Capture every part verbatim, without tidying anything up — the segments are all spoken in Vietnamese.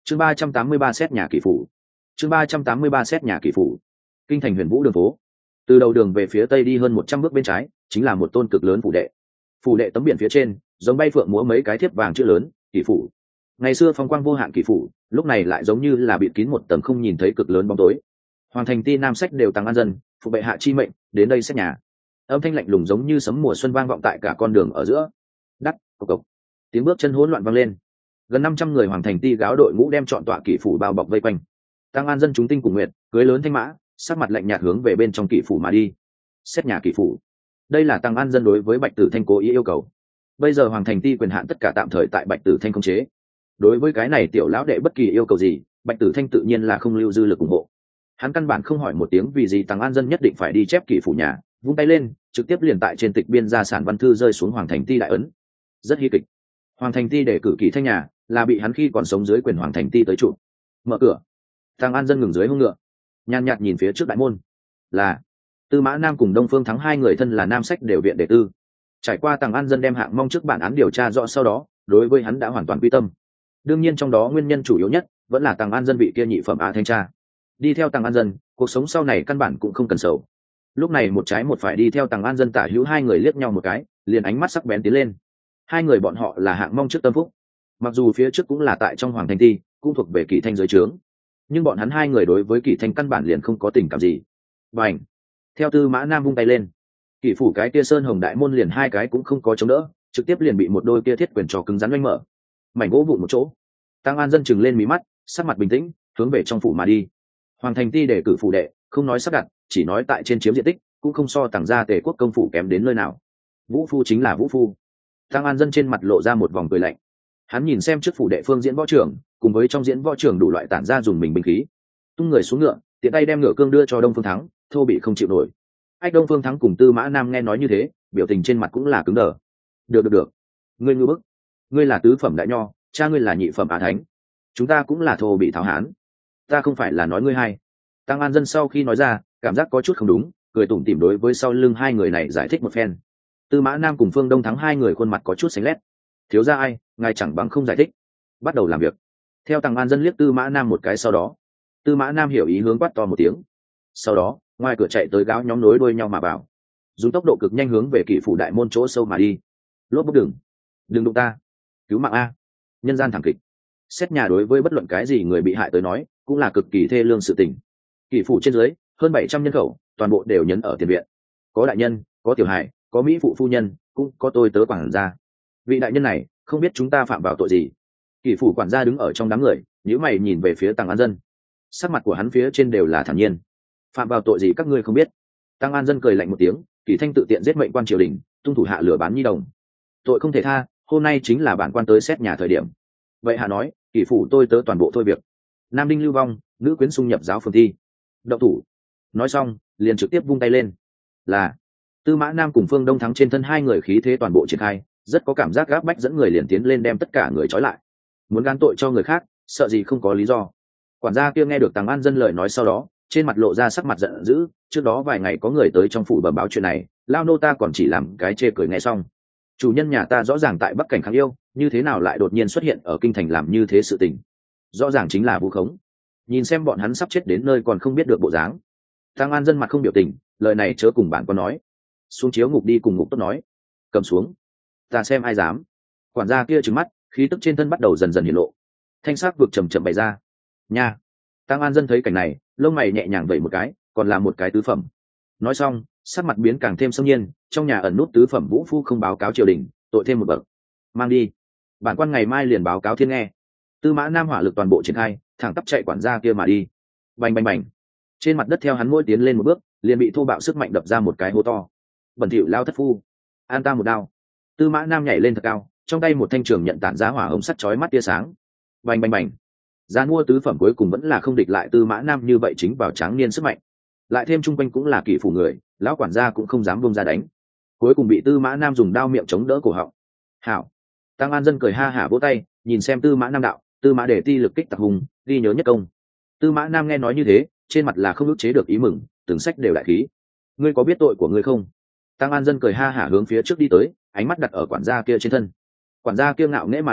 chương ba trăm tám mươi ba xét nhà kỷ phủ. chương ba trăm tám mươi ba xét nhà kỷ phủ. Kinh thành Huyền Vũ đường phố, từ đầu đường về phía tây đi hơn một trăm bước bên trái chính là một tôn cực lớn phủ đệ. Phủ đệ tấm biển phía trên giống bay phượng múa mấy cái thiếp vàng chữ lớn kỷ phủ. Ngày xưa phong quang vô hạn kỷ phủ, lúc này lại giống như là bịt kín một tầng không nhìn thấy cực lớn bóng tối. Hoàng thành ti nam sách đều tăng an dân, phụ bệ hạ chi mệnh đến đây xét nhà. Âm thanh lạnh lùng giống như sấm mùa xuân vang vọng tại cả con đường ở giữa. Đắt cộc cộc, tiếng bước chân hỗn loạn vang lên. Gần năm trăm người hoàng thành ti gáo đội ngũ đem trọn tọa kỷ phủ bao bọc vây quanh. Tăng an dân chúng tinh cùng nguyện cưới lớn thanh mã, sắc mặt lạnh nhạt hướng về bên trong kỷ phủ mà đi. Xét nhà kỷ phủ, đây là Tăng an dân đối với Bạch Tử Thanh cố ý yêu cầu. Bây giờ hoàng thành ti quyền hạn tất cả tạm thời tại Bạch Tử Thanh khống chế. Đối với cái này tiểu lão đệ bất kỳ yêu cầu gì, Bạch Tử Thanh tự nhiên là không lưu dư lực ủng hộ. Hắn căn bản không hỏi một tiếng vì gì Tăng an dân nhất định phải đi chép kỷ phủ nhà, vung tay lên trực tiếp liền tại trên tịch biên gia sản văn thư rơi xuống hoàng thành ti đại ấn. Rất hy kịch. Hoàng thành ti để cử kỷ thanh nhà là bị hắn khi còn sống dưới quyền hoàng thành ti tới trụ. Mở cửa. Tăng an dân ngừng dưới hông ngựa, nhàn nhạt nhìn phía trước đại môn. Là Tư Mã Nam cùng Đông Phương Thắng hai người thân là nam sách đều viện đệ tư. Trải qua Tăng an dân đem hạng mong trước bản án điều tra rõ sau đó, đối với hắn đã hoàn toàn quy tâm. Đương nhiên trong đó nguyên nhân chủ yếu nhất vẫn là Tăng an dân vị kia nhị phẩm a thanh tra. Đi theo Tăng an dân, cuộc sống sau này căn bản cũng không cần sầu. Lúc này một trái một phải đi theo Tăng an dân tả hữu hai người liếc nhau một cái, liền ánh mắt sắc bén tiến lên. Hai người bọn họ là hạng mong trước tâm phúc, mặc dù phía trước cũng là tại trong hoàng thành ti, cũng thuộc về Kỷ Thanh dưới trướng, nhưng bọn hắn hai người đối với Kỷ Thanh căn bản liền không có tình cảm gì. Bành! Theo Tư Mã Nam vung tay lên, kỷ phủ cái kia sơn hồng đại môn liền hai cái cũng không có chống đỡ, trực tiếp liền bị một đôi kia thiết quyền trò cứng rắn oanh mở, mảnh gỗ vụn một chỗ. Tăng an dân chừng lên mí mắt, sắc mặt bình tĩnh hướng về trong phủ mà đi. Hoàng thành ti để cử phủ đệ, không nói sắp đặt, chỉ nói tại trên chiếm diện tích cũng không so Tằng gia Tề quốc công phủ kém đến nơi nào. Vũ phu chính là vũ phu. Tăng an dân trên mặt lộ ra một vòng cười lạnh. Hắn nhìn xem trước phủ đệ phương diễn võ trưởng, cùng với trong diễn võ trưởng đủ loại tản ra dùng mình binh khí, tung người xuống ngựa, tiện tay đem ngựa cương đưa cho Đông Phương Thắng, thô bị không chịu nổi. Ách Đông Phương Thắng cùng Tư Mã Nam nghe nói như thế, biểu tình trên mặt cũng là cứng đờ. Được được được, ngươi ngư bức, ngươi là tứ phẩm đại nho, cha ngươi là nhị phẩm á thánh, chúng ta cũng là thô bị tháo hán, ta không phải là nói ngươi hay. Tăng an dân sau khi nói ra, cảm giác có chút không đúng, cười tủm tỉm đối với sau lưng hai người này giải thích một phen. Tư Mã Nam cùng Phương Đông Thắng hai người khuôn mặt có chút xanh lét. Thiếu gia ai, ngài chẳng bằng không giải thích. Bắt đầu làm việc. Theo Tăng an dân liếc Tư Mã Nam một cái sau đó, Tư Mã Nam hiểu ý hướng quát to một tiếng. Sau đó, ngoài cửa chạy tới gáo nhóm nối đuôi nhau mà vào, dùng tốc độ cực nhanh hướng về kỷ phủ đại môn chỗ sâu mà đi. Lốp bốc đừng, đừng đụng ta, cứu mạng a! Nhân gian thảm kịch. Xét nhà đối với bất luận cái gì người bị hại tới nói, cũng là cực kỳ thê lương sự tình. Kỷ phủ trên dưới hơn bảy trăm nhân khẩu, toàn bộ đều nhấn ở tiền viện. Có đại nhân, có tiểu hài, có mỹ phụ phu nhân, cũng có tôi tớ quản gia. Vị đại nhân này không biết chúng ta phạm vào tội gì. Kỷ phủ quản gia đứng ở trong đám người, nhíu mày nhìn về phía Tăng an dân. Sắc mặt của hắn phía trên đều là thản nhiên. Phạm vào tội gì các ngươi không biết? Tăng an dân cười lạnh một tiếng. Kỷ Thanh tự tiện giết mệnh quan triều đình, tung thủ hạ lửa bán nhi đồng, tội không thể tha. Hôm nay chính là bản quan tới xét nhà thời điểm. Vậy hạ nói, kỷ phủ tôi tớ toàn bộ thôi việc. Nam đinh lưu vong, nữ quyến xung nhập giáo phường thi. Động thủ. Nói xong, liền trực tiếp vung tay lên. Là Tư Mã Nam cùng Phương Đông Thắng trên thân hai người khí thế toàn bộ triển khai, rất có cảm giác gáp bách dẫn người liền tiến lên đem tất cả người trói lại. Muốn gan tội cho người khác, sợ gì không có lý do. Quản gia kia nghe được Tăng an dân lời nói sau đó, trên mặt lộ ra sắc mặt giận dữ. Trước đó vài ngày có người tới trong phủ bẩm báo chuyện này, lao nô ta còn chỉ làm cái chê cười nghe xong. Chủ nhân nhà ta rõ ràng tại Bắc Cảnh kháng yêu, như thế nào lại đột nhiên xuất hiện ở kinh thành làm như thế sự tình? Rõ ràng chính là vu khống. Nhìn xem bọn hắn sắp chết đến nơi còn không biết được bộ dáng. Tăng an dân mặt không biểu tình, lời này chớ cùng bạn có nói. Xuống chiếu ngục đi cùng ngục tốt nói. Cầm xuống, ta xem ai dám. Quản gia kia trừng mắt, khí tức trên thân bắt đầu dần dần hiện lộ. Thanh sắc vực chầm chậm bày ra. Nha. Tăng an dân thấy cảnh này, lông mày nhẹ nhàng vẩy một cái, còn là một cái tứ phẩm. Nói xong, sắc mặt biến càng thêm sâm nhiên, trong nhà ẩn nút tứ phẩm vũ phu không báo cáo triều đình, tội thêm một bậc. Mang đi. Bản quan ngày mai liền báo cáo thiên nghe. Tư Mã Nam hỏa lực toàn bộ triển khai, thẳng tắp chạy quản gia kia mà đi. Bành bành bành. Trên mặt đất theo hắn mỗi tiến lên một bước, liền bị thô bạo sức mạnh đập ra một cái hố to. Bẩn thỉu lao thất phu, an ta một đao. Tư Mã Nam nhảy lên thật cao, trong tay một thanh trường nhận tản ra hỏa hồng sắt chói mắt tia sáng. Bành bành bành. Giá mua tứ phẩm cuối cùng vẫn là không địch lại Tư Mã Nam như vậy chính vào tráng niên sức mạnh. Lại thêm trung quanh cũng là kỷ phủ người, lão quản gia cũng không dám buông ra đánh. Cuối cùng bị Tư Mã Nam dùng đao miệng chống đỡ cổ họng. Hảo. Tăng an dân cười ha hả vỗ tay, nhìn xem Tư Mã Nam đạo, Tư Mã để ti lực kích tặc hùng, ghi nhớ nhất công. Tư Mã Nam nghe nói như thế, trên mặt là không ức chế được ý mừng, từng sách đều đại khí. Ngươi có biết tội của ngươi không? Tăng an dân cười ha hả hướng phía trước đi tới, ánh mắt đặt ở quản gia kia trên thân. Quản gia kia ngạo nghễ mà đứng,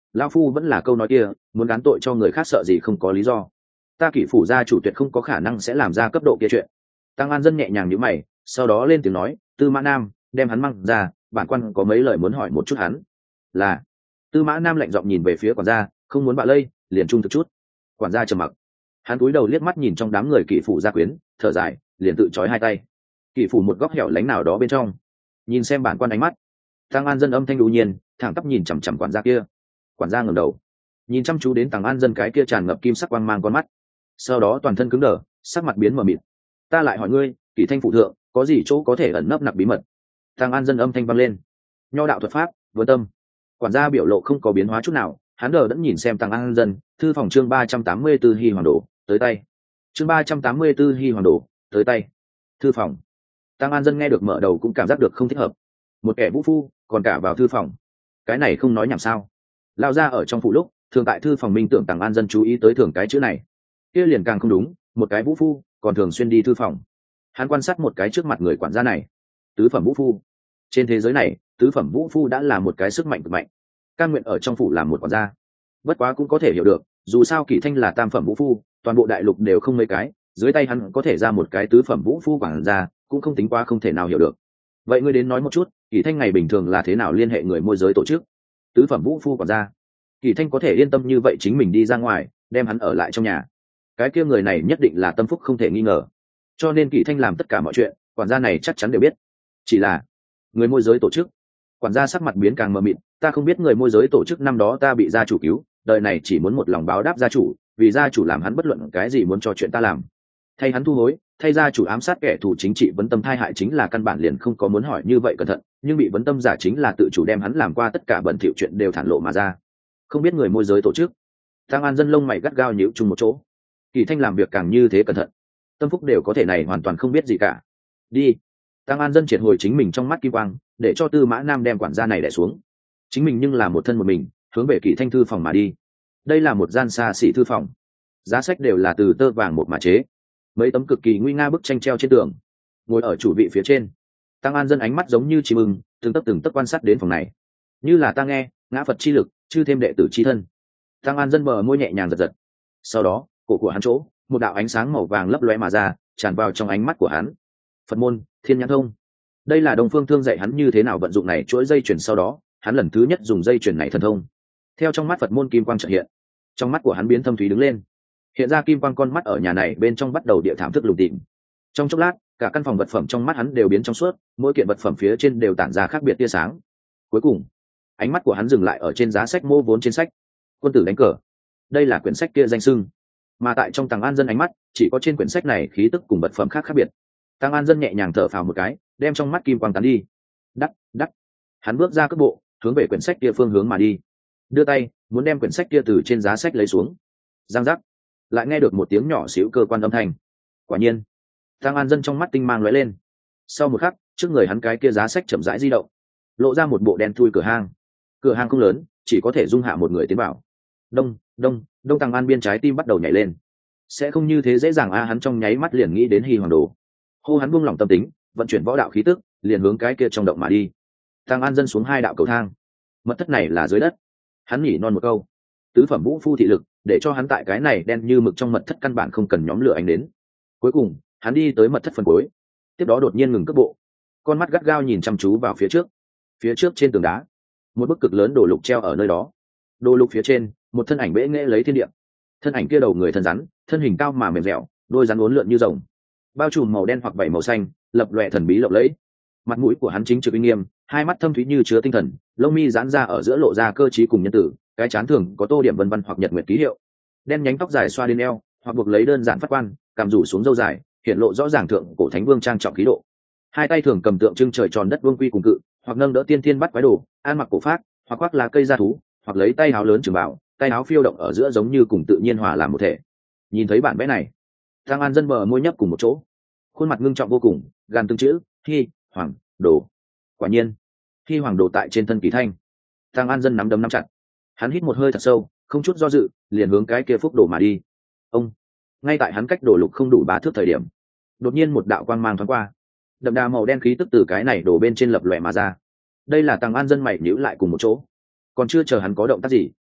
Lão phu vẫn là câu nói kia, muốn gán tội cho người khác sợ gì không có lý do. Ta kỷ phủ gia chủ tuyệt không có khả năng sẽ làm ra cấp độ kia chuyện. Tăng An Dân nhẹ nhàng nhíu mày, sau đó lên tiếng nói, Tư Mã Nam, đem hắn mang ra, bản quan có mấy lời muốn hỏi một chút hắn. Là. Tư Mã Nam lạnh giọng nhìn về phía quản gia, không muốn bạ lây, liền trung thực chút. Quản gia trầm mặc. Hắn cúi đầu liếc mắt nhìn trong đám người kỷ phủ gia quyến, thở dài, liền tự trói hai tay. Kỷ phủ một góc hẻo lánh nào đó bên trong, nhìn xem bản quan ánh mắt. Tăng An Dân âm thanh đú nhiên, thẳng tắp nhìn chằm chằm quản gia kia. Quản gia ngẩng đầu, nhìn chăm chú đến Tăng An Dân cái kia tràn ngập kim sắc quang mang con mắt, sau đó toàn thân cứng đờ, sắc mặt biến mờ mịt. Ta lại hỏi ngươi, Kỷ Thanh phụ thượng, có gì chỗ có thể ẩn nấp nặc bí mật? Tăng An Dân âm thanh vang lên. Nho đạo thuật pháp, vốn tâm. Quản gia biểu lộ không có biến hóa chút nào, hắn đờ đẫn nhìn xem Tăng An Dân. Thư phòng chương ba trăm tám mươi tư Hy Hoàng Đồ tới tay. Chương ba trăm tám mươi tư Hy Hoàng Đồ tới tay. Thư phòng. Tăng An Dân nghe được mở đầu cũng cảm giác được không thích hợp. Một kẻ vũ phu còn cả vào thư phòng, cái này không nói nhảm sao? Lao ra ở trong phủ lúc thường tại thư phòng minh tưởng Tăng An Dân chú ý tới thường cái chữ này, kia liền càng không đúng. Một cái vũ phu còn thường xuyên đi thư phòng. Hắn quan sát một cái trước mặt người quản gia này, tứ phẩm vũ phu. Trên thế giới này tứ phẩm vũ phu đã là một cái sức mạnh cực mạnh, cam nguyện ở trong phủ làm một quản gia. Bất quá cũng có thể hiểu được, dù sao Kỷ Thanh là tam phẩm vũ phu, toàn bộ đại lục đều không mấy cái, dưới tay hắn có thể ra một cái tứ phẩm vũ phu quản gia cũng không tính quá không thể nào hiểu được. Vậy ngươi đến nói một chút, Kỷ Thanh ngày bình thường là thế nào liên hệ người môi giới tổ chức? Tứ phẩm vũ phu quản gia, Kỷ Thanh có thể yên tâm như vậy chính mình đi ra ngoài, đem hắn ở lại trong nhà, cái kia người này nhất định là tâm phúc không thể nghi ngờ. Cho nên Kỷ Thanh làm tất cả mọi chuyện, quản gia này chắc chắn đều biết. Chỉ là người môi giới tổ chức. Quản gia sắc mặt biến càng mờ mịt, ta không biết người môi giới tổ chức năm đó ta bị gia chủ cứu, đời này chỉ muốn một lòng báo đáp gia chủ, vì gia chủ làm hắn bất luận cái gì muốn cho chuyện ta làm, thay hắn thu hối, thay gia chủ ám sát kẻ thù chính trị vấn tâm thai hại chính là căn bản liền không có muốn hỏi như vậy cẩn thận, nhưng bị vấn tâm giả chính là tự chủ đem hắn làm qua tất cả bẩn thỉu chuyện đều thản lộ mà ra. Không biết người môi giới tổ chức. Tăng An Dân lông mày gắt gao nhíu chung một chỗ. Kỷ Thanh làm việc càng như thế cẩn thận, tâm phúc đều có thể này hoàn toàn không biết gì cả. Đi. Tăng An Dân triệt hồi chính mình trong mắt kim quang, để cho Tư Mã Nam đem quản gia này đè xuống. Chính mình nhưng là một thân một mình hướng về Kỷ Thanh thư phòng mà đi. Đây là một gian xa xỉ thư phòng, giá sách đều là từ tơ vàng một mà chế, mấy tấm cực kỳ nguy nga bức tranh treo trên tường. Ngồi ở chủ vị phía trên, Tăng An Dân ánh mắt giống như chim ưng, từng tấc từng tấc quan sát đến phòng này, như là ta nghe ngã Phật chi lực, chư thêm đệ tử chi thân. Tăng An Dân bờ môi nhẹ nhàng giật giật, sau đó cổ của hắn chỗ một đạo ánh sáng màu vàng lấp lóe mà ra, tràn vào trong ánh mắt của hắn. Phật môn Thiên Nhãn Thông, đây là Đông Phương Thương dạy hắn như thế nào vận dụng này chuỗi dây chuyền, sau đó hắn lần thứ nhất dùng dây chuyền này thần thông. Theo trong mắt Phật môn kim quang chợt hiện, trong mắt của hắn biến thâm thúy đứng lên, hiện ra kim quang con mắt ở nhà này bên trong bắt đầu địa thảm thức lùng tìm. Trong chốc lát, cả căn phòng vật phẩm trong mắt hắn đều biến trong suốt, mỗi kiện vật phẩm phía trên đều tản ra khác biệt tia sáng. Cuối cùng, ánh mắt của hắn dừng lại ở trên giá sách mô vốn trên sách. Quân tử đánh cờ, đây là quyển sách kia danh xưng, mà tại trong Tăng An Dân ánh mắt chỉ có trên quyển sách này khí tức cùng vật phẩm khác khác biệt. Tăng An Dân nhẹ nhàng thở phào một cái, đem trong mắt kim quang tán đi. Đắc đắc, hắn bước ra cước bộ hướng về quyển sách kia phương hướng mà đi, đưa tay muốn đem quyển sách kia từ trên giá sách lấy xuống. Giang giác, lại nghe được một tiếng nhỏ xíu cơ quan âm thanh. Quả nhiên, Tăng An Dân trong mắt tinh mang lóe lên. Sau một khắc, trước người hắn cái kia giá sách chậm rãi di động, lộ ra một bộ đen thui cửa hang. Cửa hang không lớn, chỉ có thể dung hạ một người tiến vào. Đông đông đông, Tăng An biên trái tim bắt đầu nhảy lên. Sẽ không như thế dễ dàng a, hắn trong nháy mắt liền nghĩ đến Hy Hoàng Đồ. Hô, hắn buông lỏng tâm tính, vận chuyển võ đạo khí tức, liền hướng cái kia trong động mà đi. Tăng An Dân xuống hai đạo cầu thang, mật thất này là dưới đất. Hắn nhỉ non một câu, tứ phẩm vũ phu thị lực, để cho hắn tại cái này đen như mực trong mật thất căn bản không cần nhóm lửa ánh đến. Cuối cùng, hắn đi tới mật thất phần cuối, tiếp đó đột nhiên ngừng cước bộ, con mắt gắt gao nhìn chăm chú vào phía trước. Phía trước trên tường đá, một bức cực lớn đồ lục treo ở nơi đó. Đồ lục phía trên, một thân ảnh bệ nghệ lấy thiên địa. Thân ảnh kia đầu người thân rắn, thân hình cao mà mềm dẻo, đôi rắn uốn lượn như rồng, bao trùm màu đen hoặc vảy màu xanh, lập lòe thần bí lộng lẫy. Mặt mũi của hắn chính trực uy nghiêm, hai mắt thâm thúy như chứa tinh thần, lông mi giãn ra ở giữa lộ ra cơ trí cùng nhân tử, cái chán thường có tô điểm vân vân hoặc nhật nguyệt ký hiệu. Đen nhánh tóc dài xoa đến eo, hoặc buộc lấy đơn giản phát quan, cằm rủ xuống râu dài, hiện lộ rõ ràng thượng cổ thánh vương trang trọng khí độ. Hai tay thường cầm tượng trưng trời tròn đất vương quy cùng cự, hoặc nâng đỡ tiên thiên bắt quái đồ, an mặc cổ phát, hoặc khoác lá cây gia thú, hoặc lấy tay áo lớn trường bảo, tay áo phiêu động ở giữa giống như cùng tự nhiên hòa làm một thể. Nhìn thấy bản vẽ này, Tăng An Dân bờ môi nhấp cùng một chỗ, khuôn mặt ngưng trọng vô cùng, gàn từng chữ Hy Hoàng Đồ. Quả nhiên, Hy Hoàng Đồ tại trên thân Kỳ Thanh. Tăng An Dân nắm đấm nắm chặt, hắn hít một hơi thật sâu, không chút do dự, liền hướng cái kia phúc đồ mà đi. Ông, ngay tại hắn cách đồ lục không đủ ba thước thời điểm, đột nhiên một đạo quang mang thoáng qua, đậm đà màu đen khí tức từ cái này đổ bên trên lập lòe mà ra. Đây là Tăng An Dân mày nhíu lại cùng một chỗ, còn chưa chờ hắn có động tác gì,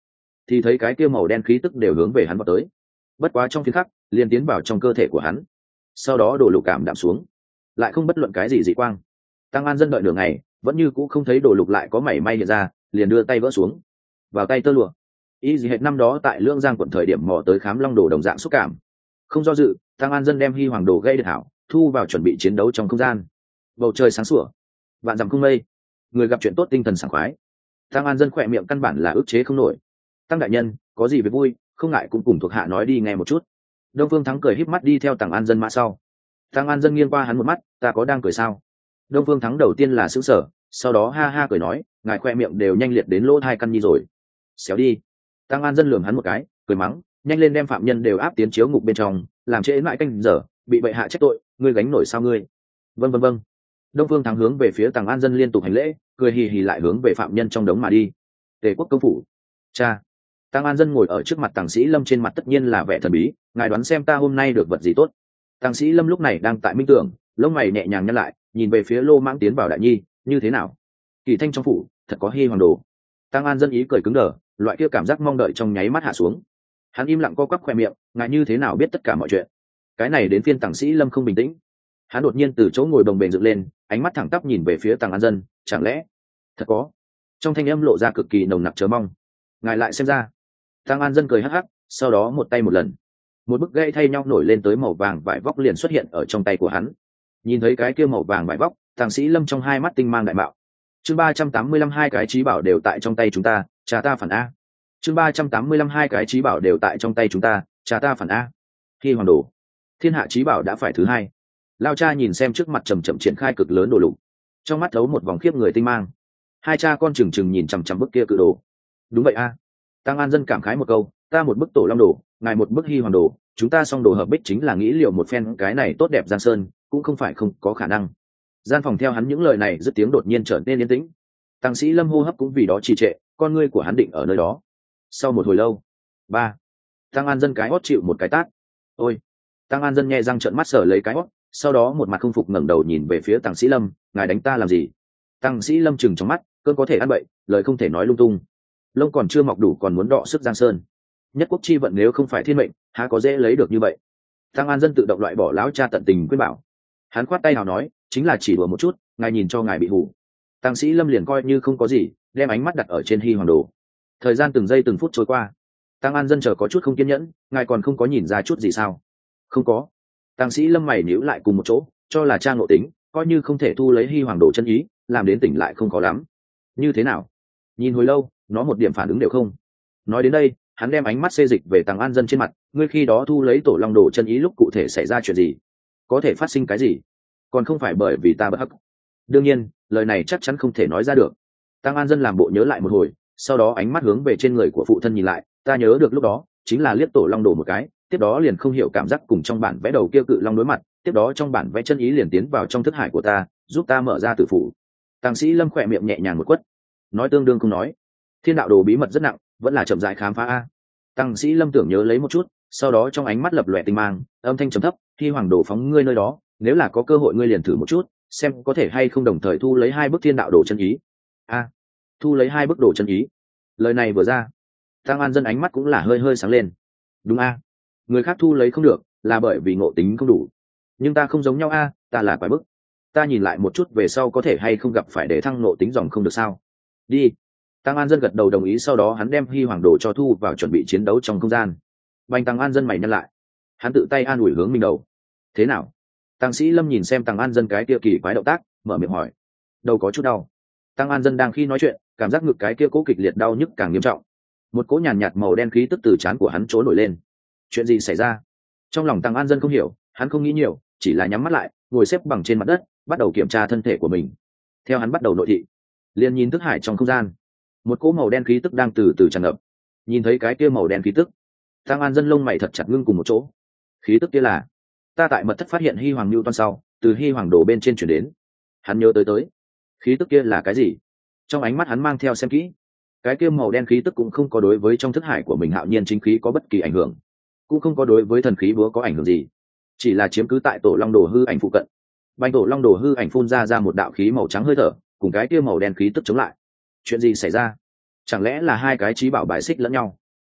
thì thấy cái kia màu đen khí tức đều hướng về hắn vào tới. Bất quá trong phiến khắc liền tiến vào trong cơ thể của hắn, sau đó đổ lục cảm đạm xuống, lại không bất luận cái gì dị quang. Tăng An Dân đợi nửa ngày vẫn như cũ không thấy đổ lục lại có mảy may hiện ra, liền đưa tay vỡ xuống vào tay tơ lụa. Y gì hết năm đó tại Lương Giang quận thời điểm mò tới khám long đồ đồng dạng xúc cảm, không do dự, Tăng An Dân đem hy hoàng đồ gây được hảo thu vào chuẩn bị chiến đấu trong không gian. Bầu trời sáng sủa, vạn dặm không mây, người gặp chuyện tốt tinh thần sảng khoái. Tăng An Dân khỏe miệng căn bản là ức chế không nổi. Tăng đại nhân có gì về vui, không ngại cũng cùng thuộc hạ nói đi nghe một chút. Đông Phương Thắng cười híp mắt đi theo Tăng An Dân mã sau. Tăng An Dân nghiêng qua hắn một mắt, ta có đang cười sao? Đông Phương Thắng đầu tiên là sững sờ, sau đó ha ha cười nói, ngài khoe miệng đều nhanh liệt đến lỗ hai căn nhi rồi. Xéo đi. Tăng An Dân lườm hắn một cái, cười mắng, nhanh lên đem phạm nhân đều áp tiến chiếu ngục bên trong, làm trễ mãi canh giờ, bị bệ hạ trách tội, ngươi gánh nổi sao ngươi? Vâng vâng vâng. Đông Phương Thắng hướng về phía Tăng An Dân liên tục hành lễ, cười hì hì lại hướng về phạm nhân trong đống mà đi. Tề Quốc công phủ. Cha. Tăng An Dân ngồi ở trước mặt Tằng Sĩ Lâm, trên mặt tất nhiên là vẻ thần bí, ngài đoán xem ta hôm nay được vật gì tốt? Tằng Sĩ Lâm lúc này đang tại minh tưởng, lông mày nhẹ nhàng nhăn lại, nhìn về phía Lô Mãng tiến vào đại nhi, như thế nào? Kỳ Thanh trong phủ, thật có hy hoàng đồ. Tăng An Dân ý cười cứng đờ, loại kia cảm giác mong đợi trong nháy mắt hạ xuống. Hắn im lặng co quắp khoe miệng, ngài như thế nào biết tất cả mọi chuyện? Cái này đến phiên Tằng Sĩ Lâm không bình tĩnh. Hắn đột nhiên từ chỗ ngồi bồng bềnh dựng lên, ánh mắt thẳng tắp nhìn về phía Tăng An Dân, chẳng lẽ thật có? Trong thanh âm lộ ra cực kỳ nồng nặc chờ mong. Ngài lại xem ra. Tăng An Dân cười hắc hắc, sau đó một tay một lần, một bức gãy thay nhau nổi lên tới màu vàng vải vóc liền xuất hiện ở trong tay của hắn. Nhìn thấy cái kia màu vàng vải vóc, Tằng Sĩ Lâm trong hai mắt tinh mang đại mạo. Chương ba trăm tám mươi lăm hai cái trí bảo đều tại trong tay chúng ta, cha ta phản a. Chương ba trăm tám mươi lăm hai cái trí bảo đều tại trong tay chúng ta, cha ta phản a. Khi hoàng đồ, thiên hạ trí bảo đã phải thứ hai. Lao cha nhìn xem trước mặt chầm chậm triển khai cực lớn đồ lục, trong mắt thấu một vòng khiếp người tinh mang. Hai cha con chừng chừng nhìn chằm chằm bức kia cự đồ. Đúng vậy a. Tăng An Dân cảm khái một câu, ta một bức tổ long đồ, ngài một bức hy hoàng đồ, chúng ta song đồ hợp bích chính là nghĩ liệu một phen cái này tốt đẹp giang sơn, cũng không phải không có khả năng. Gian phòng theo hắn những lời này dứt tiếng đột nhiên trở nên yên tĩnh. Tăng Sĩ Lâm hô hấp cũng vì đó trì trệ, con ngươi của hắn định ở nơi đó. Sau một hồi lâu, ba, Tăng An Dân cái hót chịu một cái tát. Ôi! Tăng An Dân nhẹ răng trợn mắt sở lấy cái hót, sau đó một mặt không phục ngẩng đầu nhìn về phía Tăng Sĩ Lâm, ngài đánh ta làm gì? Tăng Sĩ Lâm chừng trong mắt, cơn có thể ăn bậy, lời không thể nói lung tung. Lông còn chưa mọc đủ còn muốn đọ sức giang sơn. Nhất quốc chi vận nếu không phải thiên mệnh, há có dễ lấy được như vậy? Tăng An Dân tự động loại bỏ lão cha tận tình khuyên bảo. Hắn khoát tay nào nói, chính là chỉ đùa một chút, ngài nhìn cho ngài bị hủ. Tăng Sĩ Lâm liền coi như không có gì, đem ánh mắt đặt ở trên hy hoàng đồ. Thời gian từng giây từng phút trôi qua, Tăng An Dân chờ có chút không kiên nhẫn, ngài còn không có nhìn ra chút gì sao? Không có. Tăng Sĩ Lâm mày níu lại cùng một chỗ, cho là cha ngộ tính, coi như không thể thu lấy hy hoàng đồ chân ý, làm đến tỉnh lại không khó lắm. Như thế nào? Nhìn hồi lâu, nó một điểm phản ứng đều không. Nói đến đây, hắn đem ánh mắt xê dịch về Tăng An Dân trên mặt, ngươi khi đó thu lấy tổ long đồ chân ý lúc cụ thể xảy ra chuyện gì? Có thể phát sinh cái gì? Còn không phải bởi vì ta bất hắc. Đương nhiên, lời này chắc chắn không thể nói ra được. Tăng An Dân làm bộ nhớ lại một hồi, sau đó ánh mắt hướng về trên người của phụ thân nhìn lại, ta nhớ được lúc đó chính là liếc tổ long đồ một cái, tiếp đó liền không hiểu cảm giác cùng trong bản vẽ đầu kia cự long đối mặt, tiếp đó trong bản vẽ chân ý liền tiến vào trong thức hải của ta, giúp ta mở ra tử phủ. Tăng Sĩ Lâm khỏe miệng nhẹ nhàng một quất, nói tương đương không nói. Thiên đạo đồ bí mật rất nặng, vẫn là chậm rãi khám phá a. Tăng Sĩ Lâm tưởng nhớ lấy một chút, sau đó trong ánh mắt lập lòe tinh mang, âm thanh trầm thấp, khi hoàng đồ phóng ngươi nơi đó, nếu là có cơ hội ngươi liền thử một chút, xem có thể hay không đồng thời thu lấy hai bức thiên đạo đồ chân ý. A, thu lấy hai bức đồ chân ý. Lời này vừa ra, Tăng An Dân ánh mắt cũng là hơi hơi sáng lên. Đúng a, người khác thu lấy không được, là bởi vì ngộ tính không đủ. Nhưng ta không giống nhau a, ta là quái bức. Ta nhìn lại một chút về sau có thể hay không gặp phải để thăng ngộ tính dòng không được sao? Đi. Tăng An Dân gật đầu đồng ý, sau đó hắn đem hy hoàng đồ cho thu vào chuẩn bị chiến đấu trong không gian. Bành Tăng An Dân mày nhăn lại, hắn tự tay an ủi hướng mình đầu. Thế nào? Tăng Sĩ Lâm nhìn xem Tăng An Dân cái kia kỳ quái động tác, mở miệng hỏi. Đầu có chút đau. Tăng An Dân đang khi nói chuyện, cảm giác ngực cái kia cố kịch liệt đau nhức càng nghiêm trọng. Một cỗ nhàn nhạt màu đen khí tức từ trán của hắn trỗi nổi lên. Chuyện gì xảy ra? Trong lòng Tăng An Dân không hiểu, hắn không nghĩ nhiều, chỉ là nhắm mắt lại, ngồi xếp bằng trên mặt đất, bắt đầu kiểm tra thân thể của mình. Theo hắn bắt đầu nội thị, liền nhìn thức hải trong không gian, một cỗ màu đen khí tức đang từ từ tràn ngập. Nhìn thấy cái kia màu đen khí tức, Tăng An Dân lông mày thật chặt ngưng cùng một chỗ. Khí tức kia là ta tại mật thất phát hiện hy hoàng lưu toan sau, từ hy hoàng đồ bên trên chuyển đến. Hắn nhớ tới tới, khí tức kia là cái gì? Trong ánh mắt hắn mang theo xem kỹ, cái kia màu đen khí tức cũng không có đối với trong thức hải của mình hạo nhiên chính khí có bất kỳ ảnh hưởng, cũng không có đối với thần khí búa có ảnh hưởng gì, chỉ là chiếm cứ tại tổ long đồ hư ảnh phụ cận. Bành tổ long đồ hư ảnh phun ra ra một đạo khí màu trắng hơi thở, cùng cái kia màu đen khí tức chống lại. Chuyện gì xảy ra? Chẳng lẽ là hai cái trí bảo bài xích lẫn nhau?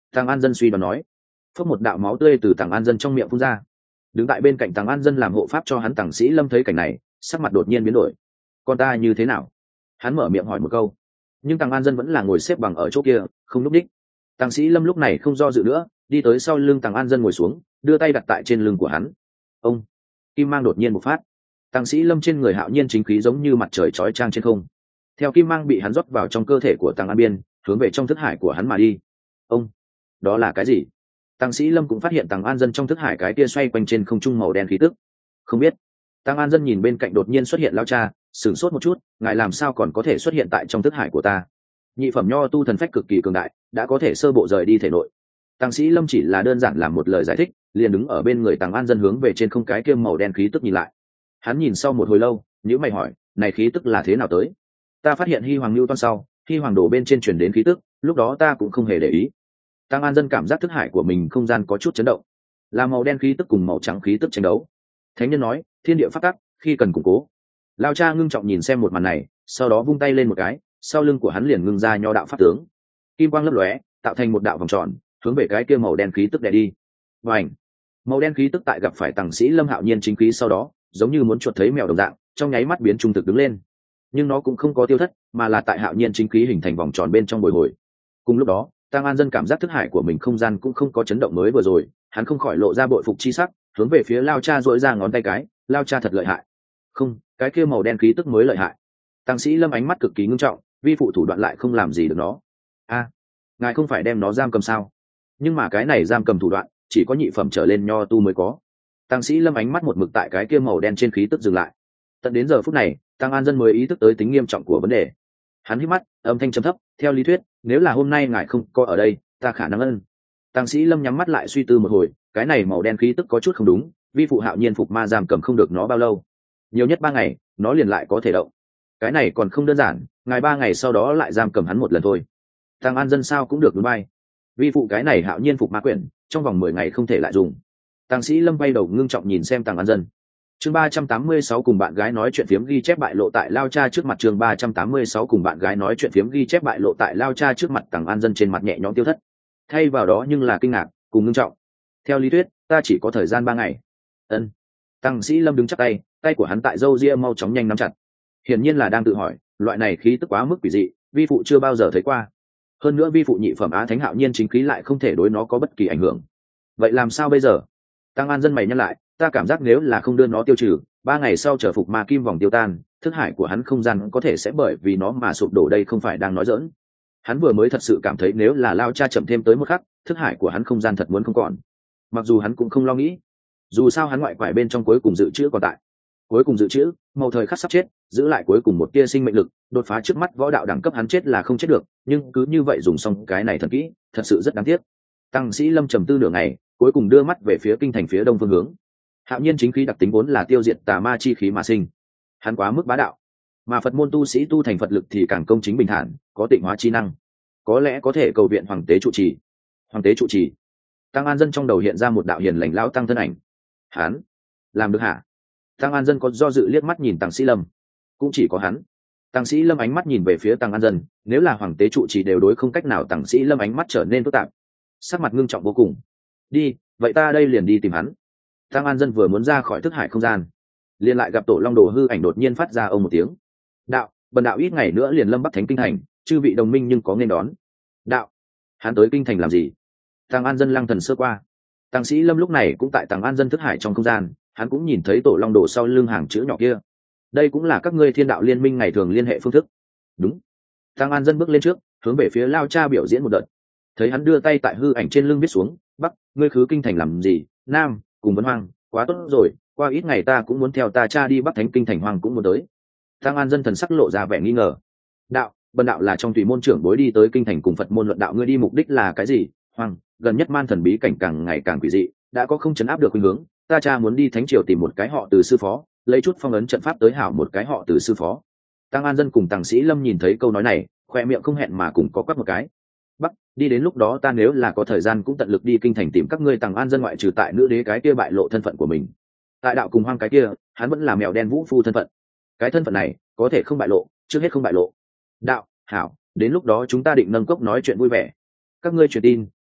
Tàng An Dân suy đoán nói. Phốc một đạo máu tươi từ Tàng An Dân trong miệng phun ra. Đứng tại bên cạnh Tàng An Dân làm hộ pháp cho hắn Tàng Sĩ Lâm thấy cảnh này, sắc mặt đột nhiên biến đổi. Con ta như thế nào? Hắn mở miệng hỏi một câu, nhưng Tàng An Dân vẫn là ngồi xếp bằng ở chỗ kia, không lúc đích. Tàng Sĩ Lâm lúc này không do dự nữa, đi tới sau lưng Tàng An Dân ngồi xuống, đưa tay đặt tại trên lưng của hắn. Ông, kim mang đột nhiên bộc phát. Tàng Sĩ Lâm trên người hạo nhiên chính khí giống như mặt trời chói chang trên không. Theo kim mang bị hắn rót vào trong cơ thể của Tàng An Biên, hướng về trong thức hải của hắn mà đi. Ông, đó là cái gì? Tàng Sĩ Lâm cũng phát hiện Tàng An Dân trong thức hải cái kia xoay quanh trên không trung màu đen khí tức. Không biết. Tàng An Dân nhìn bên cạnh đột nhiên xuất hiện lao cha, sửng sốt một chút, ngài làm sao còn có thể xuất hiện tại trong thức hải của ta? Nhị phẩm nho tu thần phách cực kỳ cường đại, đã có thể sơ bộ rời đi thể nội. Tàng Sĩ Lâm chỉ là đơn giản làm một lời giải thích, liền đứng ở bên người Tàng An Dân hướng về trên không cái kia màu đen khí tức nhìn lại. Hắn nhìn sau một hồi lâu, nhíu mày hỏi, này khí tức là thế nào tới? Ta phát hiện Hy Hoàng Lưu Toan sau, Hy Hoàng Đồ bên trên truyền đến khí tức, lúc đó ta cũng không hề để ý. Tàng An Dân cảm giác thức hải của mình không gian có chút chấn động, là màu đen khí tức cùng màu trắng khí tức tranh đấu. Thánh nhân nói, thiên địa phát tắc, khi cần củng cố. Lao cha ngưng trọng nhìn xem một màn này, sau đó vung tay lên một cái, sau lưng của hắn liền ngưng ra nho đạo pháp tướng, kim quang lấp lóe, tạo thành một đạo vòng tròn, hướng về cái kia màu đen khí tức đè đi. Và ảnh, màu đen khí tức tại gặp phải Tàng Sĩ Lâm hạo nhiên chính khí sau đó, giống như muốn chuột thấy mèo đồng dạng, trong nháy mắt biến trung thực đứng lên. Nhưng nó cũng không có tiêu thất, mà là tại hạo nhiên chính khí hình thành vòng tròn bên trong bồi hồi. Cùng lúc đó, Tàng An Dân cảm giác thức hải của mình không gian cũng không có chấn động mới vừa rồi, hắn không khỏi lộ ra bội phục chi sắc, hướng về phía Lao cha duỗi ra ngón tay cái, Lao cha thật lợi hại. Không, cái kia màu đen khí tức mới lợi hại. Tàng Sĩ Lâm ánh mắt cực kỳ ngưng trọng, vi phụ thủ đoạn lại không làm gì được nó. A, ngài không phải đem nó giam cầm sao? Nhưng mà cái này giam cầm thủ đoạn, chỉ có nhị phẩm trở lên nho tu mới có. Tàng Sĩ Lâm ánh mắt một mực tại cái kia màu đen trên khí tức dừng lại. Tận đến giờ phút này, Tàng An Dân mới ý thức tới tính nghiêm trọng của vấn đề. Hắn hít mắt, âm thanh trầm thấp, theo lý thuyết, nếu là hôm nay ngài không có ở đây, ta khả năng ân. Tàng Sĩ Lâm nhắm mắt lại suy tư một hồi, cái này màu đen khí tức có chút không đúng, vi phụ hạo nhiên phục ma giam cầm không được nó bao lâu, nhiều nhất ba ngày, nó liền lại có thể động. Cái này còn không đơn giản, ngài ba ngày sau đó lại giam cầm hắn một lần thôi. Tàng An Dân sao cũng được đúng bay. Vi phụ cái này hạo nhiên phục ma quyển, trong vòng mười ngày không thể lại dùng. Tàng Sĩ Lâm bay đầu ngưng trọng nhìn xem Tàng An Dân. Chương ba trăm tám mươi sáu cùng bạn gái nói chuyện phiếm ghi chép bại lộ tại Lao cha trước mặt. Chương ba trăm tám mươi sáu cùng bạn gái nói chuyện phiếm ghi chép bại lộ tại Lao cha trước mặt. Tàng An Dân trên mặt nhẹ nhõm tiêu thất, thay vào đó nhưng là kinh ngạc cùng ngưng trọng. Theo lý thuyết, ta chỉ có thời gian ba ngày. Ân. Tàng Sĩ Lâm đứng chắp tay, tay của hắn tại râu ria mau chóng nhanh nắm chặt, hiển nhiên là đang tự hỏi, loại này khí tức quá mức quỷ dị, vi phụ chưa bao giờ thấy qua. Hơn nữa vi phụ nhị phẩm á thánh hạo nhiên chính khí lại không thể đối nó có bất kỳ ảnh hưởng. Vậy làm sao bây giờ? Tàng An Dân mày nhắc lại, ta cảm giác nếu là không đưa nó tiêu trừ, ba ngày sau trở phục ma kim vòng tiêu tan, thức hải của hắn không gian có thể sẽ bởi vì nó mà sụp đổ. Đây không phải đang nói giỡn. Hắn vừa mới thật sự cảm thấy nếu là Lao cha chậm thêm tới một khắc, thức hải của hắn không gian thật muốn không còn. Mặc dù hắn cũng không lo nghĩ, dù sao hắn ngoại quải bên trong cuối cùng dự trữ còn tại, cuối cùng dự trữ màu thời khắc sắp chết, giữ lại cuối cùng một tia sinh mệnh lực, đột phá trước mắt võ đạo đẳng cấp hắn chết là không chết được, nhưng cứ như vậy dùng xong cái này thần kỹ, thật sự rất đáng tiếc. Tàng Sĩ Lâm trầm tư nửa ngày, cuối cùng đưa mắt về phía kinh thành phía đông phương hướng. Hạo nhiên chính khí đặc tính vốn là tiêu diệt tà ma chi khí mà sinh, hắn quá mức bá đạo, mà Phật môn tu sĩ tu thành Phật lực thì càng công chính bình thản, có tịnh hóa chi năng, có lẽ có thể cầu viện hoàng tế trụ trì. Hoàng tế trụ trì. Tăng An Dân trong đầu hiện ra một đạo hiền lành lão tăng thân ảnh. Hắn làm được hả? Tăng An Dân có do dự liếc mắt nhìn Tàng Sĩ Lâm, cũng chỉ có hắn. Tàng Sĩ Lâm ánh mắt nhìn về phía Tăng An Dân, nếu là hoàng tế trụ trì đều đối không cách nào, Tàng Sĩ Lâm ánh mắt trở nên phức tạp, sắc mặt ngưng trọng vô cùng. Đi, vậy ta đây liền đi tìm hắn. Tăng An Dân vừa muốn ra khỏi thức hải không gian, liền lại gặp Tổ Long Đồ hư ảnh đột nhiên phát ra ông một tiếng. Đạo, bần đạo ít ngày nữa liền lâm Bắc Thánh kinh thành, chư vị đồng minh nhưng có nên đón. Đạo, hắn tới kinh thành làm gì? Tăng An Dân lăng thần sơ qua. Tàng Sĩ Lâm lúc này cũng tại Tăng An Dân thức hải trong không gian, hắn cũng nhìn thấy Tổ Long Đồ sau lưng hàng chữ nhỏ kia. Đây cũng là các ngươi Thiên Đạo Liên Minh ngày thường liên hệ phương thức. Đúng. Tăng An Dân bước lên trước, hướng về phía Lao cha biểu diễn một đợt. Thấy hắn đưa tay tại hư ảnh trên lưng viết xuống, Bắc, ngươi khứ kinh thành làm gì? Nam, cùng vấn Hoang, quá tốt rồi, qua ít ngày ta cũng muốn theo ta cha đi Bắc Thánh kinh thành, Hoang cũng muốn tới. Tăng An Dân thần sắc lộ ra vẻ nghi ngờ. Đạo, bần đạo là trong tùy môn trưởng bối đi tới kinh thành cùng Phật môn luận đạo, ngươi đi mục đích là cái gì? Hoang, gần nhất man thần bí cảnh càng ngày càng quỷ dị, đã có không chấn áp được khuynh hướng, ta cha muốn đi thánh triều tìm một cái họ Từ sư phó, lấy chút phong ấn trận pháp tới hảo một cái họ Từ sư phó. Tăng An Dân cùng Tàng Sĩ Lâm nhìn thấy câu nói này, khoe miệng không hẹn mà cùng có quắc một cái. Bắc, đi đến lúc đó ta nếu là có thời gian cũng tận lực đi kinh thành tìm các ngươi. Tàng An Dân ngoại trừ tại nữ đế cái kia bại lộ thân phận của mình, tại đạo cùng Hoang cái kia, hắn vẫn là mèo đen vũ phu thân phận. Cái thân phận này có thể không bại lộ, trước hết không bại lộ. Đạo, hảo, đến lúc đó chúng ta định nâng cốc nói chuyện vui vẻ. Các ngươi truyền tin,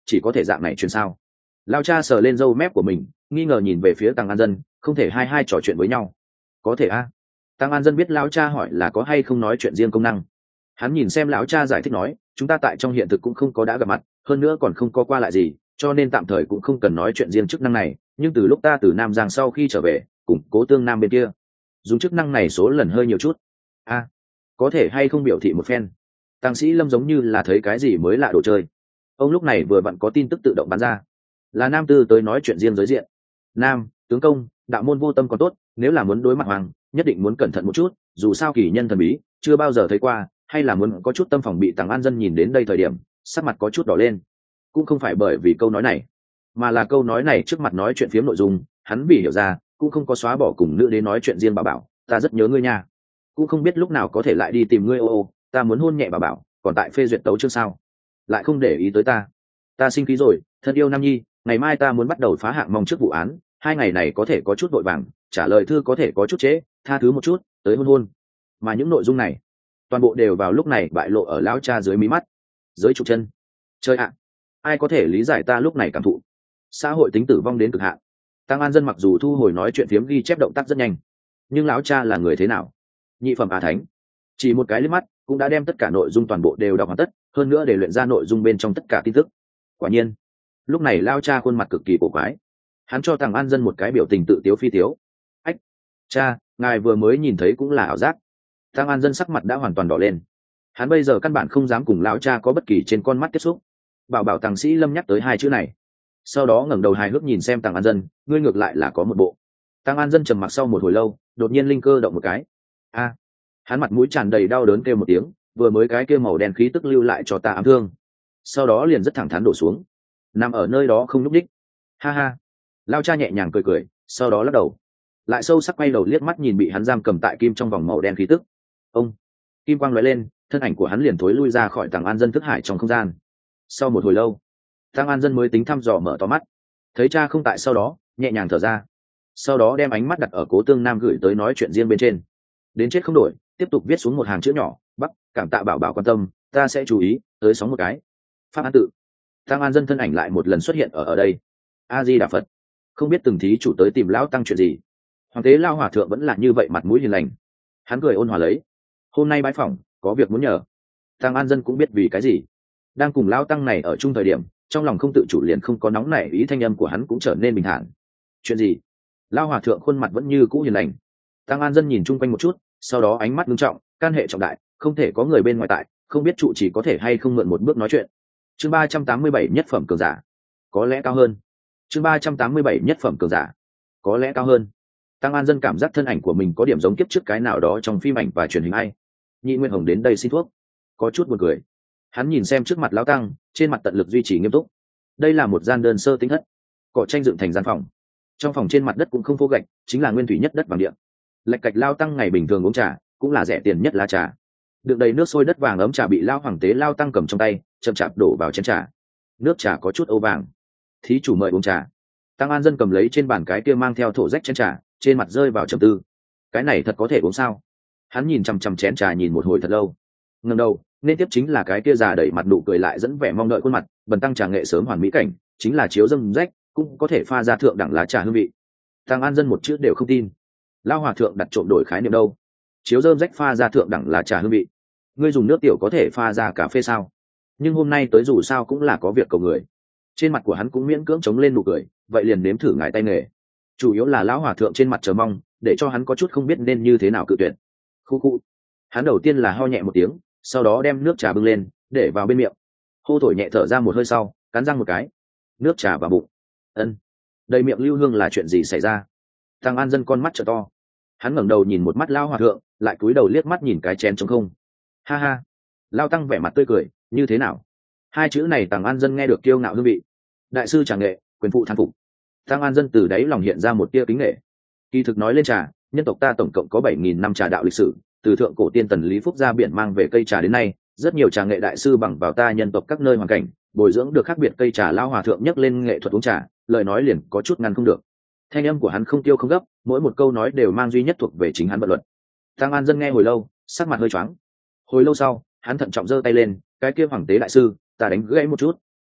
chỉ có thể dạng này truyền sao? Lao cha sờ lên râu mép của mình, nghi ngờ nhìn về phía Tăng An Dân, không thể hai hai trò chuyện với nhau. Có thể a? Tăng An Dân biết lão cha hỏi là có hay không nói chuyện riêng công năng. Hắn nhìn xem lão cha giải thích nói, chúng ta tại trong hiện thực cũng không có đã gặp mặt, hơn nữa còn không có qua lại gì, cho nên tạm thời cũng không cần nói chuyện riêng chức năng này. Nhưng từ lúc ta từ Nam Giang sau khi trở về, cùng Cố Tương Nam bên kia, dùng chức năng này số lần hơi nhiều chút. A, có thể hay không biểu thị một phen? Tăng sĩ Lâm giống như là thấy cái gì mới lạ đồ chơi. Ông lúc này vừa vặn có tin tức tự động bắn ra, là Nam Tư tới nói chuyện riêng giới diện. Nam tướng công, đạo môn vô tâm còn tốt, nếu là muốn đối mặt hoàng, nhất định muốn cẩn thận một chút, dù sao kỳ nhân thần bí, chưa bao giờ thấy qua, hay là muốn có chút tâm phòng bị Tăng An Dân nhìn đến đây thời điểm, sắc mặt có chút đỏ lên. Cũng không phải bởi vì câu nói này, mà là câu nói này trước mặt nói chuyện phiếm nội dung, hắn vì hiểu ra, cũng không có xóa bỏ cùng nữ đế nói chuyện riêng. Bà bảo, ta rất nhớ ngươi nha, cũng không biết lúc nào có thể lại đi tìm ngươi. Ô ô, ta muốn hôn nhẹ bà bảo, còn tại phê duyệt tấu chương sao, lại không để ý tới ta. Ta sinh khí rồi, thân yêu Nam Nhi, ngày mai ta muốn bắt đầu phá hạng mong trước vụ án, hai ngày này có thể có chút vội vàng, trả lời thư có thể có chút trễ, tha thứ một chút, tới hôn hôn. Mà những nội dung này toàn bộ đều vào lúc này bại lộ ở lão cha dưới mí mắt. Dưới trục chân, chơi ạ, ai có thể lý giải ta lúc này cảm thụ? Xã hội tính tử vong đến cực hạn. Tăng An Dân mặc dù thu hồi nói chuyện phiếm ghi chép động tác rất nhanh, nhưng lão cha là người thế nào? Nhị phẩm Á Thánh, chỉ một cái liếc mắt cũng đã đem tất cả nội dung toàn bộ đều đọc hoàn tất, hơn nữa để luyện ra nội dung bên trong tất cả tin tức. Quả nhiên, lúc này lão cha khuôn mặt cực kỳ cổ quái, hắn cho Tăng An Dân một cái biểu tình tự tiếu phi tiếu. Ách, cha, ngài vừa mới nhìn thấy cũng là ảo giác. Tăng An Dân sắc mặt đã hoàn toàn đỏ lên, hắn bây giờ căn bản không dám cùng lão cha có bất kỳ trên con mắt tiếp xúc. Bảo bảo Tăng Sĩ Lâm nhắc tới hai chữ này, sau đó ngẩng đầu hài hước nhìn xem Tăng An Dân, ngươi ngược lại là có một bộ. Tăng An Dân trầm mặc sau một hồi lâu, đột nhiên linh cơ động một cái. A, hắn mặt mũi tràn đầy đau đớn kêu một tiếng, vừa mới cái kia màu đen khí tức lưu lại cho ta ám thương, sau đó liền rất thẳng thắn đổ xuống, nằm ở nơi đó không nhúc nhích. Ha ha, lao cha nhẹ nhàng cười cười, sau đó lắc đầu, lại sâu sắc quay đầu liếc mắt nhìn bị hắn giam cầm tại kim trong vòng màu đen khí tức. Ông, kim quang lóe lên, thân ảnh của hắn liền thối lui ra khỏi Tăng An Dân thức hải trong không gian. Sau một hồi lâu, Tăng An Dân mới tính thăm dò mở to mắt, thấy cha không tại, sau đó nhẹ nhàng thở ra, sau đó đem ánh mắt đặt ở Cố Tương Nam gửi tới nói chuyện riêng bên trên. Đến chết không đổi, tiếp tục viết xuống một hàng chữ nhỏ, bắc, cảm tạ bảo bảo quan tâm, ta sẽ chú ý, tới sóng một cái. Pháp An tự. Tăng An Dân thân ảnh lại một lần xuất hiện ở ở đây. A Di Đà Phật. Không biết từng thí chủ tới tìm lão tăng chuyện gì. Hoàng tế Lao Hòa Thượng vẫn là như vậy, mặt mũi hiền lành. Hắn cười ôn hòa lấy, hôm nay bái phỏng, có việc muốn nhờ. Tăng An Dân cũng biết vì cái gì, đang cùng lão tăng này ở chung thời điểm, trong lòng không tự chủ liền không có nóng nảy, ý thanh âm của hắn cũng trở nên bình thản. Chuyện gì? Lao Hòa Thượng khuôn mặt vẫn như cũ hiền lành. Tăng An Dân nhìn chung quanh một chút, sau đó ánh mắt nghiêm trọng, can hệ trọng đại, không thể có người bên ngoài tại, không biết trụ chỉ có thể hay không mượn một bước nói chuyện. Chương ba trăm tám mươi bảy nhất phẩm cường giả, có lẽ cao hơn. Chương ba trăm tám mươi bảy nhất phẩm cường giả, có lẽ cao hơn. Tăng An Dân cảm giác thân ảnh của mình có điểm giống kiếp trước cái nào đó trong phim ảnh và truyền hình ai. Nhị Nguyên Hồng đến đây xin thuốc, có chút buồn cười. Hắn nhìn xem trước mặt lão tăng, trên mặt tận lực duy trì nghiêm túc. Đây là một gian đơn sơ tính thất, cỏ tranh dựng thành gian phòng. Trong phòng trên mặt đất cũng không phô gạch, chính là nguyên thủy nhất đất vàng điện. Lạch cạch lao tăng ngày bình thường uống trà, cũng là rẻ tiền nhất lá trà. Đựng đầy nước sôi đất vàng ấm trà bị lao hoàng tế lao tăng cầm trong tay, chậm chạp đổ vào chén trà. Nước trà có chút âu vàng. Thí chủ mời uống trà. Tăng An Dân cầm lấy trên bàn cái kia mang theo thổ rách chén trà, trên mặt rơi vào trầm tư. Cái này thật có thể uống sao? Hắn nhìn chằm chằm chén trà nhìn một hồi thật lâu. Ngẩng đầu, nên tiếp chính là cái kia già đẩy mặt nụ cười lại dẫn vẻ mong đợi khuôn mặt, bần tăng trà nghệ sớm hoàn mỹ cảnh, chính là chiếu dâm rách, cũng có thể pha ra thượng đẳng lá trà hương vị. Tăng An Dân một chữ đều không tin. Lao Hòa Thượng đặt trộm đổi khái niệm đâu? Chiếu dơm rách pha ra thượng đẳng lá trà hương vị, ngươi dùng nước tiểu có thể pha ra cà phê sao? Nhưng hôm nay tới dù sao cũng là có việc cầu người. Trên mặt của hắn cũng miễn cưỡng chống lên nụ cười, vậy liền nếm thử ngài tay nghề. Chủ yếu là Lão Hòa Thượng trên mặt chờ mong, để cho hắn có chút không biết nên như thế nào cự tuyệt. Khu khu. Hắn đầu tiên là ho nhẹ một tiếng, sau đó đem nước trà bưng lên, để vào bên miệng. Hô thổi nhẹ thở ra một hơi sau, cắn răng một cái, nước trà vào bụng. Ân, đầy miệng lưu hương là chuyện gì xảy ra? Tăng An Dân con mắt trợ to, hắn ngẩng đầu nhìn một mắt Lao Hòa Thượng, lại cúi đầu liếc mắt nhìn cái chén trống không. Ha ha, Lao tăng vẻ mặt tươi cười, như thế nào? Hai chữ này Tăng An Dân nghe được kiêu ngạo hương vị. Đại sư trà nghệ, quyền phụ thán phục. Tăng An Dân từ đáy lòng hiện ra một tia kính nể. Kỳ thực nói lên trà, nhân tộc ta tổng cộng có bảy nghìn năm trà đạo lịch sử, từ thượng cổ tiên tần Lý Phúc ra biển mang về cây trà đến nay, rất nhiều trà nghệ đại sư bằng vào ta nhân tộc các nơi hoàn cảnh, bồi dưỡng được khác biệt cây trà. Lao Hòa Thượng nhắc lên nghệ thuật uống trà, lời nói liền có chút ngăn không được. Thanh âm của hắn không tiêu không gấp, mỗi một câu nói đều mang duy nhất thuộc về chính hắn vận luật. Tăng An Dân nghe hồi lâu, sắc mặt hơi choáng. Hồi lâu sau, hắn thận trọng giơ tay lên, cái kia hoàng tế đại sư, ta đánh gãy một chút.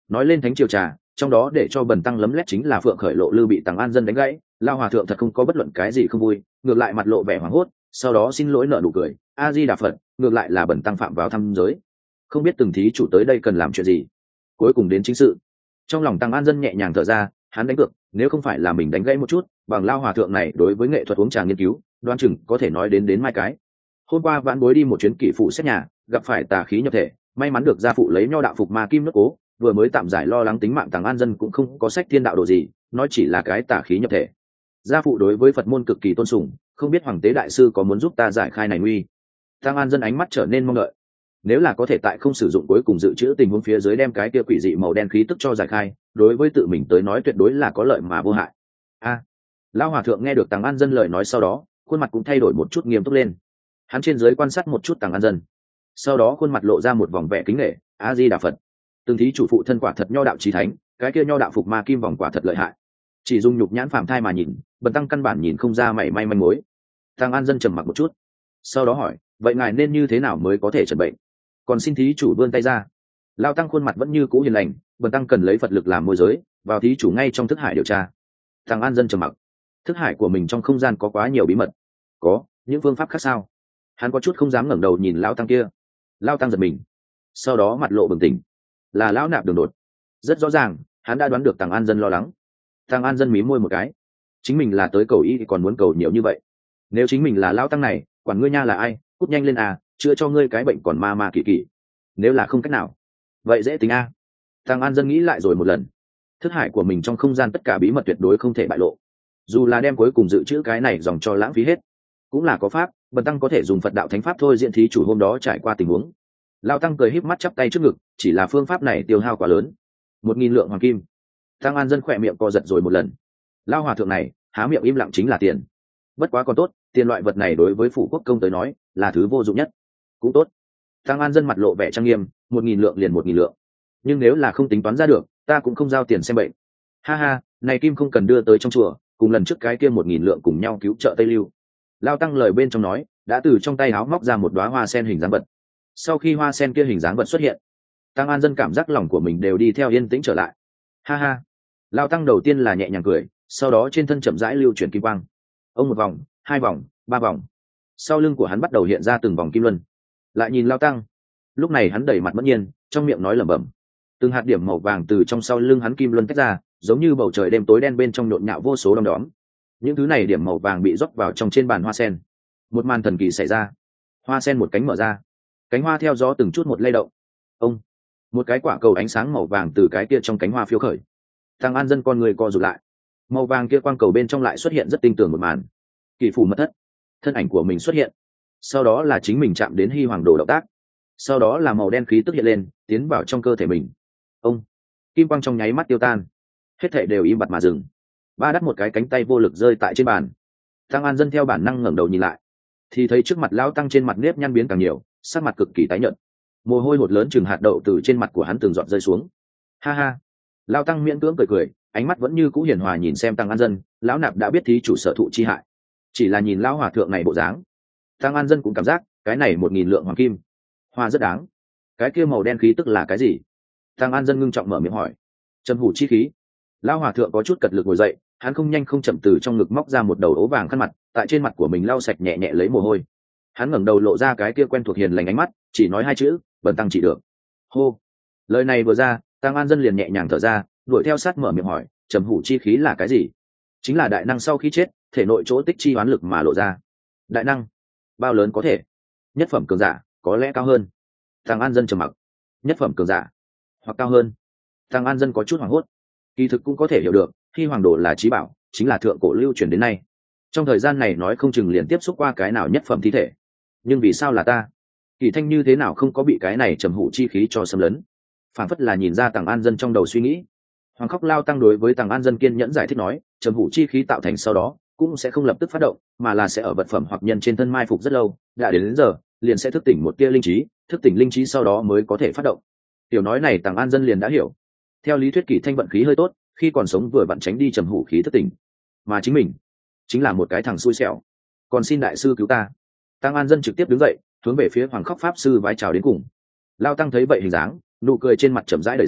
nói lên thánh triều trà, trong đó để cho bần tăng lấm lét chính là phượng khởi lộ lư bị Tằng An Dân đánh gãy. Lao hòa thượng thật không có bất luận cái gì không vui, ngược lại mặt lộ vẻ hoảng hốt, sau đó xin lỗi nở nụ cười, a di đà phật, ngược lại là bần tăng phạm vào thăm giới, không biết từng thí chủ tới đây cần làm chuyện gì. Cuối cùng đến chính sự. Trong lòng Tằng An Dân nhẹ nhàng thở ra, hắn đánh cược, nếu không phải là mình đánh gãy một chút, bằng Lao hòa thượng này đối với nghệ thuật uống trà nghiên cứu, đoán chừng có thể nói đến đến mai cái. Hôm qua vãn bối đi một chuyến kỷ phụ xét nhà, gặp phải tà khí nhập thể, may mắn được gia phụ lấy nho đạo phục ma kim nước cố, vừa mới tạm giải lo lắng tính mạng Tằng An Dân cũng không có sách thiên đạo đồ gì, nói chỉ là cái tà khí nhập thể. Gia phụ đối với Phật môn cực kỳ tôn sùng, không biết hoàng tế đại sư có muốn giúp ta giải khai này nguy. Tằng An Dân ánh mắt trở nên mong đợi. Nếu là có thể tại không sử dụng cuối cùng dự trữ tình huống phía dưới đem cái kia quỷ dị màu đen khí tức cho giải khai, đối với tự mình tới nói tuyệt đối là có lợi mà vô hại. A, à, Lão hòa thượng nghe được Tằng An Dân lời nói sau đó, khuôn mặt cũng thay đổi một chút nghiêm túc lên. Hắn trên dưới quan sát một chút Tằng An Dân, sau đó khuôn mặt lộ ra một vòng vẻ kính nể, a di đà phật, từng thí chủ phụ thân quả thật nho đạo chí thánh, cái kia nho đạo phục ma kim vòng quả thật lợi hại, chỉ dùng nhục nhãn phàm thai mà nhìn, bần tăng căn bản nhìn không ra mảy may manh mối. Tằng An Dân trầm mặc một chút, sau đó hỏi, vậy ngài nên như thế nào mới có thể chẩn bệnh? Còn xin thí chủ vươn tay ra. Lao tăng khuôn mặt vẫn như cũ hiền lành, bần tăng cần lấy Phật lực làm môi giới, vào thí chủ ngay trong thức hải điều tra. Tằng An Dân trầm mặc, thức hải của mình trong không gian có quá nhiều bí mật, có những phương pháp khác sao? Hắn có chút không dám ngẩng đầu nhìn Lao tăng kia. Lao tăng giật mình, sau đó mặt lộ bừng tỉnh, là lão nạp đường đột. Rất rõ ràng hắn đã đoán được Tằng An Dân lo lắng. Tằng An Dân mím môi một cái, chính mình là tới cầu y thì còn muốn cầu nhiều như vậy. Nếu chính mình là Lao tăng này, quản ngươi nha là ai, cút nhanh lên à, chữa cho ngươi cái bệnh còn ma ma kỳ kỳ. Nếu là không cách nào, vậy dễ tính a. Tằng An Dân nghĩ lại rồi một lần, thức hải của mình trong không gian tất cả bí mật tuyệt đối không thể bại lộ, dù là đem cuối cùng dự trữ cái này dòng cho lãng phí hết cũng là có pháp. Bần tăng có thể dùng Phật đạo thánh pháp thôi diễn thí chủ hôm đó trải qua tình huống. Lao tăng cười híp mắt chắp tay trước ngực, chỉ là phương pháp này tiêu hao quá lớn, một nghìn lượng hoàng kim. Tằng An Dân khỏe miệng co giật rồi một lần. Lao hòa thượng này há miệng im lặng chính là tiền. Bất quá còn tốt, tiền loại vật này đối với phủ quốc công tới nói là thứ vô dụng nhất. Cũng tốt. Tằng An Dân mặt lộ vẻ trang nghiêm, một nghìn lượng liền một nghìn lượng, nhưng nếu là không tính toán ra được, ta cũng không giao tiền xem bệnh. Ha ha, này kim không cần đưa tới trong chùa, cùng lần trước cái kia một nghìn lượng cùng nhau cứu trợ Tây Lưu. Lao tăng lời bên trong nói, đã từ trong tay áo móc ra một đóa hoa sen hình dáng vật. Sau khi hoa sen kia hình dáng vật xuất hiện, Tằng An Dân cảm giác lòng của mình đều đi theo yên tĩnh trở lại. Ha ha. Lao tăng đầu tiên là nhẹ nhàng cười, sau đó trên thân chậm rãi lưu chuyển kim quang. Ông một vòng, hai vòng, ba vòng. Sau lưng của hắn bắt đầu hiện ra từng vòng kim luân. Lại nhìn Lao tăng, lúc này hắn đầy mặt mẫn nhiên, trong miệng nói lẩm bẩm. Từng hạt điểm màu vàng từ trong sau lưng hắn kim luân tách ra, giống như bầu trời đêm tối đen bên trong nhộn nhạo vô số đom đóm. Những thứ này điểm màu vàng bị rót vào trong trên bàn hoa sen. Một màn thần kỳ xảy ra. Hoa sen một cánh mở ra, cánh hoa theo gió từng chút một lay động. Ông, một cái quả cầu ánh sáng màu vàng từ cái kia trong cánh hoa phiêu khởi. Tằng An Dân con người co rụt lại. Màu vàng kia quang cầu bên trong lại xuất hiện rất tinh tường một màn. Kỷ phủ mật thất, thân ảnh của mình xuất hiện. Sau đó là chính mình chạm đến Hy Hoàng Đồ động tác. Sau đó là màu đen khí tức hiện lên, tiến vào trong cơ thể mình. Ông, kim quang trong nháy mắt tiêu tan, hết thảy đều im bặt mà dừng. Ba đắt một cái cánh tay vô lực rơi tại trên bàn. Tằng An Dân theo bản năng ngẩng đầu nhìn lại, thì thấy trước mặt Lão tăng trên mặt nếp nhăn biến càng nhiều, sắc mặt cực kỳ tái nhợt, mồ hôi hột lớn chừng hạt đậu từ trên mặt của hắn từng giọt rơi xuống. Ha ha. Lão tăng miễn cưỡng cười cười, ánh mắt vẫn như cũ hiền hòa nhìn xem Tằng An Dân. Lão nạp đã biết thí chủ sở thụ chi hại, chỉ là nhìn lão hòa thượng này bộ dáng, Tằng An Dân cũng cảm giác cái này một nghìn lượng hoàng kim hoa rất đáng. Cái kia màu đen khí tức là cái gì? Tằng An Dân ngưng trọng mở miệng hỏi. Trầm hủ chi khí. Lão hòa thượng có chút cật lực ngồi dậy, hắn không nhanh không chậm từ trong ngực móc ra một đầu ố vàng khăn mặt, tại trên mặt của mình lau sạch nhẹ nhẹ lấy mồ hôi. Hắn ngẩng đầu lộ ra cái kia quen thuộc hiền lành ánh mắt, chỉ nói hai chữ, bần tăng chỉ được. Hô. Lời này vừa ra, Tằng An Dân liền nhẹ nhàng thở ra, đuổi theo sát mở miệng hỏi, trầm hủ chi khí là cái gì? Chính là đại năng sau khi chết, thể nội chỗ tích chi oán lực mà lộ ra. Đại năng? Bao lớn có thể? Nhất phẩm cường giả, có lẽ cao hơn. Tằng An Dân trầm mặc. Nhất phẩm cường giả, hoặc cao hơn. Tằng An Dân có chút hoảng hốt. Kỳ thực cũng có thể hiểu được, Hy Hoàng Đồ là chí bảo, chính là thượng cổ lưu truyền đến nay. Trong thời gian này nói không chừng liền tiếp xúc qua cái nào nhất phẩm thi thể. Nhưng vì sao là ta? Kỳ Thanh như thế nào không có bị cái này trầm hủ chi khí cho xâm lấn? Phản phất là nhìn ra Tằng An Dân trong đầu suy nghĩ. Hoàng Khóc Lao tăng đối với Tằng An Dân kiên nhẫn giải thích nói, trầm hủ chi khí tạo thành sau đó cũng sẽ không lập tức phát động, mà là sẽ ở vật phẩm hoặc nhân trên thân mai phục rất lâu, đã đến, đến giờ liền sẽ thức tỉnh một tia linh trí, thức tỉnh linh trí sau đó mới có thể phát động. Tiểu nói này Tằng An Dân liền đã hiểu. Theo lý thuyết Kỳ Thanh vận khí hơi tốt, khi còn sống vừa vặn tránh đi trầm hủ khí thức tỉnh, mà chính mình chính là một cái thằng xui xẻo. Còn xin đại sư cứu ta. Tằng An Dân trực tiếp đứng dậy, hướng về phía Hoàng Khóc pháp sư vái chào đến cùng. Lao tăng thấy vậy hình dáng, nụ cười trên mặt chậm rãi đẩy ra,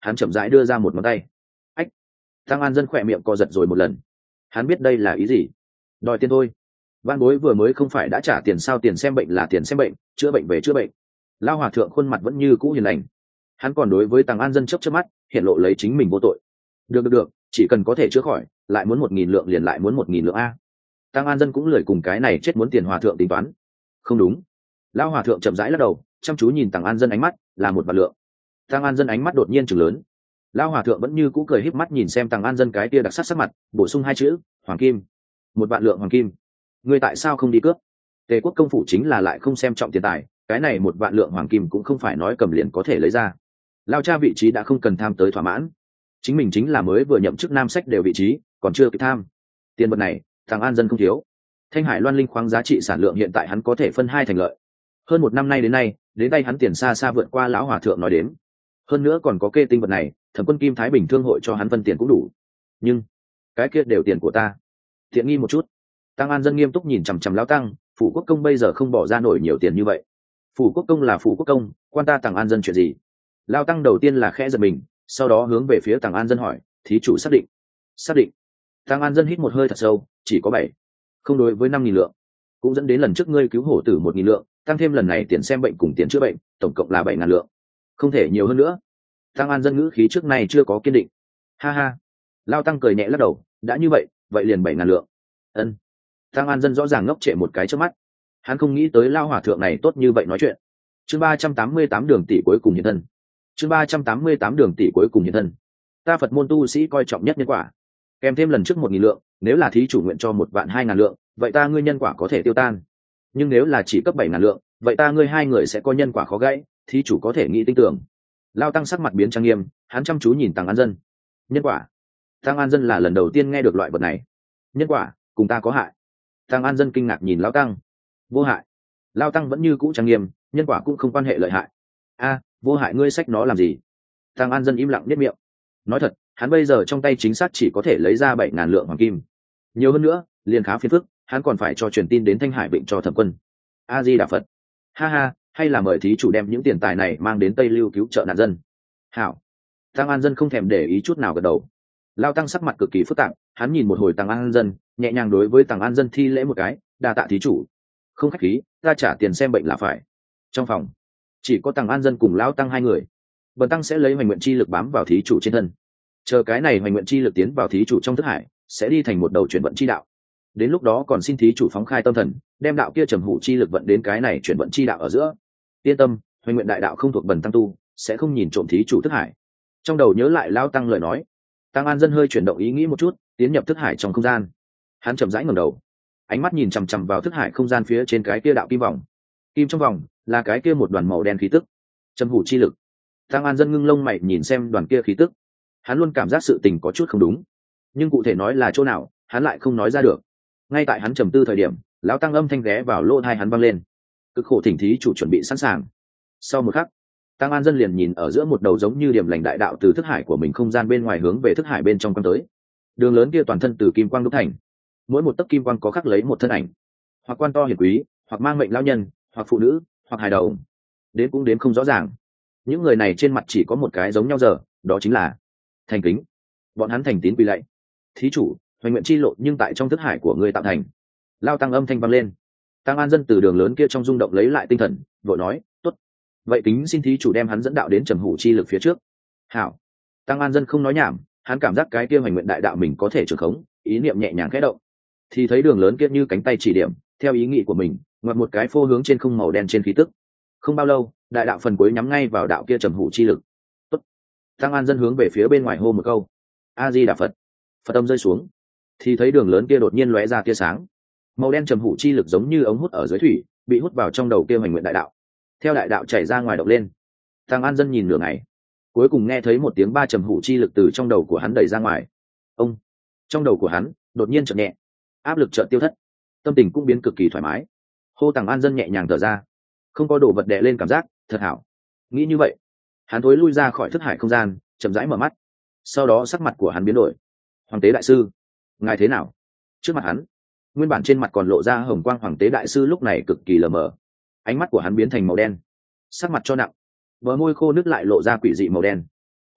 hắn chậm rãi đưa ra một ngón tay. Ách! Tăng An Dân khỏe miệng co giật rồi một lần. Hắn biết đây là ý gì. Đòi tiền thôi. Văn bối vừa mới không phải đã trả tiền sao? Tiền xem bệnh là tiền xem bệnh, chữa bệnh về chữa bệnh. Lao hòa thượng khuôn mặt vẫn như cũ hiền lành. Hắn còn đối với Tăng An Dân chớp chớp mắt, hiện lộ lấy chính mình vô tội. Được được được, chỉ cần có thể chữa khỏi, lại muốn một nghìn lượng liền lại muốn một nghìn lượng a. Tăng An Dân cũng lười cùng cái này chết muốn tiền hòa thượng tính toán. Không đúng. Lao hòa thượng chậm rãi lắc đầu, chăm chú nhìn Tăng An Dân ánh mắt là một vạn lượng. Tăng An Dân ánh mắt đột nhiên trừng lớn. Lao hòa thượng vẫn như cũ cười híp mắt nhìn xem Tăng An Dân cái kia đặc sắc sắc mặt, bổ sung hai chữ hoàng kim. Một vạn lượng hoàng kim. Ngươi tại sao không đi cướp? Tề quốc công phủ chính là lại không xem trọng tiền tài, cái này một vạn lượng hoàng kim cũng không phải nói cầm liền có thể lấy ra. Lao cha vị trí đã không cần tham tới thỏa mãn, chính mình chính là mới vừa nhậm chức nam sách đều vị trí, còn chưa kịp tham. Tiền vật này Tăng An Dân không thiếu. Thanh Hải Loan linh khoáng giá trị sản lượng hiện tại hắn có thể phân hai thành lợi. Hơn một năm nay đến nay, đến tay hắn tiền xa xa vượt qua lão hòa thượng nói đến. Hơn nữa còn có kê tinh vật này, Thẩm Quân Kim Thái Bình thương hội cho hắn phân tiền cũng đủ. Nhưng cái kia đều tiền của ta, tiện nghi một chút. Tăng An Dân nghiêm túc nhìn chằm chằm lão tăng, phủ quốc công bây giờ không bỏ ra nổi nhiều tiền như vậy. Phủ quốc công là phủ quốc công, quan ta Tăng An Dân chuyện gì? Lão tăng đầu tiên là khẽ giật mình, sau đó hướng về phía Tăng An Dân hỏi, thí chủ xác định? Xác định. Tăng An Dân hít một hơi thật sâu, chỉ có bảy, không đối với năm nghìn lượng, cũng dẫn đến lần trước ngươi cứu hổ tử một nghìn lượng, tăng thêm lần này tiền xem bệnh cùng tiền chữa bệnh, tổng cộng là bảy ngàn lượng, không thể nhiều hơn nữa. Tăng An Dân ngữ khí trước nay chưa có kiên định. Ha ha. Lao tăng cười nhẹ lắc đầu, đã như vậy, vậy liền bảy ngàn lượng. Ân. Tăng An Dân rõ ràng ngốc trệ một cái trước mắt, hắn không nghĩ tới lao hòa thượng này tốt như vậy nói chuyện. Chương ba trăm tám mươi tám đường tỷ cuối cùng hiện thân. Chương ba trăm tám mươi tám đường tỷ cuối cùng hiện thân. Ta Phật môn tu sĩ coi trọng nhất nhân quả, kèm thêm lần trước một nghìn lượng, nếu là thí chủ nguyện cho một vạn hai ngàn lượng, vậy ta ngươi nhân quả có thể tiêu tan. Nhưng nếu là chỉ cấp bảy ngàn lượng, vậy ta ngươi hai người sẽ có nhân quả khó gãy, thí chủ có thể nghĩ tin tưởng. Lao tăng sắc mặt biến trang nghiêm, hắn chăm chú nhìn Tăng An Dân. Nhân quả? Tăng An Dân là lần đầu tiên nghe được loại vật này. Nhân quả cùng ta có hại? Tăng An Dân kinh ngạc nhìn Lao tăng. Vô hại. Lao tăng vẫn như cũ trang nghiêm, nhân quả cũng không quan hệ lợi hại. A, vô hại ngươi sách nó làm gì? Tăng An Dân im lặng biết miệng. Nói thật, hắn bây giờ trong tay chính xác chỉ có thể lấy ra bảy ngàn lượng hoàng kim. Nhiều hơn nữa, liền khá phiền phức, hắn còn phải cho truyền tin đến Thanh Hải Vịnh cho Thẩm Quân. A Di Đà Phật. Ha ha, hay là mời thí chủ đem những tiền tài này mang đến Tây Lưu cứu trợ nạn dân. Hảo. Tăng An Dân không thèm để ý chút nào gật đầu. Lao tăng sắc mặt cực kỳ phức tạp, hắn nhìn một hồi Tăng An Dân, nhẹ nhàng đối với Tăng An Dân thi lễ một cái, đa tạ thí chủ. Không khách khí, ta trả tiền xem bệnh là phải. Trong phòng chỉ có Tăng An Dân cùng Lão tăng hai người. Bần tăng sẽ lấy hoành nguyện chi lực bám vào thí chủ trên thân, chờ cái này hoành nguyện chi lực tiến vào thí chủ trong thức hải, sẽ đi thành một đầu chuyển vận chi đạo. Đến lúc đó còn xin thí chủ phóng khai tâm thần, đem đạo kia trầm hủ chi lực vận đến cái này chuyển vận chi đạo ở giữa. Yên tâm, hoành nguyện đại đạo không thuộc bần tăng tu, sẽ không nhìn trộm thí chủ thức hải. Trong đầu nhớ lại Lao tăng lời nói, Tăng An Dân hơi chuyển động ý nghĩ một chút, tiến nhập thức hải trong không gian. Hắn chậm rãi ngẩng đầu, ánh mắt nhìn chằm chằm vào thức hải không gian phía trên cái kia đạo kim vòng. Kim trong vòng là cái kia một đoàn màu đen khí tức, trầm hủ chi lực. Tăng An Dân ngưng lông mày nhìn xem đoàn kia khí tức, hắn luôn cảm giác sự tình có chút không đúng, nhưng cụ thể nói là chỗ nào hắn lại không nói ra được. Ngay tại hắn trầm tư thời điểm, lão tăng âm thanh ghé vào lỗ tai hắn vang lên, cực khổ thỉnh thí chủ chuẩn bị sẵn sàng. Sau một khắc, Tăng An Dân liền nhìn ở giữa một đầu giống như điểm lành đại đạo từ thức hải của mình không gian bên ngoài hướng về thức hải bên trong quang tới. Đường lớn kia toàn thân từ kim quang đúc thành, mỗi một tấc kim quang có khắc lấy một thân ảnh, hoặc quan to hiển quý, hoặc mang mệnh lão nhân, hoặc phụ nữ, hoặc hài đồng, đến cũng đến không rõ ràng. Những người này trên mặt chỉ có một cái giống nhau giờ, đó chính là thành kính. Bọn hắn thành tín quỳ lạy. Thí chủ, hoành nguyện chi lộ nhưng tại trong thức hải của người tạo thành. Lao tăng âm thanh vang lên. Tăng An Dân từ đường lớn kia trong rung động lấy lại tinh thần, vội nói, tốt. Vậy kính xin thí chủ đem hắn dẫn đạo đến trầm hủ chi lực phía trước. Hảo. Tăng An Dân không nói nhảm, hắn cảm giác cái kia hoành nguyện đại đạo mình có thể trường khống, ý niệm nhẹ nhàng khẽ động, thì thấy đường lớn kia như cánh tay chỉ điểm, theo ý nghĩ của mình, ngoặt một cái phô hướng trên không màu đen trên khí tức. Không bao lâu, đại đạo phần cuối nhắm ngay vào đạo kia trầm hủ chi lực. Tốt. Tăng An Dân hướng về phía bên ngoài hô một câu, A Di Đà Phật. Phật âm rơi xuống, thì thấy đường lớn kia đột nhiên lóe ra tia sáng, màu đen trầm hủ chi lực giống như ống hút ở dưới thủy, bị hút vào trong đầu kia hoành nguyện đại đạo, theo đại đạo chảy ra ngoài động lên. Tăng An Dân nhìn nửa ngày, cuối cùng nghe thấy một tiếng ba trầm hủ chi lực từ trong đầu của hắn đẩy ra ngoài. Ông, trong đầu của hắn đột nhiên chợt nhẹ, áp lực chợt tiêu thất, tâm tình cũng biến cực kỳ thoải mái. Hô Tăng An Dân nhẹ nhàng thở ra, không có đồ vật đè lên cảm giác thật hảo. Nghĩ như vậy, hắn thối lui ra khỏi thức hải không gian, chậm rãi mở mắt. Sau đó sắc mặt của hắn biến đổi. Hoàng tế đại sư, ngài thế nào? Trước mặt hắn, nguyên bản trên mặt còn lộ ra hồng quang hoàng tế đại sư lúc này cực kỳ lờ mờ, ánh mắt của hắn biến thành màu đen, sắc mặt cho nặng, bờ môi khô nước lại lộ ra quỷ dị màu đen.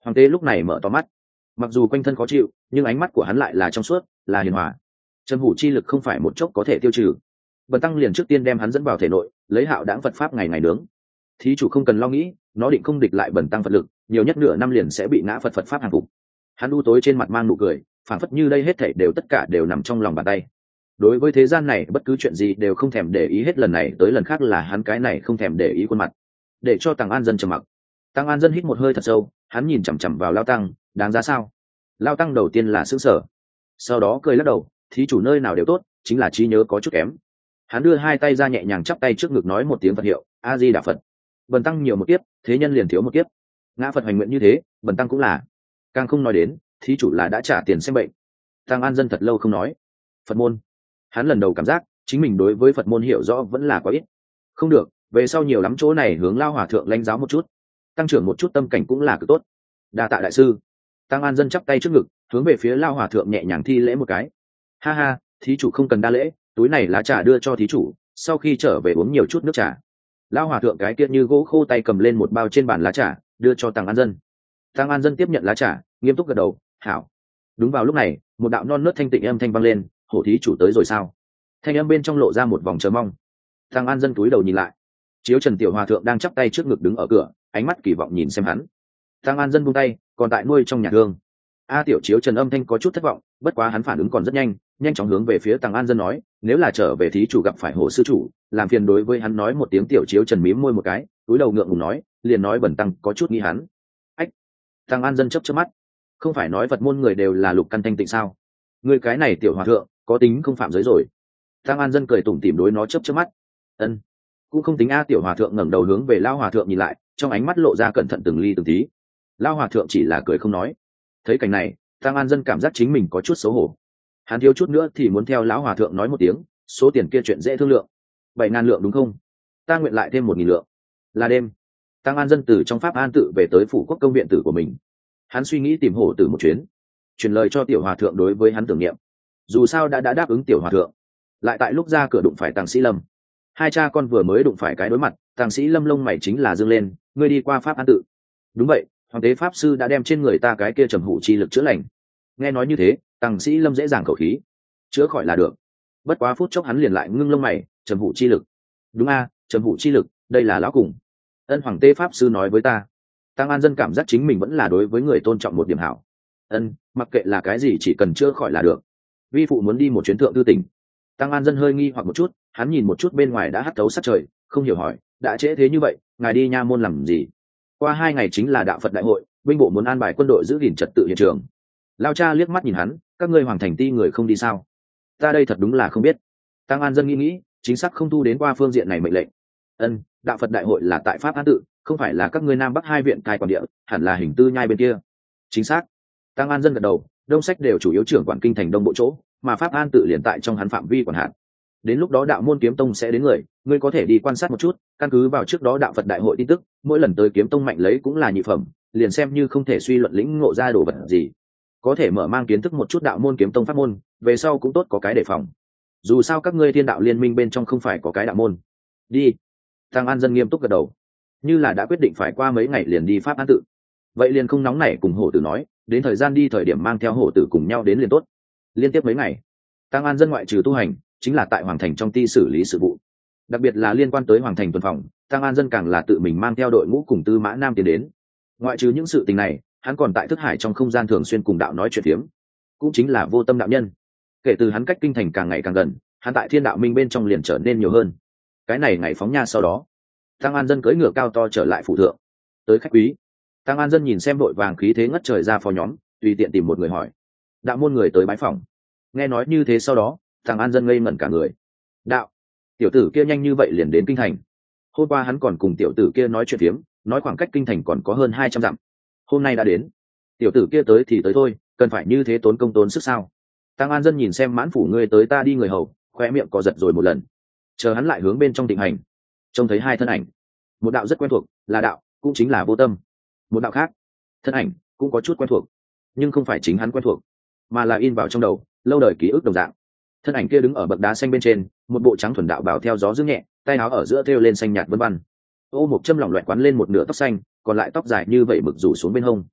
Hoàng tế lúc này mở to mắt, mặc dù quanh thân khó chịu nhưng ánh mắt của hắn lại là trong suốt, là hiền hòa. Trầm hủ chi lực không phải một chốc có thể tiêu trừ. Bần tăng liền trước tiên đem hắn dẫn vào thể nội, lấy hạo đãng Phật pháp ngày ngày nướng. Thí chủ không cần lo nghĩ, nó định không địch lại bần tăng Phật lực, nhiều nhất nửa năm liền sẽ bị ngã Phật Phật pháp hàng phục. Hắn u tối trên mặt mang nụ cười, phảng phất như đây hết thảy đều tất cả đều nằm trong lòng bàn tay. Đối với thế gian này bất cứ chuyện gì đều không thèm để ý, hết lần này tới lần khác là hắn cái này không thèm để ý khuôn mặt. Để cho Tằng An Dân trầm mặc. Tằng An Dân hít một hơi thật sâu, hắn nhìn chằm chằm vào Lao Tăng, đáng giá sao? Lao Tăng đầu tiên là sững sờ, sau đó cười lắc đầu, thí chủ nơi nào đều tốt, chính là trí nhớ có chút kém. Hắn đưa hai tay ra nhẹ nhàng chắp tay trước ngực nói một tiếng Phật hiệu, A Di Đà Phật. Bần tăng nhiều một kiếp, thế nhân liền thiếu một kiếp. Ngã Phật hoành nguyện như thế, bần tăng cũng là. Càng không nói đến, thí chủ là đã trả tiền xem bệnh. Tằng An Dân thật lâu không nói. Phật môn, hắn lần đầu cảm giác chính mình đối với Phật môn hiểu rõ vẫn là quá ít. Không được, về sau nhiều lắm chỗ này hướng Lao hòa thượng lãnh giáo một chút, tăng trưởng một chút tâm cảnh cũng là cực tốt. Đa tạ đại sư. Tằng An Dân chắp tay trước ngực, hướng về phía Lao hòa thượng nhẹ nhàng thi lễ một cái. Ha ha, thí chủ không cần đa lễ, túi này lá trà đưa cho thí chủ, sau khi trở về uống nhiều chút nước trà. Lao hòa thượng cái kia như gỗ khô tay cầm lên một bao trên bàn lá trà, đưa cho Tằng An Dân. Tằng An Dân tiếp nhận lá trà, nghiêm túc gật đầu, hảo. Đúng vào lúc này, một đạo non nớt thanh tịnh âm thanh vang lên, hổ thí chủ tới rồi sao? Thanh âm bên trong lộ ra một vòng chờ mong. Tằng An Dân cúi đầu nhìn lại, Chiếu Trần tiểu hòa thượng đang chắp tay trước ngực đứng ở cửa, ánh mắt kỳ vọng nhìn xem hắn. Tằng An Dân buông tay, còn tại nuôi trong nhà thương. A tiểu Chiếu Trần âm thanh có chút thất vọng, bất quá hắn phản ứng còn rất nhanh, nhanh chóng hướng về phía Tằng An Dân nói, nếu là trở về thí chủ gặp phải hổ sư chủ, làm phiền đối với hắn nói một tiếng. Tiểu Chiếu Trần mím môi một cái, cúi đầu ngượng ngùng nói, liền nói bẩn tăng có chút nghi hắn. Ách. Tằng An Dân chớp chớp mắt, không phải nói Phật môn người đều là lục căn thanh tịnh sao? Người cái này tiểu hòa thượng, có tính không phạm giới rồi. Tằng An Dân cười tủm tỉm đối nó chớp chớp mắt. Ân, cũng không tính. A tiểu hòa thượng ngẩng đầu hướng về Lao hòa thượng nhìn lại, trong ánh mắt lộ ra cẩn thận từng ly từng tí. Lao hòa thượng chỉ là cười không nói. Thấy cảnh này, Tằng An Dân cảm giác chính mình có chút xấu hổ. Hắn thiếu chút nữa thì muốn theo lão hòa thượng nói một tiếng, số tiền kia chuyện dễ thương lượng. Bảy ngàn lượng đúng không? Ta nguyện lại thêm một nghìn lượng. Là đêm. Tằng An Dân từ trong pháp an tự về tới phủ quốc công viện tử của mình. Hắn suy nghĩ tìm hổ tử một chuyến, truyền lời cho tiểu hòa thượng đối với hắn tưởng niệm. Dù sao đã đã đáp ứng tiểu hòa thượng, lại tại lúc ra cửa đụng phải Tằng Sĩ Lâm. Hai cha con vừa mới đụng phải cái đối mặt, Tằng Sĩ Lâm lông mày chính là dương lên, ngươi đi qua pháp an tự. Đúng vậy, hoàng tế pháp sư đã đem trên người ta cái kia trầm hủ chi lực chữa lành. Nghe nói như thế, Tằng Sĩ Lâm dễ dàng khẩu khí, chữa khỏi là được. Bất quá phút chốc hắn liền lại ngưng lông mày, trầm hủ chi lực. Đúng a, trầm hủ chi lực, đây là lão cùng. Ân hoàng tế pháp sư nói với ta. Tằng An Dân cảm giác chính mình vẫn là đối với người tôn trọng một điểm hảo. Ân, mặc kệ là cái gì chỉ cần chữa khỏi là được. Vi phụ muốn đi một chuyến thượng tư tỉnh. Tằng An Dân hơi nghi hoặc một chút, hắn nhìn một chút bên ngoài đã hắt thấu sát trời, không hiểu hỏi, đã trễ thế như vậy, ngài đi nha môn làm gì? Qua hai ngày chính là đạo Phật đại hội, binh bộ muốn an bài quân đội giữ gìn trật tự hiện trường. Lao cha liếc mắt nhìn hắn, các ngươi hoàng thành ti người không đi sao? Ta đây thật đúng là không biết. Tằng An Dân nghĩ nghĩ, chính xác không thu đến qua phương diện này mệnh lệnh. Ân, đạo Phật đại hội là tại pháp an tự, không phải là các ngươi nam bắc hai viện cai quản địa, hẳn là hình tư nhai bên kia. Chính xác. Tằng An Dân gật đầu, đông sách đều chủ yếu trưởng quản kinh thành đông bộ chỗ, mà pháp an tự liền tại trong hắn phạm vi quản hạt. Đến lúc đó đạo môn kiếm tông sẽ đến người, ngươi có thể đi quan sát một chút, căn cứ vào trước đó đạo Phật đại hội tin tức, mỗi lần tới kiếm tông mạnh lấy cũng là nhị phẩm, liền xem như không thể suy luận lĩnh ngộ ra đồ vật gì, có thể mở mang kiến thức một chút đạo môn kiếm tông pháp môn, về sau cũng tốt có cái đề phòng. Dù sao các ngươi thiên đạo liên minh bên trong không phải có cái đạo môn. Đi. Tằng An Dân nghiêm túc gật đầu, như là đã quyết định phải qua mấy ngày liền đi pháp an tự, vậy liền không nóng nảy cùng hổ tử nói, đến thời gian đi thời điểm mang theo hổ tử cùng nhau đến liền tốt. Liên tiếp mấy ngày, Tằng An Dân ngoại trừ tu hành, chính là tại hoàng thành trong ty xử lý sự vụ, đặc biệt là liên quan tới hoàng thành tuần phòng. Tằng An Dân càng là tự mình mang theo đội ngũ cùng Tư Mã Nam tiến đến. Ngoại trừ những sự tình này, hắn còn tại thức hải trong không gian thường xuyên cùng đạo nói chuyện phiếm, cũng chính là vô tâm đạo nhân. Kể từ hắn cách kinh thành càng ngày càng gần, hắn tại thiên đạo minh bên trong liền trở nên nhiều hơn. Cái này ngày phóng nha sau đó, Tằng An Dân cưỡi ngựa cao to trở lại phủ thượng. Tới khách quý. Tằng An Dân nhìn xem đội vàng khí thế ngất trời ra phó nhóm, tùy tiện tìm một người hỏi. Đạo môn người tới bái phòng. Nghe nói như thế sau đó, Tằng An Dân ngây ngẩn cả người. Đạo, tiểu tử kia nhanh như vậy liền đến kinh thành. Hôm qua hắn còn cùng tiểu tử kia nói chuyện phiếm, nói khoảng cách kinh thành còn có hơn hai trăm dặm. Hôm nay đã đến. Tiểu tử kia tới thì tới thôi, cần phải như thế tốn công tốn sức sao? Tằng An Dân nhìn xem mãn phủ người tới ta đi người hầu, khoe miệng co giật rồi một lần. Chờ hắn lại hướng bên trong định hành, trông thấy hai thân ảnh. Một đạo rất quen thuộc, là đạo, cũng chính là Vô Tâm. Một đạo khác, thân ảnh cũng có chút quen thuộc, nhưng không phải chính hắn quen thuộc, mà là in vào trong đầu, lâu đời ký ức đồng dạng. Thân ảnh kia đứng ở bậc đá xanh bên trên, một bộ trắng thuần đạo bảo theo gió dương nhẹ, tay áo ở giữa thêu lên xanh nhạt vân vân. Ô một châm lỏng loẹt quán lên một nửa tóc xanh, còn lại tóc dài như vậy mực rủ xuống bên hông.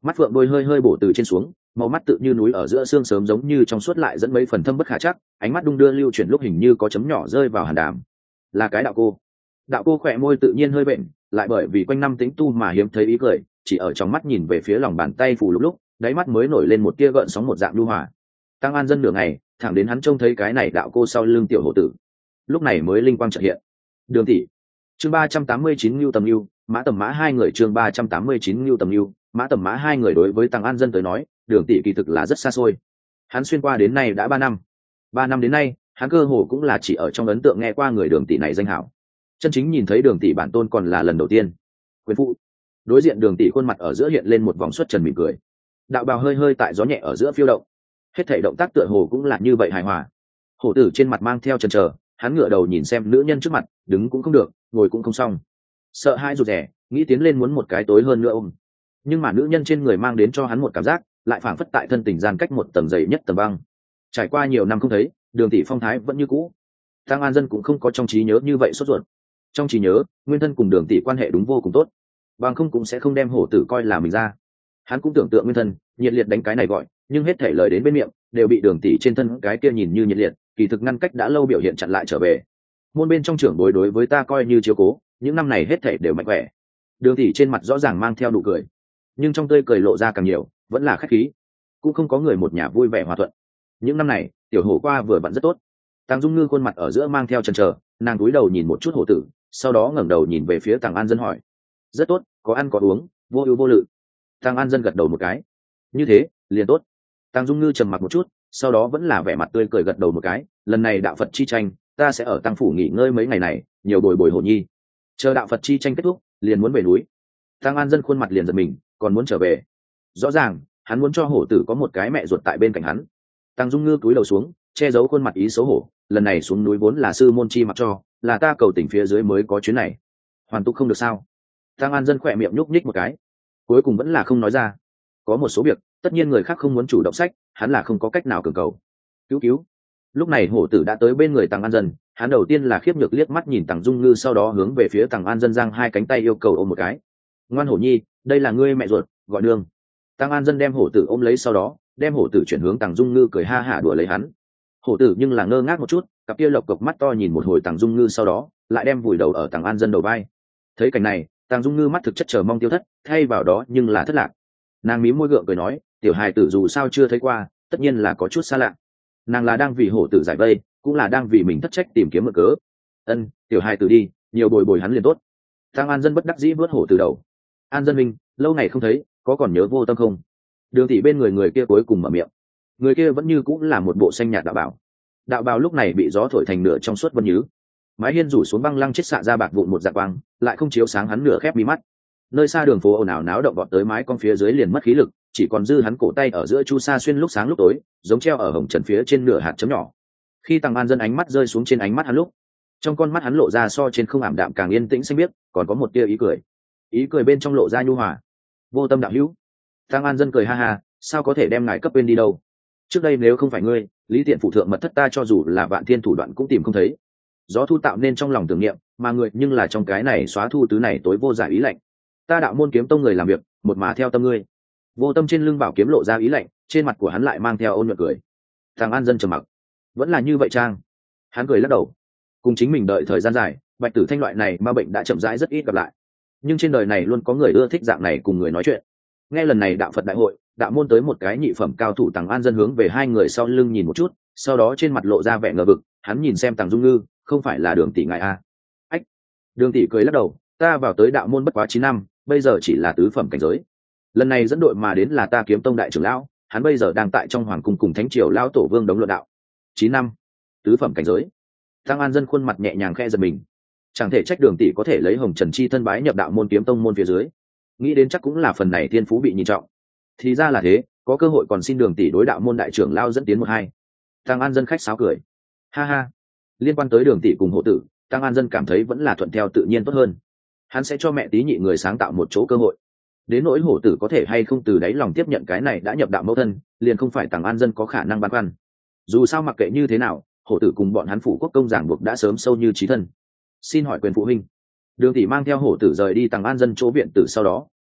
mắt phượng đôi hơi hơi bổ từ trên xuống, màu mắt tự như núi ở giữa xương sớm giống như trong suốt lại dẫn mấy phần thâm bất khả chắc, ánh mắt đung đưa lưu chuyển lúc hình như có chấm nhỏ rơi vào hàn đàm. Là cái đạo cô. Đạo cô khỏe môi tự nhiên hơi bệnh, lại bởi vì quanh năm tính tu mà hiếm thấy ý cười, chỉ ở trong mắt nhìn về phía lòng bàn tay phủ lúc lúc, đáy mắt mới nổi lên một tia gợn sóng một dạng lưu hòa. Tăng An Dân nửa ngày, thẳng đến hắn trông thấy cái này đạo cô sau lưng tiểu hổ tử, lúc này mới linh quang chợt hiện. Đường tỷ. Chương ba trăm tám mươi chín Nưu Tầm Nưu, Mã Tầm Mã hai người chương ba trăm tám mươi chín Nưu Tầm Nưu, Mã Tầm Mã hai người đối với Tăng An Dân tới nói, Đường tỷ kỳ thực là rất xa xôi. Hắn xuyên qua đến nay đã ba năm. Ba năm đến nay, hắn cơ hồ cũng là chỉ ở trong ấn tượng nghe qua người Đường tỷ này danh hảo. Chân chính nhìn thấy Đường tỷ bản tôn còn là lần đầu tiên. Quyền phụ. Đối diện Đường tỷ khuôn mặt ở giữa hiện lên một vòng xuất trần mỉm cười. Đạo bào hơi hơi tại gió nhẹ ở giữa phiêu động. Hết thảy động tác tựa hồ cũng là như vậy hài hòa. Hổ tử trên mặt mang theo chần chờ, hắn ngửa đầu nhìn xem nữ nhân trước mặt, đứng cũng không được, ngồi cũng không xong. Sợ hãi rụt rè, nghĩ tiến lên muốn một cái tối hơn nữa ôm. Nhưng mà nữ nhân trên người mang đến cho hắn một cảm giác, lại phảng phất tại thân tình gian cách một tầng dày nhất tầng băng. Trải qua nhiều năm không thấy, Đường tỷ phong thái vẫn như cũ. Tăng An Dân cũng không có trong trí nhớ như vậy sốt ruột. Trong trí nhớ, nguyên thân cùng Đường tỷ quan hệ đúng vô cùng tốt, bằng không cũng sẽ không đem hổ tử coi là mình ra. Hắn cũng tưởng tượng nguyên thân nhiệt liệt đánh cái này gọi, nhưng hết thể lời đến bên miệng đều bị Đường tỷ trên thân cái kia nhìn như nhiệt liệt, kỳ thực ngăn cách đã lâu biểu hiện chặn lại trở về. Môn bên trong trưởng bối đối với ta coi như chiếu cố, những năm này hết thể đều mạnh khỏe. Đường tỷ trên mặt rõ ràng mang theo nụ cười, nhưng trong tươi cười lộ ra càng nhiều vẫn là khách khí, cũng không có người một nhà vui vẻ hòa thuận. Những năm này tiểu hổ qua vừa vặn rất tốt. Tàng Dung Ngư khuôn mặt ở giữa mang theo chần chờ, nàng cúi đầu nhìn một chút hổ tử, sau đó ngẩng đầu nhìn về phía Tàng An Dân hỏi: rất tốt, có ăn có uống, vô ưu vô lự. Tàng An Dân gật đầu một cái: như thế liền tốt. Tàng Dung Ngư trầm mặc một chút, sau đó vẫn là vẻ mặt tươi cười gật đầu một cái: lần này đạo Phật chi tranh, ta sẽ ở tăng phủ nghỉ ngơi mấy ngày này, nhiều bồi bồi hổ nhi. Chờ đạo Phật chi tranh kết thúc, liền muốn về núi. Tàng An Dân khuôn mặt liền giật mình, còn muốn trở về. Rõ ràng hắn muốn cho hổ tử có một cái mẹ ruột tại bên cạnh hắn. Tàng Dung Ngư cúi đầu xuống, che giấu khuôn mặt ý xấu hổ: lần này xuống núi vốn là sư môn chi mặc cho, là ta cầu tỉnh phía dưới mới có chuyến này, hoàn tục không được sao? Tàng An Dân khỏe miệng nhúc nhích một cái, cuối cùng vẫn là không nói ra. Có một số việc tất nhiên người khác không muốn chủ động sách, hắn là không có cách nào cường cầu. Cứu cứu. Lúc này hổ tử đã tới bên người Tàng An Dân, hắn đầu tiên là khiếp nhược liếc mắt nhìn Tàng Dung Ngư, sau đó hướng về phía Tàng An Dân giang hai cánh tay yêu cầu ôm một cái. Ngoan hổ nhi, đây là ngươi mẹ ruột, gọi nương. Tàng An Dân đem hổ tử ôm lấy, sau đó đem hổ tử chuyển hướng Tàng Dung Ngư, cười ha hả đùa lấy hắn. Hổ tử nhưng là ngơ ngác một chút, cặp kia lộc cộc mắt to nhìn một hồi Tàng Dung Ngư, sau đó lại đem vùi đầu ở Tàng An Dân đầu vai. Thấy cảnh này, Tàng Dung Ngư mắt thực chất chờ mong tiêu thất, thay vào đó nhưng là thất lạc. Nàng mím môi gượng cười nói: tiểu hài tử dù sao chưa thấy qua, tất nhiên là có chút xa lạ. Nàng là đang vì hổ tử giải vây, cũng là đang vì mình thất trách tìm kiếm mượn cớ. Ân, tiểu hài tử đi, nhiều bồi bồi hắn liền tốt. Tàng An Dân bất đắc dĩ vớt hổ từ đầu. An Dân minh, lâu ngày không thấy, có còn nhớ Vô Tâm không? Đường tỷ bên người người kia cuối cùng mở miệng. Người kia vẫn như cũng là một bộ xanh nhạt đạo bảo. Đạo bào lúc này bị gió thổi thành nửa trong suốt vân nhứ, mái hiên rủ xuống băng lăng chết xạ ra bạc vụn một dạng quang, lại không chiếu sáng hắn nửa khép mí mắt. Nơi xa đường phố ồn ào náo động vọt tới mái con phía dưới liền mất khí lực, chỉ còn dư hắn cổ tay ở giữa chu sa xuyên lúc sáng lúc tối, giống treo ở hồng trần phía trên nửa hạt chấm nhỏ. Khi Tàng An Dân ánh mắt rơi xuống trên ánh mắt hắn lúc, trong con mắt hắn lộ ra so trên không ảm đạm càng yên tĩnh xanh biếc, còn có một tia ý cười. Ý cười bên trong lộ ra nhu hòa. Vô Tâm đạo hữu. Tàng An Dân cười ha ha: sao có thể đem ngài cấp bên đi đâu? Trước đây nếu không phải ngươi, Lý Tiện phụ thượng mật thất ta cho dù là vạn thiên thủ đoạn cũng tìm không thấy. Gió thu tạo nên trong lòng tưởng niệm, mà người nhưng là trong cái này xóa thu tứ này tối vô giải ý lạnh. Ta đạo môn kiếm tông người làm việc, một mà theo tâm ngươi. Vô Tâm trên lưng bảo kiếm lộ ra ý lạnh, trên mặt của hắn lại mang theo ôn nhuận cười. Tàng An Dân trầm mặc. Vẫn là như vậy trang. Hắn cười lắc đầu. Cùng chính mình đợi thời gian dài, Bạch Tử Thanh loại này ma bệnh đã chậm rãi rất ít gặp lại. Nhưng trên đời này luôn có người ưa thích dạng này cùng người nói chuyện. Nghe lần này đạo Phật đại hội, đạo môn tới một cái nhị phẩm cao thủ. Tàng An Dân hướng về hai người sau lưng nhìn một chút, sau đó trên mặt lộ ra vẻ ngờ vực. Hắn nhìn xem Tàng Dung Ngư, không phải là Đường tỷ ngài a? Ách. Đường tỷ cười lắc đầu: ta vào tới đạo môn bất quá chín năm, bây giờ chỉ là tứ phẩm cảnh giới. Lần này dẫn đội mà đến là ta Kiếm Tông đại trưởng lão, hắn bây giờ đang tại trong hoàng cung cùng thánh triều lão tổ vương đống luận đạo. Chín năm, tứ phẩm cảnh giới. Tàng An Dân khuôn mặt nhẹ nhàng khẽ giật mình. Chẳng thể trách Đường tỷ có thể lấy hồng trần chi thân bái nhập đạo môn Kiếm Tông môn phía dưới, nghĩ đến chắc cũng là phần này thiên phú bị nhìn trọng. Thì ra là thế, có cơ hội còn xin Đường tỷ đối đạo môn đại trưởng lão dẫn tiến một hai. Tàng An Dân khách sáo cười. Ha ha. Liên quan tới Đường tỷ cùng hộ tử, Tàng An Dân cảm thấy vẫn là thuận theo tự nhiên tốt hơn. Hắn sẽ cho mẹ tí nhị người sáng tạo một chỗ cơ hội. Đến nỗi hổ tử có thể hay không từ đáy lòng tiếp nhận cái này đã nhập đạo mẫu thân, liền không phải Tàng An Dân có khả năng băn khoăn. Dù sao mặc kệ như thế nào, hổ tử cùng bọn hắn phủ quốc công giảng buộc đã sớm sâu như chí thân. Xin hỏi quyền phụ huynh. Đường tỷ mang theo hổ tử rời đi Tàng An Dân chỗ viện tử, sau đó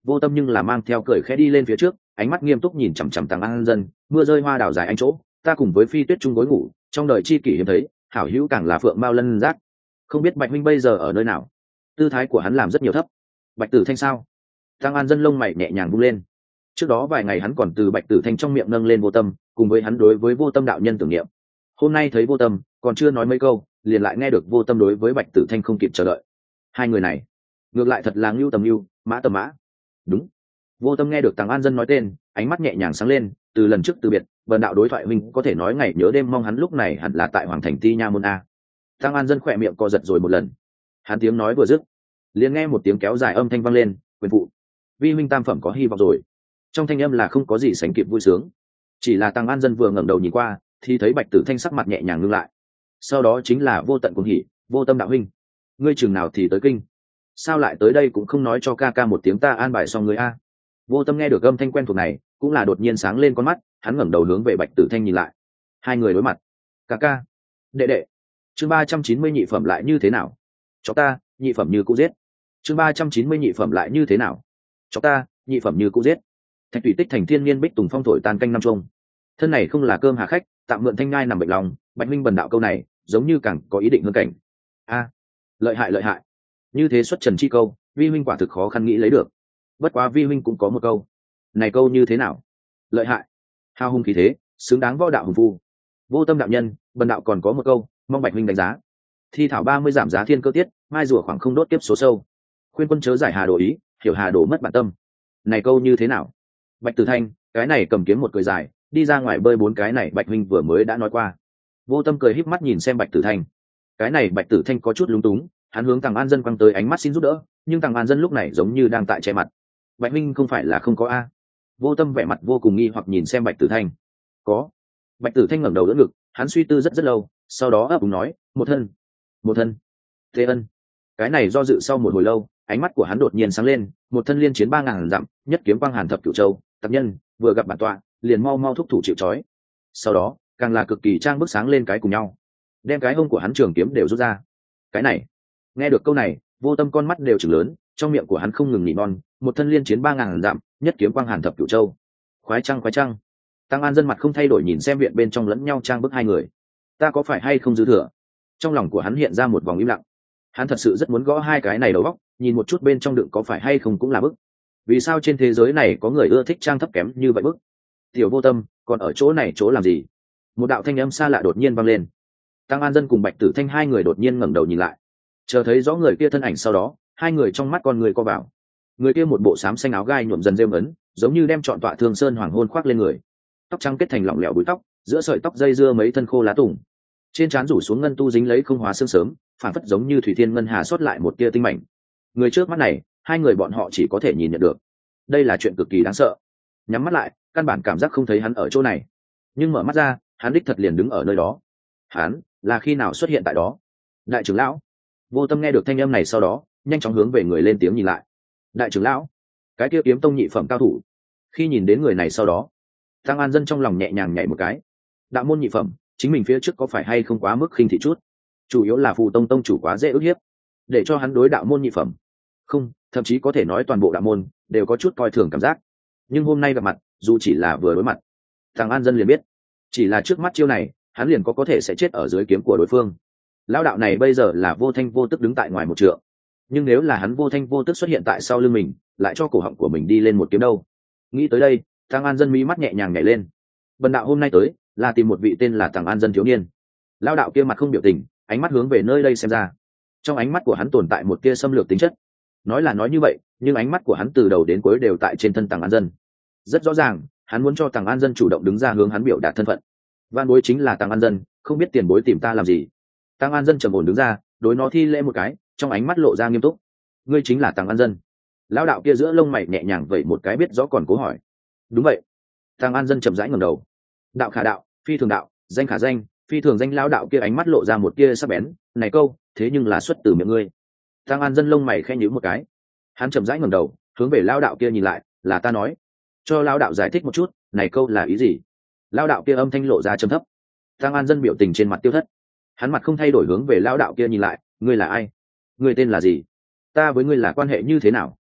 Vô Tâm nhưng là mang theo cười khẽ đi lên phía trước, ánh mắt nghiêm túc nhìn chằm chằm Tăng An Dân, mưa rơi hoa đào dài anh chỗ, ta cùng với Phi Tuyết chung gối ngủ, trong đời chi kỷ hiếm thấy, hảo hữu càng là phượng mao lân giác. Không biết Bạch huynh bây giờ ở nơi nào? Tư thái của hắn làm rất nhiều thấp. Bạch Tử Thanh sao? Tăng An Dân lông mày nhẹ nhàng vung lên. Trước đó vài ngày hắn còn từ Bạch Tử Thanh trong miệng nâng lên Vô Tâm, cùng với hắn đối với Vô Tâm đạo nhân tưởng niệm. Hôm nay thấy Vô Tâm, còn chưa nói mấy câu, liền lại nghe được Vô Tâm đối với Bạch Tử Thanh không kịp chờ đợi. Hai người này, ngược lại thật là ngưu tầm ngưu, mã tầm mã. Đúng. Vô Tâm nghe được Tăng An Dân nói tên, ánh mắt nhẹ nhàng sáng lên, từ lần trước từ biệt, bần đạo đối thoại huynh có thể nói ngày nhớ đêm mong hắn lúc này hẳn là tại Hoàng Thành Ti Nha môn a. Tăng An Dân khỏe miệng co giật rồi một lần. Hắn tiếng nói vừa dứt, liền nghe một tiếng kéo dài âm thanh vang lên, "Quyền phụ, vi huynh tam phẩm có hy vọng rồi." Trong thanh âm là không có gì sánh kịp vui sướng. Chỉ là Tăng An Dân vừa ngẩng đầu nhìn qua, thì thấy Bạch Tử Thanh sắc mặt nhẹ nhàng ngưng lại. Sau đó chính là vô tận cuồng hỉ, "Vô Tâm đạo huynh, ngươi chừng nào thì tới kinh? Sao lại tới đây cũng không nói cho ca ca một tiếng ta an bài xong ngươi a?" Vô Tâm nghe được âm thanh quen thuộc này, cũng là đột nhiên sáng lên con mắt, hắn ngẩng đầu hướng về Bạch Tử Thanh nhìn lại. Hai người đối mặt. "Ca ca, đệ đệ." Chương ba trăm chín mươi nhị phẩm lại như thế nào? Cho ta, nhị phẩm như cũ giết. Chương ba trăm chín mươi nhị phẩm lại như thế nào? Cho ta, nhị phẩm như cũ giết. Thạch Thủy Tích thành thiên niên bích tùng phong thổi tan canh năm trung. Thân này không là cơm hạ khách, tạm mượn thanh ngai nằm bệnh lòng, Bạch minh bần đạo câu này, giống như càng có ý định hơn cảnh. A, lợi hại lợi hại. Như thế xuất trần chi câu, vi huynh quả thực khó khăn nghĩ lấy được. Bất quá vi huynh cũng có một câu. Này câu như thế nào? Lợi hại. Hao hung khí thế, xứng đáng võ đạo hùng phu. Vô Tâm đạo nhân, bần đạo còn có một câu, mong Bạch huynh đánh giá. Thi thảo ba mươi giảm giá thiên cơ tiết, mai rùa khoảng không đốt tiếp số sâu. Khuyên quân chớ giải hà đồ ý, hiểu hà đồ mất bản tâm. Này câu như thế nào? Bạch Tử Thanh, cái này cầm kiếm một cười dài, đi ra ngoài bơi bốn cái này Bạch huynh vừa mới đã nói qua. Vô Tâm cười híp mắt nhìn xem Bạch Tử Thanh. Cái này Bạch Tử Thanh có chút lúng túng, hắn hướng Tằng An Dân quăng tới ánh mắt xin giúp đỡ, nhưng Tằng An Dân lúc này giống như đang tại che mặt. Bạch huynh không phải là không có a? Vô Tâm vẻ mặt vô cùng nghi hoặc nhìn xem Bạch Tử Thanh. Có. Bạch Tử Thanh ngẩng đầu đỡ ngực, hắn suy tư rất rất lâu, sau đó ấp úng nói, một thân. Một thân. Thế ân. Cái này do dự sau một hồi lâu, ánh mắt của hắn đột nhiên sáng lên, một thân liên chiến ba ngàn dặm, nhất kiếm quang hàn thập cửu châu, tập nhân, vừa gặp bản tọa, liền mau mau thúc thủ chịu trói. Sau đó, càng là cực kỳ trang bức sáng lên cái cùng nhau, đem cái hông của hắn trường kiếm đều rút ra. Cái này, nghe được câu này, Vô Tâm con mắt đều trừng lớn, trong miệng của hắn không ngừng nỉ non, một thân liên chiến ba ngàn dặm, nhất kiếm quang hàn thập cửu châu. Khoái trăng khoái trăng. Tăng An Dân mặt không thay đổi nhìn xem viện bên trong lẫn nhau trang bức hai người. Ta có phải hay không dư thừa? Trong lòng của hắn hiện ra một vòng im lặng. Hắn thật sự rất muốn gõ hai cái này đầu óc, nhìn một chút bên trong đựng có phải hay không cũng là bức. Vì sao trên thế giới này có người ưa thích trang thấp kém như vậy bức? Tiểu Vô Tâm, còn ở chỗ này chỗ làm gì? Một đạo thanh âm xa lạ đột nhiên vang lên. Tăng An Dân cùng Bạch Tử Thanh hai người đột nhiên ngẩng đầu nhìn lại. Chờ thấy rõ người kia thân ảnh sau đó, hai người trong mắt con người co vào. Người kia một bộ xám xanh áo gai nhuộm dần rêu ấn, giống như đem trọn tọa Thương Sơn hoàng hôn khoác lên người. Tóc trắng kết thành lỏng lẻo búi tóc, giữa sợi tóc dây dưa mấy thân khô lá tùng. Trên trán rủ xuống ngân tu dính lấy không hóa xương sớm, phản phất giống như thủy thiên ngân hà sót lại một tia tinh mảnh. Người trước mắt này, hai người bọn họ chỉ có thể nhìn nhận được. Đây là chuyện cực kỳ đáng sợ. Nhắm mắt lại, căn bản cảm giác không thấy hắn ở chỗ này. Nhưng mở mắt ra, hắn đích thật liền đứng ở nơi đó. Hắn là khi nào xuất hiện tại đó? Đại trưởng lão. Vô Tâm nghe được thanh âm này sau đó, nhanh chóng hướng về người lên tiếng nhìn lại. Đại trưởng lão, cái kia kiếm tông nhị phẩm cao thủ. Khi nhìn đến người này sau đó, Tăng An Dân trong lòng nhẹ nhàng nhảy một cái. Đạo môn nhị phẩm, chính mình phía trước có phải hay không quá mức khinh thị chút? Chủ yếu là Phù Tông tông chủ quá dễ ức hiếp, để cho hắn đối đạo môn nhị phẩm, không, thậm chí có thể nói toàn bộ đạo môn đều có chút coi thường cảm giác. Nhưng hôm nay gặp mặt, dù chỉ là vừa đối mặt, Tăng An Dân liền biết, chỉ là trước mắt chiêu này, hắn liền có có thể sẽ chết ở dưới kiếm của đối phương. Lão đạo này bây giờ là vô thanh vô tức đứng tại ngoài một trượng, nhưng nếu là hắn vô thanh vô tức xuất hiện tại sau lưng mình, lại cho cổ họng của mình đi lên một kiếm đâu? Nghĩ tới đây, Tăng An Dân mí mắt nhẹ nhàng nhảy lên. Bần đạo hôm nay tới là tìm một vị tên là Tăng An Dân thiếu niên. Lão đạo kia mặt không biểu tình, ánh mắt hướng về nơi đây xem ra. Trong ánh mắt của hắn tồn tại một tia xâm lược tính chất. Nói là nói như vậy, nhưng ánh mắt của hắn từ đầu đến cuối đều tại trên thân Tăng An Dân. Rất rõ ràng, hắn muốn cho Tăng An Dân chủ động đứng ra hướng hắn biểu đạt thân phận. Van bối chính là Tăng An Dân, không biết tiền bối tìm ta làm gì? Tăng An Dân trầm ổn đứng ra, đối nó thi lễ một cái, trong ánh mắt lộ ra nghiêm túc. Ngươi chính là Tăng An Dân? Lão đạo kia giữa lông mày nhẹ nhàng vẩy một cái biết rõ còn cố hỏi. Đúng vậy. Tăng An Dân chậm rãi ngẩng đầu. Đạo khả đạo, phi thường đạo, danh khả danh, phi thường danh. Lão đạo kia ánh mắt lộ ra một tia sắc bén. Này câu, thế nhưng là xuất từ miệng ngươi. Tăng An Dân lông mày khẽ nhíu một cái. Hắn chậm rãi ngẩng đầu, hướng về lão đạo kia nhìn lại, là ta nói. Cho lão đạo giải thích một chút, này câu là ý gì? Lão đạo kia âm thanh lộ ra trầm thấp. Tăng An Dân biểu tình trên mặt tiêu thất. Hắn mặt không thay đổi hướng về lão đạo kia nhìn lại, ngươi là ai? Ngươi tên là gì? Ta với ngươi là quan hệ như thế nào?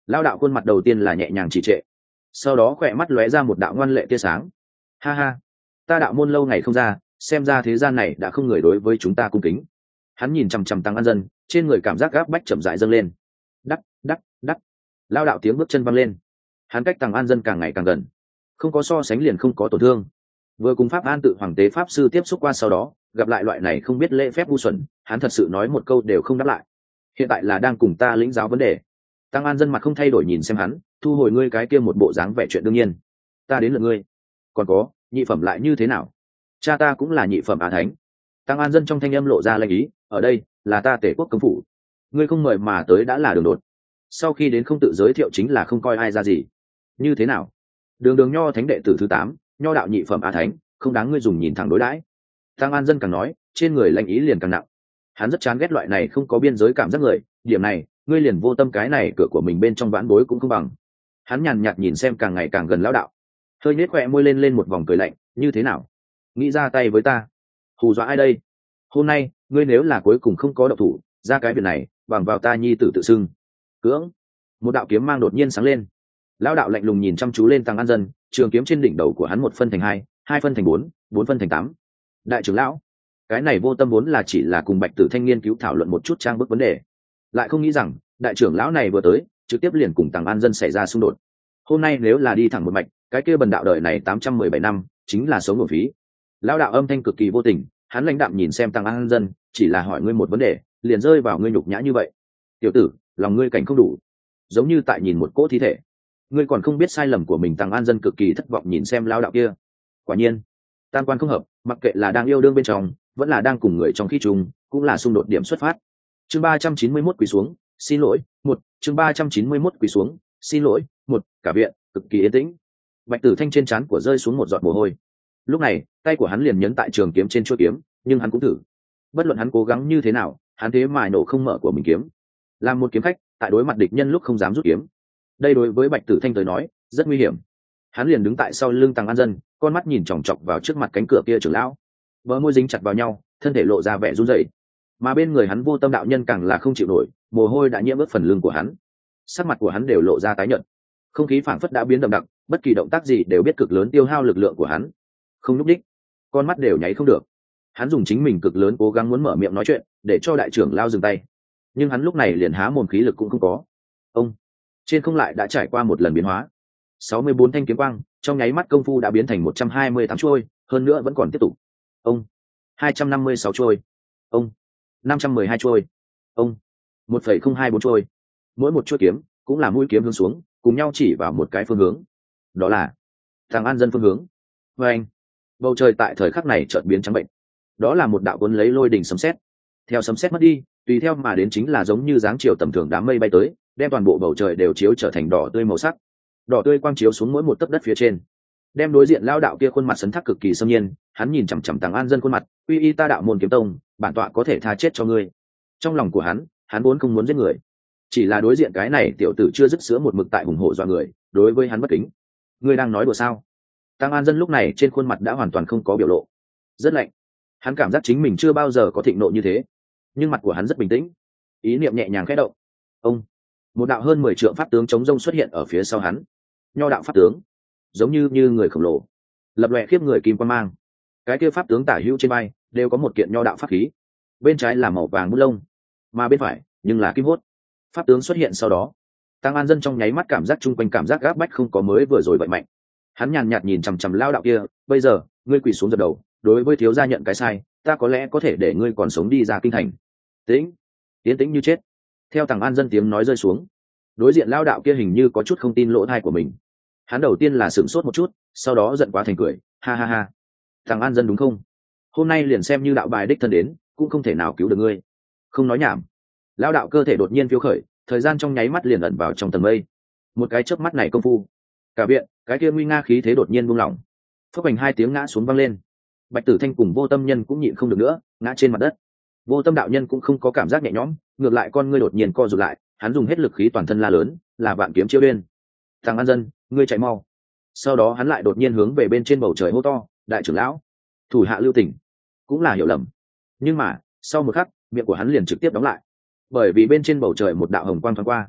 Lao đạo khuôn mặt đầu tiên là nhẹ nhàng trì trệ, sau đó khỏe mắt lóe ra một đạo ngoan lệ tia sáng. Ha ha, ta đạo môn lâu ngày không ra, xem ra thế gian này đã không người đối với chúng ta cung kính. Hắn nhìn chằm chằm Tăng An Dân, trên người cảm giác gáp bách chậm rãi dâng lên. Đắc đắc đắc, Lao đạo tiếng bước chân văng lên. Hắn cách Tăng An Dân càng ngày càng gần, không có so sánh liền không có tổn thương. Vừa cùng pháp an tự hoàng tế pháp sư tiếp xúc qua, sau đó gặp lại loại này không biết lễ phép ngu xuẩn, hắn thật sự nói một câu đều không đáp lại. Hiện tại là đang cùng ta lĩnh giáo vấn đề. Tăng An Dân mặt không thay đổi nhìn xem hắn, thu hồi ngươi cái kia một bộ dáng vẻ chuyện đương nhiên. Ta đến lượt ngươi. Còn có, nhị phẩm lại như thế nào? Cha ta cũng là nhị phẩm á thánh. Tăng An Dân trong thanh âm lộ ra lệnh ý, ở đây là ta Tể quốc công phủ, ngươi không mời mà tới đã là đường đột. Sau khi đến không tự giới thiệu chính là không coi ai ra gì. Như thế nào? Đường đường nho thánh đệ tử thứ tám, nho đạo nhị phẩm á thánh, không đáng ngươi dùng nhìn thẳng đối đãi. Tăng An Dân càng nói, trên người lệnh ý liền càng nặng. Hắn rất chán ghét loại này không có biên giới cảm giác người, điểm này ngươi liền vô tâm cái này cửa của mình bên trong vãn bối cũng không bằng. Hắn nhàn nhạt nhìn xem càng ngày càng gần lão đạo, hơi nết khỏe môi lên lên một vòng cười lạnh. Như thế nào, nghĩ ra tay với ta hù dọa ai đây? Hôm nay ngươi nếu là cuối cùng không có độc thủ ra cái việc này, bằng vào ta nhi tử tự xưng cưỡng. Một đạo kiếm mang đột nhiên sáng lên. Lão đạo lạnh lùng nhìn chăm chú lên Tăng An Dân, trường kiếm trên đỉnh đầu của hắn một phân thành hai, hai phân thành bốn, bốn phân thành tám. Đại trưởng lão, cái này vô tâm vốn là chỉ là cùng Bạch Tử Thanh nghiên cứu thảo luận một chút trang bức vấn đề, lại không nghĩ rằng đại trưởng lão này vừa tới trực tiếp liền cùng Tăng An Dân xảy ra xung đột. Hôm nay nếu là đi thẳng một mạch, cái kia bần đạo đời này tám trăm mười bảy năm chính là sống uổng phí. Lão đạo âm thanh cực kỳ vô tình, hắn lãnh đạm nhìn xem Tăng An Dân, chỉ là hỏi ngươi một vấn đề liền rơi vào ngươi nhục nhã như vậy. Tiểu tử, lòng ngươi cảnh không đủ, giống như tại nhìn một cỗ thi thể, ngươi còn không biết sai lầm của mình. Tăng An Dân cực kỳ thất vọng nhìn xem lão đạo kia. Quả nhiên tam quan không hợp, mặc kệ là đang yêu đương bên trong vẫn là đang cùng người trong khi chung, cũng là xung đột điểm xuất phát. Chương ba trăm chín mươi mốt quỳ xuống xin lỗi một. Chương ba trăm chín mươi mốt quỳ xuống xin lỗi một. Cả viện cực kỳ yên tĩnh. Bạch Tử Thanh trên trán của rơi xuống một giọt mồ hôi. Lúc này tay của hắn liền nhấn tại trường kiếm trên chuôi kiếm, nhưng hắn cũng thử. Bất luận hắn cố gắng như thế nào, hắn thế mà nổ không mở của mình kiếm. Làm một kiếm khách, tại đối mặt địch nhân lúc không dám rút kiếm, đây đối với Bạch Tử Thanh tới nói rất nguy hiểm. Hắn liền đứng tại sau lưng Tăng An Dân, con mắt nhìn chòng chọc vào trước mặt cánh cửa kia trưởng lão, bờ môi dính chặt vào nhau, thân thể lộ ra vẻ run rẩy. Mà bên người hắn vô tâm đạo nhân càng là không chịu nổi, mồ hôi đã nhiễm ướt phần lưng của hắn, sắc mặt của hắn đều lộ ra tái nhợt. Không khí phảng phất đã biến đậm đặc, bất kỳ động tác gì đều biết cực lớn tiêu hao lực lượng của hắn. Không lúc đích, con mắt đều nháy không được. Hắn dùng chính mình cực lớn cố gắng muốn mở miệng nói chuyện, để cho đại trưởng lao dừng tay, nhưng hắn lúc này liền há mồm khí lực cũng không có. Ông trên không lại đã trải qua một lần biến hóa. sáu mươi bốn thanh kiếm quang trong nháy mắt công phu đã biến thành một trăm hai mươi tám chuôi, hơn nữa vẫn còn tiếp tục. Ông hai trăm năm mươi sáu chuôi. Ông năm trăm mười hai chuôi. Ông một phẩy không hai bốn chuôi. Mỗi một chuôi kiếm cũng là mũi kiếm hướng xuống, cùng nhau chỉ vào một cái phương hướng, đó là Tăng An Dân phương hướng. Và anh, bầu trời tại thời khắc này chợt biến trắng bệnh. Đó là một đạo cuốn lấy lôi đình sấm sét. Theo sấm sét mất đi, tùy theo mà đến chính là giống như dáng chiều tầm thường đám mây bay tới, đem toàn bộ bầu trời đều chiếu trở thành đỏ tươi màu sắc. Đỏ tươi quang chiếu xuống mỗi một tấc đất phía trên, đem đối diện lao đạo kia khuôn mặt sấn thác cực kỳ xâm nhiên. Hắn nhìn chằm chằm Tăng An Dân khuôn mặt, uy y ta đạo môn kiếm tông, bản tọa có thể tha chết cho ngươi. Trong lòng của hắn, hắn vốn không muốn giết người, chỉ là đối diện cái này tiểu tử chưa dứt sữa một mực tại hùng hổ dọa người, đối với hắn bất kính. Ngươi đang nói đùa sao? Tăng An Dân lúc này trên khuôn mặt đã hoàn toàn không có biểu lộ, rất lạnh. Hắn cảm giác chính mình chưa bao giờ có thịnh nộ như thế, nhưng mặt của hắn rất bình tĩnh, ý niệm nhẹ nhàng khẽ động. Ông một đạo hơn mười trượng pháp tướng chống rông xuất hiện ở phía sau hắn. Nho đạo pháp tướng, giống như như người khổng lồ, lập lòe khiếp người kim quan mang. Cái kia pháp tướng tả hữu trên vai đều có một kiện nho đạo pháp khí, bên trái là màu vàng bút lông, mà bên phải nhưng là kim hốt. Pháp tướng xuất hiện sau đó, Tăng An Dân trong nháy mắt cảm giác chung quanh cảm giác gáp bách không có mới vừa rồi vậy mạnh. Hắn nhàn nhạt nhìn chằm chằm lao đạo kia, bây giờ ngươi quỳ xuống dập đầu, đối với thiếu gia nhận cái sai, ta có lẽ có thể để ngươi còn sống đi ra kinh thành. Tĩnh, tiến tĩnh như chết. Theo Tăng An Dân tiếng nói rơi xuống, đối diện lao đạo kia hình như có chút không tin lỗ tai của mình. Hắn đầu tiên là sửng sốt một chút, sau đó giận quá thành cười, ha ha ha, Tăng An Dân đúng không? Hôm nay liền xem như đạo bài đích thân đến, cũng không thể nào cứu được ngươi. Không nói nhảm. Lao đạo cơ thể đột nhiên phiêu khởi, thời gian trong nháy mắt liền ẩn vào trong tầng mây. Một cái chớp mắt này công phu, cả viện cái kia nguy nga khí thế đột nhiên buông lỏng. Phốc hành hai tiếng ngã xuống vang lên. Bạch Tử Thanh cùng Vô Tâm Nhân cũng nhịn không được nữa, ngã trên mặt đất. Vô Tâm đạo nhân cũng không có cảm giác nhẹ nhõm, ngược lại con ngươi đột nhiên co rụt lại, hắn dùng hết lực khí toàn thân la lớn, là vạn kiếm chiêu đen. Tăng An Dân, ngươi chạy mau. Sau đó hắn lại đột nhiên hướng về bên trên bầu trời hô to, đại trưởng lão, thủ hạ lưu tình. Cũng là hiểu lầm. Nhưng mà sau một khắc, miệng của hắn liền trực tiếp đóng lại, bởi vì bên trên bầu trời một đạo hồng quang thoáng qua.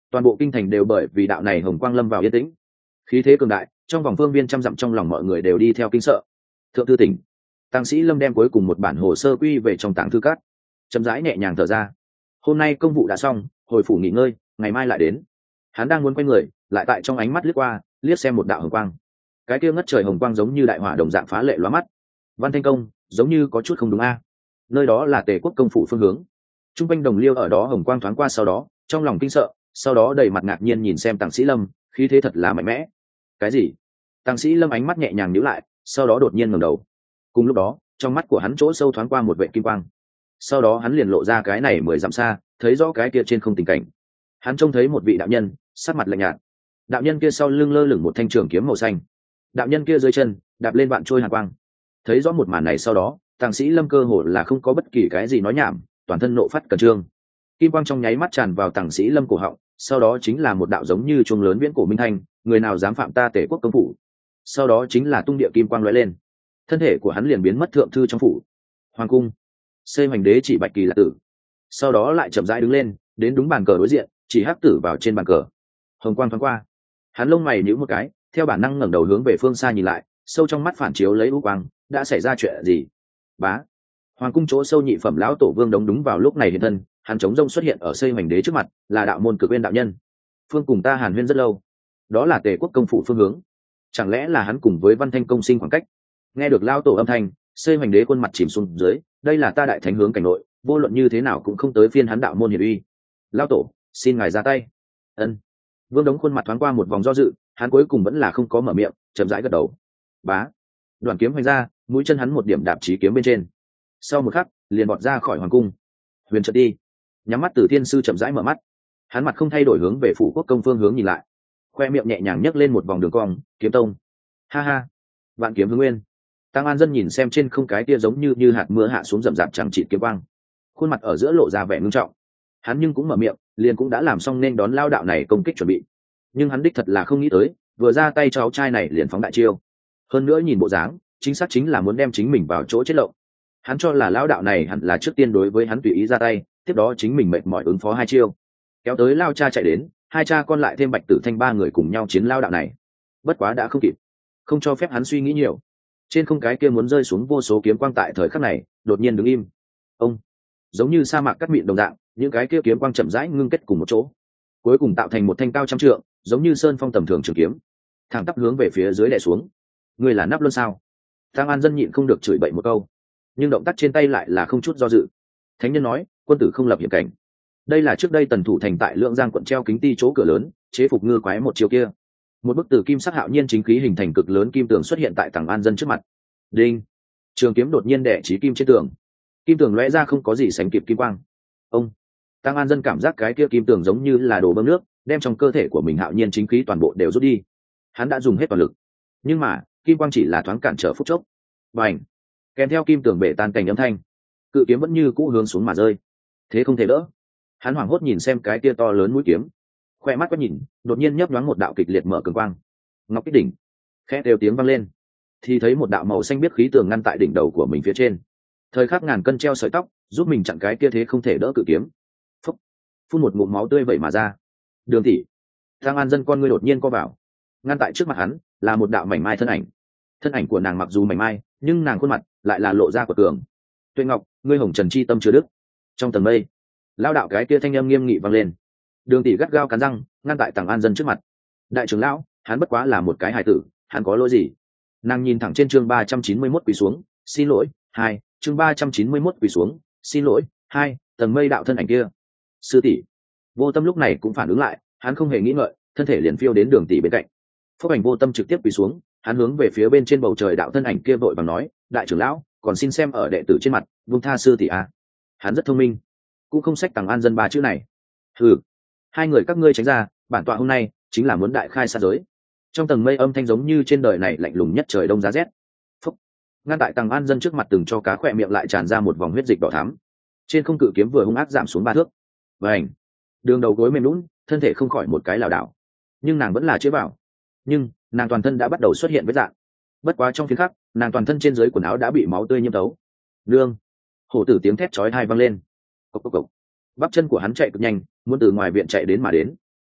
toàn bộ kinh thành đều bởi vì đạo này hồng quang lâm vào yên tĩnh, khí thế cường đại, trong vòng phương viên trăm dặm trong lòng mọi người đều đi theo kinh sợ. Thượng thư tỉnh, tăng sĩ Lâm đem cuối cùng một bản hồ sơ quy về trong tàng thư cát, chậm rãi nhẹ nhàng thở ra. Hôm nay công vụ đã xong, hồi phủ nghỉ ngơi, ngày mai lại đến. Hắn đang muốn quay người, lại tại trong ánh mắt liếc qua, liếc xem một đạo hồng quang. Cái kia ngất trời hồng quang giống như đại hỏa đồng dạng phá lệ lóa mắt. Văn Thanh công, giống như có chút không đúng a. Nơi đó là Tề quốc công phủ phương hướng. Trung quanh đồng liêu ở đó hồng quang thoáng qua sau đó, trong lòng kinh sợ, sau đó đầy mặt ngạc nhiên nhìn xem Tàng Sĩ Lâm, khí thế thật là mạnh mẽ. Cái gì? Tàng Sĩ Lâm ánh mắt nhẹ nhàng nhíu lại, sau đó đột nhiên ngẩng đầu. Cùng lúc đó, trong mắt của hắn chỗ sâu thoáng qua một vệ kim quang. Sau đó hắn liền lộ ra cái này mười dặm xa, thấy rõ cái kia trên không tình cảnh. Hắn trông thấy một vị đạo nhân, sắc mặt lạnh nhạt. Đạo nhân kia sau lưng lơ lửng một thanh trường kiếm màu xanh. Đạo nhân kia dưới chân đạp lên vạn trôi hàn quang. Thấy rõ một màn này sau đó, Tàng Sĩ Lâm cơ hồ là không có bất kỳ cái gì nói nhảm, toàn thân nộ phát cẩn trương. Kim quang trong nháy mắt tràn vào Tàng Sĩ Lâm cổ họng, sau đó chính là một đạo giống như chuông lớn viễn cổ minh thanh, người nào dám phạm ta Tề quốc công phủ. Sau đó chính là tung địa kim quang lóe lên, thân thể của hắn liền biến mất thượng thư trong phủ. Hoàng cung, Xây Hoành Đế chỉ Bạch Kỳ là tử, sau đó lại chậm rãi đứng lên, đến đúng bàn cờ đối diện, chỉ hắc tử vào trên bàn cờ. Hồng quang thoáng qua, hắn lông mày nhíu một cái, theo bản năng ngẩng đầu hướng về phương xa nhìn lại, sâu trong mắt phản chiếu lấy u quang, đã xảy ra chuyện gì? Bá. Hoàng cung chỗ sâu nhị phẩm lão tổ Vương Đống đúng vào lúc này hiện thân, hắn chống rông xuất hiện ở Xây Hoành Đế trước mặt, là đạo môn Cực Uyên đạo nhân. Phương cùng ta hàn huyên rất lâu, đó là Tề quốc công phủ phương hướng, chẳng lẽ là hắn cùng với Văn Thanh công sinh khoảng cách? Nghe được lão tổ âm thanh, Xây Hoành Đế khuôn mặt chìm xuống dưới, đây là ta đại thánh hướng cảnh nội, vô luận như thế nào cũng không tới phiên hắn đạo môn hiển uy. Lão tổ, xin ngài ra tay. Ân. Vương Đống khuôn mặt thoáng qua một vòng do dự, hắn cuối cùng vẫn là không có mở miệng, chậm rãi gật đầu. Bá. Đoạn kiếm hoành ra, mũi chân hắn một điểm đạp chí kiếm bên trên. Sau một khắc, liền bọt ra khỏi hoàng cung. Huyền trận đi. Nhắm mắt Tử Thiên sư chậm rãi mở mắt. Hắn mặt không thay đổi hướng về phủ quốc công phương hướng nhìn lại. Khoe miệng nhẹ nhàng nhấc lên một vòng đường cong, kiếm tông. Ha ha. Vạn kiếm hướng nguyên. Tăng An Dân nhìn xem trên không cái tia giống như như hạt mưa hạ xuống rậm rạp chẳng trị kiếm quang. Khuôn mặt ở giữa lộ ra vẻ ngưng trọng. Hắn nhưng cũng mở miệng, liền cũng đã làm xong nên đón lao đạo này công kích chuẩn bị. Nhưng hắn đích thật là không nghĩ tới, vừa ra tay cháu trai này liền phóng đại chiêu. Hơn nữa nhìn bộ dáng, chính xác chính là muốn đem chính mình vào chỗ chết lậu. Hắn cho là lao đạo này hẳn là trước tiên đối với hắn tùy ý ra tay, tiếp đó chính mình mệt mỏi ứng phó hai chiêu. Kéo tới lao cha chạy đến, hai cha con lại thêm Bạch Tử Thanh ba người cùng nhau chiến lao đạo này. Bất quá đã không kịp, không cho phép hắn suy nghĩ nhiều. Trên không cái kia muốn rơi xuống vô số kiếm quang tại thời khắc này, đột nhiên đứng im. Ông, giống như sa mạc cắt mịn đồng dạng, những cái kia kiếm quang chậm rãi ngưng kết cùng một chỗ, cuối cùng tạo thành một thanh cao trăm trượng, giống như sơn phong tầm thường trường kiếm, thẳng tắp hướng về phía dưới đè xuống. Người là Nắp Luân sao? Tăng An Dân nhịn không được chửi bậy một câu, nhưng động tác trên tay lại là không chút do dự. Thánh nhân nói, quân tử không lập hiểm cảnh. Đây là trước đây Tần Thủ Thành tại Lượng Giang quận treo kính ti chỗ cửa lớn, chế phục ngư quái một chiều kia. Một bức tử kim sắc hạo nhiên chính khí hình thành cực lớn kim tường xuất hiện tại Tăng An Dân trước mặt. Đinh, trường kiếm đột nhiên đè chí kim trên tường, kim tường lóe ra không có gì sánh kịp kim quang. Ông, Tăng An Dân cảm giác cái kia kim tường giống như là đồ bơm nước, đem trong cơ thể của mình hạo nhiên chính khí toàn bộ đều rút đi. Hắn đã dùng hết toàn lực, nhưng mà kim quang chỉ là thoáng cản trở phút chốc. Bành, kèm theo kim tường bể tan cảnh âm thanh, cự kiếm vẫn như cũ hướng xuống mà rơi. Thế không thể đỡ. Hắn hoảng hốt nhìn xem cái kia to lớn mũi kiếm, khoe mắt quét nhìn, đột nhiên nhấp nhoáng một đạo kịch liệt mở cường quang. Ngọc Kích đỉnh, khẽ đều tiếng vang lên, thì thấy một đạo màu xanh biếc khí tường ngăn tại đỉnh đầu của mình phía trên. Thời khắc ngàn cân treo sợi tóc, giúp mình chặn cái kia thế không thể đỡ cự kiếm. Phúc, phun một ngụm máu tươi vậy mà ra. Đường tỷ. Tăng An Dân con ngươi đột nhiên co vào. Ngăn tại trước mặt hắn là một đạo mảnh mai thân ảnh. Thân ảnh của nàng mặc dù mảnh mai, nhưng nàng khuôn mặt lại là lộ ra của tường. Tuệ Ngọc, ngươi hồng trần chi tâm chưa đức. Trong tầng mây, lao đạo cái kia thanh âm nghiêm nghị vang lên. Đường tỷ gắt gao cắn răng, ngăn tại Tăng An Dân trước mặt. Đại trưởng lão, hắn bất quá là một cái hài tử, hắn có lỗi gì? Nàng nhìn thẳng trên chương ba trăm chín mươi mốt quỳ xuống, xin lỗi. Hai, chương ba trăm chín mươi mốt quỳ xuống, xin lỗi. Hai, tầng mây đạo thân ảnh kia. Sư tỷ. Vô Tâm lúc này cũng phản ứng lại, hắn không hề nghĩ ngợi, thân thể liền phiêu đến Đường tỷ bên cạnh. Phúc Ảnh Vô Tâm trực tiếp quỳ xuống, hắn hướng về phía bên trên bầu trời đạo thân ảnh kia vội vàng nói, đại trưởng lão, còn xin xem ở đệ tử trên mặt, buông tha sư tỷ a. Hắn rất thông minh, cũng không sách Tăng An Dân ba chữ này. Ừ, hai người các ngươi tránh ra, bản tọa hôm nay chính là muốn đại khai sát giới. Trong tầng mây âm thanh giống như trên đời này lạnh lùng nhất trời đông giá rét. Phúc, ngăn tại Tăng An Dân trước mặt từng cho cá khỏe miệng lại tràn ra một vòng huyết dịch đỏ thắm. Trên không cự kiếm vừa hung ác giảm xuống ba thước. Vành, đường đầu gối mềm lún, thân thể không khỏi một cái lảo đảo, nhưng nàng vẫn là chữa bảo. Nhưng nàng toàn thân đã bắt đầu xuất hiện vết dạn. Bất quá trong phiến khắc, nàng toàn thân trên dưới quần áo đã bị máu tươi nhiễm tấu. Nương, hổ tử tiếng thét chói tai vang lên. Cộc cộc cộc. Bắp chân của hắn chạy cực nhanh, muốn từ ngoài viện chạy đến mà đến.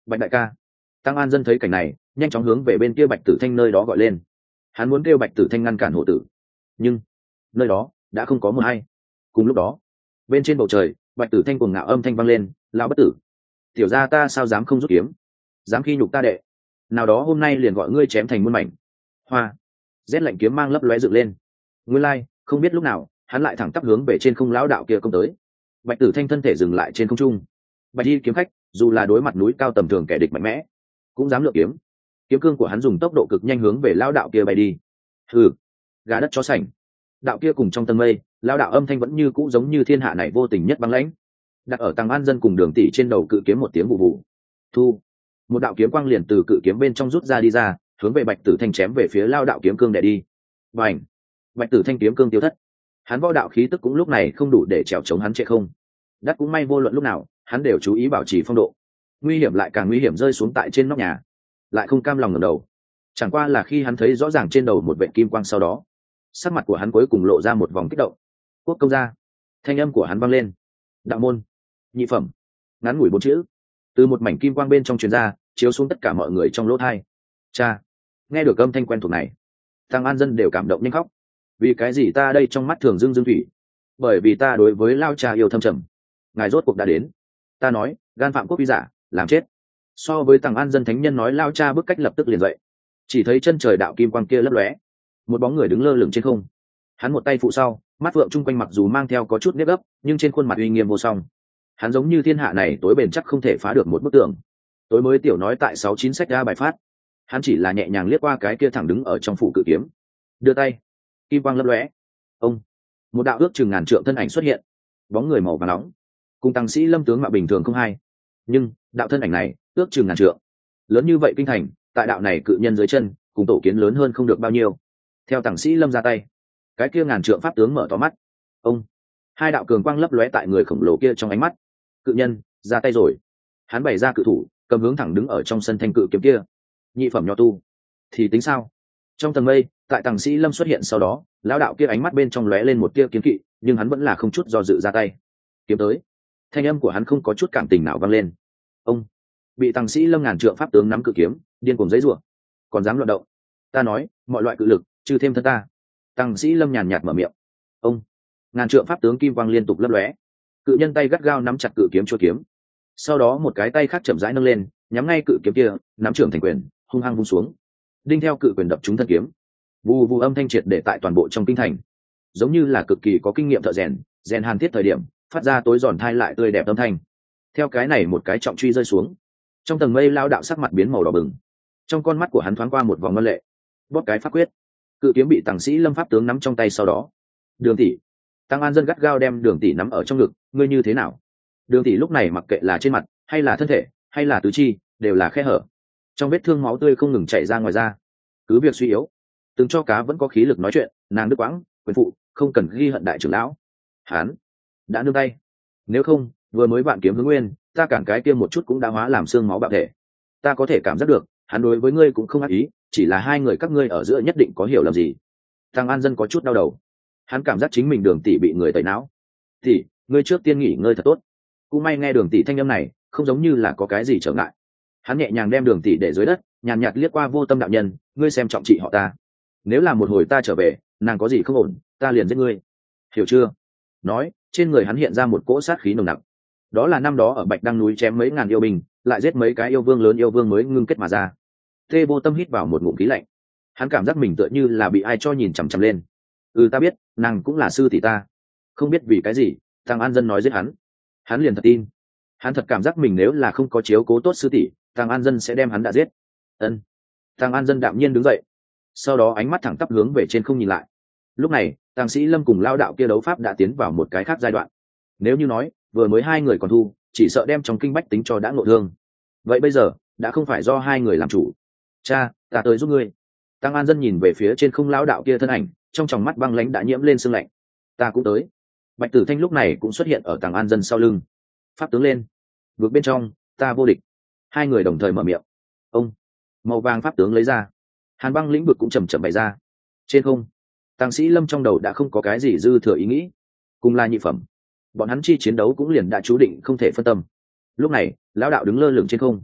Bạch đại ca. Tăng An Dân thấy cảnh này, nhanh chóng hướng về bên kia Bạch Tử Thanh nơi đó gọi lên. Hắn muốn kêu Bạch Tử Thanh ngăn cản hộ tử, nhưng nơi đó đã không có một ai. Cùng lúc đó, bên trên bầu trời, Bạch Tử Thanh cuồng ngạo âm thanh vang lên, lão bất tử, tiểu gia ta sao dám không rút kiếm, dám khi nhục ta đệ, nào đó hôm nay liền gọi ngươi chém thành muôn mảnh. Hoa, rét lạnh kiếm mang lấp lóe dựng lên. Nguyên lai, không biết lúc nào, hắn lại thẳng tắp hướng về trên không lão đạo kia công tới. Bạch Tử Thanh thân thể dừng lại trên không trung. Bạch y kiếm khách, dù là đối mặt núi cao tầm thường kẻ địch mạnh mẽ, cũng dám lựa kiếm. Kiếm cương của hắn dùng tốc độ cực nhanh hướng về lão đạo kia bay đi. Hừ, gà đất chó sành. Đạo kia cùng trong tầng mây, lão đạo âm thanh vẫn như cũ giống như thiên hạ này vô tình nhất băng lãnh. Đặt ở Tăng An Dân cùng Đường Tỷ trên đầu cự kiếm một tiếng vụ vụ. Thu, một đạo kiếm quang liền từ cự kiếm bên trong rút ra đi ra, hướng về Bạch Tử Thanh chém về phía lão đạo kiếm cương đè đi. Bành! Bạch Tử Thanh kiếm cương tiêu thất. Hắn võ đạo khí tức cũng lúc này không đủ để trèo chống hắn trệ không. Đắt cũng may vô luận lúc nào, hắn đều chú ý bảo trì phong độ. Nguy hiểm lại càng nguy hiểm rơi xuống tại trên nóc nhà, lại không cam lòng ngẩng đầu. Chẳng qua là khi hắn thấy rõ ràng trên đầu một vệt kim quang sau đó, sắc mặt của hắn cuối cùng lộ ra một vòng kích động. Quốc công gia, thanh âm của hắn vang lên. Đạo môn, nhị phẩm, ngắn ngủi bốn chữ, từ một mảnh kim quang bên trong truyền ra, chiếu xuống tất cả mọi người trong lỗ tai. Cha, nghe được âm thanh quen thuộc này, Tăng An Dân đều cảm động nhanh khóc. Vì cái gì ta đây trong mắt thường dương dương thủy? Bởi vì ta đối với lao cha yêu thâm trầm. Ngài rốt cuộc đã đến. Ta nói, gan phạm quốc uy giả, làm chết. So với Tăng An Dân thánh nhân nói lao cha bước cách lập tức liền dậy. Chỉ thấy chân trời đạo kim quang kia lấp lóe, một bóng người đứng lơ lửng trên không. Hắn một tay phụ sau, mắt phượng chung quanh mặc dù mang theo có chút nếp gấp, nhưng trên khuôn mặt uy nghiêm vô song. Hắn giống như thiên hạ này tối bền chắc không thể phá được một bức tường. Tối mới tiểu nói tại sáu chín sách ra bài phát. Hắn chỉ là nhẹ nhàng liếc qua cái kia thẳng đứng ở trong phủ cự kiếm, đưa tay, kim quang lấp lóe. Ông, một đạo ước chừng ngàn trượng thân ảnh xuất hiện, bóng người màu vàng nóng, cùng tăng sĩ Lâm tướng mạo bình thường không hai. Nhưng đạo thân ảnh này ước chừng ngàn trượng, lớn như vậy kinh thành, tại đạo này cự nhân dưới chân, cùng tổ kiến lớn hơn không được bao nhiêu. Theo tăng sĩ Lâm ra tay, cái kia ngàn trượng pháp tướng mở to mắt. Ông, hai đạo cường quang lấp lóe tại người khổng lồ kia trong ánh mắt. Cự nhân ra tay rồi. Hắn bày ra cự thủ, cầm hướng thẳng đứng ở trong sân thanh cự kiếm kia. Nhị phẩm nho tu thì tính sao? Trong tầng mây, tại tàng sĩ Lâm xuất hiện sau đó, lão đạo kia ánh mắt bên trong lóe lên một tia kiếm kỵ, nhưng hắn vẫn là không chút do dự ra tay. Kiếm tới. Thanh âm của hắn không có chút cảm tình nào vang lên. Ông, bị tàng sĩ Lâm ngàn trượng pháp tướng nắm cự kiếm, điên cuồng giãy giụa. Còn dám loạn động? Ta nói, mọi loại cự lực, trừ thêm thân ta. Tàng sĩ Lâm nhàn nhạt mở miệng. Ông, ngàn trượng pháp tướng kim quang liên tục lấp lóe. Cự nhân tay gắt gao nắm chặt cự kiếm chuôi kiếm. Sau đó một cái tay khác chậm rãi nâng lên, nhắm ngay cự kiếm kia, nắm trưởng thành quyền, hung hăng vung xuống. Đinh theo cự quyền đập trúng thân kiếm. Vù vù âm thanh triệt để tại toàn bộ trong kinh thành, giống như là cực kỳ có kinh nghiệm thợ rèn, rèn hàn thiết thời điểm, phát ra tối giòn thai lại tươi đẹp âm thanh. Theo cái này một cái trọng truy rơi xuống, trong tầng mây lao đạo sắc mặt biến màu đỏ bừng, trong con mắt của hắn thoáng qua một vòng ngân lệ. Bóp cái pháp quyết, cự kiếm bị tàng sĩ Lâm pháp tướng nắm trong tay sau đó. Đường tỷ, Tăng An Dân gắt gao đem Đường tỷ nắm ở trong ngực, ngươi như thế nào? Đường tỷ lúc này mặc kệ là trên mặt, hay là thân thể, hay là tứ chi, đều là khe hở. Trong vết thương máu tươi không ngừng chảy ra ngoài ra. Cứ việc suy yếu, từng cho cá vẫn có khí lực nói chuyện, nàng đức quãng, quyền phụ, không cần ghi hận đại trưởng lão. Hán đã nương tay. Nếu không, vừa mới vạn kiếm hướng nguyên, ta cản cái kia một chút cũng đã hóa làm xương máu bạo thể. Ta có thể cảm giác được, hắn đối với ngươi cũng không ác ý, chỉ là hai người các ngươi ở giữa nhất định có hiểu lầm gì. Tăng An Dân có chút đau đầu. Hắn cảm giác chính mình Đường tỷ bị người tẩy não. Tỷ, ngươi trước tiên nghỉ ngơi thật tốt. Cũng may nghe Đường tỷ thanh âm này, không giống như là có cái gì trở ngại. Hắn nhẹ nhàng đem Đường tỷ để dưới đất, nhàn nhạt liếc qua vô tâm đạo nhân, ngươi xem trọng chị họ ta. Nếu là một hồi ta trở về, nàng có gì không ổn, ta liền giết ngươi. Hiểu chưa? Nói, trên người hắn hiện ra một cỗ sát khí nồng nặc. Đó là năm đó ở Bạch Đăng núi chém mấy ngàn yêu binh, lại giết mấy cái yêu vương lớn yêu vương mới ngưng kết mà ra. Tê Vô Tâm hít vào một ngụm khí lạnh. Hắn cảm giác mình tựa như là bị ai cho nhìn chằm chằm lên. Ừ, ta biết, nàng cũng là sư tỷ ta. Không biết vì cái gì, Tăng An Dân nói giết hắn. Hắn liền thật tin. Hắn thật cảm giác mình nếu là không có chiếu cố tốt sư tỷ, Tăng An Dân sẽ đem hắn đã giết. Ân. Tăng An Dân đạm nhiên đứng dậy, sau đó ánh mắt thẳng tắp hướng về trên không nhìn lại. Lúc này, Tàng sĩ Lâm cùng lao đạo kia đấu pháp đã tiến vào một cái khác giai đoạn. Nếu như nói vừa mới hai người còn thu, chỉ sợ đem trong kinh bách tính cho đã ngộ thương. Vậy bây giờ đã không phải do hai người làm chủ. Cha, ta tới giúp ngươi. Tăng An Dân nhìn về phía trên không lao đạo kia thân ảnh, trong tròng mắt băng lãnh đã nhiễm lên sương lạnh. Ta cũng tới. Bạch Tử Thanh lúc này cũng xuất hiện ở Tăng An Dân sau lưng. Pháp tướng lên, vượt bên trong, ta vô địch. Hai người đồng thời mở miệng. Ông, màu vàng pháp tướng lấy ra. Hàn băng lĩnh vực cũng chầm chậm bày ra. Trên không, Tàng sĩ Lâm trong đầu đã không có cái gì dư thừa ý nghĩ. Cùng là nhị phẩm, bọn hắn chi chiến đấu cũng liền đã chú định không thể phân tâm. Lúc này, lão đạo đứng lơ lửng trên không.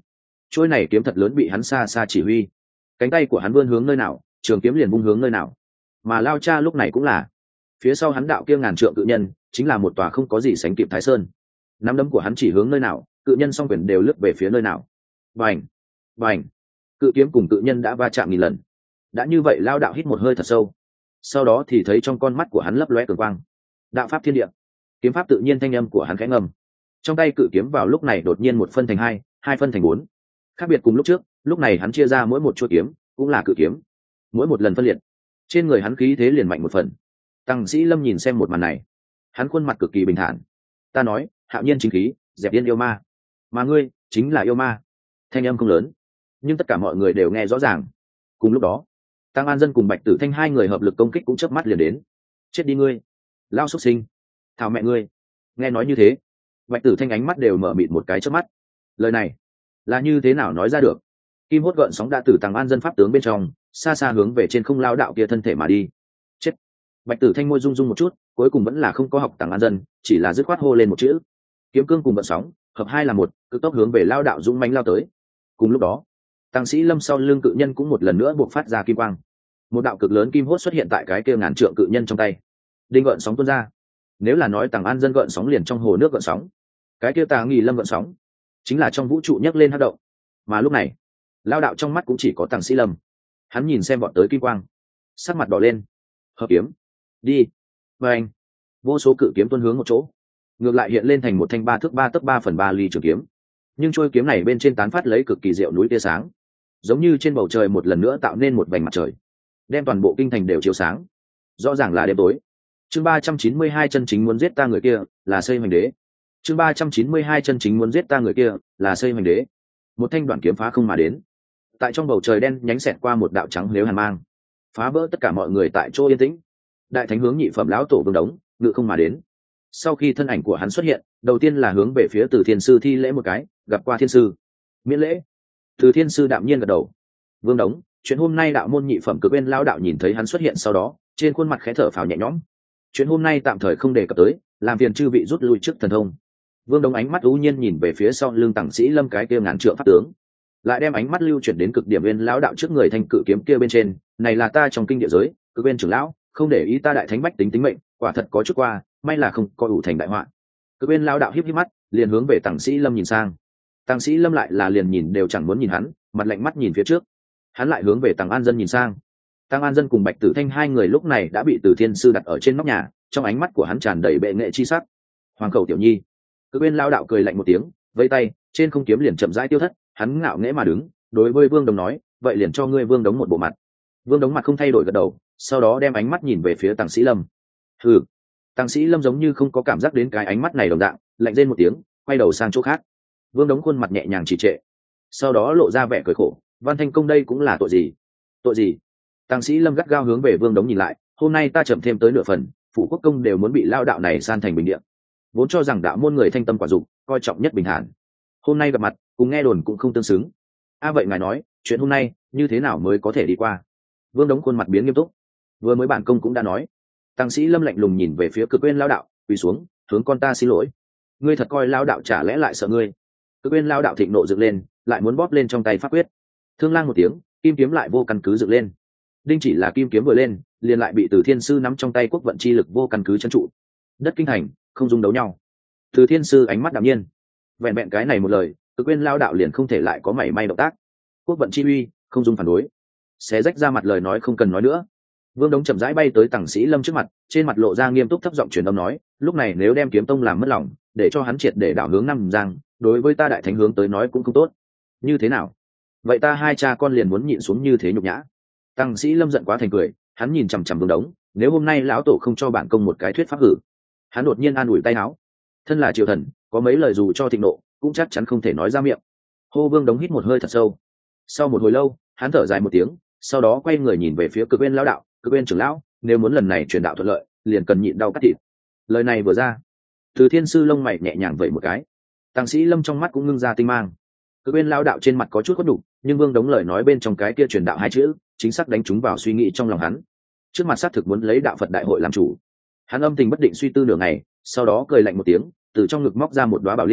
trôi này kiếm thật lớn bị hắn xa xa chỉ huy, cánh tay của hắn vươn hướng nơi nào, trường kiếm liền vung hướng nơi nào. Mà Lao Cha lúc này cũng là, phía sau hắn đạo kia ngàn trượng cự nhân chính là một tòa không có gì sánh kịp Thái Sơn. Nắm đấm của hắn chỉ hướng nơi nào, cự nhân song quyền đều lướt về phía nơi nào. Bành, bành, cự kiếm cùng cự nhân đã va chạm nghìn lần. Đã như vậy, Lao đạo hít một hơi thật sâu, sau đó thì thấy trong con mắt của hắn lấp lóe cường quang. Đạo pháp thiên địa, kiếm pháp tự nhiên, thanh âm của hắn khẽ ngầm. Trong tay cự kiếm vào lúc này đột nhiên một phân thành hai, hai phân thành bốn. Khác biệt cùng lúc trước, lúc này hắn chia ra mỗi một chuôi kiếm cũng là cự kiếm, mỗi một lần phân liệt, trên người hắn khí thế liền mạnh một phần. Tăng Sĩ Lâm nhìn xem một màn này, hắn khuôn mặt cực kỳ bình thản. Ta nói, hạo nhiên chính khí, dẹp điên yêu ma, mà ngươi chính là yêu ma. Thanh âm không lớn, nhưng tất cả mọi người đều nghe rõ ràng. Cùng lúc đó, Tăng An Dân cùng Bạch Tử Thanh hai người hợp lực công kích cũng chớp mắt liền đến. Chết đi ngươi, lao xuất sinh, thảo mẹ ngươi. Nghe nói như thế, Bạch Tử Thanh ánh mắt đều mở mịt một cái chớp mắt. Lời này là như thế nào nói ra được? Kim hốt gợn sóng đã từ Tăng An Dân pháp tướng bên trong xa xa hướng về trên không lao đạo kia thân thể mà đi. Chết. Bạch Tử Thanh môi rung rung một chút, cuối cùng vẫn là không có học Tăng An Dân, chỉ là dứt khoát hô lên một chữ. Kiếm cương cùng gợn sóng hợp hai là một, cực tốc hướng về lao đạo dũng mãnh lao tới. Cùng lúc đó, Tăng Sĩ Lâm sau lưng cự nhân cũng một lần nữa buộc phát ra kim quang. Một đạo cực lớn kim hốt xuất hiện tại cái kia ngàn trượng cự nhân trong tay. Đinh gợn sóng tuôn ra. Nếu là nói Tăng An Dân gợn sóng liền trong hồ nước gợn sóng, cái kia Tà Nghi Lâm gợn sóng chính là trong vũ trụ nhấc lên hất động. Mà lúc này, lao đạo trong mắt cũng chỉ có Tăng Sĩ Lâm. Hắn nhìn xem bọn tới kim quang, sắc mặt đỏ lên. Hợp kiếm, đi. Và anh, vô số cự kiếm tuôn hướng một chỗ, ngược lại hiện lên thành một thanh ba thước ba tấc ba phần ba ly trường kiếm. Nhưng trôi kiếm này bên trên tán phát lấy cực kỳ diệu núi tia sáng, giống như trên bầu trời một lần nữa tạo nên một vành mặt trời, đem toàn bộ kinh thành đều chiếu sáng. Rõ ràng là đêm tối. Chương ba trăm chín mươi hai chân chính muốn giết ta người kia là Xây Hoành Đế. Chương ba trăm chín mươi hai chân chính muốn giết ta người kia là Xây Hoành Đế. Một thanh đoạn kiếm phá không mà đến, tại trong bầu trời đen nhánh xẹt qua một đạo trắng nếu hàn mang, phá vỡ tất cả mọi người tại chỗ yên tĩnh. Đại thánh hướng nhị phẩm lão tổ Vương Đống ngự không mà đến. Sau khi thân ảnh của hắn xuất hiện, đầu tiên là hướng về phía Từ Thiên Sư thi lễ một cái, gặp qua thiên sư. Miễn lễ. Từ Thiên Sư đạm nhiên gật đầu. Vương Đống, chuyện hôm nay đạo môn nhị phẩm Cực Bên lão đạo nhìn thấy hắn xuất hiện sau đó, trên khuôn mặt khẽ thở phào nhẹ nhõm. Chuyện hôm nay tạm thời không đề cập tới, làm phiền chư vị rút lui trước thần thông. Vương Đống ánh mắt u nhiên nhìn về phía sau lưng Tằng Sĩ Lâm cái kia ngàn trượng pháp tướng, lại đem ánh mắt lưu chuyển đến Cực Điểm Bên lão đạo trước người thanh cự kiếm kia bên trên. Này là ta trong kinh địa giới, Cực Bên trưởng lão, không để ý ta đại thánh bách tính tính mệnh, quả thật có chút qua, may là không có ủ thành đại họa. Cực Bên lão đạo híp híp mắt, liền hướng về Tằng Sĩ Lâm nhìn sang. Tằng Sĩ Lâm lại là liền nhìn đều chẳng muốn nhìn hắn, mặt lạnh mắt nhìn phía trước. Hắn lại hướng về Tằng An Dân nhìn sang. Tằng An Dân cùng Bạch Tử Thanh hai người lúc này đã bị Từ Thiên Sư đặt ở trên nóc nhà, trong ánh mắt của hắn tràn đầy bệ nghệ chi sắc. Hoàng khẩu tiểu nhi. Cực Bên lão đạo cười lạnh một tiếng, vẫy tay, trên không kiếm liền chậm rãi tiêu thất. Hắn ngạo nghễ mà đứng, đối với Vương Đống nói, vậy liền cho ngươi Vương Đống một bộ mặt. Vương Đống mặt không thay đổi gật đầu, sau đó đem ánh mắt nhìn về phía Tằng Sĩ Lâm. Hừ. Tằng Sĩ Lâm giống như không có cảm giác đến cái ánh mắt này đồng dạng, lạnh rên một tiếng, quay đầu sang chỗ khác. Vương Đống khuôn mặt nhẹ nhàng trì trệ, sau đó lộ ra vẻ cười khổ. Văn Thanh Công đây cũng là tội gì? Tội gì? Tằng Sĩ Lâm gắt gao hướng về Vương Đống nhìn lại. Hôm nay ta chậm thêm tới nửa phần, phủ quốc công đều muốn bị lao đạo này san thành bình địa. Vốn cho rằng đạo môn người thanh tâm quả dục, coi trọng nhất bình thản. Hôm nay gặp mặt, cùng nghe đồn cũng không tương xứng. A vậy ngài nói, chuyện hôm nay như thế nào mới có thể đi qua? Vương Đống khuôn mặt biến nghiêm túc. Vừa mới bản công cũng đã nói. Tằng Sĩ Lâm lạnh lùng nhìn về phía Cực Bên lao đạo, quỳ xuống, hướng con ta xin lỗi. Ngươi thật coi lao đạo chả lẽ lại sợ ngươi? Cực Bên lao đạo thịnh nộ dựng lên, lại muốn bóp lên trong tay pháp quyết. Thương lang một tiếng, kim kiếm lại vô căn cứ dựng lên. Đinh chỉ là kim kiếm vừa lên, liền lại bị Từ Thiên Sư nắm trong tay quốc vận chi lực vô căn cứ trấn trụ. Đất kinh thành không dung đấu nhau. Từ Thiên Sư ánh mắt đạm nhiên, vẹn vẹn cái này một lời, Cực Bên lao đạo liền không thể lại có mảy may động tác. Quốc vận chi uy không dung phản đối. Xé rách ra mặt lời nói không cần nói nữa. Vương Đống chậm rãi bay tới Tằng Sĩ Lâm trước mặt, trên mặt lộ ra nghiêm túc thấp giọng truyền âm nói, lúc này nếu đem Kiếm Tông làm mất lòng, để cho hắn triệt để đảo hướng Nam Giang, đối với ta đại thánh hướng tới nói cũng không tốt. Như thế nào? Vậy ta hai cha con liền muốn nhịn xuống như thế nhục nhã. Tằng Sĩ Lâm giận quá thành cười, hắn nhìn chằm chằm Vương Đống, nếu hôm nay lão tổ không cho bản công một cái thuyết pháp hử. Hắn đột nhiên an ủi tay áo. Thân là triều thần, có mấy lời dù cho thịnh nộ, cũng chắc chắn không thể nói ra miệng. Hô. Vương Đống hít một hơi thật sâu. Sau một hồi lâu, hắn thở dài một tiếng, sau đó quay người nhìn về phía Cực Bên lão đạo, Cực Bên trưởng lão, nếu muốn lần này truyền đạo thuận lợi, liền cần nhịn đau cắt thịt. Lời này vừa ra, Từ Thiên Sư lông mày nhẹ nhàng vẩy một cái. Tằng Sĩ Lâm trong mắt cũng ngưng ra tinh mang. Cực Bên lão đạo trên mặt có chút khuất nhục, nhưng Vương Đống lời nói bên trong cái kia truyền đạo hai chữ, chính xác đánh trúng vào suy nghĩ trong lòng hắn. Trước mặt xác thực muốn lấy đạo Phật đại hội làm chủ. Hắn âm tình bất định suy tư nửa ngày, sau đó cười lạnh một tiếng, từ trong ngực móc ra một đóa bảo liên,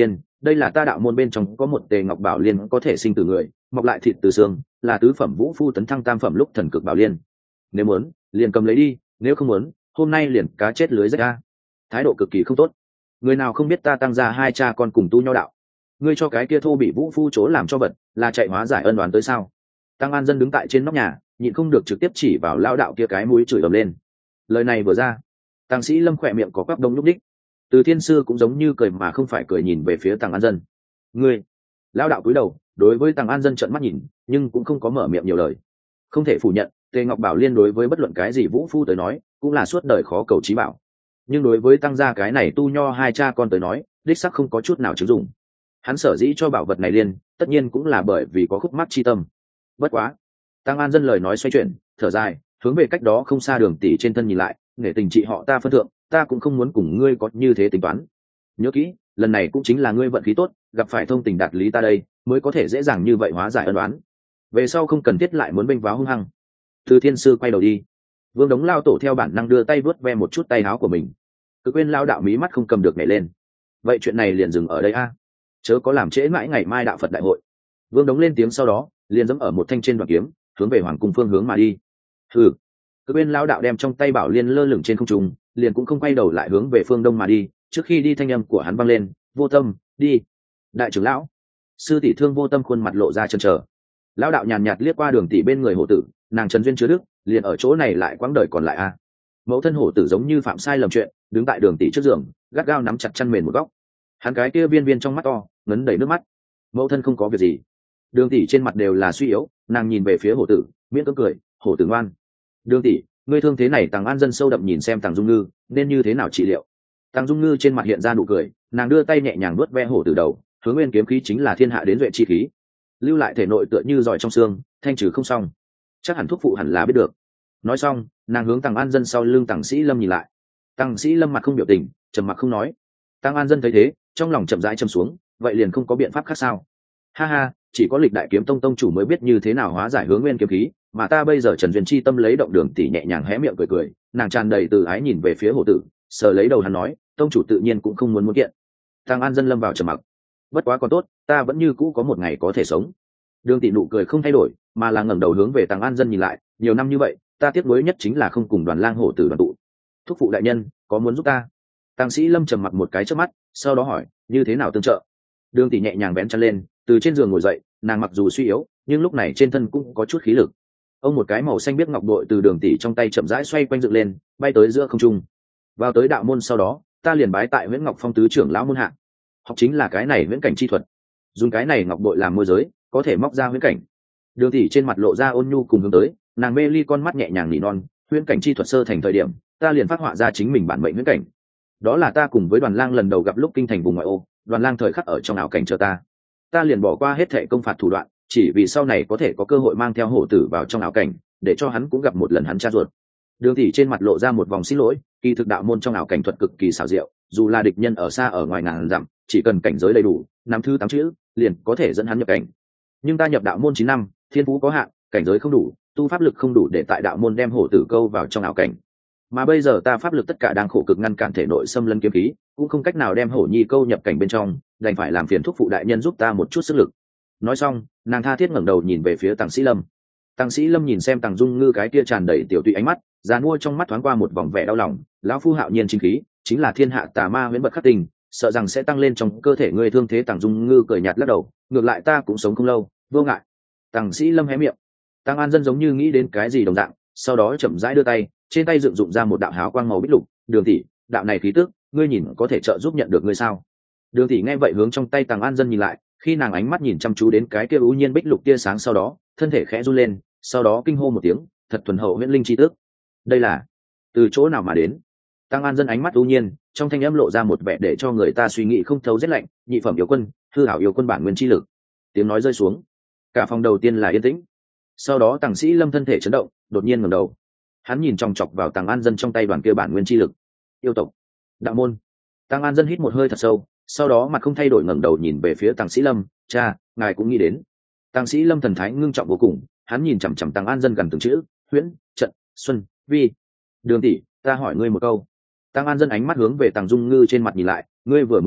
đây là ta đạo môn bên trong có một tề ngọc bảo liên có thể sinh từ người, mọc lại thịt từ xương, là tứ phẩm vũ phu tấn thăng tam phẩm lúc thần cực bảo liên. Nếu muốn liền cầm lấy đi, nếu không muốn hôm nay liền cá chết lưới rách ra. Thái độ cực kỳ không tốt. Người nào không biết ta tăng ra hai cha con cùng tu nho đạo, ngươi cho cái kia thô bị vũ phu chỗ làm cho vật, là chạy hóa giải ân đoán tới sao? Tăng An Dân đứng tại trên nóc nhà, nhịn không được trực tiếp chỉ vào lao đạo kia cái mũi chửi ầm lên. Lời này vừa ra, tăng sĩ Lâm khỏe miệng có quắp đông lúc đích. Từ Thiên Sư cũng giống như cười mà không phải cười nhìn về phía Tăng An Dân. Ngươi, lao đạo cúi đầu, đối với Tăng An Dân trợn mắt nhìn, nhưng cũng không có mở miệng nhiều lời. Không thể phủ nhận, Tề Ngọc Bảo Liên đối với bất luận cái gì vũ phu tới nói, cũng là suốt đời khó cầu chí bảo. Nhưng đối với tăng gia cái này tu nho hai cha con tới nói, đích sắc không có chút nào chứng dụng. Hắn sở dĩ cho bảo vật này liên, tất nhiên cũng là bởi vì có khúc mắc chi tâm. Bất quá, Tăng An Dân lời nói xoay chuyển, thở dài, hướng về cách đó không xa Đường tỷ trên thân nhìn lại, nể tình chị họ ta phân thượng, ta cũng không muốn cùng ngươi có như thế tính toán. Nhớ kỹ, lần này cũng chính là ngươi vận khí tốt, gặp phải thông tình đạt lý ta đây, mới có thể dễ dàng như vậy hóa giải ân oán. Về sau không cần thiết lại muốn bênh váo hung hăng. Từ Thiên Sư quay đầu đi. Vương Đống lao tổ theo bản năng đưa tay vớt ve một chút tay áo của mình. Cực quên lao đạo mí mắt không cầm được nhảy lên. Vậy chuyện này liền dừng ở đây a, chớ có làm trễ mãi ngày mai đạo Phật đại hội. Vương Đống lên tiếng sau đó, liền dẫm ở một thanh trên đoạn kiếm, hướng về hoàng cung phương hướng mà đi. Hừ. Cực quên lao đạo đem trong tay bảo liên lơ lửng trên không trung, liền cũng không quay đầu lại hướng về phương đông mà đi. Trước khi đi thanh âm của hắn vang lên, Vô Tâm, đi. Đại trưởng lão. Sư tỷ Thương Vô Tâm khuôn mặt lộ ra chần chờ. Lão đạo nhàn nhạt liếc qua Đường tỷ bên người hổ tử, nàng trần duyên chứa đức, liền ở chỗ này lại quãng đời còn lại a. Mẫu thân hổ tử giống như phạm sai lầm chuyện, đứng tại Đường tỷ trước giường, gắt gao nắm chặt chăn mền một góc. Hắn cái kia viên viên trong mắt to, ngấn đầy nước mắt. Mẫu thân không có việc gì. Đường tỷ trên mặt đều là suy yếu, nàng nhìn về phía hổ tử, miễn cưỡng cười, hổ tử ngoan. Đường tỷ, ngươi thương thế này Tằng An Dân sâu đậm nhìn xem Tằng Dung Ngư, nên như thế nào trị liệu? Tằng Dung Ngư trên mặt hiện ra nụ cười, nàng đưa tay nhẹ nhàng vuốt ve hổ tử đầu, hướng nguyên kiếm khí chính là thiên hạ đến duệ chi khí, lưu lại thể nội tựa như giỏi trong xương, thanh trừ không xong. Chắc hẳn thuốc phụ hẳn là biết được. Nói xong, nàng hướng Tằng An Dân sau lưng Tằng Sĩ Lâm nhìn lại. Tằng Sĩ Lâm mặt không biểu tình, trầm mặc không nói. Tằng An Dân thấy thế, trong lòng chậm rãi châm xuống, vậy liền không có biện pháp khác sao? Ha ha, chỉ có Lịch Đại Kiếm Tông tông chủ mới biết như thế nào hóa giải hướng nguyên kiếm khí, mà ta bây giờ Trần Duyên chi tâm lấy động Đường tỷ nhẹ nhàng hé miệng cười cười, nàng tràn đầy từ ái nhìn về phía Hồ tử, sờ lấy đầu hắn nói, tông chủ tự nhiên cũng không muốn muốn kiện. Tằng An Dân lâm vào trầm mặc. Bất quá còn tốt, ta vẫn như cũ có một ngày có thể sống. Đường tỷ nụ cười không thay đổi, mà là ngẩng đầu hướng về Tằng An Dân nhìn lại, nhiều năm như vậy, ta tiếc nuối nhất chính là không cùng Đoàn Lang hổ tử đoàn tụ. Thúc phụ đại nhân, có muốn giúp ta? Tằng Sĩ Lâm trầm mặc một cái trước mắt, sau đó hỏi, như thế nào tương trợ? Đường tỷ nhẹ nhàng bén chân lên, từ trên giường ngồi dậy, nàng mặc dù suy yếu, nhưng lúc này trên thân cũng có chút khí lực. Ông một cái màu xanh biếc ngọc bội từ Đường tỷ trong tay chậm rãi xoay quanh dựng lên, bay tới giữa không trung. Vào tới đạo môn sau đó, ta liền bái tại Nguyễn Ngọc Phong tứ trưởng lão môn hạ. Học chính là cái này viễn cảnh chi thuật. Dùng cái này ngọc bội làm môi giới, có thể móc ra huyễn cảnh. Đường tỷ trên mặt lộ ra ôn nhu cùng hướng tới, nàng mê ly con mắt nhẹ nhàng nỉ non, huyễn cảnh chi thuật sơ thành thời điểm, ta liền phát họa ra chính mình bản mệnh huyễn cảnh. Đó là ta cùng với Đoàn Lang lần đầu gặp lúc kinh thành vùng ngoại ô, Đoàn Lang thời khắc ở trong ảo cảnh chờ ta. Ta liền bỏ qua hết thệ công phạt thủ đoạn, chỉ vì sau này có thể có cơ hội mang theo hổ tử vào trong ảo cảnh, để cho hắn cũng gặp một lần hắn cha ruột. Đường tỷ trên mặt lộ ra một vòng xin lỗi, kỳ thực đạo môn trong ảo cảnh thuật cực kỳ xảo diệu, dù là địch nhân ở xa ở ngoài ngàn dặm, chỉ cần cảnh giới đầy đủ, năm thứ tám chữ, liền có thể dẫn hắn nhập cảnh. Nhưng ta nhập đạo môn chín năm, thiên phú có hạn, cảnh giới không đủ, tu pháp lực không đủ để tại đạo môn đem hổ tử câu vào trong ảo cảnh. Mà bây giờ ta pháp lực tất cả đang khổ cực ngăn cản thể nội xâm lấn kiếm khí, cũng không cách nào đem hổ nhi câu nhập cảnh bên trong, đành phải làm phiền thúc phụ đại nhân giúp ta một chút sức lực. Nói xong, nàng tha thiết ngẩng đầu nhìn về phía Tằng Sĩ Lâm. Tằng Sĩ Lâm nhìn xem Tằng Dung Ngư cái kia tràn đầy tiểu tụy ánh mắt, già mua trong mắt thoáng qua một vòng vẻ đau lòng, lão phu hạo nhiên chính khí, chính là thiên hạ tà ma huyễn vật khắc tình, sợ rằng sẽ tăng lên trong cơ thể ngươi thương thế. Tằng Dung Ngư cười nhạt lắc đầu, ngược lại ta cũng sống không lâu, vô ngại. Tằng Sĩ Lâm hé miệng. Tằng An Dân giống như nghĩ đến cái gì đồng dạng, sau đó chậm rãi đưa tay, trên tay dựng dụng ra một đạo hào quang màu bích lục. Đường tỷ, đạo này khí tức, ngươi nhìn có thể trợ giúp nhận được ngươi sao? Đường tỷ nghe vậy hướng trong tay Tằng An Dân nhìn lại, khi nàng ánh mắt nhìn chăm chú đến cái kia u nhiên bích lục tia sáng sau đó, thân thể khẽ run lên, sau đó kinh hô một tiếng, thật thuần hậu huyễn linh chi tức. Đây là từ chỗ nào mà đến? Tằng An Dân ánh mắt u nhiên, trong thanh âm lộ ra một vẻ để cho người ta suy nghĩ không thấu rét lạnh, nhị phẩm yêu quân, hư hảo yêu quân bản nguyên chi lực. Tiếng nói rơi xuống, cả phòng đầu tiên là yên tĩnh. Sau đó Tằng Sĩ Lâm thân thể chấn động, đột nhiên ngẩng đầu. Hắn nhìn chòng chọc vào Tằng An Dân trong tay đoàn kia bản nguyên chi lực. Yêu tộc, đạo môn. Tằng An Dân hít một hơi thật sâu, sau đó mặt không thay đổi ngẩng đầu nhìn về phía Tằng Sĩ Lâm, cha, ngài cũng nghĩ đến. Tằng Sĩ Lâm thần thái ngưng trọng vô cùng, hắn nhìn chằm chằm Tằng An Dân gần từng chữ, huyễn, trận, xuân, vi. Đường tỷ, ta hỏi ngươi một câu. Tằng An Dân ánh mắt hướng về Tằng Dung Ngư trên mặt nhìn lại, ngươi vừa mới nói,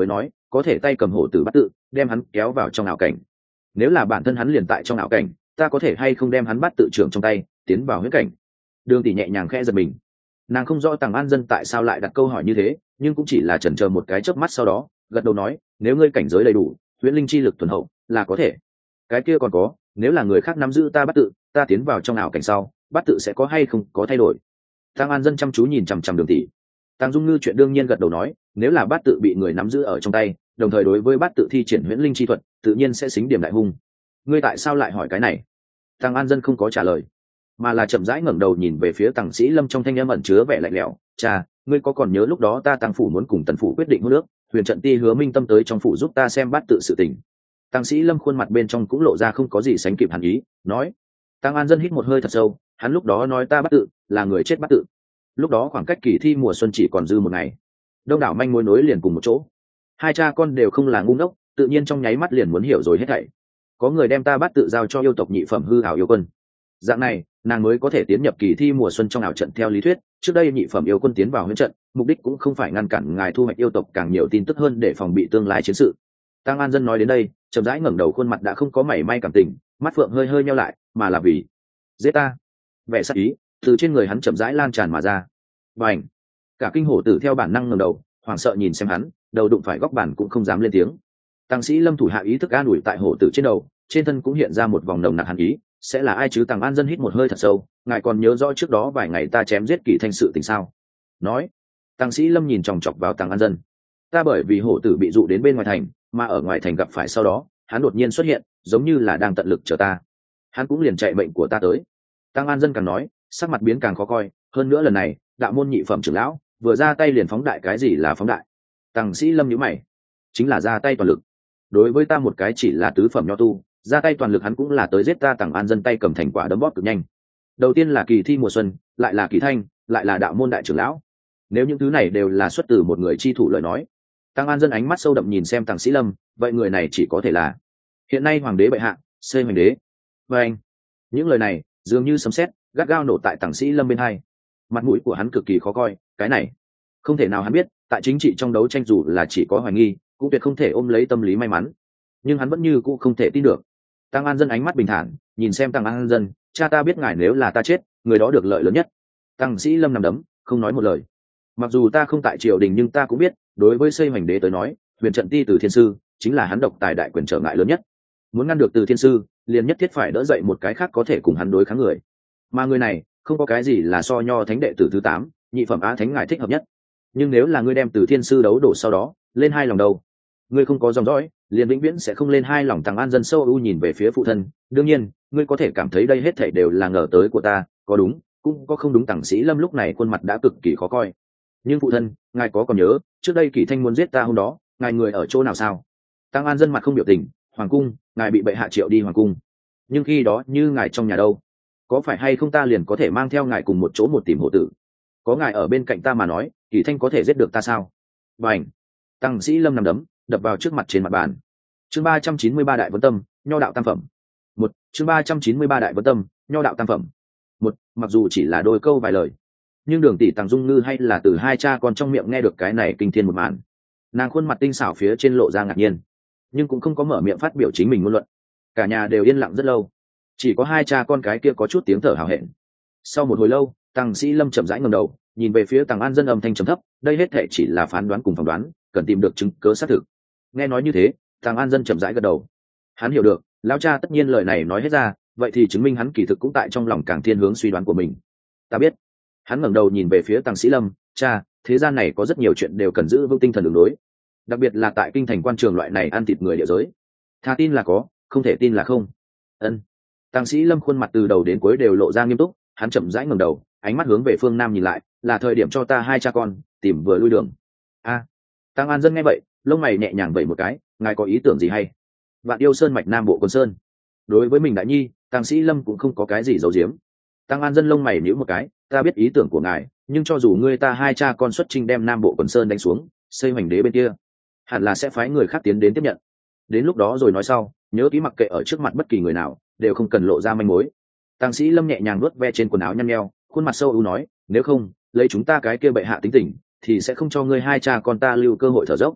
có thể tay cầm hổ tử bắt tự đem hắn kéo vào trong ảo cảnh. Nếu là bản thân hắn liền tại trong ảo cảnh, ta có thể hay không đem hắn bắt tự trưởng trong tay tiến vào huyễn cảnh? Đường tỷ nhẹ nhàng khẽ giật mình, nàng không rõ Tằng An Dân tại sao lại đặt câu hỏi như thế, nhưng cũng chỉ là chần chờ một cái chớp mắt sau đó gật đầu nói, nếu ngươi cảnh giới đầy đủ, huyễn linh chi lực thuần hậu là có thể. Cái kia còn có, nếu là người khác nắm giữ ta bắt tự, ta tiến vào trong ảo cảnh sau, bắt tự sẽ có hay không có thay đổi? Tằng An Dân chăm chú nhìn chằm chằm Đường tỷ. Tàng Dung Ngư chuyện đương nhiên gật đầu nói, nếu là bát tự bị người nắm giữ ở trong tay, đồng thời đối với bát tự thi triển huyễn linh chi thuật, tự nhiên sẽ xính điểm đại hung. Ngươi tại sao lại hỏi cái này? Tàng An Dân không có trả lời, mà là chậm rãi ngẩng đầu nhìn về phía Tằng Sĩ Lâm trong thanh âm ẩn chứa vẻ lạnh lẽo. Cha, ngươi có còn nhớ lúc đó ta Tàng phủ muốn cùng Tần phủ quyết định hôn nước, Huyền Trận Ti hứa Minh Tâm tới trong phủ giúp ta xem bát tự sự tình. Tàng Sĩ Lâm khuôn mặt bên trong cũng lộ ra không có gì sánh kịp hàn ý, nói. Tàng An Dân hít một hơi thật sâu, hắn lúc đó nói ta bát tự là người chết bát tự. Lúc đó khoảng cách kỳ thi mùa xuân chỉ còn dư một ngày, đông đảo manh mối nối liền cùng một chỗ, hai cha con đều không là ngu ngốc, tự nhiên trong nháy mắt liền muốn hiểu rồi hết thảy. Có người đem ta bắt tự giao cho yêu tộc nhị phẩm hư ảo yêu quân, dạng này nàng mới có thể tiến nhập kỳ thi mùa xuân trong ảo trận. Theo lý thuyết, trước đây nhị phẩm yêu quân tiến vào huyễn trận, mục đích cũng không phải ngăn cản ngài thu hoạch yêu tộc càng nhiều tin tức hơn để phòng bị tương lai chiến sự. Tang An Dân nói đến đây, chậm rãi ngẩng đầu, khuôn mặt đã không có mảy may cảm tình, mắt phượng hơi hơi nheo lại, mà là vì giết ta. Vẻ sắc ý từ trên người hắn chậm rãi lan tràn mà ra. Bành! Cả kinh hổ tử theo bản năng ngẩng đầu, hoảng sợ nhìn xem hắn, đầu đụng phải góc bàn cũng không dám lên tiếng. Tàng Sĩ Lâm thủ hạ ý thức an ủi tại hổ tử trên đầu, trên thân cũng hiện ra một vòng nồng nặc hàn ý. Sẽ là ai chứ? Tàng An Dân hít một hơi thật sâu, ngài còn nhớ rõ trước đó vài ngày ta chém giết Kỷ Thanh sự tình sao? Nói. Tàng Sĩ Lâm nhìn chòng chọc vào Tàng An Dân. Ta bởi vì hổ tử bị dụ đến bên ngoài thành, mà ở ngoài thành gặp phải sau đó, hắn đột nhiên xuất hiện, giống như là đang tận lực chờ ta. Hắn cũng liền chạy mệnh của ta tới. Tàng An Dân càng nói, sắc mặt biến càng khó coi, hơn nữa lần này, đạo môn nhị phẩm trưởng lão vừa ra tay liền phóng đại. Cái gì là phóng đại? Tàng Sĩ Lâm nhíu mày. Chính là ra tay toàn lực. Đối với ta một cái chỉ là tứ phẩm nho tu, ra tay toàn lực hắn cũng là tới giết ta. Tàng An Dân tay cầm thành quả đấm bóp cực nhanh. Đầu tiên là kỳ thi mùa xuân, lại là Kỳ Thanh, lại là đạo môn đại trưởng lão. Nếu những thứ này đều là xuất từ một người chi thủ lời nói, Tàng An Dân ánh mắt sâu đậm nhìn xem Tàng Sĩ Lâm, vậy người này chỉ có thể là hiện nay hoàng đế bệ hạ, Xê Hoành đế. Và anh, những lời này dường như sấm sét gắt gao nổ tại Tàng Sĩ Lâm bên hai. Mặt mũi của hắn cực kỳ khó coi, cái này không thể nào. Hắn biết tại chính trị trong đấu tranh dù là chỉ có hoài nghi, cũng tuyệt không thể ôm lấy tâm lý may mắn, nhưng hắn vẫn như cũ không thể tin được. Tàng An Dân ánh mắt bình thản nhìn xem Tàng An Dân, cha ta biết ngài nếu là ta chết, người đó được lợi lớn nhất. Tàng Sĩ Lâm nằm đấm không nói một lời. Mặc dù ta không tại triều đình, nhưng ta cũng biết đối với Xê Hoành đế tới nói, Huyền Trận Ti Từ Thiên Sư chính là hắn độc tài đại quyền trở ngại lớn nhất. Muốn ngăn được Từ Thiên Sư, liền nhất thiết phải đỡ dậy một cái khác có thể cùng hắn đối kháng người, mà người này không có cái gì là so nho thánh đệ tử thứ tám, nhị phẩm á thánh ngài thích hợp nhất. Nhưng nếu là ngươi đem Từ Thiên Sư đấu đổ sau đó lên hai lòng đâu, ngươi không có dòng dõi, liền vĩnh viễn sẽ không lên hai lòng. Tàng An Dân sâu u nhìn về phía phụ thân, đương nhiên ngươi có thể cảm thấy đây hết thảy đều là ngờ tới của ta, có đúng cũng có không đúng. Tàng Sĩ Lâm lúc này khuôn mặt đã cực kỳ khó coi. Nhưng phụ thân, ngài có còn nhớ trước đây Kỷ Thanh muốn giết ta hôm đó, ngài người ở chỗ nào sao? Tàng An Dân mặt không biểu tình. Hoàng cung, ngài bị bệ hạ triệu đi hoàng cung. Nhưng khi đó như ngài trong nhà đâu, có phải hay không ta liền có thể mang theo ngài cùng một chỗ một tìm hộ tử? Có ngài ở bên cạnh ta mà nói, Kỷ Thanh có thể giết được ta sao? Bành! Tàng Sĩ Lâm nằm đấm đập vào trước mặt trên mặt bàn. Chương ba trăm chín mươi ba Đại Vấn Tâm, Nho đạo tam phẩm. Một. Chương ba trăm chín mươi ba Đại Vấn Tâm, Nho đạo tam phẩm. Một. Mặc dù chỉ là đôi câu vài lời, nhưng Đường tỷ Tàng Dung Ngư hay là từ hai cha con trong miệng nghe được cái này kinh thiên một màn. Nàng khuôn mặt tinh xảo phía trên lộ ra ngạc nhiên, nhưng cũng không có mở miệng phát biểu chính mình ngôn luận. Cả nhà đều yên lặng rất lâu, chỉ có hai cha con cái kia có chút tiếng thở hào hẹn. Sau một hồi lâu, Tàng Sĩ Lâm chậm rãi ngẩng đầu nhìn về phía Tàng An Dân, âm thanh trầm thấp, đây hết thể chỉ là phán đoán cùng phỏng đoán, cần tìm được chứng cớ xác thực. Nghe nói như thế, Tàng An Dân chậm rãi gật đầu. Hắn hiểu được lão cha tất nhiên lời này nói hết ra, vậy thì chứng minh hắn kỳ thực cũng tại trong lòng càng thiên hướng suy đoán của mình. Ta biết. Hắn ngẩng đầu nhìn về phía Tàng Sĩ Lâm, cha, thế gian này có rất nhiều chuyện đều cần giữ vững tinh thần đường đối, đặc biệt là tại kinh thành quan trường loại này ăn thịt người địa giới. Thà tin là có, không thể tin là không. Ân. Tàng Sĩ Lâm khuôn mặt từ đầu đến cuối đều lộ ra nghiêm túc, hắn chậm rãi ngẩng đầu, ánh mắt hướng về phương nam nhìn lại, là thời điểm cho ta hai cha con tìm vừa lui đường. A. À. Tàng An Dân nghe vậy, lông mày nhẹ nhàng vẩy một cái, ngài có ý tưởng gì hay? Vạn Yêu Sơn mạch Nam Bộ Quân Sơn. Đối với mình đại nhi, Tàng Sĩ Lâm cũng không có cái gì giấu giếm. Tàng An Dân lông mày nhíu một cái, ta biết ý tưởng của ngài, nhưng cho dù ngươi ta hai cha con xuất chinh đem Nam Bộ Quần Sơn đánh xuống, Xây Hoành đế bên kia hẳn là sẽ phái người khác tiến đến tiếp nhận. Đến lúc đó rồi nói sau, nhớ kỹ mặc kệ ở trước mặt bất kỳ người nào, đều không cần lộ ra manh mối. Tàng Sĩ Lâm nhẹ nhàng vuốt ve trên quần áo nhăn nheo, khuôn mặt sâu u nói, nếu không, lấy chúng ta cái kia bệ hạ tính tình, thì sẽ không cho ngươi hai cha con ta lưu cơ hội thở dốc.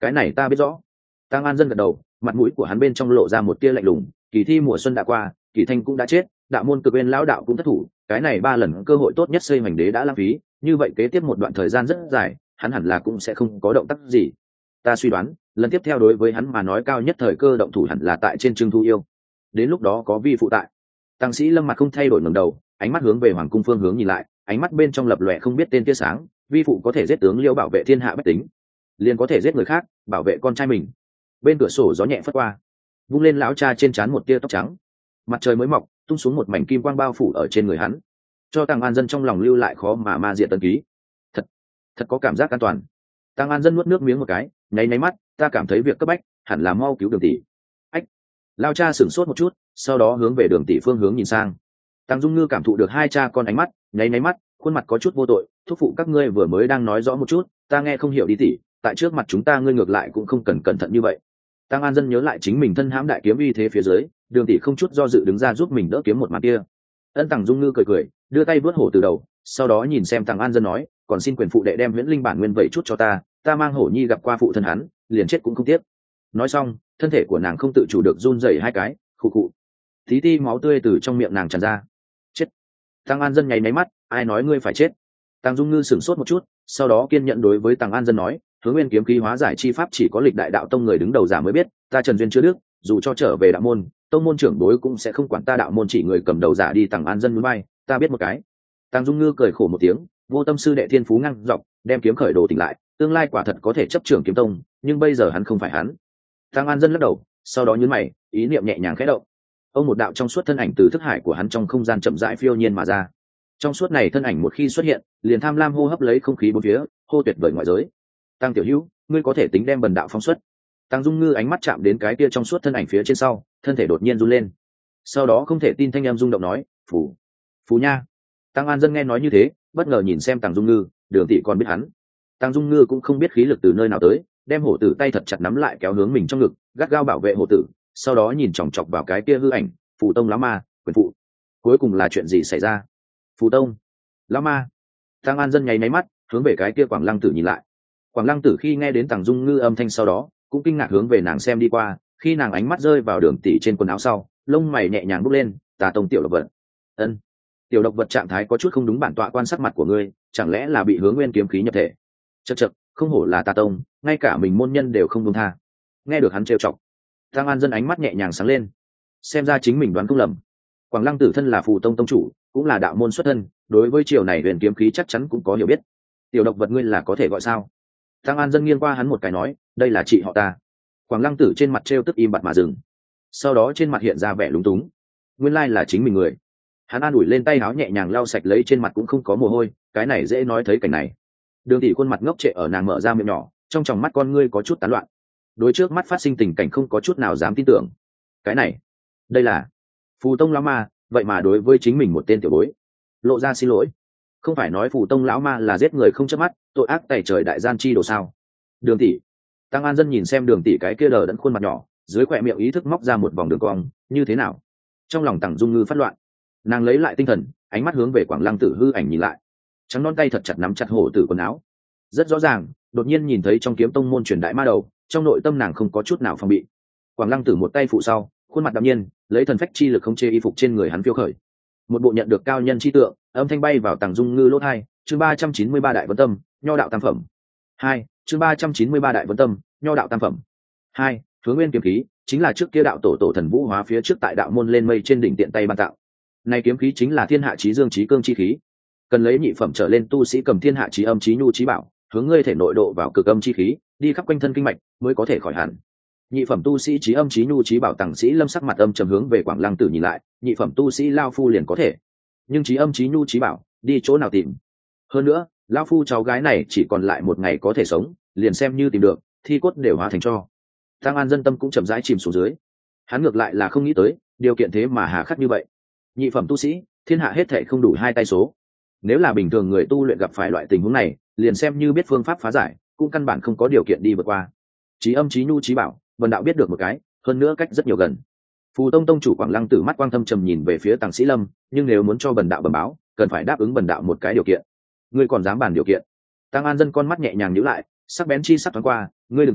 cái này ta biết rõ. Tăng An Dân gật đầu, mặt mũi của hắn bên trong lộ ra một tia lạnh lùng. Kỳ thi mùa xuân đã qua, Kỳ Thanh cũng đã chết, đạo môn cực bên lão đạo cũng thất thủ, cái này ba lần cơ hội tốt nhất xây hoành đế đã lãng phí, như vậy kế tiếp một đoạn thời gian rất dài, hắn hẳn là cũng sẽ không có động tác gì. Ta suy đoán, lần tiếp theo đối với hắn mà nói cao nhất thời cơ động thủ hẳn là tại trên Trưng Thu Yêu. Đến lúc đó có vi phụ tại. Tăng sĩ Lâm mặt không thay đổi ngẩng đầu, ánh mắt hướng về hoàng cung phương hướng nhìn lại, ánh mắt bên trong lập lòe không biết tên tia sáng. Vi phụ có thể giết tướng Liêu bảo vệ thiên hạ bách tính, liền có thể giết người khác, bảo vệ con trai mình. Bên cửa sổ gió nhẹ phất qua, vung lên lão cha trên trán một tia tóc trắng. Mặt trời mới mọc, tung xuống một mảnh kim quang bao phủ ở trên người hắn, cho Tăng An Dân trong lòng lưu lại khó mà ma diệt tân ký. Thật, thật có cảm giác an toàn. Tăng An Dân nuốt nước miếng một cái, nháy nháy mắt, ta cảm thấy việc cấp bách hẳn là mau cứu Đường tỷ. Ách. Lao cha sửng sốt một chút, sau đó hướng về Đường tỷ phương hướng nhìn sang. Tăng Dung Ngư cảm thụ được hai cha con ánh mắt, nháy nháy mắt, khuôn mặt có chút vô tội, thúc phụ các ngươi vừa mới đang nói rõ một chút, ta nghe không hiểu đi tỷ, tại trước mặt chúng ta ngươi ngược lại cũng không cần cẩn thận như vậy. Tăng An Dân nhớ lại chính mình thân hãm đại kiếm uy thế phía dưới, Đường tỷ không chút do dự đứng ra giúp mình đỡ kiếm một màn kia. Ân Tăng Dung Ngư cười cười, đưa tay vớt hổ từ đầu, sau đó nhìn xem Tăng An Dân nói, còn xin quyền phụ đệ đem huyễn linh bản nguyên vậy chút cho ta, ta mang hổ nhi gặp qua phụ thân hắn, liền chết cũng không tiếc. Nói xong, thân thể của nàng không tự chủ được run rẩy hai cái, khụ khụ. Tí ti máu tươi từ trong miệng nàng tràn ra. Chết. Tăng An Dân nháy máy mắt, ai nói ngươi phải chết? Tăng Dung Ngư sửng sốt một chút, sau đó kiên nhẫn đối với Tăng An Dân nói, Hướng Nguyên kiếm khí hóa giải chi pháp chỉ có lịch đại đạo tông người đứng đầu giả mới biết, ta Trần duyên chưa đức, dù cho trở về đạo môn, tông môn trưởng đối cũng sẽ không quản ta đạo môn chỉ người cầm đầu giả đi. Tăng An Dân núi bay, ta biết một cái. Tăng Dung Ngư cười khổ một tiếng, vô tâm sư đệ thiên phú ngang dọc, đem kiếm khởi đồ tỉnh lại, tương lai quả thật có thể chấp trưởng kiếm tông, nhưng bây giờ hắn không phải hắn. Tăng An Dân lắc đầu, sau đó nhún mày, ý niệm nhẹ nhàng khẽ động. Ông một đạo trong suốt thân ảnh từ thức hải của hắn trong không gian chậm rãi phiêu nhiên mà ra. Trong suốt này thân ảnh một khi xuất hiện, liền tham lam hô hấp lấy không khí bốn phía, hô tuyệt vời ngoại giới. Tăng tiểu hữu, ngươi có thể tính đem bần đạo phóng xuất. Tăng Dung Ngư ánh mắt chạm đến cái kia trong suốt thân ảnh phía trên sau, thân thể đột nhiên run lên. Sau đó không thể tin thanh em rung động nói, phù, phù nha. Tăng An Dân nghe nói như thế, bất ngờ nhìn xem Tăng Dung Ngư, Đường tỷ còn biết hắn. Tăng Dung Ngư cũng không biết khí lực từ nơi nào tới, đem hổ tử tay thật chặt nắm lại kéo hướng mình trong ngực, gắt gao bảo vệ hổ tử, sau đó nhìn chòng chọc vào cái kia hư ảnh, Phù Tông lão ma, quyền phụ. Cuối cùng là chuyện gì xảy ra? Phù Tông, lão ma. Tăng An Dân nháy máy mắt, hướng về cái kia Quảng Lăng Tử nhìn lại. Quảng Lăng Tử khi nghe đến Tăng Dung Ngư âm thanh sau đó, cũng kinh ngạc hướng về nàng xem đi qua, khi nàng ánh mắt rơi vào Đường tỷ trên quần áo sau, lông mày nhẹ nhàng bốc lên, Tà Tông tiểu độc vật. Ân. Tiểu độc vật trạng thái có chút không đúng bản tọa quan sát mặt của ngươi, chẳng lẽ là bị Hướng Nguyên kiếm khí nhập thể? Chậc chậc, không hổ là Tà Tông, ngay cả mình môn nhân đều không buông tha. Nghe được hắn trêu chọc, Tăng An Dân ánh mắt nhẹ nhàng sáng lên, xem ra chính mình đoán không lầm. Quảng Lăng Tử thân là Phù Tông tông chủ, cũng là đạo môn xuất thân, đối với chiều này huyền kiếm khí chắc chắn cũng có hiểu biết. Tiểu độc vật ngươi là có thể gọi sao? Tăng An Dân nghiêng qua hắn một cái nói, đây là chị họ ta. Quảng Lăng Tử trên mặt trêu tức im bặt mà dừng, sau đó trên mặt hiện ra vẻ lúng túng, nguyên lai là chính mình người. Hắn an ủi lên tay áo nhẹ nhàng lau sạch lấy trên mặt cũng không có mồ hôi, cái này dễ nói thấy cảnh này. Đường tỷ khuôn mặt ngốc trệ ở nàng mở ra miệng nhỏ, trong tròng mắt con ngươi có chút tán loạn, đối trước mắt phát sinh tình cảnh không có chút nào dám tin tưởng. Cái này, đây là Phù Tông lão ma, vậy mà đối với chính mình một tên tiểu bối lộ ra xin lỗi. Không phải nói Phù Tông lão ma là giết người không chớp mắt, tội ác tày trời đại gian chi đồ sao? Đường tỷ. Tăng An Dân nhìn xem Đường tỷ cái kia đờ đẫn khuôn mặt nhỏ, dưới khóe miệng ý thức móc ra một vòng đường cong, như thế nào? Trong lòng Tăng Dung Ngư phát loạn, nàng lấy lại tinh thần, ánh mắt hướng về Quảng Lăng Tử hư ảnh nhìn lại, trắng non tay thật chặt nắm chặt hổ tử quần áo. Rất rõ ràng, đột nhiên nhìn thấy trong kiếm tông môn truyền đại ma đầu, trong nội tâm nàng không có chút nào phòng bị. Quảng Lăng Tử một tay phụ sau, khuôn mặt đạm nhiên, lấy thần phách chi lực không chê y phục trên người hắn phiêu khởi. Một bộ nhận được cao nhân chi tượng, âm thanh bay vào Tăng Dung Ngư lỗ tai, chương ba trăm chín mươi ba đại vấn tâm, nho đạo tam phẩm. hai, chương ba trăm chín mươi ba đại vấn tâm, nho đạo tam phẩm. hai, Hướng Nguyên kiếm khí, chính là trước kia đạo tổ tổ thần vũ hóa phía trước tại đạo môn lên mây trên đỉnh tiện tay ban tạo. Này kiếm khí chính là thiên hạ chí dương chí cương chi khí, cần lấy nhị phẩm trở lên tu sĩ cầm thiên hạ chí âm chí nhu chí bảo, hướng ngươi thể nội độ vào cực âm chi khí, đi khắp quanh thân kinh mạch mới có thể khỏi hẳn. Nhị phẩm tu sĩ chí âm chí nhu chí bảo Tăng sĩ Lâm sắc mặt âm trầm hướng về Quảng Lăng Tử nhìn lại, nhị phẩm tu sĩ lao phu liền có thể, nhưng chí âm chí nhu chí bảo đi chỗ nào tìm? Hơn nữa, lao phu cháu gái này chỉ còn lại một ngày có thể sống, liền xem như tìm được, thi cốt đều hóa thành tro. Tăng An Dân tâm cũng chậm rãi chìm xuống dưới, hắn ngược lại là không nghĩ tới điều kiện thế mà hà khắc như vậy. Nhị phẩm tu sĩ, thiên hạ hết thảy không đủ hai tay số. Nếu là bình thường người tu luyện gặp phải loại tình huống này, liền xem như biết phương pháp phá giải, cũng căn bản không có điều kiện đi vượt qua. Chí âm chí nhu chí bảo, vân đạo biết được một cái, hơn nữa cách rất nhiều gần. Phù Tông tông chủ Quảng Lăng Tử mắt quang thâm trầm nhìn về phía Tăng Sĩ Lâm, nhưng nếu muốn cho bần đạo bẩm báo, cần phải đáp ứng bần đạo một cái điều kiện. Ngươi còn dám bàn điều kiện? Tăng An Dân con mắt nhẹ nhàng nhíu lại, sắc bén chi sắc thoáng qua, ngươi đừng quên,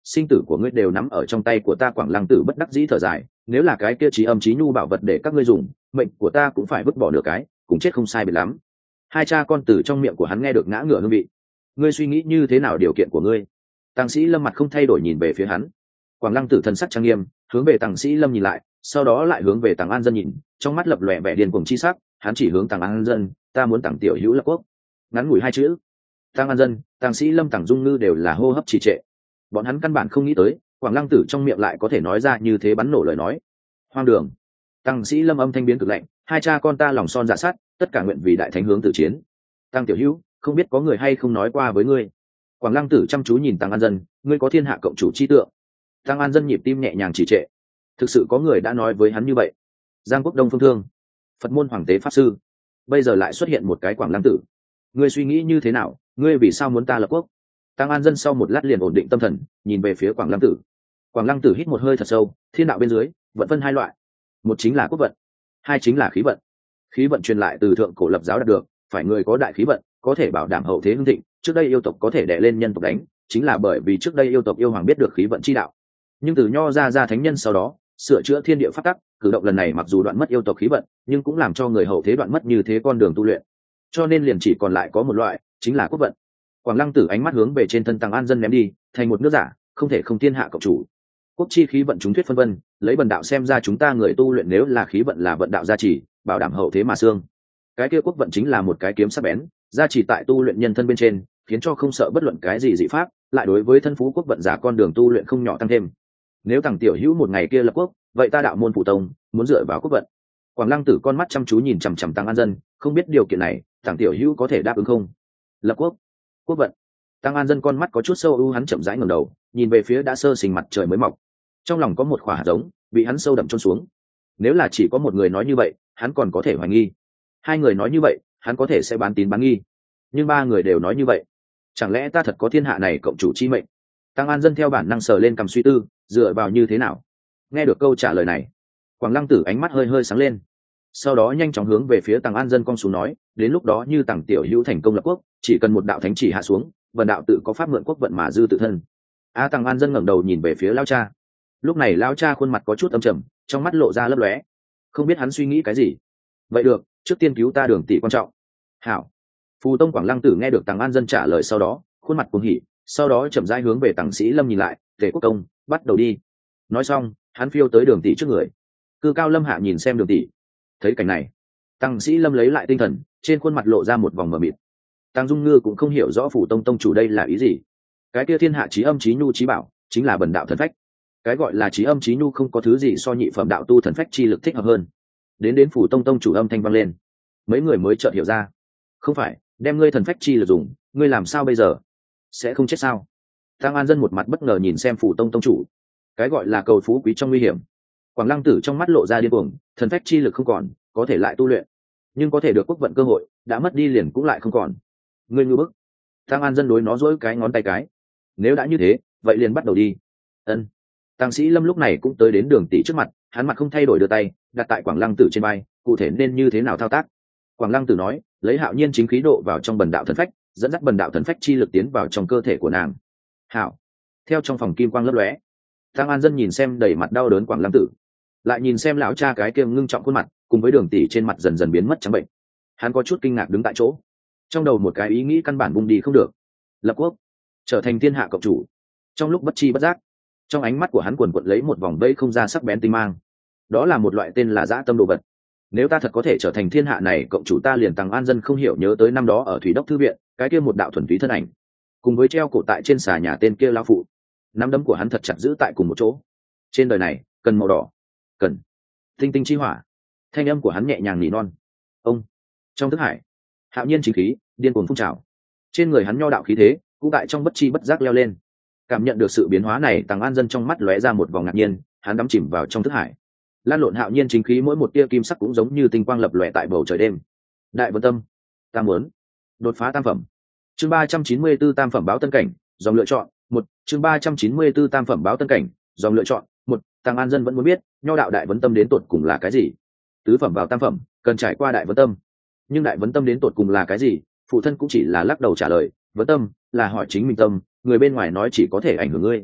sinh tử của ngươi đều nắm ở trong tay của ta. Quảng Lăng Tử bất đắc dĩ thở dài, nếu là cái kia trí âm trí nhu bảo vật để các ngươi dùng, mệnh của ta cũng phải vứt bỏ nửa cái, cũng chết không sai biệt lắm. Hai cha con từ trong miệng của hắn nghe được ngã ngửa hương vị. Ngươi suy nghĩ như thế nào điều kiện của ngươi? Tàng Sĩ Lâm mặt không thay đổi nhìn về phía hắn. Quảng Lăng Tử thần sắc trang nghiêm, hướng về Tàng Sĩ Lâm nhìn lại, sau đó lại hướng về Tàng An Dân nhìn, trong mắt lập lòe vẻ điên cuồng chi sắc. Hắn chỉ hướng Tàng An Dân, ta muốn Tàng tiểu hữu lập quốc. Ngắn ngủi hai chữ, Tàng An Dân, Tàng Sĩ Lâm, Tàng Dung Ngư đều là hô hấp trì trệ. Bọn hắn căn bản không nghĩ tới Quảng Lăng Tử trong miệng lại có thể nói ra như thế bắn nổ lời nói. Hoang đường. Tàng Sĩ Lâm âm thanh biến cực lạnh, hai cha con ta lòng son dạ sắt, tất cả nguyện vì đại thánh hướng tử chiến. Tàng tiểu hữu, không biết có người hay không nói qua với ngươi? Quảng Lăng Tử chăm chú nhìn Tàng An Dân, ngươi có thiên hạ cộng chủ chi tượng. Tàng An Dân nhịp tim nhẹ nhàng trì trệ. Thực sự có người đã nói với hắn như vậy. Giang Quốc Đông Phương Thương, Phật môn hoàng tế pháp sư, bây giờ lại xuất hiện một cái Quảng Lăng Tử. Ngươi suy nghĩ như thế nào? Ngươi vì sao muốn ta lập quốc? Tàng An Dân sau một lát liền ổn định tâm thần, nhìn về phía Quảng Lăng Tử. Quảng Lăng Tử hít một hơi thật sâu, thiên đạo bên dưới vận phân hai loại, một chính là quốc vận, hai chính là khí vận. Khí vận truyền lại từ thượng cổ lập giáo đạt được, phải người có đại khí vận có thể bảo đảm hậu thế hưng thịnh. Trước đây yêu tộc có thể đè lên nhân tộc đánh, chính là bởi vì trước đây yêu tộc yêu hoàng biết được khí vận chi đạo. Nhưng từ nho ra ra thánh nhân sau đó sửa chữa thiên địa pháp tắc, cử động lần này mặc dù đoạn mất yêu tộc khí vận, nhưng cũng làm cho người hậu thế đoạn mất như thế con đường tu luyện. Cho nên liền chỉ còn lại có một loại, chính là quốc vận. Quảng Lăng Tử ánh mắt hướng về trên thân Tàng An Dân ném đi, thành một nước giả, không thể không thiên hạ cộng chủ. Quốc chi khí vận chúng thuyết phân vân, lấy bần đạo xem ra chúng ta người tu luyện nếu là khí vận là vận đạo gia trì, bảo đảm hậu thế mà xương. Cái kia quốc vận chính là một cái kiếm sắc bén, gia trì tại tu luyện nhân thân bên trên, khiến cho không sợ bất luận cái gì dị pháp, lại đối với thân phú quốc vận giả con đường tu luyện không nhỏ tăng thêm. Nếu Tàng tiểu hữu một ngày kia lập quốc, vậy ta đạo môn phụ tông muốn dựa vào quốc vận. Quảng Lăng Tử con mắt chăm chú nhìn chằm chằm Tàng An Dân, không biết điều kiện này Tàng tiểu hữu có thể đáp ứng không? Lập quốc, quốc vận. Tàng An Dân con mắt có chút sâu u, hắn chậm rãi ngẩng đầu, nhìn về phía đã sơ sinh mặt trời mới mọc. Trong lòng có một khỏa hạt giống bị hắn sâu đậm chôn xuống. Nếu là chỉ có một người nói như vậy, hắn còn có thể hoài nghi. Hai người nói như vậy, hắn có thể sẽ bán tín bán nghi. Nhưng ba người đều nói như vậy, chẳng lẽ ta thật có thiên hạ này cộng chủ chi mệnh? Tàng An Dân theo bản năng sờ lên cằm suy tư, dựa vào như thế nào? Nghe được câu trả lời này, Quảng Lăng Tử ánh mắt hơi hơi sáng lên, sau đó nhanh chóng hướng về phía Tàng An Dân cong xuống nói, đến lúc đó như Tàng tiểu hữu thành công lập quốc, chỉ cần một đạo thánh chỉ hạ xuống, vần đạo tự có pháp mượn quốc vận mà dư tự thân. A Tàng An Dân ngẩng đầu nhìn về phía lão cha. Lúc này lão cha khuôn mặt có chút âm trầm, trong mắt lộ ra lấp lóe, không biết hắn suy nghĩ cái gì. Vậy được, trước tiên cứu ta Đường tỷ quan trọng. Hảo. Phù Tông Quảng Lăng Tử nghe được Tàng An Dân trả lời sau đó, khuôn mặt cuồng hỉ, sau đó chậm rãi hướng về Tàng Sĩ Lâm nhìn lại, Tề Quốc Công, bắt đầu đi. Nói xong, hắn phiêu tới Đường tỷ trước người. Cư Cao Lâm Hạ nhìn xem Đường tỷ. Thấy cảnh này, Tàng Sĩ Lâm lấy lại tinh thần, trên khuôn mặt lộ ra một vòng mờ mịt. Tàng Dung Ngư cũng không hiểu rõ Phù Tông tông chủ đây là ý gì. Cái kia thiên hạ chí âm chí nhu chí bảo, chính là bần đạo thần phách. Cái gọi là chí âm chí nhu không có thứ gì so nhị phẩm đạo tu thần phách chi lực thích hợp hơn. Đến đến Phù Tông tông chủ âm thanh vang lên, mấy người mới chợt hiểu ra. Không phải, đem ngươi thần phách chi lực dùng, ngươi làm sao bây giờ? Sẽ không chết sao? Tàng An Dân một mặt bất ngờ nhìn xem Phù Tông tông chủ. Cái gọi là cầu phú quý trong nguy hiểm. Quảng Lăng Tử trong mắt lộ ra điên cuồng, thần phách chi lực không còn, có thể lại tu luyện, nhưng có thể được quốc vận cơ hội, đã mất đi liền cũng lại không còn. Ngươi ngu bức. Tàng An Dân đối nó dỗi cái ngón tay cái. Nếu đã như thế, vậy liền bắt đầu đi. Ân. Tàng Sĩ Lâm lúc này cũng tới đến Đường tỷ trước mặt, hắn mặt không thay đổi đưa tay đặt tại Quảng Lăng Tử trên vai, cụ thể nên như thế nào thao tác? Quảng Lăng Tử nói, lấy hạo nhiên chính khí độ vào trong bần đạo thần phách, dẫn dắt bần đạo thần phách chi lực tiến vào trong cơ thể của nàng. Hảo. Theo trong phòng kim quang lấp lóe, Tàng An Dân nhìn xem đầy mặt đau đớn Quảng Lăng Tử, lại nhìn xem lão cha cái kia ngưng trọng khuôn mặt, cùng với Đường tỷ trên mặt dần dần biến mất trắng bệnh. Hắn có chút kinh ngạc đứng tại chỗ, trong đầu một cái ý nghĩ căn bản bung đi không được. Lập quốc, trở thành thiên hạ cộng chủ. Trong lúc bất chi bất giác, trong ánh mắt của hắn quần quật lấy một vòng vây không ra sắc bén tinh mang. Đó là một loại tên là dã tâm đồ vật. Nếu ta thật có thể trở thành thiên hạ này cộng chủ, ta liền Tàng An Dân không hiểu nhớ tới năm đó ở Thủy Đốc thư viện, cái kia một đạo thuần túy thân ảnh, cùng với treo cổ tại trên xà nhà tên kia lão phụ. Nắm đấm của hắn thật chặt giữ tại cùng một chỗ. Trên đời này, cần màu đỏ, cần tinh tinh chi hỏa. Thanh âm của hắn nhẹ nhàng nỉ non. Ông. Trong thức hải, hạo nhiên chính khí điên cuồng phun trào. Trên người hắn nho đạo khí thế cũng tại trong bất chi bất giác leo lên. Cảm nhận được sự biến hóa này, Tàng An Dân trong mắt lóe ra một vòng ngạc nhiên, hắn đắm chìm vào trong thức hải. Lan lộn hạo nhiên chính khí mỗi một tia kim sắc cũng giống như tinh quang lập lòe tại bầu trời đêm. Đại Vân Tâm, ta muốn đột phá tam phẩm. Chương ba trăm chín mươi 4 tam phẩm báo tân cảnh, dòng lựa chọn một. Chương ba trăm chín mươi 4 tam phẩm báo tân cảnh, dòng lựa chọn một. Tàng An Dân vẫn muốn biết, nho đạo Đại Vấn Tâm đến tột cùng là cái gì. Tứ phẩm vào tam phẩm, cần trải qua Đại Vấn Tâm. Nhưng Đại Vấn Tâm đến tột cùng là cái gì, phụ thân cũng chỉ là lắc đầu trả lời, Vấn Tâm là hỏi chính mình tâm, người bên ngoài nói chỉ có thể ảnh hưởng ngươi.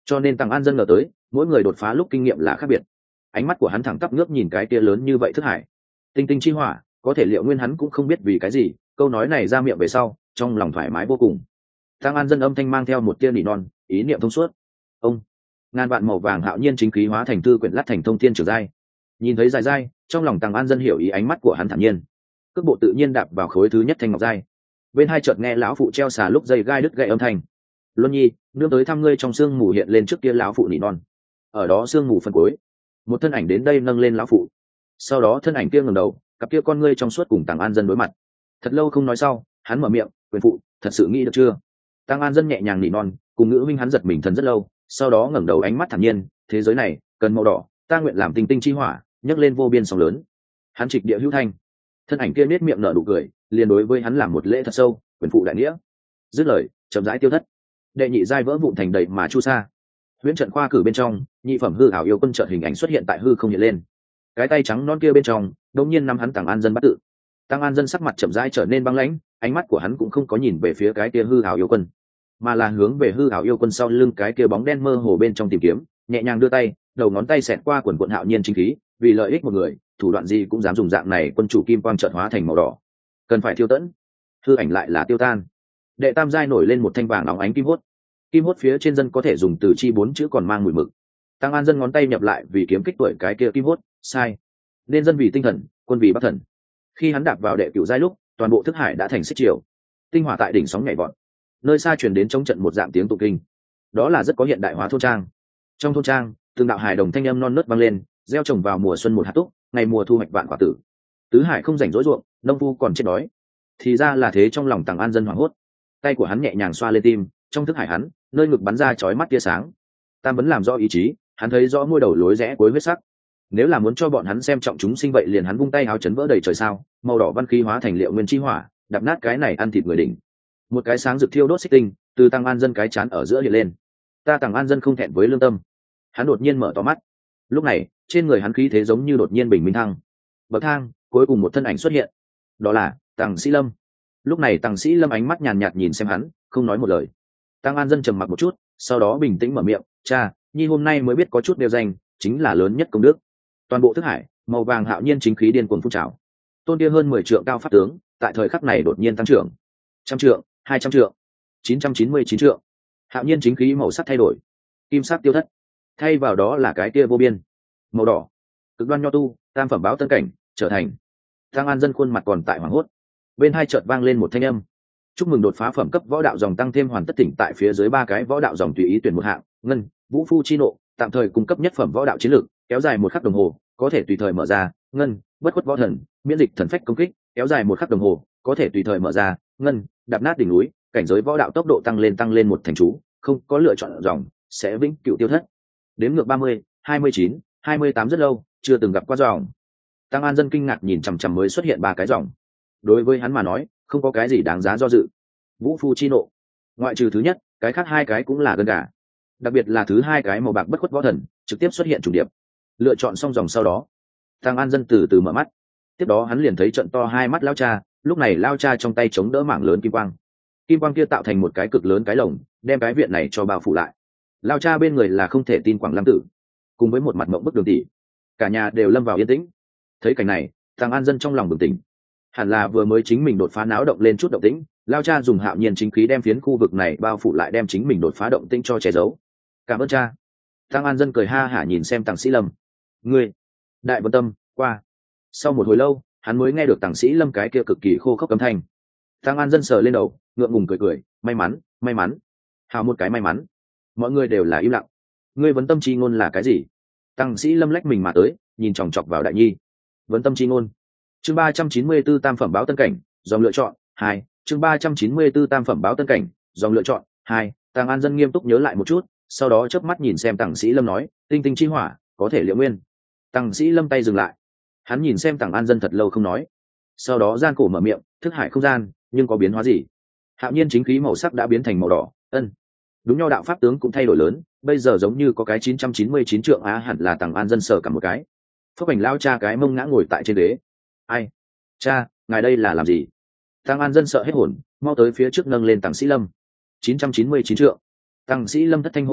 cho nên Tăng An Dân ngờ tới mỗi người đột phá lúc kinh nghiệm là khác biệt. Ánh mắt của hắn thẳng tắp ngước nhìn cái kia lớn như vậy thức hải, tinh tinh chi hỏa, có thể liệu nguyên hắn cũng không biết vì cái gì, câu nói này ra miệng về sau trong lòng thoải mái vô cùng. Tăng An Dân âm thanh mang theo một tia nỉ non, ý niệm thông suốt. Ông ngàn vạn màu vàng hạo nhiên chính khí hóa thành tư quyển lát thành thông thiên trường giai. Nhìn thấy dài giai, trong lòng Tăng An Dân hiểu ý, ánh mắt của hắn thản nhiên, cước bộ tự nhiên đạp vào khối thứ nhất thanh ngọc giai. Bên hai chợt nghe lão phụ treo xà lúc dây gai đứt gãy âm thanh. Luân Nhi, nương tới thăm ngươi, trong sương mù hiện lên trước kia lão phụ nỉ non. Ở đó sương mù phân cuối, một thân ảnh đến đây nâng lên lão phụ. Sau đó thân ảnh kia ngẩng đầu, cặp kia con ngươi trong suốt cùng Tăng An Dân đối mặt. Thật lâu không nói sau, hắn mở miệng, "Quyền phụ, thật sự nghĩ được chưa?" Tăng An Dân nhẹ nhàng nỉ non, cùng ngữ minh hắn giật mình thần rất lâu, sau đó ngẩng đầu, ánh mắt thản nhiên, "Thế giới này cần màu đỏ, ta nguyện làm tinh tinh chi hỏa, nhấc lên vô biên sóng lớn." Hắn trịch địa hữu thanh, thân ảnh kia nết miệng nở nụ cười, liền đối với hắn làm một lễ thật sâu, "Quyền phụ đại nghĩa." Dứt lời, chậm rãi tiêu thất. Đệ nhị giai vỡ vụn thành đầy mà chu sa. Huyễn trận khoa cử bên trong, nhị phẩm hư ảo yêu quân chợt hình ảnh xuất hiện tại hư không hiện lên. Cái tay trắng non kia bên trong, đột nhiên nắm hắn Tăng An Dân bắt tự. Tăng An Dân sắc mặt chậm rãi trở nên băng lãnh, ánh mắt của hắn cũng không có nhìn về phía cái kia hư ảo yêu quân, mà là hướng về hư ảo yêu quân sau lưng cái kia bóng đen mơ hồ bên trong tìm kiếm, nhẹ nhàng đưa tay, đầu ngón tay xẹt qua quần quần hạo nhiên chính khí, vì lợi ích một người, thủ đoạn gì cũng dám dùng dạng này, quân chủ kim quang chợt hóa thành màu đỏ. Cần phải tiêu tẫn. Hư ảnh lại là tiêu tan. Đệ tam giai nổi lên một thanh vàng óng ánh kim hốt. Kim hốt phía trên dân có thể dùng từ chi bốn chữ còn mang mùi mực. Tăng An Dân ngón tay nhập lại vì kiếm kích tuổi cái kia kim hốt, sai. Nên dân vì tinh thần, quân vì bắc thần. Khi hắn đạp vào đệ cửu giai lúc, toàn bộ thức hải đã thành xích chiều. Tinh hỏa tại đỉnh sóng nhảy vọt. Nơi xa truyền đến chống trận một dạng tiếng tụng kinh. Đó là rất có hiện đại hóa thôn trang. Trong thôn trang, từng đạo hài đồng thanh âm non nớt vang lên, gieo trồng vào mùa xuân một hạt túc, ngày mùa thu hoạch vạn quả tử. Tứ hải không rảnh rỗi ruộng, nông phu còn chết đói. Thì ra là thế, trong lòng Tăng An Dân hoảng hốt. Tay của hắn nhẹ nhàng xoa lên tim, trong thức hải hắn, nơi ngực bắn ra chói mắt tia sáng. Tam vẫn làm rõ ý chí, hắn thấy rõ môi đầu lối rẽ cuối huyết sắc. Nếu là muốn cho bọn hắn xem trọng chúng sinh vậy liền hắn vung tay áo chấn vỡ đầy trời sao, màu đỏ văn khí hóa thành liệu nguyên chi hỏa, đập nát cái này ăn thịt người đỉnh. Một cái sáng rực thiêu đốt xích tinh, từ Tăng An Dân cái chán ở giữa hiện lên. Ta Tăng An Dân không thẹn với lương tâm. Hắn đột nhiên mở to mắt. Lúc này, trên người hắn khí thế giống như đột nhiên bình minh thăng. Bậc thang, cuối cùng một thân ảnh xuất hiện. Đó là Tằng Sĩ Lâm. Lúc này Tằng Sĩ Lâm ánh mắt nhàn nhạt nhìn xem hắn, không nói một lời. Tăng An Dân trầm mặc một chút, sau đó bình tĩnh mở miệng, "Cha, Nhi hôm nay mới biết có chút đeo danh, chính là lớn nhất công đức." Toàn bộ thức hải, màu vàng hạo nhiên chính khí điên cuồng phun trào. Tôn kia hơn mười trượng cao pháp tướng, tại thời khắc này đột nhiên tăng trưởng. Trăm trượng, hai trăm trượng, chín trăm chín mươi chín trượng. Hạo nhiên chính khí màu sắc thay đổi, kim sắc tiêu thất, thay vào đó là cái kia vô biên màu đỏ. Cực đoan nho tu, tam phẩm báo tân cảnh, trở thành. Tăng An Dân khuôn mặt còn tại hoảng hốt. Bên hai chợt vang lên một thanh âm, chúc mừng đột phá phẩm cấp võ đạo dòng, tăng thêm hoàn tất tỉnh tại phía dưới ba cái võ đạo dòng tùy ý tuyển một hạng, ngân, vũ phu chi nộ, tạm thời cung cấp nhất phẩm võ đạo chiến lược, kéo dài một khắc đồng hồ, có thể tùy thời mở ra, ngân, bất khuất võ thần, miễn dịch thần phách công kích, kéo dài một khắc đồng hồ, có thể tùy thời mở ra, ngân, đạp nát đỉnh núi, cảnh giới võ đạo tốc độ tăng lên tăng lên một thành chú, không có lựa chọn dòng, sẽ vĩnh cửu tiêu thất. Đếm ngược ba mươi, hai mươi chín, hai mươi tám rất lâu, chưa từng gặp qua dòng. Tăng An Dân kinh ngạc nhìn chằm chằm mới xuất hiện ba cái dòng. Đối với hắn mà nói, không có cái gì đáng giá do dự. Vũ phu chi nộ, ngoại trừ thứ nhất, cái khác hai cái cũng là gần cả. Đặc biệt là thứ hai cái màu bạc bất khuất võ thần, trực tiếp xuất hiện trùng điệp. Lựa chọn xong dòng sau đó, Tăng An Dân từ từ mở mắt. Tiếp đó hắn liền thấy trận to hai mắt lao cha, lúc này lao cha trong tay chống đỡ mảng lớn kim quang. Kim quang kia tạo thành một cái cực lớn cái lồng, đem cái viện này cho bao phủ lại. Lao cha bên người là không thể tin Quảng Lam Tử, cùng với một mặt mộng bức Đường tỷ. Cả nhà đều lâm vào yên tĩnh. Thấy cảnh này, Tăng An Dân trong lòng bừng tỉnh. Hẳn là vừa mới chính mình đột phá náo động lên chút động tĩnh, lao cha dùng hạo nhiên chính khí đem phiến khu vực này bao phủ lại, đem chính mình đột phá động tĩnh cho che giấu. Cảm ơn cha. Tăng An Dân cười ha hả nhìn xem Tằng Sĩ Lâm. Ngươi, Đại Vân Tâm, qua. Sau một hồi lâu, hắn mới nghe được Tằng Sĩ Lâm cái kia cực kỳ khô khốc âm thanh. Tăng An Dân sờ lên đầu, ngượng ngùng cười cười, may mắn, may mắn. Hào một cái may mắn. Mọi người đều là im lặng. Ngươi vấn tâm chi ngôn là cái gì? Tằng Sĩ Lâm lách mình mà tới, nhìn chòng chọc vào Đại Nhi. Vấn tâm chi ngôn. Chương ba trăm chín mươi 4 tam phẩm báo tân cảnh, dòng lựa chọn hai. Chương ba trăm chín mươi 4 tam phẩm báo tân cảnh, dòng lựa chọn hai. Tăng An Dân nghiêm túc nhớ lại một chút, sau đó chớp mắt nhìn xem Tằng Sĩ Lâm nói, tinh tinh chi hỏa, có thể liệu nguyên. Tằng Sĩ Lâm tay dừng lại, hắn nhìn xem Tằng An Dân thật lâu không nói, sau đó gian cổ mở miệng, thức hải không gian, nhưng có biến hóa gì? Hạo nhiên chính khí màu sắc đã biến thành màu đỏ, ân. Đúng, nho đạo pháp tướng cũng thay đổi lớn, bây giờ giống như có cái chín trăm chín mươi chín trượng á, hẳn là Tằng An Dân sờ cả một cái. Phúc Ảnh lao cha cái mông ngã ngồi tại trên ghế. Ai? Cha, ngài đây là làm gì? Tằng An Dân sợ hết hồn, mau tới phía trước nâng lên Tằng Sĩ Lâm. chín trăm chín mươi chín trượng. Tằng Sĩ Lâm thất thanh hô to,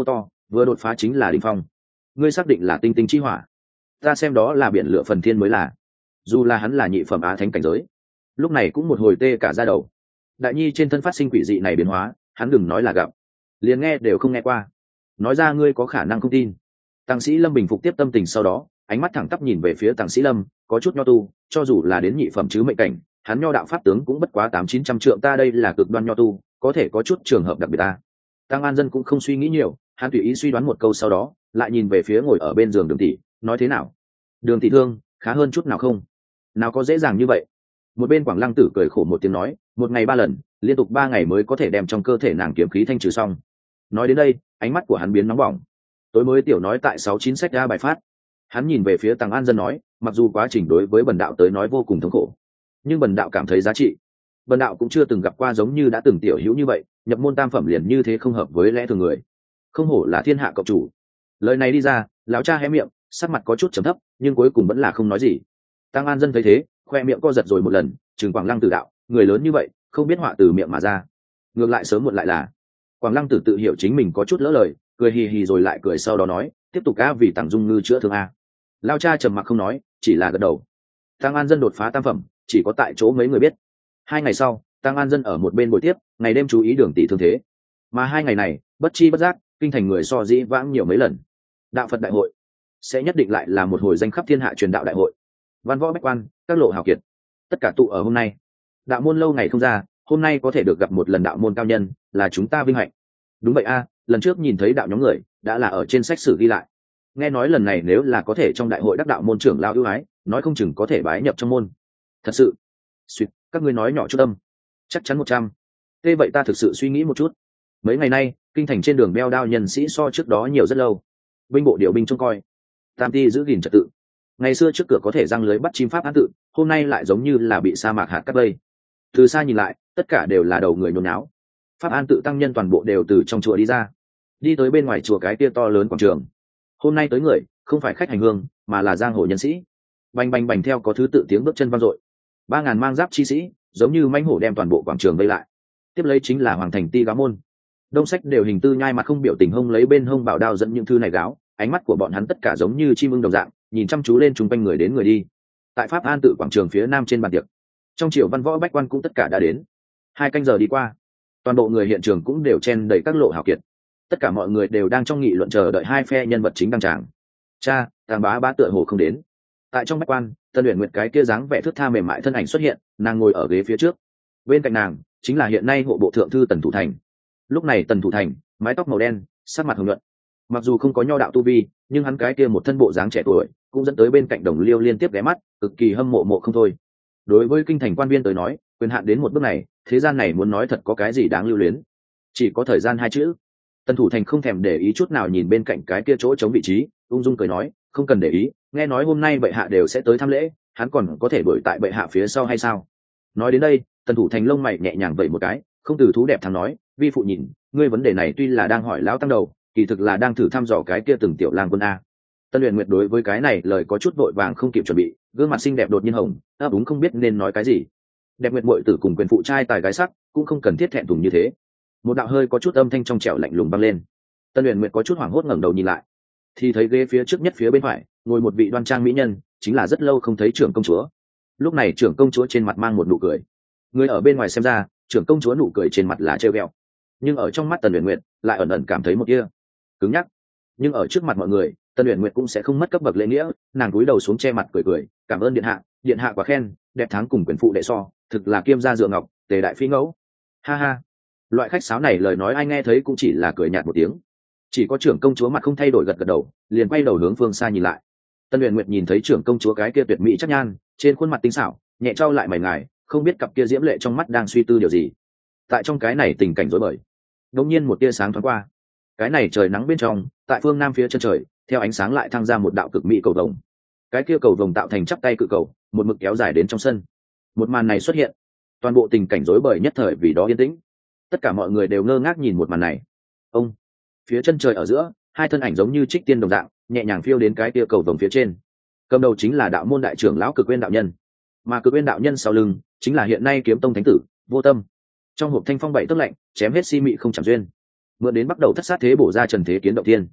vừa đột phá chính là đỉnh phong. Ngươi xác định là tinh tinh chi hỏa? Ta xem đó là biển lửa phần thiên mới là. Dù là hắn là nhị phẩm á thánh cảnh giới, lúc này cũng một hồi tê cả da đầu. Đại nhi trên thân phát sinh quỷ dị này biến hóa, hắn đừng nói là gặp, liền nghe đều không nghe qua. Nói ra ngươi có khả năng không tin. Tăng sĩ Lâm bình phục tiếp tâm tình sau đó, ánh mắt thẳng tắp nhìn về phía Tăng sĩ Lâm, có chút nho tu, cho dù là đến nhị phẩm chứ mệnh cảnh, hắn nho đạo pháp tướng cũng bất quá tám chín trăm trượng, ta đây là cực đoan nho tu, có thể có chút trường hợp đặc biệt ta. Tăng An Dân cũng không suy nghĩ nhiều, hắn tùy ý suy đoán một câu sau đó, lại nhìn về phía ngồi ở bên giường Đường tỷ, nói thế nào? Đường tỷ thương, khá hơn chút nào không? Nào có dễ dàng như vậy. Một bên Quảng Lăng Tử cười khổ một tiếng nói, một ngày ba lần, liên tục ba ngày mới có thể đem trong cơ thể nàng kiếm khí thanh trừ xong. Nói đến đây, ánh mắt của hắn biến nóng bỏng. Tối mới tiểu nói tại sáu chín sách ra bài phát. Hắn nhìn về phía Tăng An Dân nói, mặc dù quá trình đối với bần đạo tới nói vô cùng thống khổ, nhưng bần đạo cảm thấy giá trị. Bần đạo cũng chưa từng gặp qua giống như đã từng tiểu hữu như vậy, nhập môn tam phẩm liền như thế không hợp với lẽ thường người. Không hổ là thiên hạ cộng chủ. Lời này đi ra, lão cha hé miệng, sắc mặt có chút trầm thấp, nhưng cuối cùng vẫn là không nói gì. Tăng An Dân thấy thế, khoe miệng co giật rồi một lần, Trừng Quảng Lăng Tử đạo, người lớn như vậy, không biết họa từ miệng mà ra. Ngược lại sớm muộn lại là. Quảng Lăng Tử tự hiểu chính mình có chút lỡ lời, cười hì hì rồi lại cười sau đó nói, tiếp tục a, vì Tằng Dung Ngư chữa thương a. Lão cha trầm mặc không nói, chỉ là gật đầu. Tăng An Dân đột phá tam phẩm, chỉ có tại chỗ mấy người biết. Hai ngày sau, Tăng An Dân ở một bên buổi tiếp, ngày đêm chú ý Đường tỷ thương thế. Mà hai ngày này, bất chi bất giác, kinh thành người so dĩ vãng nhiều mấy lần. Đạo Phật đại hội sẽ nhất định lại là một hồi danh khắp thiên hạ truyền đạo đại hội. Văn võ bách quan, các lộ hào kiệt, tất cả tụ ở hôm nay. Đạo môn lâu ngày không ra, hôm nay có thể được gặp một lần đạo môn cao nhân, là chúng ta vinh hạnh. Đúng vậy a, lần trước nhìn thấy đạo nhóm người, đã là ở trên sách sử ghi lại. Nghe nói lần này nếu là có thể trong đại hội đắc đạo môn trưởng lao ưu ái, nói không chừng có thể bái nhập trong môn. Thật sự, suýt, các ngươi nói nhỏ chút tâm. Chắc chắn một trăm. Thế vậy ta thực sự suy nghĩ một chút. Mấy ngày nay, kinh thành trên đường beo đao nhân sĩ so trước đó nhiều rất lâu. Binh bộ điều binh trông coi, tam ti giữ gìn trật tự. Ngày xưa trước cửa có thể răng lưới bắt chim pháp án tự, hôm nay lại giống như là bị sa mạc hạt cắt vây. Từ xa nhìn lại, tất cả đều là đầu người nhốn náo. Pháp an tự tăng nhân toàn bộ đều từ trong chùa đi ra, đi tới bên ngoài chùa cái kia to lớn quảng trường. Hôm nay tới người, không phải khách hành hương, mà là giang hồ nhân sĩ. Bành bành bành theo có thứ tự tiếng bước chân vang dội. Ba ngàn mang giáp chi sĩ, giống như mãnh hổ đem toàn bộ quảng trường vây lại. Tiếp lấy chính là hoàng thành ti gáo môn. Đông sách đều hình tư nhai mặt không biểu tình hông lấy bên hông bảo đao dẫn những thư này gáo, ánh mắt của bọn hắn tất cả giống như chim ưng đồng dạng, nhìn chăm chú lên chung quanh người đến người đi. Tại Pháp An tự quảng trường phía nam trên bàn tiệc, trong triều văn võ bách quan cũng tất cả đã đến. Hai canh giờ đi qua, toàn bộ người hiện trường cũng đều chen đầy các lộ hào kiệt. Tất cả mọi người đều đang trong nghị luận chờ đợi hai phe nhân vật chính đăng tràng. Cha, Tàng bá bá tựa hồ không đến. Tại trong bách quan, Tân Uyển Nguyệt cái kia dáng vẻ thướt tha mềm mại thân ảnh xuất hiện, nàng ngồi ở ghế phía trước. Bên cạnh nàng chính là hiện nay hộ bộ thượng thư Tần Thủ Thành. Lúc này Tần Thủ Thành, mái tóc màu đen, sắc mặt hồng nhuận. Mặc dù không có nho đạo tu vi, nhưng hắn cái kia một thân bộ dáng trẻ tuổi, cũng dẫn tới bên cạnh Đồng Liêu liên tiếp ghé mắt, cực kỳ hâm mộ mộ không thôi. Đối với kinh thành quan viên tới nói, quyền hạn đến một bước này, thế gian này muốn nói thật có cái gì đáng lưu luyến, chỉ có thời gian hai chữ. Tần Thủ Thành không thèm để ý chút nào nhìn bên cạnh cái kia chỗ chống vị trí, ung dung cười nói, không cần để ý, nghe nói hôm nay bệ hạ đều sẽ tới thăm lễ, hắn còn có thể đuổi tại bệ hạ phía sau hay sao? Nói đến đây, Tần Thủ Thành lông mày nhẹ nhàng vẩy một cái, không từ thú đẹp thằng nói, vi phụ nhìn, ngươi vấn đề này tuy là đang hỏi lão tăng đầu, kỳ thực là đang thử thăm dò cái kia từng tiểu lang quân a. Tân Uyển Nguyệt đối với cái này lời có chút vội vàng không kịp chuẩn bị, gương mặt xinh đẹp đột nhiên hồng, ấp úng không biết nên nói cái gì. Đẹp Nguyệt muội tử cùng quyền phụ trai tài gái sắc, cũng không cần thiết thẹn thùng như thế. Một đạo hơi có chút âm thanh trong trẻo lạnh lùng vang lên. Tân Uyển Nguyệt có chút hoảng hốt ngẩng đầu nhìn lại, thì thấy ghế phía trước nhất phía bên phải ngồi một vị đoan trang mỹ nhân, chính là rất lâu không thấy trưởng công chúa. Lúc này trưởng công chúa trên mặt mang một nụ cười. Người ở bên ngoài xem ra, trưởng công chúa nụ cười trên mặt là trêu ghẹo, nhưng ở trong mắt Tần Uyển Nguyệt lại ẩn ẩn cảm thấy một tia cứng nhắc. Nhưng ở trước mặt mọi người, Tần Uyển Nguyệt cũng sẽ không mất cấp bậc lễ nghĩa, nàng cúi đầu xuống che mặt cười cười, cảm ơn điện hạ, điện hạ quá khen, đẹp tháng cùng quyền phụ đệ so, thực là kiêm gia dựa ngọc, tề đại phi ngẫu. Ha ha, loại khách sáo này lời nói ai nghe thấy cũng chỉ là cười nhạt một tiếng. Chỉ có trưởng công chúa mặt không thay đổi gật gật đầu, liền quay đầu hướng phương xa nhìn lại. Tân Uyển Nguyệt nhìn thấy trưởng công chúa cái kia tuyệt mỹ chắc nhan, trên khuôn mặt tinh xảo, nhẹ trao lại mày ngài, không biết cặp kia diễm lệ trong mắt đang suy tư điều gì. Tại trong cái này tình cảnh rối bời, đột nhiên một tia sáng thoáng qua. Cái này trời nắng bên trong, tại phương nam phía chân trời, theo ánh sáng lại thăng ra một đạo cực mỹ cầu vồng. Cái kia cầu vồng tạo thành chắp tay cự cầu, một mực kéo dài đến trong sân. Một màn này xuất hiện, toàn bộ tình cảnh rối bời nhất thời vì đó yên tĩnh. Tất cả mọi người đều ngơ ngác nhìn một màn này. Ông, phía chân trời ở giữa, hai thân ảnh giống như trích tiên đồng dạng, nhẹ nhàng phiêu đến cái kia cầu vồng phía trên. Cầm đầu chính là đạo môn đại trưởng lão Cực Uyên đạo nhân, mà Cực Uyên đạo nhân sau lưng chính là hiện nay kiếm tông thánh tử Vô Tâm. Trong hộp thanh phong bảy tấc lạnh, chém hết si mị không chẳng duyên, mượn đến bắt đầu thất sát thế bổ ra trần thế kiến động thiên.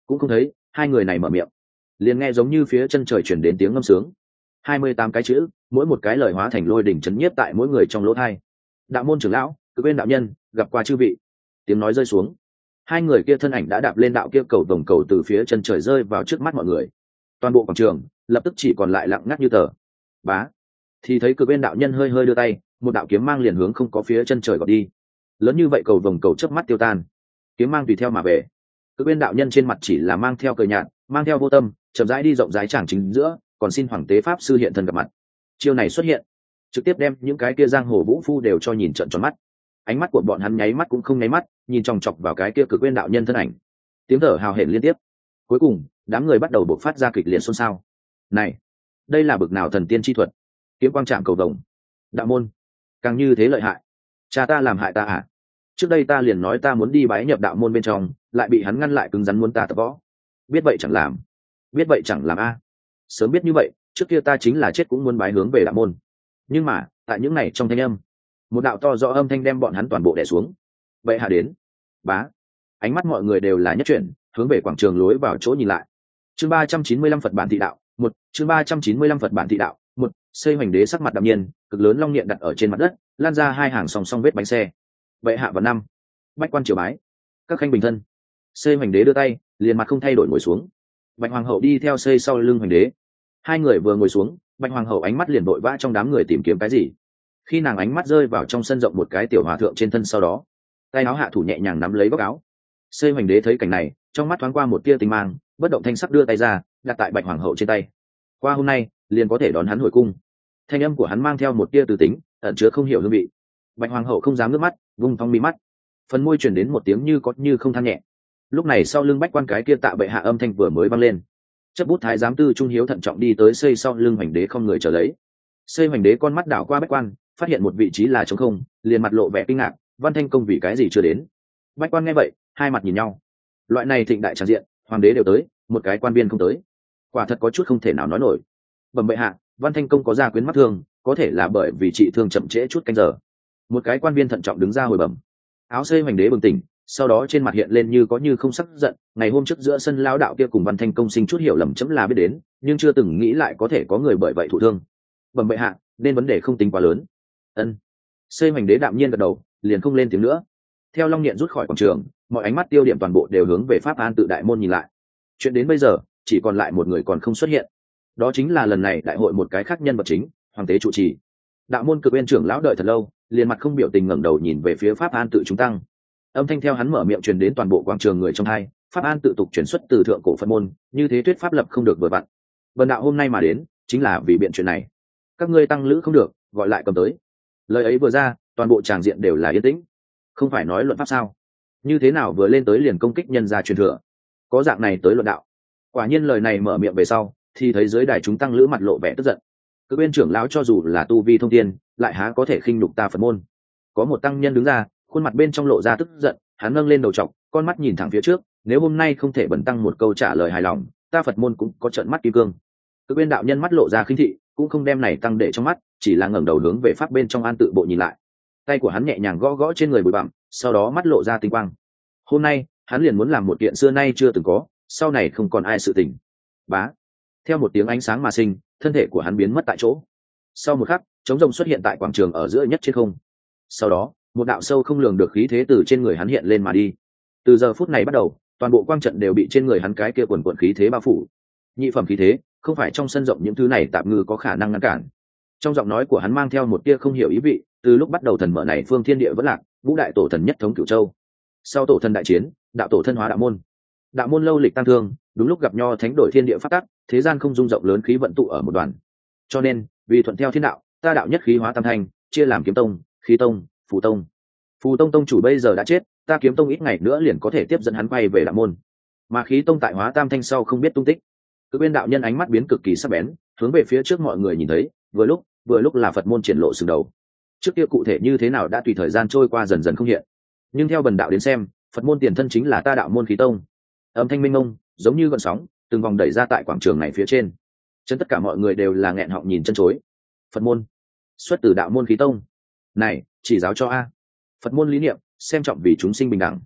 cũng không thấy hai người này mở miệng, liền nghe giống như phía chân trời chuyển đến tiếng ngâm sướng, hai mươi tám cái chữ, mỗi một cái lời hóa thành lôi đỉnh chấn nhiếp tại mỗi người trong lỗ thai. Đạo môn trưởng lão, Cực Bên đạo nhân, gặp qua chư vị. Tiếng nói rơi xuống, hai người kia thân ảnh đã đạp lên đạo kia cầu đồng cầu từ phía chân trời rơi vào trước mắt mọi người. Toàn bộ quảng trường lập tức chỉ còn lại lặng ngắt như tờ. Bá, thì thấy Cực Bên đạo nhân hơi hơi đưa tay, một đạo kiếm mang liền hướng không có phía chân trời gọt đi. Lớn như vậy cầu vồng cầu chớp mắt tiêu tan, kiếm mang tùy theo mà về. Cực Bên đạo nhân trên mặt chỉ là mang theo cười nhạt, mang theo vô tâm, chậm rãi đi rộng rãi tràng chính giữa, còn xin hoàng tế pháp sư hiện thân gặp mặt. Chiêu này xuất hiện, trực tiếp đem những cái kia giang hồ vũ phu đều cho nhìn trợn tròn mắt. Ánh mắt của bọn hắn nháy mắt cũng không nháy mắt, nhìn chòng chọc vào cái kia Cực Bên đạo nhân thân ảnh. Tiếng thở hào hển liên tiếp. Cuối cùng, đám người bắt đầu bộc phát ra kịch liệt xôn xao. Này, đây là bực nào thần tiên chi thuật? Kiếm quang trạm cầu đồng. Đạo môn, càng như thế lợi hại. Cha ta làm hại ta à? Trước đây ta liền nói ta muốn đi bái nhập đạo môn bên trong, lại bị hắn ngăn lại cứng rắn muốn ta tập võ. Biết vậy chẳng làm, biết vậy chẳng làm a. Sớm biết như vậy, trước kia ta chính là chết cũng muốn bái hướng về đạo môn. Nhưng mà, tại những này trong thanh âm, một đạo to rõ âm thanh đem bọn hắn toàn bộ đè xuống. Vậy hạ đến. Bá. Ánh mắt mọi người đều là nhất chuyển, hướng về quảng trường lối vào chỗ nhìn lại. Chương ba trăm chín mươi lăm Phật bản thị đạo, một, chương ba trăm chín mươi lăm Phật bản thị đạo, một, Xây Hoành Đế sắc mặt đạm nhiên, cực lớn long niệm đặt ở trên mặt đất, lan ra hai hàng song song vết bánh xe. Vậy hạ vào năm. Bách quan triều bái. Các khanh bình thân. Xây Hoành Đế đưa tay, liền mặt không thay đổi ngồi xuống. Bạch hoàng hậu đi theo xây sau lưng Hoành Đế. Hai người vừa ngồi xuống, Bạch hoàng hậu ánh mắt liền vội vã trong đám người tìm kiếm cái gì. Khi nàng ánh mắt rơi vào trong sân rộng một cái tiểu hòa thượng trên thân sau đó, tay áo hạ thủ nhẹ nhàng nắm lấy góc áo. Xây Hoành Đế thấy cảnh này, trong mắt thoáng qua một tia tinh mang, bất động thanh sắc đưa tay ra, đặt tại Bạch hoàng hậu trên tay. Qua hôm nay, liền có thể đón hắn hồi cung. Thanh âm của hắn mang theo một tia từ tính, ẩn chứa không hiểu hương vị. Bạch hoàng hậu không dám nước mắt, vung thong mi mắt, phần môi truyền đến một tiếng như có như không than nhẹ. Lúc này sau lưng bách quan cái kia tạ bệ hạ âm thanh vừa mới vang lên, chấp bút thái giám tư trung hiếu thận trọng đi tới xây sau lưng Hoành Đế không người trở lấy. Xây Hoành Đế con mắt đảo qua bách quan, phát hiện một vị trí là trống không, liền mặt lộ vẻ kinh ngạc, Văn Thanh công vì cái gì chưa đến. Bách quan nghe vậy, hai mặt nhìn nhau. Loại này thịnh đại tràng diện, hoàng đế đều tới, một cái quan viên không tới, quả thật có chút không thể nào nói nổi. Bẩm bệ hạ, Văn Thanh công có gia quyến mắc thương, có thể là bởi vì trị thương chậm trễ chút canh giờ. Một cái quan viên thận trọng đứng ra hồi bẩm. Áo Xây Hoành Đế bừng tỉnh, sau đó trên mặt hiện lên như có như không sắc giận. Ngày hôm trước giữa sân lão đạo kia cùng Văn Thanh công sinh chút hiểu lầm chấm là biết đến, nhưng chưa từng nghĩ lại có thể có người bởi vậy thụ thương. Bẩm bệ hạ, nên vấn đề không tính quá lớn. Ân. Xây Hoành Đế đạm nhiên gật đầu, liền không lên tiếng nữa. Theo long nhện rút khỏi quảng trường, mọi ánh mắt tiêu điểm toàn bộ đều hướng về Pháp An tự đại môn nhìn lại. Chuyện đến bây giờ, chỉ còn lại một người còn không xuất hiện, đó chính là lần này đại hội một cái khác nhân vật chính, hoàng tế trụ trì. Đạo môn Cực Bên trưởng lão đợi thật lâu, liền mặt không biểu tình ngẩng đầu nhìn về phía Pháp An tự chúng tăng. Âm thanh theo hắn mở miệng truyền đến toàn bộ quảng trường người trong hai. Pháp An tự tục chuyển xuất từ thượng cổ Phật môn, như thế thuyết pháp lập không được vừa vặn. Vân đạo hôm nay mà đến, chính là vì biện chuyện này. Các ngươi tăng lữ không được, gọi lại cầm tới. Lời ấy vừa ra, toàn bộ tràng diện đều là yên tĩnh. Không phải nói luận pháp sao? Như thế nào vừa lên tới liền công kích nhân gia truyền thừa? Có dạng này tới luận đạo. Quả nhiên lời này mở miệng về sau, thì thấy dưới đài chúng tăng lữ mặt lộ vẻ tức giận. Cực Bên trưởng lão cho dù là tu vi thông thiên, lại há có thể khinh nhục ta Phật môn. Có một tăng nhân đứng ra, khuôn mặt bên trong lộ ra tức giận, hắn nâng lên đầu trọc, con mắt nhìn thẳng phía trước, nếu hôm nay không thể bẩn tăng một câu trả lời hài lòng, ta Phật môn cũng có trợn mắt kim cương. Cực Bên đạo nhân mắt lộ ra khinh thị, cũng không đem này tăng để trong mắt, chỉ là ngẩng đầu hướng về pháp bên trong an tự bộ nhìn lại. Tay của hắn nhẹ nhàng gõ gõ trên người bụi bặm, sau đó mắt lộ ra tinh quang. Hôm nay, hắn liền muốn làm một kiện xưa nay chưa từng có, sau này không còn ai sự tình. Bá. Theo một tiếng ánh sáng mà sinh, thân thể của hắn biến mất tại chỗ. Sau một khắc, trống rồng xuất hiện tại quảng trường ở giữa nhất trên không. Sau đó, một đạo sâu không lường được khí thế từ trên người hắn hiện lên mà đi. Từ giờ phút này bắt đầu, toàn bộ quang trận đều bị trên người hắn cái kia quần quần khí thế bao phủ. Nhị phẩm khí thế, không phải trong sân rộng những thứ này tạm ngư có khả năng ngăn cản. Trong giọng nói của hắn mang theo một tia không hiểu ý vị, từ lúc bắt đầu thần mở này phương thiên địa vẫn lạc, ngũ đại tổ thần nhất thống cửu châu. Sau tổ thần đại chiến, đạo tổ thân hóa đạo môn. Đạo môn lâu lịch tăng thương, đúng lúc gặp nho thánh đổi thiên địa phát tắc, thế gian không dung rộng lớn khí vận tụ ở một đoàn. Cho nên, vì thuận theo thiên đạo, ta đạo nhất khí hóa tam thanh, chia làm kiếm tông, khí tông, phù tông. Phù tông tông chủ bây giờ đã chết, ta kiếm tông ít ngày nữa liền có thể tiếp dẫn hắn quay về đạo môn. Mà khí tông tại hóa tam thanh sau không biết tung tích. Cực Bên đạo nhân ánh mắt biến cực kỳ sắc bén, hướng về phía trước mọi người nhìn thấy, vừa lúc, vừa lúc là Phật môn triển lộ sừng đầu. Trước kia cụ thể như thế nào đã tùy thời gian trôi qua dần dần không hiện, nhưng theo bần đạo đến xem, Phật môn tiền thân chính là ta đạo môn khí tông. Âm thanh minh mông, giống như gợn sóng, từng vòng đẩy ra tại quảng trường này phía trên. Chân tất cả mọi người đều là nghẹn họng nhìn chân chối. Phật môn, xuất từ đạo môn khí tông. Này, chỉ giáo cho a. Phật môn lý niệm, xem trọng vì chúng sinh bình đẳng.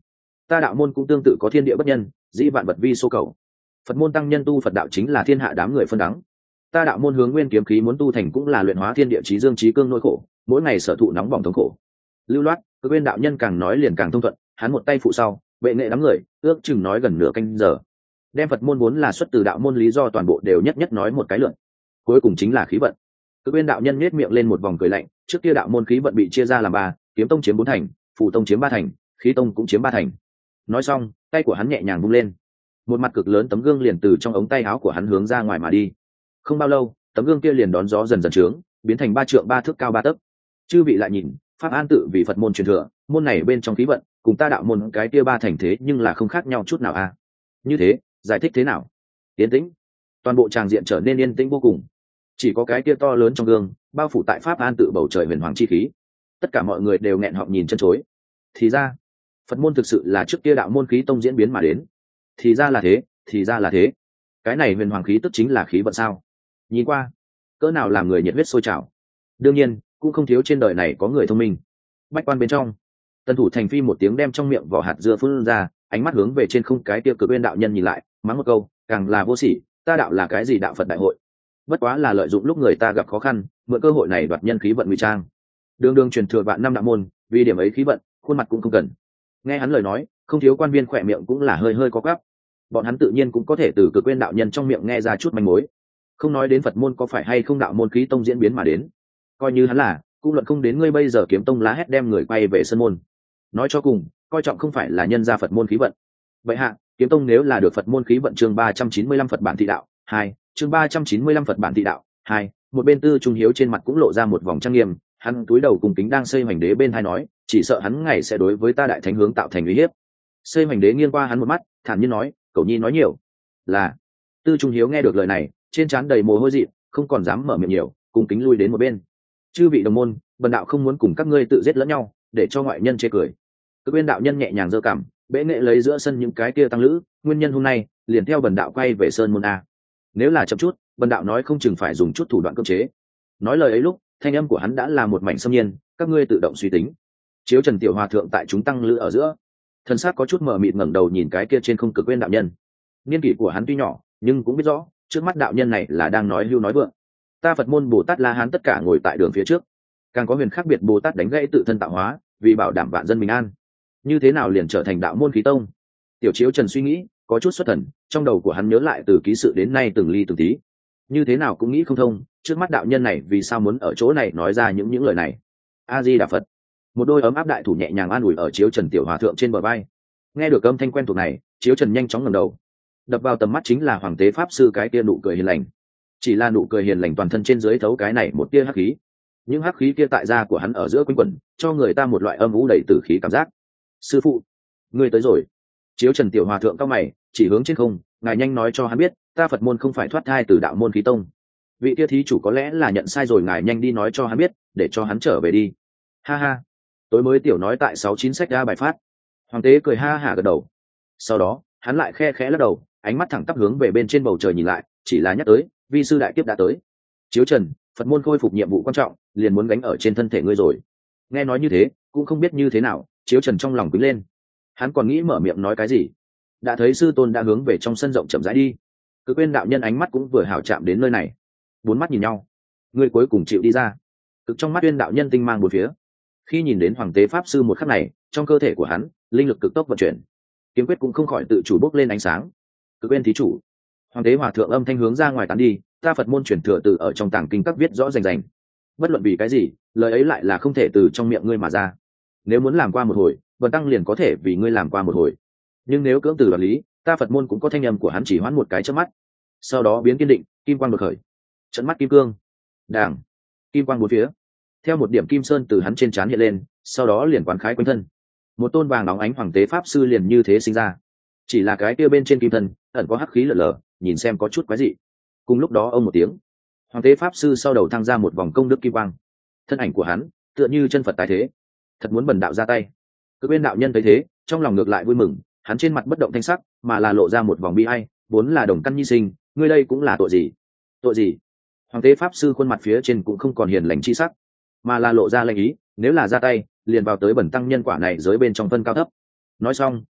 ta đạo môn cũng tương tự có thiên địa bất nhân, dĩ vạn vật vi số cầu. Phật môn tăng nhân tu Phật đạo chính là thiên hạ đám người phân đắng. Ta đạo môn hướng nguyên kiếm khí muốn tu thành cũng là luyện hóa thiên địa chí dương chí cương nỗi khổ, mỗi ngày sở thụ nóng bỏng thống khổ. Lưu loát, cơ nguyên đạo nhân càng nói liền càng thông thuận, hắn một tay phụ sau, bệ nghệ đám người, ước chừng nói gần nửa canh giờ. Đem Phật môn vốn là xuất từ đạo môn lý do toàn bộ đều nhất nhất nói một cái lượt. Cuối cùng chính là khí vận. Cơ nguyên đạo nhân nhếch miệng lên một vòng cười lạnh, trước kia đạo môn khí vận bị chia ra làm ba, kiếm tông chiếm bốn thành, phù tông chiếm ba thành, khí tông cũng chiếm ba thành. Nói xong, tay của hắn nhẹ nhàng vung lên, một mặt cực lớn tấm gương liền từ trong ống tay áo của hắn hướng ra ngoài mà đi. Không bao lâu, tấm gương kia liền đón gió dần dần trướng, biến thành ba trượng ba thước cao ba tấc. Chư vị lại nhìn, pháp an tự vì Phật môn truyền thừa, môn này bên trong khí vận cùng ta đạo môn cái kia ba thành thế nhưng là không khác nhau chút nào à? Như thế, giải thích thế nào? Yên tĩnh. Toàn bộ tràng diện trở nên yên tĩnh vô cùng. Chỉ có cái kia to lớn trong gương, bao phủ tại pháp an tự bầu trời huyền hoàng chi khí. Tất cả mọi người đều nghẹn họng nhìn chân chối. Thì ra, Phật môn thực sự là trước kia đạo môn khí tông diễn biến mà đến. Thì ra là thế, thì ra là thế. Cái này huyền hoàng khí tức chính là khí vận sao? Nhìn qua, cỡ nào làm người nhiệt huyết sôi trào. Đương nhiên, cũng không thiếu trên đời này có người thông minh. Bách quan bên trong, Tân Thủ Thành Phi một tiếng đem trong miệng vỏ hạt dưa phun ra, ánh mắt hướng về trên không cái tiêu cực bên đạo nhân nhìn lại, mắng một câu, càng là vô sỉ, ta đạo là cái gì đạo Phật đại hội? Bất quá là lợi dụng lúc người ta gặp khó khăn, mượn cơ hội này đoạt nhân khí vận ngụy trang. Đường đường truyền thừa vạn năm đạo môn, vì điểm ấy khí vận, khuôn mặt cũng không cần. Nghe hắn lời nói, không thiếu quan viên khỏe miệng cũng là hơi hơi có quắp. Bọn hắn tự nhiên cũng có thể từ cực quên đạo nhân trong miệng nghe ra chút manh mối. Không nói đến Phật môn có phải hay không đạo môn khí tông diễn biến mà đến, coi như hắn là, cũng luận không đến ngươi bây giờ kiếm tông lá hét đem người quay về sân môn. Nói cho cùng, coi trọng không phải là nhân gia Phật môn khí vận. Vậy hạ, kiếm tông nếu là được Phật môn khí vận chương ba trăm chín mươi lăm Phật bản thị đạo hai, chương ba trăm chín mươi lăm Phật bản thị đạo hai, một bên Tư Trung Hiếu trên mặt cũng lộ ra một vòng trang nghiêm, hắn túi đầu cùng kính đang xây hoành đế bên hai nói, chỉ sợ hắn ngày sẽ đối với ta đại thánh hướng tạo thành uy hiếp. Xây hoành đế nghiêng qua hắn một mắt, thản nhiên nói, cậu nhi nói nhiều. Là. Tư Trung Hiếu nghe được lời này, trên trán đầy mồ hôi dị, không còn dám mở miệng nhiều, cùng kính lui đến một bên. Chư vị đồng môn, bần đạo không muốn cùng các ngươi tự giết lẫn nhau, để cho ngoại nhân chê cười. Cực Uyên đạo nhân nhẹ nhàng giơ cằm, bẽ nghệ lấy giữa sân những cái kia tăng lữ, nguyên nhân hôm nay, liền theo bần đạo quay về sơn môn a. Nếu là chậm chút, bần đạo nói không chừng phải dùng chút thủ đoạn cưỡng chế. Nói lời ấy lúc, thanh âm của hắn đã là một mảnh xâm nhiên, các ngươi tự động suy tính. Chiếu Trần tiểu hòa thượng tại chúng tăng lữ ở giữa, thân xác có chút mờ mịt ngẩng đầu nhìn cái kia trên không Cực Uyên đạo nhân. Niên kỷ của hắn tuy nhỏ, nhưng cũng biết rõ, trước mắt đạo nhân này là đang nói hưu nói vượng. Ta Phật môn Bồ Tát La Hán tất cả ngồi tại đường phía trước, càng có huyền khác biệt Bồ Tát đánh gãy tự thân tạo hóa, vì bảo đảm vạn dân bình an. Như thế nào liền trở thành đạo môn khí tông? Tiểu Chiếu Trần suy nghĩ, có chút xuất thần, trong đầu của hắn nhớ lại từ ký sự đến nay từng ly từng tí, như thế nào cũng nghĩ không thông, trước mắt đạo nhân này vì sao muốn ở chỗ này nói ra những những lời này. A Di Đà Phật. Một đôi ấm áp đại thủ nhẹ nhàng an ủi ở Chiếu Trần tiểu hòa thượng trên bờ vai. Nghe được âm thanh quen thuộc này, Chiếu Trần nhanh chóng ngẩng đầu, đập vào tầm mắt chính là hoàng tế pháp sư cái kia nụ cười hiền lành. Chỉ là nụ cười hiền lành toàn thân trên dưới thấu cái này một tia hắc khí, những hắc khí kia tại da của hắn ở giữa quanh quẩn, cho người ta một loại âm u đầy tử khí cảm giác. Sư phụ, ngươi tới rồi. Chiếu Trần tiểu hòa thượng cao mày, chỉ hướng trên không, ngài nhanh nói cho hắn biết, ta Phật môn không phải thoát thai từ đạo môn khí tông. Vị kia thí chủ có lẽ là nhận sai rồi, ngài nhanh đi nói cho hắn biết, để cho hắn trở về đi. Ha ha. Tối mới tiểu nói tại sáu chín sách ra bài phát. Hoàng tế cười ha hả gật đầu. Sau đó, hắn lại khe khẽ lắc đầu, ánh mắt thẳng tắp hướng về bên trên bầu trời nhìn lại, chỉ là nhắc tới, vi sư đại kiếp đã tới. Chiếu Trần, Phật môn khôi phục nhiệm vụ quan trọng, liền muốn gánh ở trên thân thể ngươi rồi. Nghe nói như thế, cũng không biết như thế nào, Chiếu Trần trong lòng quýnh lên. Hắn còn nghĩ mở miệng nói cái gì, đã thấy sư tôn đã hướng về trong sân rộng chậm rãi đi. Cực Uyên đạo nhân ánh mắt cũng vừa hảo chạm đến nơi này, bốn mắt nhìn nhau, ngươi cuối cùng chịu đi ra. Cực trong mắt Uyên đạo nhân tinh mang bốn phía, khi nhìn đến hoàng tế pháp sư một khắc này, trong cơ thể của hắn linh lực cực tốc vận chuyển, kiếm quyết cũng không khỏi tự chủ bốc lên ánh sáng. Cực Uyên thí chủ, hoàng tế hòa thượng âm thanh hướng ra ngoài tán đi, ta Phật môn truyền thừa từ ở trong tàng kinh các viết rõ rành rành, bất luận vì cái gì, lời ấy lại là không thể từ trong miệng ngươi mà ra. Nếu muốn làm qua một hồi, Vân tăng liền có thể vì ngươi làm qua một hồi, nhưng nếu cưỡng từ đoạt lý, ta Phật môn cũng có thanh âm của hắn chỉ hoãn một cái chớp mắt, sau đó biến kiên định, kim quang đột khởi, trận mắt kim cương, đảng, kim quang bốn phía, theo một điểm kim sơn từ hắn trên trán hiện lên, sau đó liền quán khái quanh thân, một tôn vàng óng ánh hoàng tế pháp sư liền như thế sinh ra. Chỉ là cái kia bên trên kim thân ẩn có hắc khí lở lở, nhìn xem có chút quái dị. Cùng lúc đó ông một tiếng, hoàng tế pháp sư sau đầu thăng ra một vòng công đức kim quang, thân ảnh của hắn tựa như chân Phật tái thế, thật muốn bần đạo ra tay. Cực Uyên đạo nhân thấy thế, trong lòng ngược lại vui mừng, hắn trên mặt bất động thanh sắc, mà là lộ ra một vòng bi ai, vốn là đồng căn nhi sinh, ngươi đây cũng là tội gì? Tội gì? Hoàng tế pháp sư khuôn mặt phía trên cũng không còn hiền lành chi sắc, mà là lộ ra lệnh ý, nếu là ra tay, liền vào tới bẩn tăng nhân quả này giới bên trong phân cao thấp. Nói xong,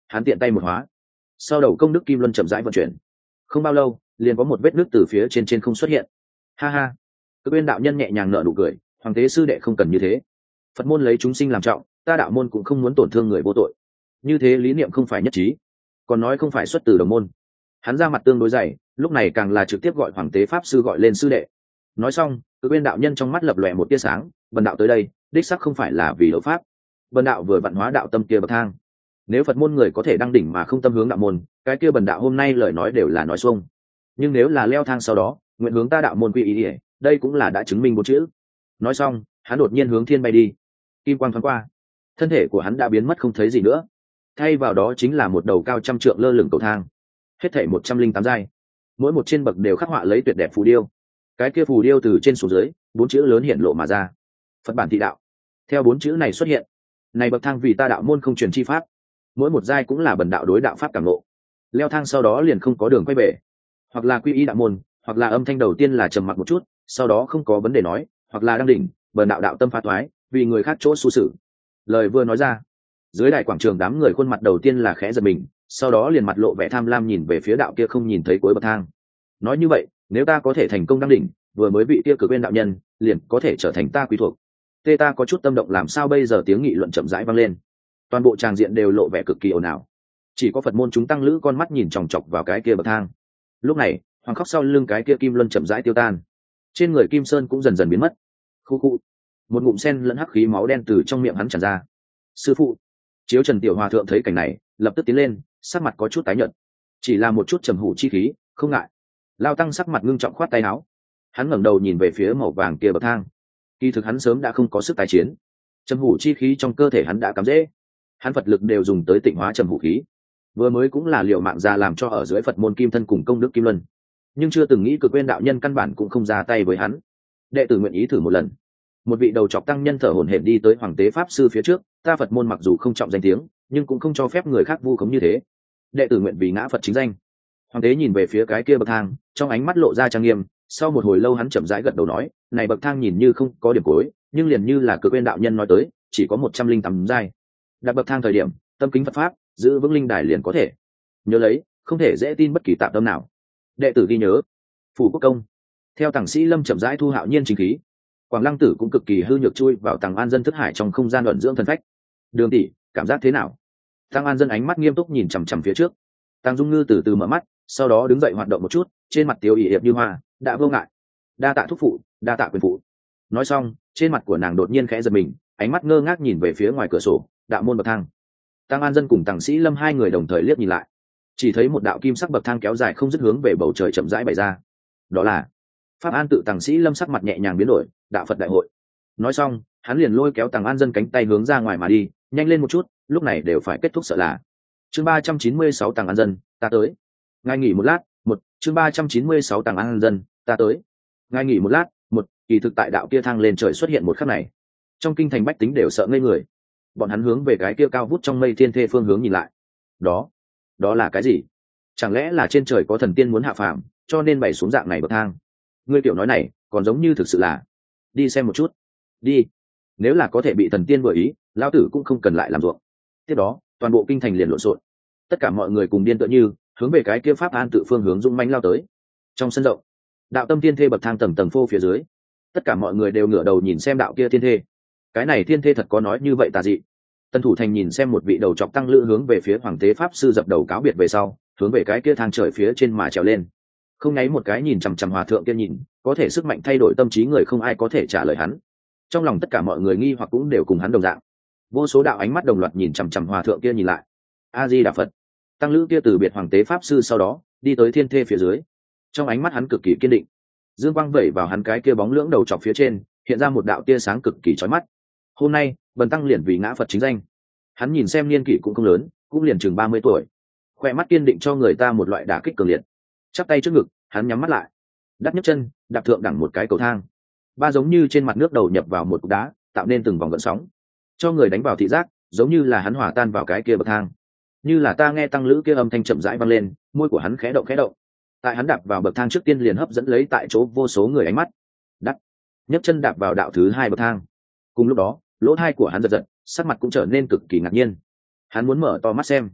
hắn tiện tay một hóa, sau đầu công đức kim luân chậm rãi vận chuyển, không bao lâu liền có một vết nước từ phía trên trên không xuất hiện. Ha ha, Cực Uyên đạo nhân nhẹ nhàng nở nụ cười, hoàng tế sư đệ không cần như thế. Phật môn lấy chúng sinh làm trọng, ta đạo môn cũng không muốn tổn thương người vô tội, như thế lý niệm không phải nhất trí, còn nói không phải xuất từ đồng môn. Hắn ra mặt tương đối dày, lúc này càng là trực tiếp gọi hoàng tế pháp sư gọi lên sư đệ. Nói xong, Cực Uyên đạo nhân trong mắt lập lòe một tia sáng, bần đạo tới đây đích sắc không phải là vì đột pháp, bần đạo vừa vặn hóa đạo tâm kia bậc thang. Nếu Phật môn người có thể đăng đỉnh mà không tâm hướng đạo môn, cái kia bần đạo hôm nay lời nói đều là nói xuông, nhưng nếu là leo thang sau đó nguyện hướng ta đạo môn quy ý ỉa, đây cũng là đã chứng minh một chữ. Nói xong, hắn đột nhiên hướng thiên bay đi, kim quang thoáng qua, thân thể của hắn đã biến mất không thấy gì nữa, thay vào đó chính là một đầu cao trăm trượng lơ lửng cầu thang, hết thảy một trăm linh tám giai, mỗi một trên bậc đều khắc họa lấy tuyệt đẹp phù điêu. Cái kia phù điêu từ trên xuống dưới bốn chữ lớn hiện lộ mà ra: Phật bản thị đạo. Theo bốn chữ này xuất hiện, này bậc thang vì ta đạo môn không truyền chi pháp, mỗi một giai cũng là bần đạo đối đạo pháp cảm ngộ. Leo thang sau đó liền không có đường quay về, hoặc là quy y đạo môn, hoặc là âm thanh đầu tiên là trầm mặc một chút, sau đó không có vấn đề nói, hoặc là đăng đỉnh, bần đạo đạo tâm phá thoái, vì người khác chỗ xu xử. Lời vừa nói ra, dưới đại quảng trường đám người khuôn mặt đầu tiên là khẽ giật mình, sau đó liền mặt lộ vẻ tham lam nhìn về phía đạo kia không nhìn thấy cuối bậc thang. Nói như vậy, nếu ta có thể thành công đăng đỉnh, vừa mới vị kia Cực Uyên đạo nhân liền có thể trở thành ta quý thuộc. Tê ta có chút tâm động làm sao bây giờ? Tiếng nghị luận chậm rãi vang lên, toàn bộ tràng diện đều lộ vẻ cực kỳ ồn ào, chỉ có Phật môn chúng tăng lữ con mắt nhìn chòng chọc vào cái kia bậc thang. Lúc này, hoàng khóc sau lưng cái kia kim luân chậm rãi tiêu tan, trên người kim sơn cũng dần dần biến mất. Khu khu, một ngụm sen lẫn hắc khí máu đen từ trong miệng hắn tràn ra. Sư phụ! Chiếu Trần tiểu hòa thượng thấy cảnh này, lập tức tiến lên, sắc mặt có chút tái nhợt, chỉ là một chút trầm hủ chi khí, không ngại. Lao tăng sắc mặt ngưng trọng khoát tay áo, hắn ngẩng đầu nhìn về phía màu vàng kia bậc thang. Kỳ thực hắn sớm đã không có sức tái chiến, trầm hủ chi khí trong cơ thể hắn đã cắm rễ, hắn Phật lực đều dùng tới tịnh hóa trầm hủ khí, vừa mới cũng là liệu mạng ra làm cho ở dưới Phật môn kim thân cùng công đức kim luân, nhưng chưa từng nghĩ Cực Uyên đạo nhân căn bản cũng không ra tay với hắn. Đệ tử nguyện ý thử một lần. Một vị đầu chọc tăng nhân thở hổn hển đi tới hoàng tế pháp sư phía trước, ta Phật môn mặc dù không trọng danh tiếng, nhưng cũng không cho phép người khác vu khống như thế. Đệ tử nguyện vì ngã Phật chính danh. Hoàng tế nhìn về phía cái kia bậc thang, trong ánh mắt lộ ra trang nghiêm. Sau một hồi lâu hắn chậm rãi gật đầu nói, này bậc thang nhìn như không có điểm cuối, nhưng liền như là Cực Uyên đạo nhân nói tới, chỉ có một trăm linh tám giai. Đặt bậc thang thời điểm, tâm kính Phật pháp, giữ vững linh đài liền có thể. Nhớ lấy, không thể dễ tin bất kỳ tạm tâm nào. Đệ tử ghi nhớ. Phủ Quốc công. Theo tàng sĩ Lâm chậm rãi thu hạo nhiên chính khí, Quảng Lăng Tử cũng cực kỳ hư nhược chui vào Tàng An Dân thức hải trong không gian luận dưỡng thần phách. Đường tỷ, cảm giác thế nào? Tàng An Dân ánh mắt nghiêm túc nhìn chằm chằm phía trước. Tàng Dung Ngư từ từ mở mắt, sau đó đứng dậy hoạt động một chút, trên mặt tiêu ỷ hiệp như hoa, đã vô ngại. Đa tạ thúc phụ, đa tạ quyền phụ. Nói xong, trên mặt của nàng đột nhiên khẽ giật mình, ánh mắt ngơ ngác nhìn về phía ngoài cửa sổ, đạo môn bậc thang. Tàng An Dân cùng Tàng sĩ Lâm hai người đồng thời liếc nhìn lại, chỉ thấy một đạo kim sắc bậc thang kéo dài không dứt hướng về bầu trời chậm rãi bày ra. Đó là Pháp An tự. Tàng sĩ Lâm sắc mặt nhẹ nhàng biến đổi, đạo Phật đại hội. Nói xong, hắn liền lôi kéo Tàng An Dân cánh tay hướng ra ngoài mà đi, nhanh lên một chút, lúc này đều phải kết thúc sợ là. Chương ba trăm chín mươi sáu Tàng An Dân, ta tới. Ngài nghỉ một lát, một. Chương ba trăm chín mươi sáu Tàng An Dân, ta tới. Ngài nghỉ một lát, một. Kỳ thực tại đạo kia thang lên trời xuất hiện một khắc này, trong kinh thành bách tính đều sợ ngây người. Bọn hắn hướng về cái kia cao vút trong mây thiên thê phương hướng nhìn lại. Đó, đó là cái gì? Chẳng lẽ là trên trời có thần tiên muốn hạ phàm, cho nên bày xuống dạng này bậc thang? Ngươi tiểu nói này, còn giống như thực sự là. Đi xem một chút. Đi. Nếu là có thể bị thần tiên vừa ý, lão tử cũng không cần lại làm ruộng. Tiếp đó, toàn bộ kinh thành liền lộn xộn. Tất cả mọi người cùng điên tựa như hướng về cái kia Pháp An tự phương hướng dũng mãnh lao tới. Trong sân rộng, đạo tâm thiên thê bậc thang tầng tầng phô phía dưới, tất cả mọi người đều ngửa đầu nhìn xem đạo kia thiên thê. Cái này thiên thê thật có nói như vậy tà dị. Tân Thủ Thành nhìn xem một vị đầu trọc tăng lữ hướng về phía hoàng tế pháp sư dập đầu cáo biệt về sau, hướng về cái kia thang trời phía trên mà trèo lên. Không nháy một cái nhìn chằm chằm hòa thượng kia nhìn, có thể sức mạnh thay đổi tâm trí người không ai có thể trả lời hắn. Trong lòng tất cả mọi người nghi hoặc cũng đều cùng hắn đồng dạng. Vô số đạo ánh mắt đồng loạt nhìn chằm chằm hòa thượng kia nhìn lại. A Di Đà Phật. Tăng lữ kia từ biệt hoàng tế pháp sư sau đó, đi tới thiên thê phía dưới. Trong ánh mắt hắn cực kỳ kiên định. Dương quang vẩy vào hắn cái kia bóng lưỡng đầu trọc phía trên, hiện ra một đạo tia sáng cực kỳ chói mắt. Hôm nay, Bần tăng liền vì ngã Phật chính danh. Hắn nhìn xem niên kỷ cũng không lớn, cũng liền chừng ba mươi tuổi. Khoe mắt kiên định cho người ta một loại đả kích cường liệt. Chắp tay trước ngực, hắn nhắm mắt lại, đắp nhấc chân, đạp thượng đẳng một cái cầu thang. Ba giống như trên mặt nước đầu nhập vào một cục đá, tạo nên từng vòng gợn sóng, cho người đánh vào thị giác, giống như là hắn hòa tan vào cái kia bậc thang. Như là ta nghe tăng lữ kia âm thanh chậm rãi vang lên, môi của hắn khẽ động khẽ động. Tại hắn đạp vào bậc thang trước tiên liền hấp dẫn lấy tại chỗ vô số người ánh mắt. Đắp, nhấc chân đạp vào đạo thứ hai bậc thang. Cùng lúc đó, lỗ tai của hắn giật giật, sắc mặt cũng trở nên cực kỳ ngạc nhiên. Hắn muốn mở to mắt xem,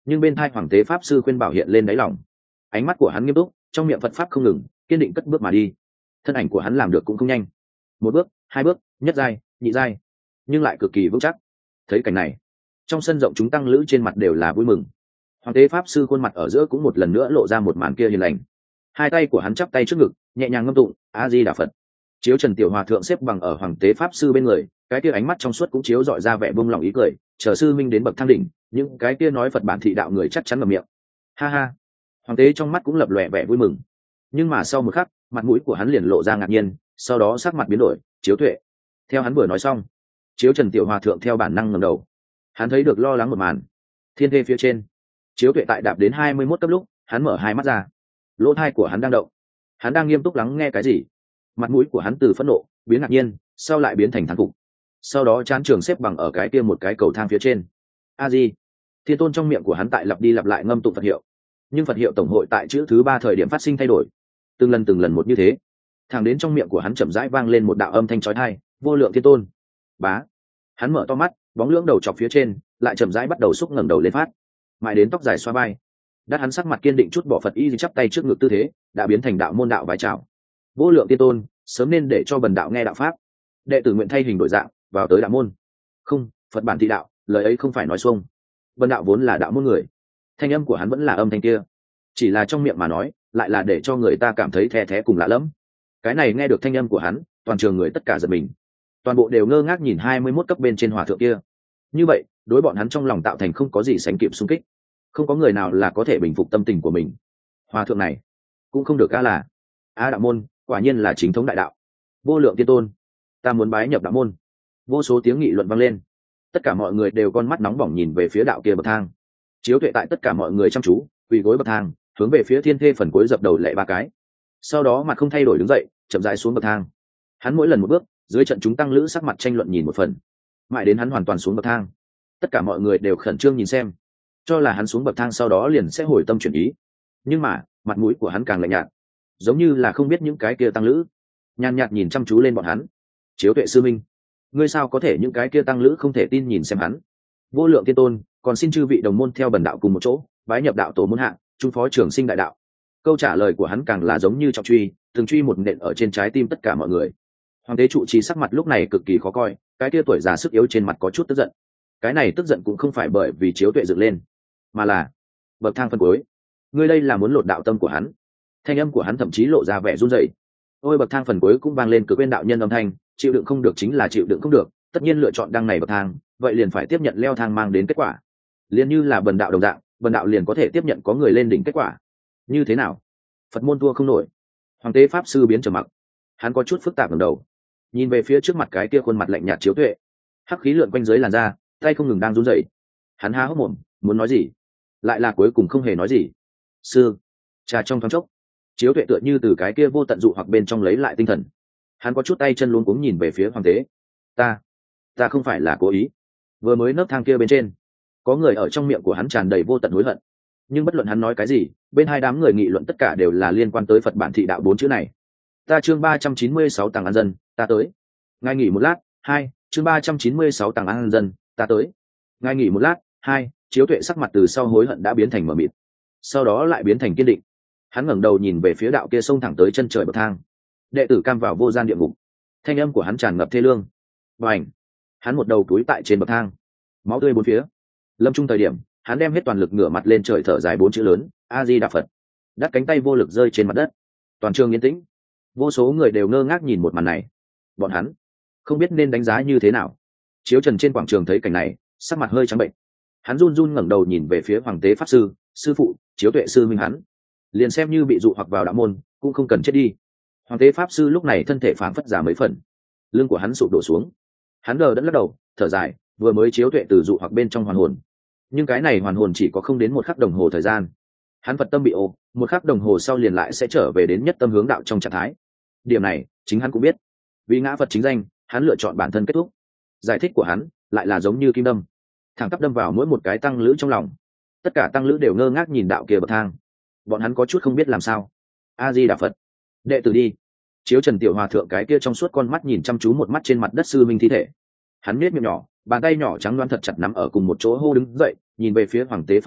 nhưng bên thai hoàng tế pháp sư khuyên bảo hiện lên đáy lòng. Ánh mắt của hắn nghiêm túc, trong miệng Phật pháp không ngừng, kiên định cất bước mà đi. Thân ảnh của hắn làm được cũng không nhanh, một bước hai bước, nhất giai nhị giai, nhưng lại cực kỳ vững chắc. Thấy cảnh này, trong sân rộng chúng tăng lữ trên mặt đều là vui mừng. Hoàng tế pháp sư khuôn mặt ở giữa cũng một lần nữa lộ ra một màn kia hiền lành. Hai tay của hắn chắp tay trước ngực, nhẹ nhàng ngâm tụng A Di Đà Phật. Chiếu Trần tiểu hòa thượng xếp bằng ở hoàng tế pháp sư bên người, cái kia ánh mắt trong suốt cũng chiếu dọi ra vẻ buông lòng ý cười. Chờ sư minh đến bậc thang đỉnh, những cái kia nói Phật bản thị đạo người chắc chắn ngậm miệng. Ha ha. Hoàng tế trong mắt cũng lập lòe vẻ vui mừng, nhưng mà sau một khắc, mặt mũi của hắn liền lộ ra ngạc nhiên, sau đó sắc mặt biến đổi. Chiếu Tuệ. Theo hắn vừa nói xong, Chiếu Trần tiểu hòa thượng theo bản năng ngẩng đầu. Hắn thấy được lo lắng một màn. Thiên thê phía trên, Chiếu Tuệ tại đạp đến hai mươi mốt cấp lúc, hắn mở hai mắt ra, lỗ tai của hắn đang động, hắn đang nghiêm túc lắng nghe cái gì. Mặt mũi của hắn từ phẫn nộ biến ngạc nhiên, sau lại biến thành thán phục, sau đó chán trường xếp bằng ở cái kia một cái cầu thang phía trên. A Di. Thiên tôn trong miệng của hắn tại lặp đi lặp lại ngâm tụng Phật hiệu, nhưng Phật hiệu tổng hội tại chữ thứ ba thời điểm phát sinh thay đổi, từng lần từng lần một như thế, thẳng đến trong miệng của hắn chậm rãi vang lên một đạo âm thanh chói tai, vô lượng thiên tôn. Bá. Hắn mở to mắt, bóng lưỡng đầu chọc phía trên lại chậm rãi bắt đầu xúc ngẩng đầu lên phát, mãi đến tóc dài xoa vai. Đắt hắn sắc mặt kiên định chút bỏ Phật y chắp tay trước ngực tư thế, đã biến thành đạo môn đạo vái chào. Vô lượng thiên tôn, sớm nên để cho bần đạo nghe đạo pháp. Đệ tử nguyện thay hình đổi dạng, vào tới đạo môn. Không, Phật bản thị đạo, lời ấy không phải nói xuông. Bần đạo vốn là đạo môn người. Thanh âm của hắn vẫn là âm thanh kia, chỉ là trong miệng mà nói, lại là để cho người ta cảm thấy the thé cùng lạ lẫm. Cái này nghe được thanh âm của hắn, toàn trường người tất cả giật mình, toàn bộ đều ngơ ngác nhìn hai mươi mốt cấp bên trên hòa thượng kia. Như vậy, đối bọn hắn trong lòng tạo thành không có gì sánh kịp xung kích, không có người nào là có thể bình phục tâm tình của mình. Hòa thượng này cũng không được ca là a đạo môn, quả nhiên là chính thống đại đạo. Vô lượng tiên tôn, ta muốn bái nhập đạo môn. Vô số tiếng nghị luận vang lên, tất cả mọi người đều con mắt nóng bỏng nhìn về phía đạo kia bậc thang. Chiếu Tuệ tại tất cả mọi người chăm chú quỳ gối bậc thang, hướng về phía thiên thê phần cuối dập đầu lệ ba cái, sau đó mặt không thay đổi đứng dậy, chậm rãi xuống bậc thang. Hắn mỗi lần một bước, dưới trận chúng tăng lữ sắc mặt tranh luận nhìn một phần, mãi đến hắn hoàn toàn xuống bậc thang, tất cả mọi người đều khẩn trương nhìn xem, cho là hắn xuống bậc thang sau đó liền sẽ hồi tâm chuyển ý. Nhưng mà mặt mũi của hắn càng lạnh nhạt, giống như là không biết những cái kia tăng lữ, nhàn nhạt nhìn chăm chú lên bọn hắn. Chiếu Tuệ sư minh, ngươi sao có thể những cái kia tăng lữ không thể tin nhìn xem hắn. Vô lượng tiên tôn, còn xin chư vị đồng môn theo bần đạo cùng một chỗ bái nhập đạo tổ môn hạ, trung phó trường sinh đại đạo. Câu trả lời của hắn càng là giống như trọng truy, từng truy một nện ở trên trái tim tất cả mọi người. Hoàng đế trụ trì sắc mặt lúc này cực kỳ khó coi, cái kia tuổi già sức yếu trên mặt có chút tức giận. Cái này tức giận cũng không phải bởi vì Chiếu Tuệ dựng lên, mà là bậc thang phân cuối, ngươi đây là muốn lột đạo tâm của hắn. Thanh âm của hắn thậm chí lộ ra vẻ run rẩy. Ôi bậc thang phần cuối cũng vang lên cực quên đạo nhân âm thanh, chịu đựng không được chính là chịu đựng không được, tất nhiên lựa chọn đăng này bậc thang, vậy liền phải tiếp nhận leo thang mang đến kết quả. Liền như là bần đạo đồng dạng, bần đạo liền có thể tiếp nhận có người lên đỉnh kết quả. Như thế nào? Phật môn thua không nổi. Hoàng tế pháp sư biến trầm mặc, hắn có chút phức tạp ngẩng đầu, nhìn về phía trước mặt cái kia khuôn mặt lạnh nhạt Chiếu Tuệ, hắc khí lượn quanh dưới làn da, tay không ngừng đang run rẩy. Hắn há hốc mồm, muốn nói gì, lại là cuối cùng không hề nói gì. Sư, trà trong thoáng chốc, Chiếu Tuệ tựa như từ cái kia vô tận dụ hoặc bên trong lấy lại tinh thần. Hắn có chút tay chân luống cuống nhìn về phía hoàng tế. Ta, ta không phải là cố ý. Vừa mới nấp thang kia bên trên, có người ở trong miệng của hắn tràn đầy vô tận hối hận. Nhưng bất luận hắn nói cái gì, bên hai đám người nghị luận tất cả đều là liên quan tới Phật bản thị đạo bốn chữ này. Ta chương ba trăm chín mươi sáu tàng an dân, ta tới. Ngài nghỉ một lát. Hai, chương ba trăm chín mươi sáu tàng an dân, ta tới. Ngài nghỉ một lát. Hai, Chiếu Tuệ sắc mặt từ sau hối hận đã biến thành mờ mịt, sau đó lại biến thành kiên định. Hắn ngẩng đầu nhìn về phía đạo kia xông thẳng tới chân trời bậc thang. Đệ tử cam vào vô gian địa ngục. Thanh âm của hắn tràn ngập thê lương. Bành! Hắn một đầu túi tại trên bậc thang, máu tươi bốn phía. Lâm trung thời điểm, hắn đem hết toàn lực ngửa mặt lên trời thở dài bốn chữ lớn, A Di Đà Phật. Đắt cánh tay vô lực rơi trên mặt đất. Toàn trường yên tĩnh, vô số người đều ngơ ngác nhìn một màn này. Bọn hắn không biết nên đánh giá như thế nào. Chiếu Trần trên quảng trường thấy cảnh này, sắc mặt hơi trắng bệnh. Hắn run run ngẩng đầu nhìn về phía hoàng tế pháp sư, sư phụ, Chiếu Tuệ sư minh hắn, liền xem như bị dụ hoặc vào đạo môn, cũng không cần chết đi. Hoàng tế pháp sư lúc này thân thể phảng phất giả mấy phần, lưng của hắn sụp đổ xuống. Hắn đờ đẫn lắc đầu, thở dài, vừa mới Chiếu Tuệ từ dụ hoặc bên trong hoàn hồn, nhưng cái này hoàn hồn chỉ có không đến một khắc đồng hồ thời gian. Hắn Phật tâm bị ô, một khắc đồng hồ sau liền lại sẽ trở về đến nhất tâm hướng đạo trong trạng thái. Điểm này chính hắn cũng biết, vì ngã Phật chính danh, hắn lựa chọn bản thân kết thúc. Giải thích của hắn lại là giống như kim đâm, thẳng tắp đâm vào mỗi một cái tăng lữ trong lòng. Tất cả tăng lữ đều ngơ ngác nhìn đạo kia bậc thang, bọn hắn có chút không biết làm sao. A Di Đà Phật. Đệ tử đi. Chiếu Trần tiểu hòa thượng cái kia trong suốt con mắt nhìn chăm chú một mắt trên mặt đất sư minh thi thể. Hắn nhếch miệng nhỏ, bàn tay nhỏ trắng loáng thật chặt nắm ở cùng một chỗ hô đứng dậy, nhìn về phía hoàng tế pháp sư,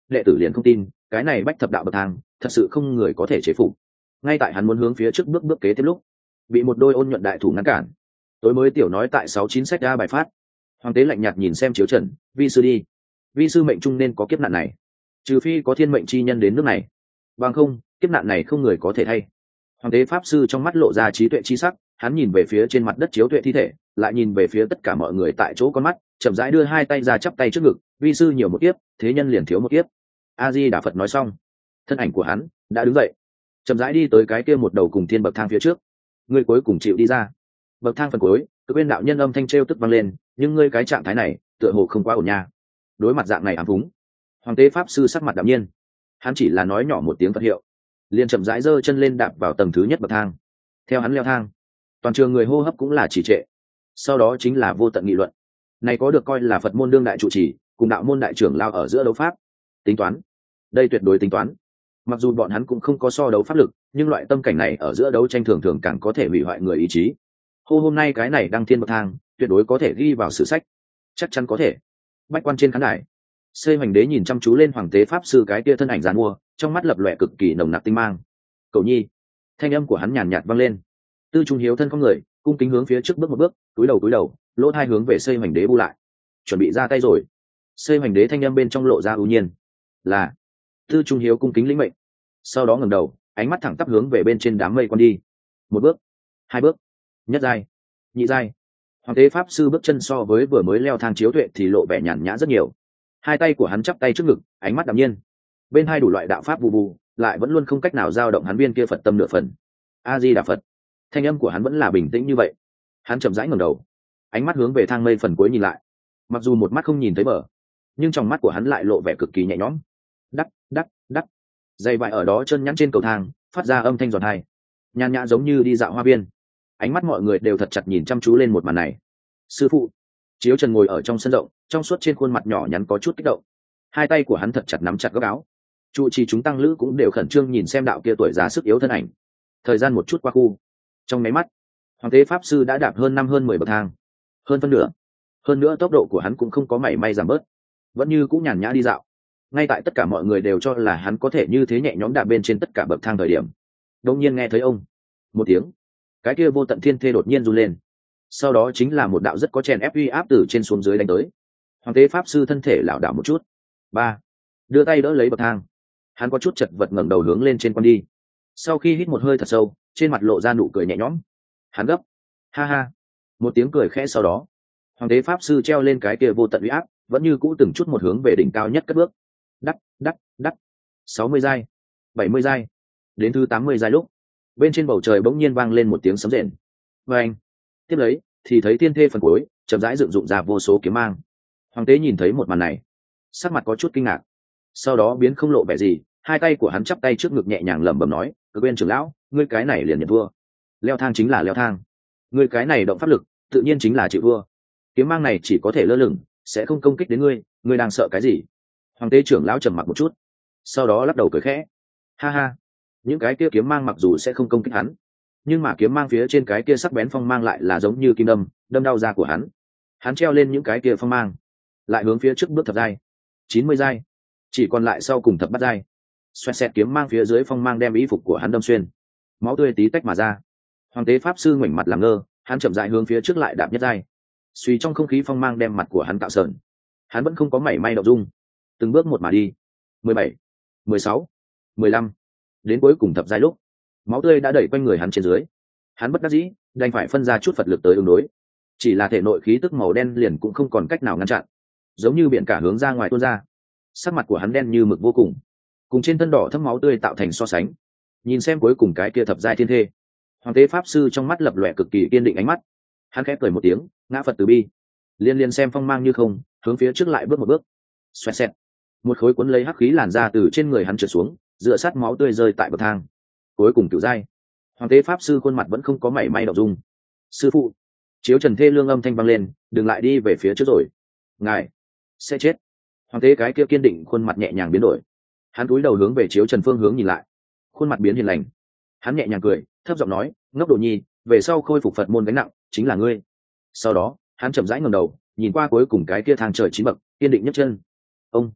đệ tử liền không tin cái này bách thập đạo bậc thang thật sự không người có thể chế phục. Ngay tại hắn muốn hướng phía trước bước bước kế tiếp lúc bị một đôi ôn nhuận đại thủ ngăn cản. Tối mới tiểu nói tại sáu chín sách ra bài phát. Hoàng tế lạnh nhạt nhìn xem chiếu trần, vi sư đi, vi sư mệnh trung nên có kiếp nạn này, trừ phi có thiên mệnh chi nhân đến nước này, bằng không kiếp nạn này không người có thể thay. Hoàng tế pháp sư trong mắt lộ ra trí tuệ chi sắc, hắn nhìn về phía trên mặt đất chiếu tuệ thi thể, lại nhìn về phía tất cả mọi người tại chỗ con mắt, chậm rãi đưa hai tay ra chắp tay trước ngực, vi sư nhiều một kiếp, thế nhân liền thiếu một kiếp. A Di Đà Phật nói xong, thân ảnh của hắn đã đứng dậy, chậm rãi đi tới cái kia một đầu cùng thiên bậc thang phía trước. Người cuối cùng chịu đi ra. Bậc thang phần cuối, cứ bên đạo nhân âm thanh trêu tức vang lên, nhưng ngươi cái trạng thái này tựa hồ không quá ổn nha. Đối mặt dạng này ám phúng, hoàng tế pháp sư sắc mặt đạm nhiên, hắn chỉ là nói nhỏ một tiếng Phật hiệu, liền chậm rãi giơ chân lên đạp vào tầng thứ nhất bậc thang. Theo hắn leo thang, toàn trường người hô hấp cũng là trì trệ, sau đó chính là vô tận nghị luận. Này có được coi là Phật môn đương đại trụ trì cùng đạo môn đại trưởng lao ở giữa đấu pháp, tính toán, đây tuyệt đối tính toán. Mặc dù bọn hắn cũng không có so đấu pháp lực, nhưng loại tâm cảnh này ở giữa đấu tranh thường thường càng có thể hủy hoại người ý chí. Hô hôm nay cái này đăng thiên bậc thang tuyệt đối có thể ghi vào sử sách, chắc chắn có thể. Bách quan trên khán đài, Xây Hoành Đế nhìn chăm chú lên hoàng tế pháp sư cái kia thân ảnh giàn mua, trong mắt lập lòe cực kỳ nồng nặc tinh mang. Cậu nhi, thanh âm của hắn nhàn nhạt vang lên. Tư Trung Hiếu thân không người, cung kính hướng phía trước bước một bước, túi đầu túi đầu, lỗ hai hướng về Xây Hoành Đế bu lại. Chuẩn bị ra tay rồi. Xây Hoành Đế thanh âm bên trong lộ ra ưu nhiên. Là. Tư Trung Hiếu cung kính lĩnh mệnh. Sau đó ngẩng đầu, ánh mắt thẳng tắp hướng về bên trên đám mây quan đi. Một bước, hai bước, nhất giai, nhị giai. Hoàng tế pháp sư bước chân so với vừa mới leo thang chiếu tuệ thì lộ vẻ nhàn nhã rất nhiều. Hai tay của hắn chắp tay trước ngực, ánh mắt đạm nhiên. Bên hai đủ loại đạo pháp bù bù, lại vẫn luôn không cách nào dao động hắn viên kia Phật tâm nửa phần. A Di Đà Phật. Thanh âm của hắn vẫn là bình tĩnh như vậy. Hắn chậm rãi ngẩng đầu, ánh mắt hướng về thang mây phần cuối nhìn lại. Mặc dù một mắt không nhìn thấy bờ, nhưng trong mắt của hắn lại lộ vẻ cực kỳ nhẹ nhõm. Đắc, đắc, đắc. Giày vải ở đó chân nhẵn trên cầu thang, phát ra âm thanh giòn tai. Nhàn nhã giống như đi dạo hoa viên. Ánh mắt mọi người đều thật chặt nhìn chăm chú lên một màn này. Sư phụ. Chiếu Trần ngồi ở trong sân rộng, trong suốt trên khuôn mặt nhỏ nhắn có chút kích động. Hai tay của hắn thật chặt nắm chặt góc áo. Trụ trì chúng tăng lữ cũng đều khẩn trương nhìn xem đạo kia tuổi già sức yếu thân ảnh. Thời gian một chút qua khu, trong máy mắt, hoàng tế pháp sư đã đạp hơn năm hơn mười bậc thang, hơn phân nửa. Hơn nữa tốc độ của hắn cũng không có mảy may giảm bớt, vẫn như cũng nhàn nhã đi dạo. Ngay tại tất cả mọi người đều cho là hắn có thể như thế nhẹ nhõm đạp bên trên tất cả bậc thang thời điểm, đột nhiên nghe thấy ông một tiếng, cái kia vô tận thiên thê đột nhiên run lên. Sau đó chính là một đạo rất có chèn ép uy áp từ trên xuống dưới đánh tới. Hoàng tế pháp sư thân thể lảo đảo một chút, ba đưa tay đỡ lấy bậc thang, hắn có chút chật vật ngẩng đầu hướng lên trên con đi. Sau khi hít một hơi thật sâu, trên mặt lộ ra nụ cười nhẹ nhõm. Hắn gấp, ha ha, một tiếng cười khẽ. Sau đó hoàng tế pháp sư treo lên cái kia vô tận uy áp, vẫn như cũ từng chút một hướng về đỉnh cao nhất cất bước. Đắc, đắc, đắc. Sáu mươi giai, bảy mươi giai, đến thứ tám mươi giai lúc, bên trên bầu trời bỗng nhiên vang lên một tiếng sấm rền. Và anh, tiếp lấy thì thấy tiên thê phần cuối chậm rãi dựng dụng ra vô số kiếm mang. Hoàng tế nhìn thấy một màn này, sắc mặt có chút kinh ngạc, sau đó biến không lộ vẻ gì, hai tay của hắn chắp tay trước ngực nhẹ nhàng lẩm bẩm nói, cực bên trưởng lão, ngươi cái này liền nhận thua. Leo thang chính là leo thang, ngươi cái này động pháp lực tự nhiên chính là chịu thua. Kiếm mang này chỉ có thể lơ lửng, sẽ không công kích đến ngươi, ngươi đang sợ cái gì? Hoàng tế trưởng lão trầm mặc một chút, sau đó lắc đầu cười khẽ, ha ha, những cái kia kiếm mang mặc dù sẽ không công kích hắn, nhưng mà kiếm mang phía trên cái kia sắc bén phong mang lại là giống như kim đâm, đâm đau da của hắn. Hắn treo lên những cái kia phong mang, lại hướng phía trước bước thập giai, chín mươi giai, chỉ còn lại sau cùng thập bát giai. Xoẹt xẹt kiếm mang phía dưới phong mang đem y phục của hắn đâm xuyên, máu tươi tí tách mà ra. Hoàng tế pháp sư ngoảnh mặt làm ngơ, hắn chậm rãi hướng phía trước lại đạp nhất giai. Suy trong không khí phong mang đem mặt của hắn tạo sờn, hắn vẫn không có mảy may động dung, từng bước một mà đi. Mười bảy, mười sáu, mười lăm, đến cuối cùng thập giai lúc, máu tươi đã đẩy quanh người hắn trên dưới. Hắn bất đắc dĩ đành phải phân ra chút Phật lực tới ứng đối, chỉ là thể nội khí tức màu đen liền cũng không còn cách nào ngăn chặn, giống như biển cả hướng ra ngoài tuôn ra. Sắc mặt của hắn đen như mực vô cùng, cùng trên thân đỏ thấm máu tươi tạo thành so sánh. Nhìn xem cuối cùng cái kia thập giai thiên thê, hoàng tế pháp sư trong mắt lập lòe cực kỳ kiên định ánh mắt. Hắn khẽ cười một tiếng, ngã Phật từ bi, liên liên xem phong mang như không, hướng phía trước lại bước một bước. Xoẹt xẹt, một khối cuốn lấy hắc khí làn ra từ trên người hắn trượt xuống, dựa sát máu tươi rơi tại bậc thang. Cuối cùng cửu giai, hoàng tế pháp sư khuôn mặt vẫn không có mảy may động dung. Sư phụ. Chiếu Trần thê lương âm thanh vang lên, đừng lại đi về phía trước rồi, ngài sẽ chết. Hoàng tế cái kia kiên định khuôn mặt nhẹ nhàng biến đổi, hắn cúi đầu hướng về Chiếu Trần phương hướng nhìn lại, khuôn mặt biến hiền lành. Hắn nhẹ nhàng cười, thấp giọng nói, ngốc đồ nhi, về sau khôi phục Phật môn gánh nặng chính là ngươi. Sau đó hắn chậm rãi ngẩng đầu, nhìn qua cuối cùng cái kia thang trời chín bậc, kiên định nhất chân. Ông.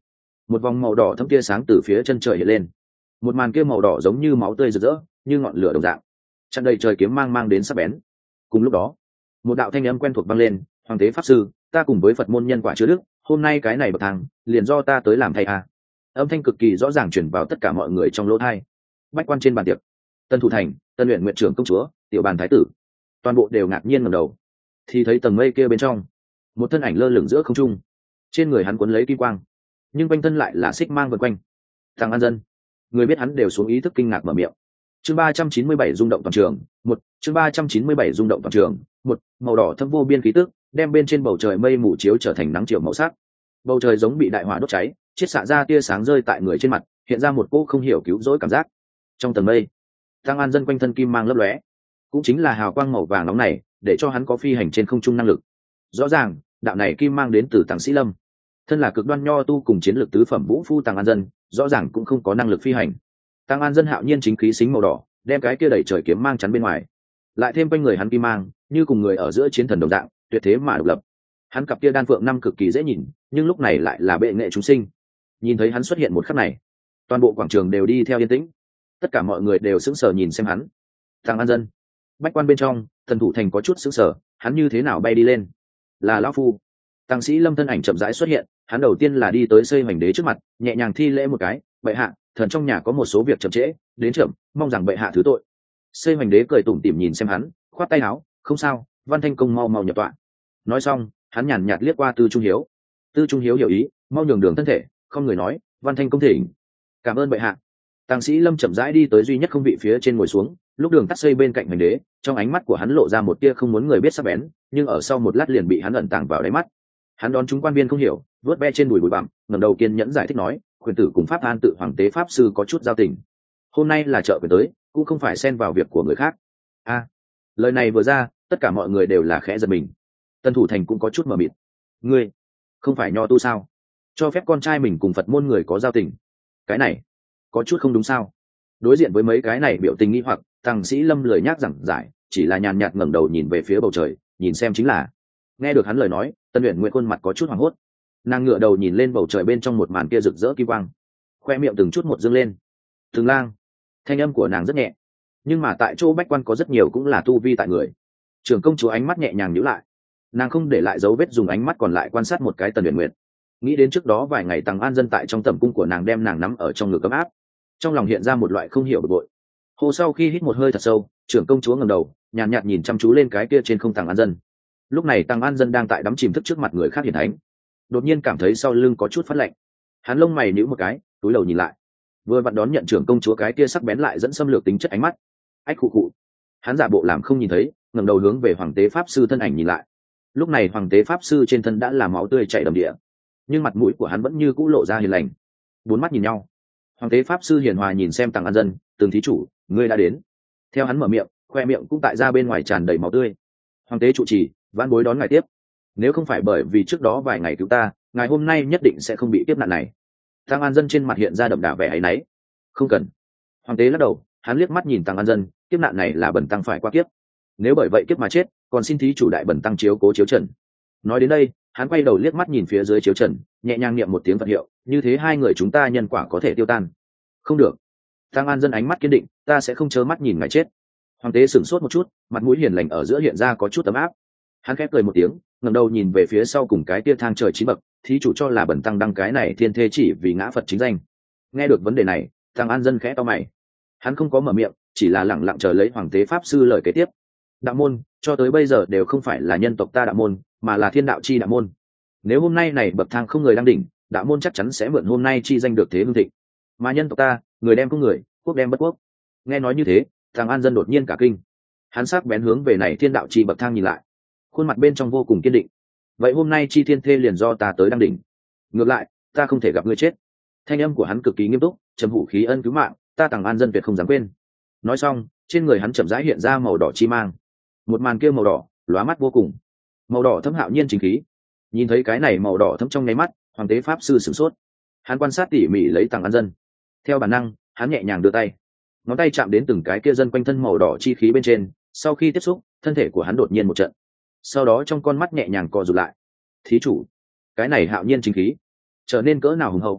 một vòng màu đỏ thâm tia sáng từ phía chân trời hiện lên, một màn kia màu đỏ giống như máu tươi rực rỡ, như ngọn lửa đồng dạng chặn đầy trời kiếm mang mang đến sắc bén. Cùng lúc đó, một đạo thanh âm quen thuộc vang lên: hoàng tế pháp sư, ta cùng với Phật môn nhân quả chứa đức, hôm nay cái này bậc thang liền do ta tới làm thầy à. Âm thanh cực kỳ rõ ràng truyền vào tất cả mọi người trong lỗ tai. Bách quan trên bàn tiệc, Tân Thủ Thành, Tân Luyện Nguyện trưởng công chúa, tiểu bàn thái tử, toàn bộ đều ngạc nhiên ngẩng đầu, thì thấy tầng mây kia bên trong một thân ảnh lơ lửng giữa không trung, trên người hắn cuốn lấy kim quang, nhưng quanh thân lại là xích mang vần quanh. Thằng An Dân, người biết hắn đều xuống ý thức kinh ngạc mở miệng. Chương ba trăm chín mươi bảy rung động toàn trường, một, chương ba trăm chín mươi bảy rung động toàn trường, một, màu đỏ thâm vô biên khí tức, đem bên trên bầu trời mây mù chiếu trở thành nắng chiều màu sắc. Bầu trời giống bị đại hỏa đốt cháy, chiết xạ ra tia sáng rơi tại người trên mặt, hiện ra một cô không hiểu cứu rỗi cảm giác. Trong tầng mây, Thằng An Dân quanh thân kim mang lấp lóe, cũng chính là hào quang màu vàng nóng này, để cho hắn có phi hành trên không trung năng lực. Rõ ràng, đạo này kim mang đến từ Tằng Sĩ Lâm. Thân là cực đoan nho tu cùng chiến lược tứ phẩm vũ phu Tằng An Dân, rõ ràng cũng không có năng lực phi hành. Tằng An Dân hạo nhiên chính khí xính màu đỏ, đem cái kia đẩy trời kiếm mang chắn bên ngoài, lại thêm quanh người hắn kim mang, như cùng người ở giữa chiến thần đồng dạng, tuyệt thế mà độc lập. Hắn cặp kia đan phượng năm cực kỳ dễ nhìn, nhưng lúc này lại là bệ nghệ chúng sinh. Nhìn thấy hắn xuất hiện một khắc này, toàn bộ quảng trường đều đi theo yên tĩnh, tất cả mọi người đều sững sờ nhìn xem hắn. Tằng An Dân, bách quan bên trong, Thần Thủ Thành có chút sững sờ, hắn như thế nào bay đi lên? Là lão phu. Tằng Sĩ Lâm thân ảnh chậm rãi xuất hiện, hắn đầu tiên là đi tới Xây Hoành Đế trước mặt, nhẹ nhàng thi lễ một cái: bệ hạ, thần trong nhà có một số việc chậm trễ, đến chậm, mong rằng bệ hạ thứ tội. Xây Hoành Đế cười tủm tỉm nhìn xem hắn, khoát tay áo: không sao, Văn Thanh công mau mau nhập tọa. Nói xong, hắn nhàn nhạt liếc qua Tư Trung Hiếu. Tư Trung Hiếu hiểu ý, mau nhường đường thân thể, không người nói: Văn Thanh công thỉnh. Cảm ơn bệ hạ. Tằng Sĩ Lâm chậm rãi đi tới duy nhất không vị phía trên ngồi xuống, lúc Đường Tắt Xây bên cạnh Hoành Đế, trong ánh mắt của hắn lộ ra một tia không muốn người biết sắc bén, nhưng ở sau một lát liền bị hắn ẩn tàng vào đáy mắt. Hắn đón chúng quan viên không hiểu, vớt ve trên đùi bụi bặm, ngẩng đầu kiên nhẫn giải thích nói: khuyển tử cùng Pháp An tự hoàng tế pháp sư có chút giao tình, hôm nay là trợ quyền tới, cũng không phải xen vào việc của người khác. A, à, lời này vừa ra, tất cả mọi người đều là khẽ giật mình. Tân Thủ Thành cũng có chút mờ mịt. Ngươi không phải nho tu sao? Cho phép con trai mình cùng Phật môn người có giao tình, cái này có chút không đúng sao? Đối diện với mấy cái này biểu tình nghi hoặc, Tằng Sĩ Lâm lười nhác giảng giải, chỉ là nhàn nhạt ngẩng đầu nhìn về phía bầu trời, nhìn xem chính là. Nghe được hắn lời nói, Tân Uyển Nguyệt khuôn mặt có chút hoảng hốt, nàng ngửa đầu nhìn lên bầu trời bên trong một màn kia rực rỡ kim quang, khoe miệng từng chút một dương lên. Thường Lang, thanh âm của nàng rất nhẹ, nhưng mà tại chỗ bách quan có rất nhiều cũng là tu vi tại người. Trưởng công chúa ánh mắt nhẹ nhàng nhíu lại, nàng không để lại dấu vết, dùng ánh mắt còn lại quan sát một cái Tân Uyển Nguyệt. Nghĩ đến trước đó vài ngày Tằng An Dân tại trong tẩm cung của nàng đem nàng nắm ở trong ngực ấm áp, trong lòng hiện ra một loại không hiểu bực bội. Hồ sau khi hít một hơi thật sâu, trưởng công chúa ngẩng đầu, nhàn nhạt, nhạt nhìn chăm chú lên cái kia trên không Tằng An Dân. Lúc này Tằng An Dân đang tại đắm chìm thức trước mặt người khác hiển thánh, đột nhiên cảm thấy sau lưng có chút phát lạnh. Hắn lông mày nhíu một cái, túi đầu nhìn lại, vừa vặn đón nhận trưởng công chúa cái kia sắc bén lại dẫn xâm lược tính chất ánh mắt. Ách khụ khụ. Hắn giả bộ làm không nhìn thấy, ngẩng đầu hướng về hoàng tế pháp sư thân ảnh nhìn lại. Lúc này hoàng tế pháp sư trên thân đã là máu tươi chảy đầm địa, nhưng mặt mũi của hắn vẫn như cũ lộ ra hiền lành. Bốn mắt nhìn nhau, hoàng tế pháp sư hiền hòa nhìn xem Tằng An Dân: từng thí chủ, ngươi đã đến. Theo hắn mở miệng, khoe miệng cũng tại ra bên ngoài tràn đầy máu tươi. Hoàng tế trụ trì, vãn bối đón ngài tiếp. Nếu không phải bởi vì trước đó vài ngày cứu ta, ngài hôm nay nhất định sẽ không bị kiếp nạn này. Tằng An Dân trên mặt hiện ra đậm đà vẻ áy náy. Không cần. Hoàng tế lắc đầu, hắn liếc mắt nhìn Tằng An Dân: kiếp nạn này là bần tăng phải qua kiếp, nếu bởi vậy kiếp mà chết, còn xin thí chủ đại bần tăng chiếu cố chiếu trần. Nói đến đây, hắn quay đầu liếc mắt nhìn phía dưới chiếu trần, nhẹ nhàng niệm một tiếng Phật hiệu, như thế hai người chúng ta nhân quả có thể tiêu tan. Không được. Tằng An Dân ánh mắt kiên định: ta sẽ không trơ mắt nhìn ngài chết. Hoàng tế sửng sốt một chút, mặt mũi hiền lành ở giữa hiện ra có chút ấm áp. Hắn khép cười một tiếng, ngẩng đầu nhìn về phía sau cùng cái tia thang trời chín bậc, thí chủ cho là bần tăng đăng cái này thiên thê chỉ vì ngã Phật chính danh. Nghe được vấn đề này, Tằng An Dân khẽ to mày. Hắn không có mở miệng, chỉ là lẳng lặng chờ lấy hoàng tế pháp sư lời kế tiếp. Đạo môn cho tới bây giờ đều không phải là nhân tộc ta đạo môn, mà là thiên đạo chi đạo môn. Nếu hôm nay này bậc thang không người đang đỉnh, đạo môn chắc chắn sẽ mượn hôm nay chi danh được thế hưng thịnh. Mà nhân tộc ta, người đem không người, quốc đem bất quốc. Nghe nói như thế, Tằng An Dân đột nhiên cả kinh. Hắn sắc bén hướng về này thiên đạo chi bậc thang nhìn lại, khuôn mặt bên trong vô cùng kiên định. Vậy hôm nay chi thiên thê liền do ta tới đăng đỉnh. Ngược lại, ta không thể gặp ngươi chết. Thanh âm của hắn cực kỳ nghiêm túc, trầm vũ khí ân cứu mạng, ta Tằng An Dân tuyệt không dám quên. Nói xong, trên người hắn chậm rãi hiện ra màu đỏ chi mang. Một màn kia màu đỏ, lóa mắt vô cùng. Màu đỏ thấm hạo nhiên chính khí. Nhìn thấy cái này màu đỏ thấm trong nháy mắt, hoàng tế pháp sư sửng sốt. Hắn quan sát tỉ mỉ lấy Tằng An Dân. Theo bản năng, hắn nhẹ nhàng đưa tay, ngón tay chạm đến từng cái kia dân quanh thân màu đỏ chi khí bên trên. Sau khi tiếp xúc, thân thể của hắn đột nhiên một trận, sau đó trong con mắt nhẹ nhàng co rụt lại. Thí chủ, cái này hạo nhiên chính khí trở nên cỡ nào hùng hậu.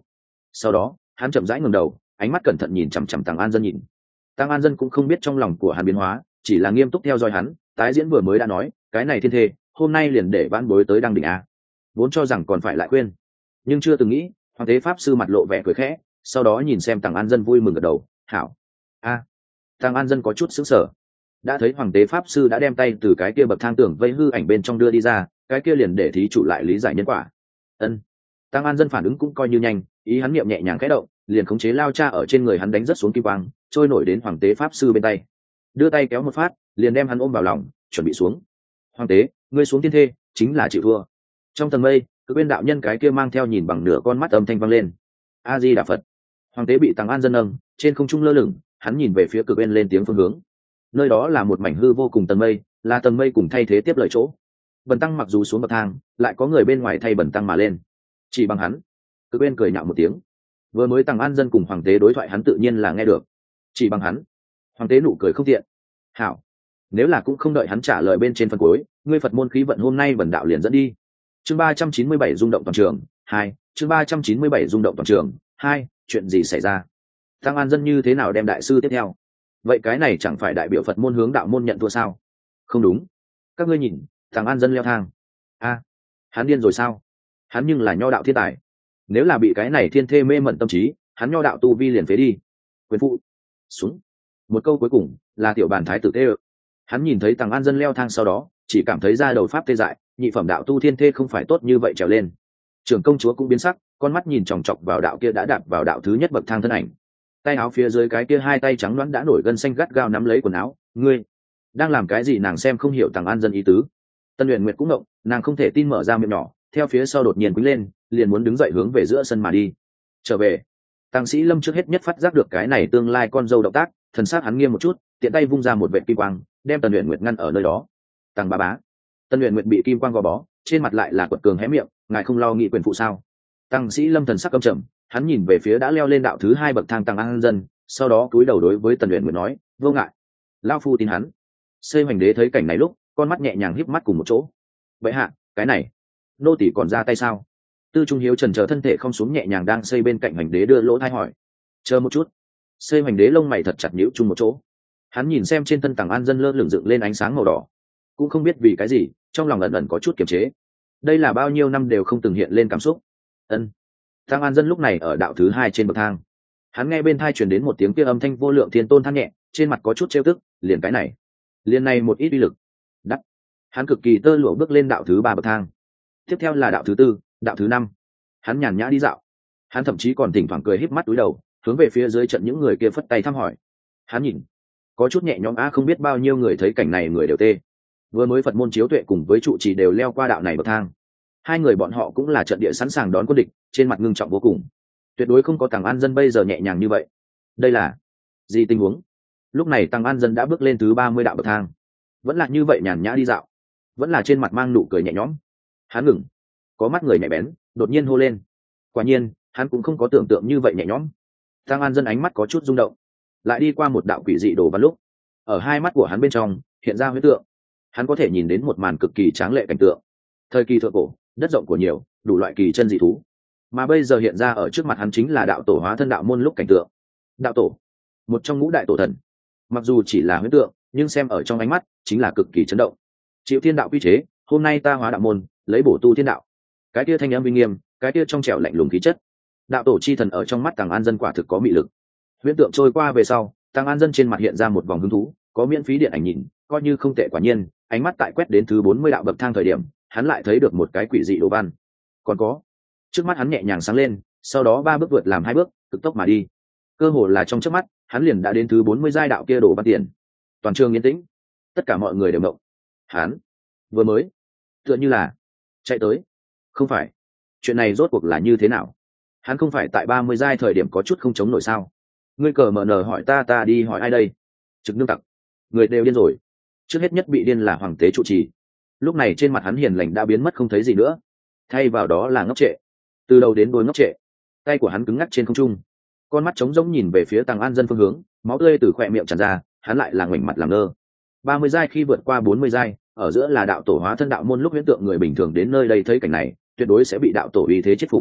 Sau đó hắn chậm rãi ngẩng đầu, ánh mắt cẩn thận nhìn chằm chằm Tăng An Dân nhìn. Tăng An Dân cũng không biết trong lòng của hắn biến hóa, chỉ là nghiêm túc theo dõi hắn. Tái diễn vừa mới đã nói, cái này thiên thê hôm nay liền để vãn bối tới đăng đỉnh a. Vốn cho rằng còn phải lại khuyên, nhưng chưa từng nghĩ hoàng tế pháp sư mặt lộ vẻ cười khẽ, sau đó nhìn xem Tăng An Dân vui mừng gật đầu. Hảo. A. À. Tăng An Dân có chút sững sờ, đã thấy hoàng tế pháp sư đã đem tay từ cái kia bậc thang tưởng vây hư ảnh bên trong đưa đi ra, cái kia liền để thí chủ lại lý giải nhân quả. Ân. Tăng An Dân phản ứng cũng coi như nhanh, ý hắn niệm nhẹ nhàng khẽ động, liền khống chế lao cha ở trên người hắn đánh rất xuống kim quang, trôi nổi đến hoàng tế pháp sư bên tay, đưa tay kéo một phát, liền đem hắn ôm vào lòng, chuẩn bị xuống. Hoàng tế, ngươi xuống thiên thê chính là chịu thua. Trong tầng mây, Cực Bên đạo nhân cái kia mang theo nhìn bằng nửa con mắt âm thanh vang lên. A Di Đà Phật. Hoàng tế bị Tăng An Dân nâng trên không trung lơ lửng, hắn nhìn về phía Cực Bên lên tiếng phương hướng. Nơi đó là một mảnh hư vô cùng tầng mây, là tầng mây cùng thay thế tiếp lời chỗ. Bần tăng mặc dù xuống bậc thang, lại có người bên ngoài thay bần tăng mà lên. Chỉ bằng hắn. Cực Bên cười nhạo một tiếng. Vừa mới Tăng An Dân cùng hoàng tế đối thoại hắn tự nhiên là nghe được. Chỉ bằng hắn. Hoàng tế nụ cười không tiện. Hảo. Nếu là cũng không đợi hắn trả lời bên trên phần cuối, ngươi Phật môn khí vận hôm nay bần đạo liền dẫn đi. Chương ba trăm chín mươi bảy rung động toàn trường hai. Chương ba trăm chín mươi bảy rung động toàn trường hai. Chuyện gì xảy ra? Tăng An Dân như thế nào đem đại sư tiếp theo? Vậy cái này chẳng phải đại biểu Phật môn hướng đạo môn nhận thua sao? Không đúng. Các ngươi nhìn, Tăng An Dân leo thang. A, hắn điên rồi sao? Hắn nhưng là nho đạo thiên tài. Nếu là bị cái này thiên thê mê mẩn tâm trí, hắn nho đạo tu vi liền phế đi. Quyền phụ xuống. Một câu cuối cùng là tiểu bàn thái tử tê ự. Hắn nhìn thấy Tăng An Dân leo thang sau đó, chỉ cảm thấy da đầu pháp tê dại, nhị phẩm đạo tu thiên thê không phải tốt như vậy trèo lên. Trưởng công chúa cũng biến sắc, con mắt nhìn chòng chọc vào đạo kia đã đạp vào đạo thứ nhất bậc thang thân ảnh. Tay áo phía dưới cái kia hai tay trắng đoán đã nổi gân xanh gắt gao nắm lấy quần áo. Ngươi đang làm cái gì? Nàng xem không hiểu Tăng An Dân ý tứ. Tân Uyển Nguyệt cũng ngộng, nàng không thể tin mở ra miệng nhỏ, theo phía sau đột nhiên quýnh lên, liền muốn đứng dậy hướng về giữa sân mà đi. Trở về. Tăng Sĩ Lâm trước hết nhất phát giác được cái này tương lai con dâu động tác, thần sắc hắn nghiêm một chút, tiện tay vung ra một vệt kim quang, đem Tần Uyển Nguyệt ngăn ở nơi đó. Tăng bá bá. Tần Uyển Nguyệt bị kim quang gò bó, trên mặt lại là quật cường hé miệng, ngài không lo nghị quyền phụ sao? Tăng Sĩ Lâm thần sắc căm trầm, hắn nhìn về phía đã leo lên đạo thứ hai bậc thang Tăng An Dân, sau đó cúi đầu đối với Tần Uyển Nguyệt nói, vô ngại, lão phu tin hắn. Xây Hoành Đế thấy cảnh này lúc, con mắt nhẹ nhàng híp mắt cùng một chỗ. Vậy hạ, cái này, nô tỳ còn ra tay sao? Tư Trung Hiếu trần chờ thân thể không xuống nhẹ nhàng đang xây bên cạnh Hoành Đế đưa lỗ tai hỏi. Chờ một chút. Xây Hoành Đế lông mày thật chặt nhíu chung một chỗ. Hắn nhìn xem trên thân Tăng An Dân lơ lửng dựng lên ánh sáng màu đỏ, cũng không biết vì cái gì, trong lòng ẩn ẩn có chút kiềm chế. Đây là bao nhiêu năm đều không từng hiện lên cảm xúc. Ân. Tăng An Dân lúc này ở đạo thứ hai trên bậc thang, hắn nghe bên tai truyền đến một tiếng kia âm thanh vô lượng thiên tôn than nhẹ, trên mặt có chút trêu tức, liền cái này, liền này một ít uy lực. Đắt. Hắn cực kỳ tơ lụa bước lên đạo thứ ba bậc thang. Tiếp theo là đạo thứ tư, đạo thứ năm. Hắn nhàn nhã đi dạo. Hắn thậm chí còn thỉnh thoảng cười híp mắt túi đầu, hướng về phía dưới trận những người kia phất tay thăm hỏi. Hắn nhìn, có chút nhẹ nhõm, a không biết bao nhiêu người thấy cảnh này người đều tê. Vừa mới Phật môn Chiếu Tuệ cùng với trụ trì đều leo qua đạo này bậc thang. Hai người bọn họ cũng là trận địa sẵn sàng đón quân địch, trên mặt ngưng trọng vô cùng. Tuyệt đối không có Tăng An Dân bây giờ nhẹ nhàng như vậy. Đây là gì tình huống? Lúc này Tăng An Dân đã bước lên thứ ba mươi đạo bậc thang, vẫn là như vậy nhàn nhã đi dạo, vẫn là trên mặt mang nụ cười nhẹ nhõm. Hắn ngừng, có mắt người nhạy bén, đột nhiên hô lên. Quả nhiên, hắn cũng không có tưởng tượng như vậy nhẹ nhõm. Tăng An Dân ánh mắt có chút rung động, lại đi qua một đạo quỷ dị đồ văn lúc, ở hai mắt của hắn bên trong hiện ra huyễn tượng. Hắn có thể nhìn đến một màn cực kỳ tráng lệ cảnh tượng. Thời kỳ thượng cổ, đất rộng của nhiều, đủ loại kỳ chân dị thú. Mà bây giờ hiện ra ở trước mặt hắn chính là đạo tổ hóa thân đạo môn lúc cảnh tượng. Đạo tổ, một trong ngũ đại tổ thần. Mặc dù chỉ là huyễn tượng, nhưng xem ở trong ánh mắt, chính là cực kỳ chấn động. Chịu thiên đạo quy chế, hôm nay ta hóa đạo môn, lấy bổ tu thiên đạo. Cái kia thanh âm uy nghiêm, cái kia trong trẻo lạnh lùng khí chất. Đạo tổ chi thần ở trong mắt Tăng An Dân quả thực có mị lực. Huyễn tượng trôi qua về sau, Tăng An Dân trên mặt hiện ra một vòng hứng thú, có miễn phí điện ảnh nhìn, coi như không tệ. Quả nhiên, ánh mắt tại quét đến thứ bốn mươi đạo bậc thang thời điểm, hắn lại thấy được một cái quỷ dị đồ văn. Còn có, trước mắt hắn nhẹ nhàng sáng lên, sau đó ba bước vượt làm hai bước, cực tốc mà đi. Cơ hồ là trong chớp mắt, hắn liền đã đến thứ bốn mươi giai đạo kia đồ văn tiền. Toàn trường yên tĩnh, tất cả mọi người đều ngộng. Hắn vừa mới tựa như là chạy tới. Không phải, chuyện này rốt cuộc là như thế nào? Hắn không phải tại ba mươi giai thời điểm có chút không chống nổi sao? Ngươi cờ mở nở hỏi ta, ta đi hỏi ai đây? Trực nương tặc, người đều điên rồi. Trước hết nhất bị điên là hoàng tế trụ trì. Lúc này trên mặt hắn hiền lành đã biến mất không thấy gì nữa, thay vào đó là ngốc trệ, từ đầu đến đuôi ngốc trệ. Tay của hắn cứng ngắc trên không trung, con mắt trống rỗng nhìn về phía Tăng An Dân phương hướng, máu tươi từ khóe miệng tràn ra, hắn lại là ngoảnh mặt làm ngơ. ba mươi giai khi vượt qua bốn mươi giai, ở giữa là đạo tổ hóa thân đạo môn lúc huyễn tượng, người bình thường đến nơi đây thấy cảnh này, tuyệt đối sẽ bị đạo tổ uy thế chết phục.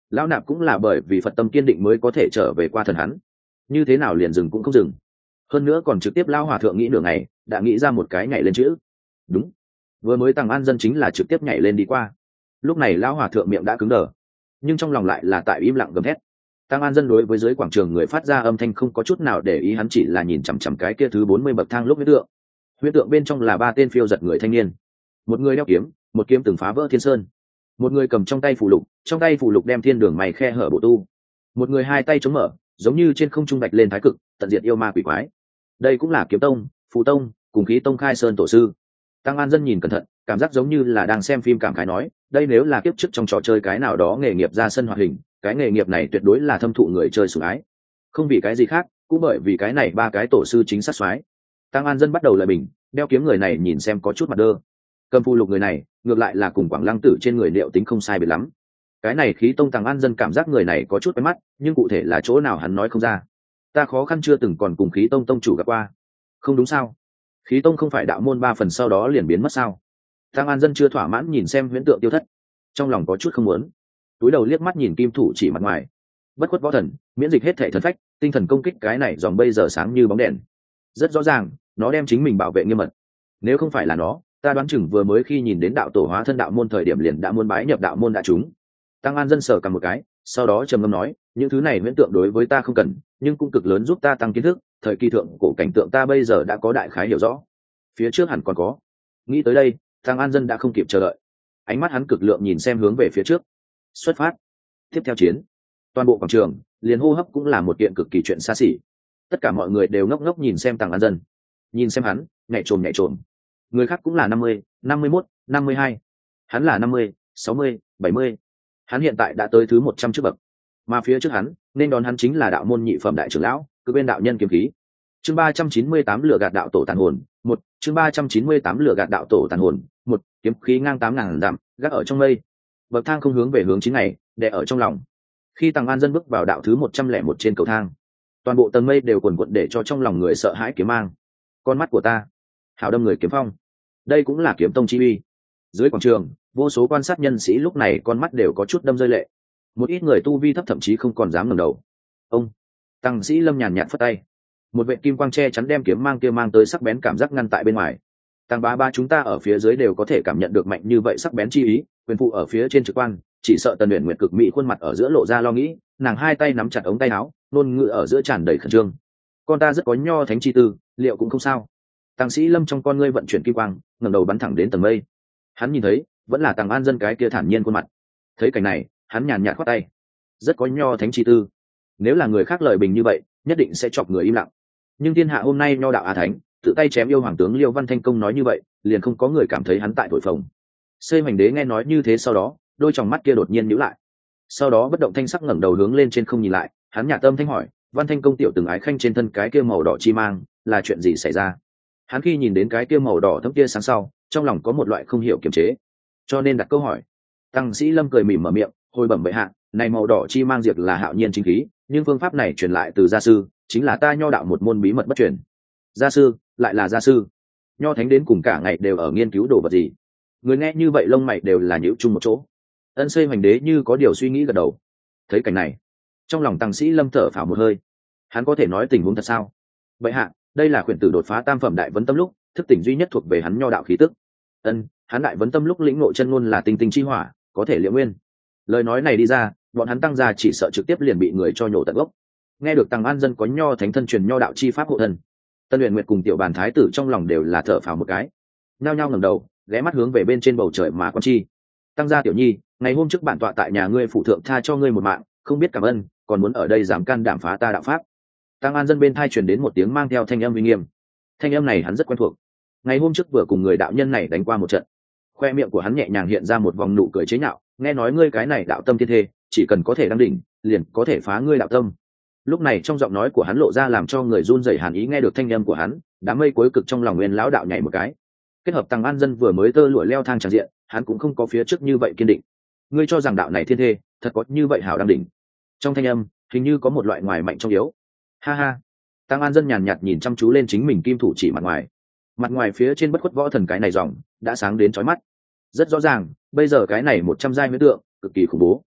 lão nạp cũng là bởi vì phật tâm kiên định mới có thể trở về qua thần hắn, như thế nào liền dừng cũng không dừng. Hơn nữa còn trực tiếp lão hòa thượng nghĩ nửa ngày đã nghĩ ra một cái nhảy lên chữ. Đúng, vừa mới Tăng An Dân chính là trực tiếp nhảy lên đi qua. Lúc này lão hòa thượng miệng đã cứng đờ, nhưng trong lòng lại là tại im lặng gầm thét. Tăng An Dân đối với dưới quảng trường người phát ra âm thanh không có chút nào để ý, hắn chỉ là nhìn chằm chằm cái kia thứ bốn mươi bậc thang lúc huyết tượng. Huyết tượng bên trong là ba tên phiêu giật người thanh niên, một người đeo kiếm, một kiếm từng phá vỡ thiên sơn, một người cầm trong tay phù lục, trong tay phù lục đem thiên đường mày khe hở bộ tu, một người hai tay chống mở, giống như trên không trung bạch lên thái cực, tận diệt yêu ma quỷ quái. Đây cũng là kiếm tông, phù tông cùng khí tông khai sơn tổ sư. Tăng An Dân nhìn cẩn thận, cảm giác giống như là đang xem phim, cảm khái nói, đây nếu là kiếp trước trong trò chơi cái nào đó nghề nghiệp ra sân hoạt hình, cái nghề nghiệp này tuyệt đối là thâm thụ người chơi sủng ái. Không vì cái gì khác, cũng bởi vì cái này ba cái tổ sư chính xác soái. Tăng An Dân bắt đầu lời bình, đeo kiếm người này nhìn xem có chút mặt đơ, cầm phù lục người này ngược lại là cùng Quảng Lăng Tử trên người liệu tính không sai biệt lắm. Cái này khí tông Tăng An Dân cảm giác người này có chút quen mắt, nhưng cụ thể là chỗ nào hắn nói không ra. Ta khó khăn chưa từng còn cùng khí tông tông chủ gặp qua. Không đúng sao? Khí tông không phải đạo môn ba phần sau đó liền biến mất sao? Tăng An Dân chưa thỏa mãn nhìn xem huyễn tượng tiêu thất, trong lòng có chút không muốn, túi đầu liếc mắt nhìn kim thủ chỉ mặt ngoài. Bất khuất võ thần, miễn dịch hết thể thần phách, tinh thần công kích, cái này dòng bây giờ sáng như bóng đèn. Rất rõ ràng, nó đem chính mình bảo vệ nghiêm mật. Nếu không phải là nó, ta đoán chừng vừa mới khi nhìn đến đạo tổ hóa thân đạo môn thời điểm liền đã muốn bái nhập đạo môn đã chúng. Tăng An Dân sờ cầm một cái, sau đó trầm ngâm nói, những thứ này huyễn tượng đối với ta không cần, nhưng cũng cực lớn giúp ta tăng kiến thức, thời kỳ thượng cổ cảnh tượng ta bây giờ đã có đại khái hiểu rõ, phía trước hẳn còn có. Nghĩ tới đây, Tăng An Dân đã không kịp chờ đợi, ánh mắt hắn cực lượng nhìn xem hướng về phía trước. Xuất phát. Tiếp theo chiến. Toàn bộ quảng trường liền hô hấp cũng là một kiện cực kỳ chuyện xa xỉ. Tất cả mọi người đều ngốc ngốc nhìn xem Tăng An Dân, nhìn xem hắn nhảy trồm nhảy trồm. Người khác cũng là năm mươi, năm mươi mốt, năm mươi hai, hắn là năm mươi, sáu mươi, bảy mươi. Hắn hiện tại đã tới thứ một trăm trước bậc, mà phía trước hắn nên đón hắn chính là đạo môn nhị phẩm đại trưởng lão, cứ bên đạo nhân kiếm khí. Chương ba trăm chín mươi tám lửa gạt đạo tổ tàn hồn, một. Chương ba trăm chín mươi tám lửa gạt đạo tổ tàn hồn, một. Kiếm khí ngang tám ngàn dặm, gác ở trong mây. Bậc thang không hướng về hướng chín ngày, đè ở trong lòng. Khi Tăng An Dân bước vào đạo thứ một trăm lẻ một trên cầu thang, toàn bộ tầng mây đều cuồn cuộn để cho trong lòng người sợ hãi kiếm mang. Con mắt của ta, hảo đâm người kiếm phong. Đây cũng là kiếm tông chi uy. Dưới quảng trường, vô số quan sát nhân sĩ lúc này con mắt đều có chút đâm rơi lệ. Một ít người tu vi thấp thậm chí không còn dám ngẩng đầu. Ông Tăng sĩ Lâm nhàn nhạt phất tay, một vệ kim quang che chắn đem kiếm mang kia mang tới sắc bén cảm giác ngăn tại bên ngoài. Tăng ba ba chúng ta ở phía dưới đều có thể cảm nhận được mạnh như vậy sắc bén chi ý, quyền phụ ở phía trên trực quan, chỉ sợ Tần Uyển Nguyệt cực mỹ khuôn mặt ở giữa lộ ra lo nghĩ, nàng hai tay nắm chặt ống tay áo, ngôn ngữ ở giữa tràn đầy khẩn trương. Con ta rất có nho thánh chi tư, liệu cũng không sao. Tăng sĩ Lâm trong con ngươi vận chuyển kim quang, ngẩng đầu bắn thẳng đến tầng mây. Hắn nhìn thấy vẫn là Tăng An Dân cái kia thản nhiên khuôn mặt. Thấy cảnh này, hắn nhàn nhạt khoát tay, rất có nho thánh chi tư. Nếu là người khác lời bình như vậy, nhất định sẽ chọc người im lặng. Nhưng thiên hạ hôm nay nho đạo a thánh, tự tay chém yêu hoàng tướng Liêu Văn Thanh Công nói như vậy, liền không có người cảm thấy hắn tại thổi phồng. Xây Hoành Đế nghe nói như thế sau đó, đôi tròng mắt kia đột nhiên nhíu lại. Sau đó bất động thanh sắc ngẩng đầu hướng lên trên không nhìn lại, hắn nhạt tâm thanh hỏi, Văn Thanh Công tiểu từng ái khanh trên thân cái kia màu đỏ chi mang, là chuyện gì xảy ra? Hắn khi nhìn đến cái kia màu đỏ thấm kia sáng sau, trong lòng có một loại không hiểu kiềm chế, cho nên đặt câu hỏi. Tăng sĩ Lâm cười mỉm mở miệng, hồi bẩm bệ hạ, này màu đỏ chi mang diệt là hạo nhiên chính khí, nhưng phương pháp này truyền lại từ gia sư, chính là ta nho đạo một môn bí mật bất truyền. Gia sư, lại là gia sư. Nho thánh đến cùng cả ngày đều ở nghiên cứu đồ vật gì? Người nghe như vậy lông mày đều là nhíu chung một chỗ. Ân Xây Hoành Đế như có điều suy nghĩ gật đầu. Thấy cảnh này, trong lòng Tăng sĩ Lâm thở phào một hơi. Hắn có thể nói tình huống thật sao? Bệ hạ, đây là khuyển tử đột phá tam phẩm đại vấn tâm lúc, thức tỉnh duy nhất thuộc về hắn nho đạo khí tức. Ân, hắn đại vấn tâm lúc lĩnh ngộ chân ngôn là tinh tinh chi hỏa, có thể liệu nguyên. Lời nói này đi ra, bọn hắn Tăng gia chỉ sợ trực tiếp liền bị người cho nhổ tận gốc. Nghe được Tăng An Dân có nho thánh thân truyền nho đạo chi pháp hộ thân, Tân Uyển Nguyệt cùng tiểu bàn thái tử trong lòng đều là thở phào một cái, nhao nhao ngẩng đầu, ghé mắt hướng về bên trên bầu trời mà quan chi. Tăng gia tiểu nhi, ngày hôm trước bản tọa tại nhà ngươi phụ thượng tha cho ngươi một mạng, không biết cảm ơn, còn muốn ở đây dám can đảm phá ta đạo pháp. Tăng An Dân bên thai truyền đến một tiếng mang theo thanh âm uy nghiêm. Thanh âm này hắn rất quen thuộc. Ngày hôm trước vừa cùng người đạo nhân này đánh qua một trận. Khoe miệng của hắn nhẹ nhàng hiện ra một vòng nụ cười chế nhạo, nghe nói ngươi cái này đạo tâm thiên thê, chỉ cần có thể đăng đỉnh, liền có thể phá ngươi đạo tâm. Lúc này trong giọng nói của hắn lộ ra làm cho người run rẩy hàn ý, nghe được thanh âm của hắn, đám mây cuối cực trong lòng Nguyên lão đạo nhảy một cái. Kết hợp Tăng An Dân vừa mới tơ lụa leo thang tràn diện, hắn cũng không có phía trước như vậy kiên định. Ngươi cho rằng đạo này thiên thê, thật có như vậy hảo đăng đỉnh? Trong thanh âm, hình như có một loại ngoài mạnh trong yếu. Ha ha. Tăng An Dân nhàn nhạt nhìn chăm chú lên chính mình kim thủ chỉ mặt ngoài. Mặt ngoài phía trên bất khuất võ thần cái này dòng đã sáng đến chói mắt. Rất rõ ràng, bây giờ cái này một trăm giai huyễn tượng cực kỳ khủng bố.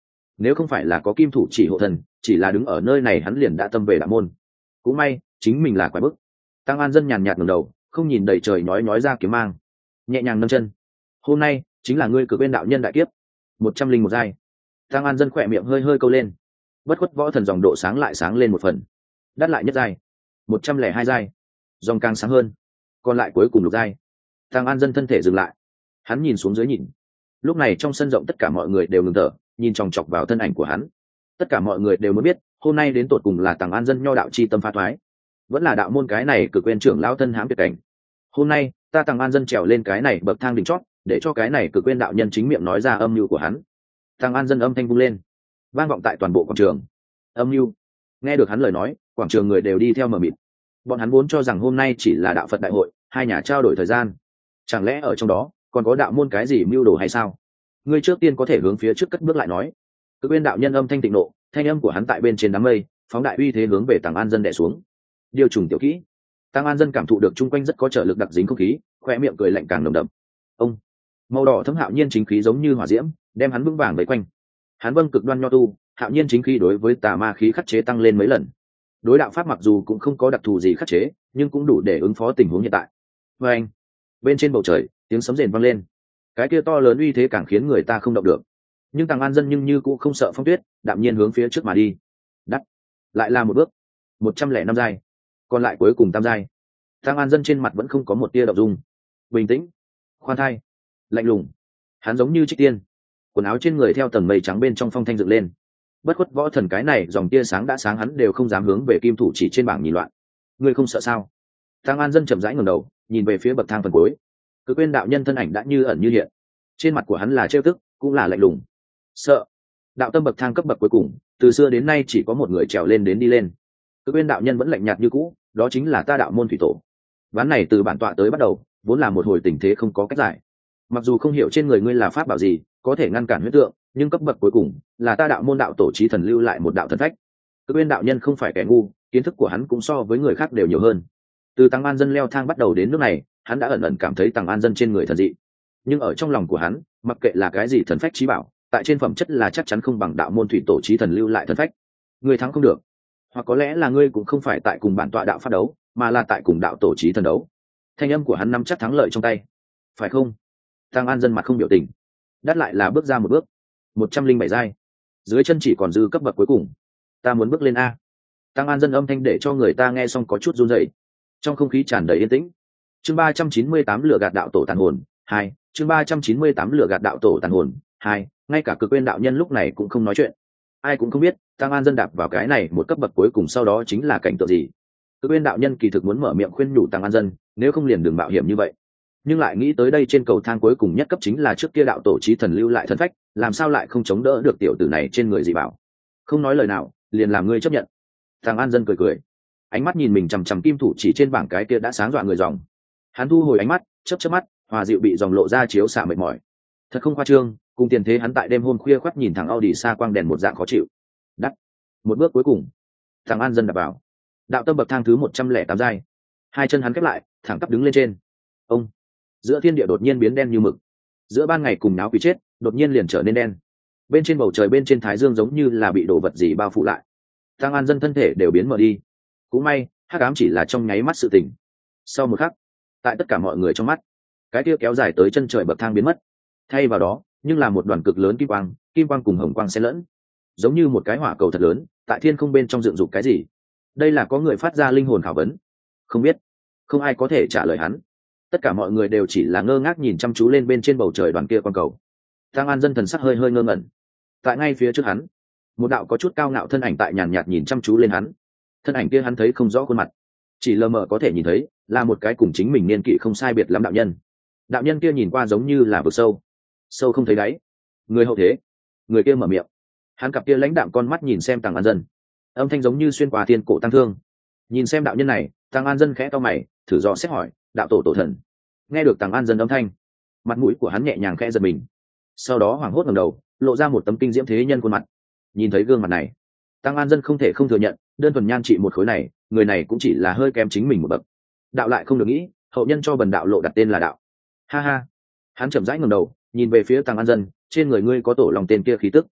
nếu không phải là có kim thủ chỉ hộ thần, chỉ là đứng ở nơi này hắn liền đã tâm về đạo môn. Cũng may chính mình là quái bức. Tăng An Dân nhàn nhạt ngẩng đầu, không nhìn đầy trời nói nói ra kiếm mang, nhẹ nhàng nâng chân. Hôm nay chính là ngươi cử bên đạo nhân đại kiếp, một trăm linh một giai. Tăng An Dân khỏe miệng hơi hơi câu lên, bất khuất võ thần dòng độ sáng lại sáng lên một phần, đắt lại nhất giai, một trăm lẻ hai giai, dòng càng sáng hơn, còn lại cuối cùng lục giai. Tăng An Dân thân thể dừng lại, hắn nhìn xuống dưới nhìn. Lúc này trong sân rộng tất cả mọi người đều ngừng thở, nhìn chòng chọc vào thân ảnh của hắn. Tất cả mọi người đều muốn biết hôm nay đến tột cùng là Tăng An Dân nho đạo chi tâm phá thoái, vẫn là đạo môn cái này cực quên trưởng lão thân hãm tuyệt cảnh. Hôm nay ta Tăng An Dân trèo lên cái này bậc thang đỉnh chót, để cho cái này cực quên đạo nhân chính miệng nói ra âm mưu của hắn. Tăng An Dân âm thanh vung lên, vang vọng tại toàn bộ quảng trường. Âm mưu. Nghe được hắn lời nói, quảng trường người đều đi theo mờ mịt. Bọn hắn vốn cho rằng hôm nay chỉ là đạo Phật đại hội, hai nhà trao đổi thời gian, chẳng lẽ ở trong đó còn có đạo môn cái gì mưu đồ hay sao? Ngươi trước tiên có thể hướng phía trước cất bước lại nói. Cực quên đạo nhân âm thanh tịnh nộ, thanh âm của hắn tại bên trên đám mây phóng đại uy thế hướng về Tăng An Dân đè xuống. Điều trùng tiểu kỹ. Tăng An Dân cảm thụ được chung quanh rất có trợ lực đặc dính không khí, khoe miệng cười lạnh càng nồng đậm. Ông. Màu đỏ thấm hạo nhiên chính khí giống như hỏa diễm, đem hắn vững vàng vây quanh. Hắn vâng cực đoan nho tu, hạo nhiên chính khí đối với tà ma khí khắc chế tăng lên mấy lần. Đối đạo pháp mặc dù cũng không có đặc thù gì khắc chế, nhưng cũng đủ để ứng phó tình huống hiện tại. Và anh. Bên trên bầu trời tiếng sấm rền vang lên, cái kia to lớn uy thế càng khiến người ta không động được. Nhưng Tăng An Dân nhưng như cũng không sợ phong tuyết, đạm nhiên hướng phía trước mà đi. Đắt. Lại là một bước, một trăm lẻ năm giai, còn lại cuối cùng tam giai. Tăng An Dân trên mặt vẫn không có một tia động dung, bình tĩnh, khoan thai, lạnh lùng. Hắn giống như trích tiên, quần áo trên người theo tầng mây trắng bên trong phong thanh dựng lên. Bất khuất võ thần cái này dòng tia sáng đã sáng hắn đều không dám hướng về kim thủ chỉ trên bảng nhìn loạn. Ngươi không sợ sao? Tăng An Dân chậm rãi ngẩng đầu, nhìn về phía bậc thang phần cuối. Cực quên đạo nhân thân ảnh đã như ẩn như hiện, trên mặt của hắn là trêu tức, cũng là lạnh lùng. Sợ. Đạo tâm bậc thang cấp bậc cuối cùng, từ xưa đến nay chỉ có một người trèo lên đến đi lên. Cực quên đạo nhân vẫn lạnh nhạt như cũ, đó chính là ta đạo môn thủy tổ. Ván này từ bản tọa tới bắt đầu, vốn là một hồi tình thế không có cách giải. Mặc dù không hiểu trên người ngươi là pháp bảo gì, có thể ngăn cản huyết tượng, nhưng cấp bậc cuối cùng là ta đạo môn đạo tổ chí thần lưu lại một đạo thần phách. Cực quên đạo nhân không phải kẻ ngu, kiến thức của hắn cũng so với người khác đều nhiều hơn. Từ Tăng An Dân leo thang bắt đầu đến nước này, hắn đã ẩn ẩn cảm thấy Tăng An Dân trên người thần dị. Nhưng ở trong lòng của hắn, mặc kệ là cái gì thần phách chí bảo, tại trên phẩm chất là chắc chắn không bằng đạo môn thủy tổ chí thần lưu lại thần phách. Ngươi thắng không được, hoặc có lẽ là ngươi cũng không phải tại cùng bản tọa đạo phát đấu, mà là tại cùng đạo tổ chí thần đấu. Thanh âm của hắn nắm chắc thắng lợi trong tay, phải không? Tăng An Dân mặt không biểu tình, đắt lại là bước ra một bước, một trăm linh bảy giai, dưới chân chỉ còn dư cấp bậc cuối cùng. Ta muốn bước lên a. Tăng An Dân âm thanh để cho người ta nghe xong có chút run rẩy. Trong không khí tràn đầy yên tĩnh. Chương ba trăm chín mươi tám lửa gạt đạo tổ tàn hồn hai. Chương ba trăm chín mươi tám lửa gạt đạo tổ tàn hồn hai. Ngay cả Cực quên đạo nhân lúc này cũng không nói chuyện. Ai cũng không biết Tăng An Dân đạp vào cái này một cấp bậc cuối cùng sau đó chính là cảnh tượng gì. Cực quên đạo nhân kỳ thực muốn mở miệng khuyên nhủ Tăng An Dân, nếu không liền đừng mạo hiểm như vậy. Nhưng lại nghĩ tới đây trên cầu thang cuối cùng nhất cấp chính là trước kia đạo tổ chí thần lưu lại thân phách, làm sao lại không chống đỡ được tiểu tử này trên người dị bảo. Không nói lời nào, liền làm ngươi chấp nhận. Tăng An Dân cười cười, ánh mắt nhìn mình chằm chằm kim thủ chỉ trên bảng cái kia đã sáng dọa người dòng. Hắn thu hồi ánh mắt, chớp chớp mắt, hòa dịu bị dòng lộ ra chiếu xạ mệt mỏi. Thật không khoa trương, cùng tiền thế hắn tại đêm hôm khuya khoắt nhìn thằng Audi xa quang đèn một dạng khó chịu. Đắt. Một bước cuối cùng, Tăng An Dân đạp vào đạo tâm bậc thang thứ một trăm lẻ tám giai. Hai chân hắn khép lại, thẳng tắp đứng lên trên. Ông. Giữa thiên địa đột nhiên biến đen như mực, giữa ban ngày cùng náo quỷ chết đột nhiên liền trở nên đen. Bên trên bầu trời bên trên thái dương giống như là bị đổ vật gì bao phủ lại. Tăng An Dân thân thể đều biến mờ đi. Cũng may hắc ám chỉ là trong nháy mắt sự tình. Sau một khắc, tại tất cả mọi người trong mắt, cái kia kéo dài tới chân trời bậc thang biến mất, thay vào đó nhưng là một đoàn cực lớn kim quang, kim quang cùng hồng quang xen lẫn, giống như một cái hỏa cầu thật lớn tại thiên không bên trong dựng dục cái gì. Đây là có người phát ra linh hồn khảo vấn, không biết, không ai có thể trả lời hắn. Tất cả mọi người đều chỉ là ngơ ngác nhìn chăm chú lên bên trên bầu trời đoàn kia quang cầu. Tăng An Dân thần sắc hơi hơi ngơ ngẩn. Tại ngay phía trước hắn, một đạo có chút cao ngạo thân ảnh tại nhàn nhạt nhìn chăm chú lên hắn. Thân ảnh kia hắn thấy không rõ khuôn mặt, chỉ lờ mờ có thể nhìn thấy là một cái cùng chính mình niên kỷ không sai biệt lắm đạo nhân. Đạo nhân kia nhìn qua giống như là vực sâu, sâu không thấy đáy. Người hậu thế. Người kia mở miệng, hắn cặp kia lãnh đạm con mắt nhìn xem Tăng An Dân, âm thanh giống như xuyên qua thiên cổ tăng thương. Nhìn xem đạo nhân này, Tăng An Dân khẽ cau mày, thử dò xét hỏi, đạo tổ tổ thần. Nghe được Tăng An Dân âm thanh, mặt mũi của hắn nhẹ nhàng khẽ giật mình, sau đó hoảng hốt ngẩng đầu, lộ ra một tấm kinh diễm thế nhân khuôn mặt. Nhìn thấy gương mặt này, Tăng An Dân không thể không thừa nhận, đơn thuần nhan trị một khối này, người này cũng chỉ là hơi kém chính mình một bậc. Đạo lại không được nghĩ, hậu nhân cho bần đạo lộ đặt tên là đạo. Ha ha. Hắn chậm rãi ngẩng đầu, nhìn về phía Tăng An Dân, trên người ngươi có tổ lòng tên kia khí tức.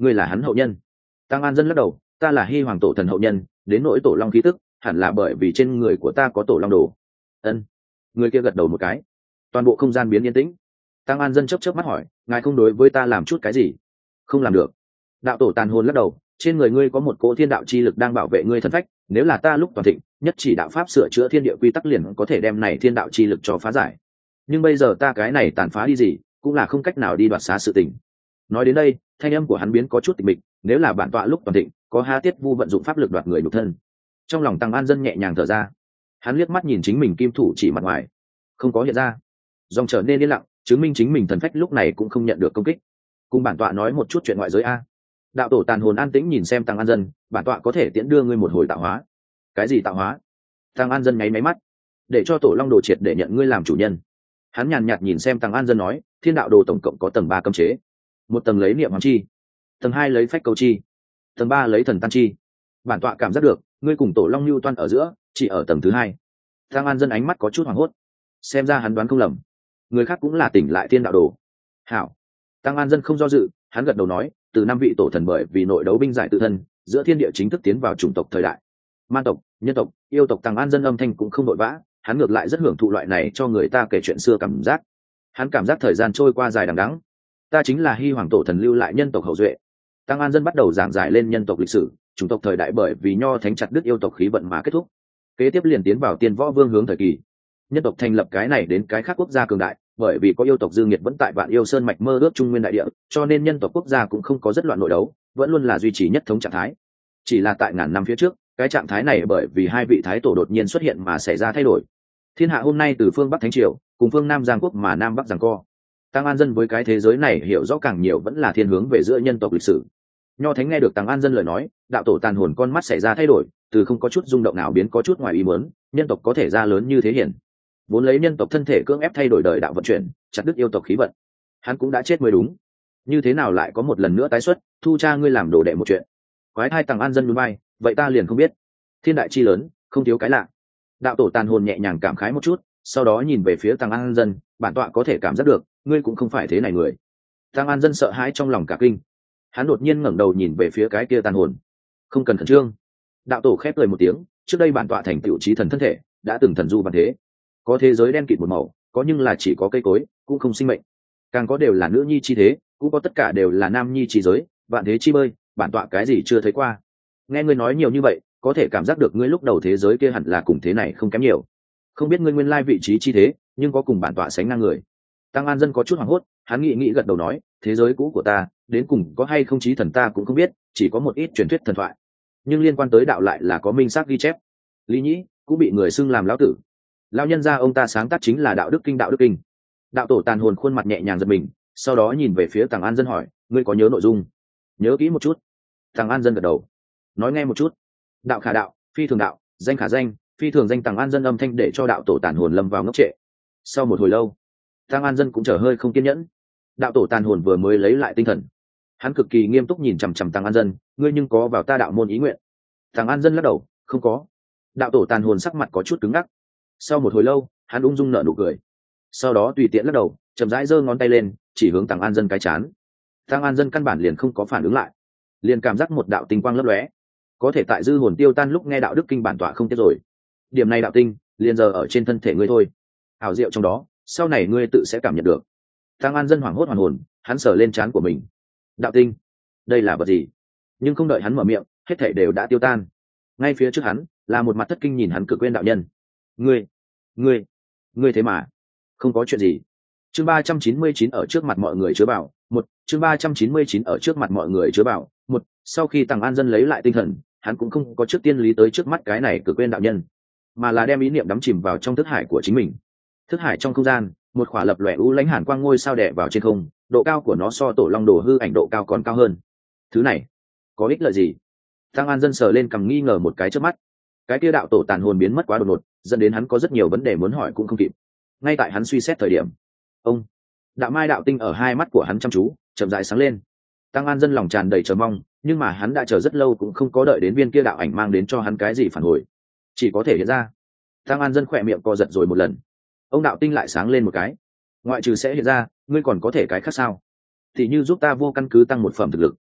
ngươi là hắn hậu nhân. Tăng An Dân lắc đầu, ta là Hy Hoàng tổ thần hậu nhân, đến nỗi tổ long khí tức hẳn là bởi vì trên người của ta có tổ long đồ. Ân. Người kia gật đầu một cái. Toàn bộ không gian biến yên tĩnh. Tăng An Dân chớp chớp mắt hỏi, ngài không đối với ta làm chút cái gì? Không làm được. Đạo tổ tàn hồn lắc đầu, trên người ngươi có một cỗ thiên đạo chi lực đang bảo vệ ngươi thân phách, nếu là ta lúc toàn thịnh nhất chỉ đạo pháp sửa chữa thiên địa quy tắc liền có thể đem này thiên đạo chi lực cho phá giải, nhưng bây giờ ta cái này tàn phá đi gì cũng là không cách nào đi đoạt xá sự tình. Nói đến đây thanh âm của hắn biến có chút tịch mịch, nếu là bản tọa lúc toàn thịnh có há tiết vu vận dụng pháp lực đoạt người nhục thân. Trong lòng Tăng An Dân nhẹ nhàng thở ra, hắn liếc mắt nhìn chính mình kim thủ chỉ mặt ngoài không có hiện ra, dòng trở nên yên lặng, chứng minh chính mình thần phách lúc này cũng không nhận được công kích. Cùng bản tọa nói một chút chuyện ngoại giới a. Đạo tổ tàn hồn an tĩnh nhìn xem Tăng An Dân, bản tọa có thể tiễn đưa ngươi một hồi tạo hóa. Cái gì tạo hóa? Tăng An Dân nháy máy mắt, để cho tổ long đồ triệt để nhận ngươi làm chủ nhân. Hắn nhàn nhạt nhìn xem Tăng An Dân nói, thiên đạo đồ tổng cộng có tầng ba cấm chế, một tầng lấy niệm hoàng chi, tầng hai lấy phách câu chi, tầng ba lấy thần tan chi. Bản tọa cảm giác được ngươi cùng tổ long lưu toan ở giữa chỉ ở tầng thứ hai. Tăng An Dân ánh mắt có chút hoảng hốt, xem ra hắn đoán không lầm, người khác cũng là tỉnh lại thiên đạo đồ. Hảo. Tăng An Dân không do dự, hắn gật đầu nói, từ năm vị tổ thần bởi vì nội đấu binh giải tự thân, giữa thiên địa chính thức tiến vào chủng tộc thời đại. Man tộc, nhân tộc, yêu tộc. Tăng An Dân âm thanh cũng không vội vã, hắn ngược lại rất hưởng thụ loại này cho người ta kể chuyện xưa cảm giác. Hắn cảm giác thời gian trôi qua dài đằng đẵng. Ta chính là Hy Hoàng tổ thần lưu lại nhân tộc hậu duệ. Tăng An Dân bắt đầu giảng giải lên nhân tộc lịch sử, chủng tộc thời đại bởi vì nho thánh chặt đứt yêu tộc khí vận mà kết thúc. Kế tiếp liền tiến vào tiên võ vương hướng thời kỳ. Nhân tộc thành lập cái này đến cái khác quốc gia cường đại, bởi vì có yêu tộc dư nghiệt vẫn tại vạn yêu sơn mạch mơ ước trung nguyên đại địa, cho nên nhân tộc quốc gia cũng không có rất loạn nội đấu, vẫn luôn là duy trì nhất thống trạng thái. Chỉ là tại ngàn năm phía trước, cái trạng thái này bởi vì hai vị thái tổ đột nhiên xuất hiện mà xảy ra thay đổi. Thiên hạ hôm nay từ phương Bắc Thánh Triều cùng phương Nam Giang Quốc mà Nam Bắc giằng co. Tăng An Dân với cái thế giới này hiểu rõ càng nhiều vẫn là thiên hướng về giữa nhân tộc lịch sử. Nho Thánh nghe được Tăng An Dân lời nói, đạo tổ tàn hồn con mắt xảy ra thay đổi, từ không có chút rung động nào biến có chút ngoài ý muốn, nhân tộc có thể ra lớn như thế hiển. Vốn lấy nhân tộc thân thể cưỡng ép thay đổi đời đạo vận chuyển, chặt đứt yêu tộc khí vận, hắn cũng đã chết mới đúng, như thế nào lại có một lần nữa tái xuất, thu cha ngươi làm đồ đệ một chuyện. Quái thai Tăng An Dân nhún vai, vậy ta liền không biết. Thiên đại chi lớn, không thiếu cái lạ. Đạo tổ tàn hồn nhẹ nhàng cảm khái một chút, sau đó nhìn về phía Tăng An Dân, bản tọa có thể cảm giác được, ngươi cũng không phải thế này người. Tăng An Dân sợ hãi trong lòng cả kinh, hắn đột nhiên ngẩng đầu nhìn về phía cái kia tàn hồn. Không cần khẩn trương. Đạo tổ khép cười một tiếng, trước đây bản tọa thành tựu chí thần thân thể, đã từng thần du bản thế. Có thế giới đen kịt một màu, có nhưng là chỉ có cây cối, cũng không sinh mệnh. Càng có đều là nữ nhi chi thế, cũng có tất cả đều là nam nhi chi giới, vạn thế chi bơi, bản tọa cái gì chưa thấy qua. Nghe ngươi nói nhiều như vậy, có thể cảm giác được ngươi lúc đầu thế giới kia hẳn là cùng thế này không kém nhiều. Không biết ngươi nguyên lai vị trí chi thế, nhưng có cùng bản tọa sánh ngang người. Tăng An Dân có chút hoảng hốt, hắn nghĩ nghĩ gật đầu nói, thế giới cũ của ta, đến cùng có hay không chí thần ta cũng không biết, chỉ có một ít truyền thuyết thần thoại. Nhưng liên quan tới đạo lại là có minh xác ghi chép. Lý Nhĩ cũng bị người xưng làm lão tử. Lão nhân gia ông ta sáng tác chính là đạo đức kinh. Đạo đức kinh. Đạo tổ tàn hồn khuôn mặt nhẹ nhàng giật mình, sau đó nhìn về phía Tăng An Dân hỏi, ngươi có nhớ nội dung? Nhớ kỹ một chút. Tăng An Dân gật đầu. Nói nghe một chút. Đạo khả đạo, phi thường đạo, danh khả danh, phi thường danh. Tăng An Dân âm thanh để cho đạo tổ tàn hồn lâm vào ngốc trệ. Sau một hồi lâu, Tăng An Dân cũng trở hơi không kiên nhẫn. Đạo tổ tàn hồn vừa mới lấy lại tinh thần, hắn cực kỳ nghiêm túc nhìn chằm chằm Tăng An Dân, ngươi nhưng có vào ta đạo môn ý nguyện? Tăng An Dân lắc đầu, không có. Đạo tổ tàn hồn sắc mặt có chút cứng ngắc. Sau một hồi lâu, hắn ung dung nở nụ cười, sau đó tùy tiện lắc đầu, chậm rãi giơ ngón tay lên chỉ hướng Tăng An Dân cái chán. Tăng An Dân căn bản liền không có phản ứng lại, liền cảm giác một đạo tinh quang lấp lóe, có thể tại dư hồn tiêu tan lúc nghe đạo đức kinh bản tọa không tiếp rồi. Điểm này đạo tinh liền giờ ở trên thân thể ngươi thôi, ảo diệu trong đó, sau này ngươi tự sẽ cảm nhận được. Tăng An Dân hoảng hốt hoàn hồn, hắn sờ lên trán của mình. Đạo tinh, đây là vật gì? Nhưng không đợi hắn mở miệng, hết thảy đều đã tiêu tan. Ngay phía trước hắn là một mặt thất kinh nhìn hắn Cực Quên đạo nhân. Ngươi, ngươi, ngươi thế mà không có chuyện gì. Chương ba trăm chín mươi chín ở trước mặt mọi người chứa bảo một. Chương ba trăm chín mươi chín ở trước mặt mọi người chứa bảo một. Sau khi Tăng An Dân lấy lại tinh thần, hắn cũng không có trước tiên lý tới trước mắt cái này Cực Quên đạo nhân, mà là đem ý niệm đắm chìm vào trong thức hải của chính mình. Thức hải trong không gian, một khỏa lập lòe u lãnh hàn quang ngôi sao đè vào trên không, độ cao của nó so tổ long đồ hư ảnh độ cao còn cao hơn. Thứ này có ích lợi gì? Tăng An Dân sờ lên cằm nghi ngờ một cái trước mắt. Cái kia đạo tổ tàn hồn biến mất quá đột ngột, dẫn đến hắn có rất nhiều vấn đề muốn hỏi cũng không kịp. Ngay tại hắn suy xét thời điểm, ông đạo mai đạo tinh ở hai mắt của hắn chăm chú chậm rãi sáng lên. Tăng An Dân lòng tràn đầy chờ mong, nhưng mà hắn đã chờ rất lâu cũng không có đợi đến viên kia đạo ảnh mang đến cho hắn cái gì phản hồi, chỉ có thể hiện ra. Tăng An Dân khỏe miệng co giật rồi một lần. Ông đạo tinh lại sáng lên một cái. Ngoại trừ sẽ hiện ra, ngươi còn có thể cái khác sao? Thì như giúp ta vô căn cứ tăng một phẩm thực lực.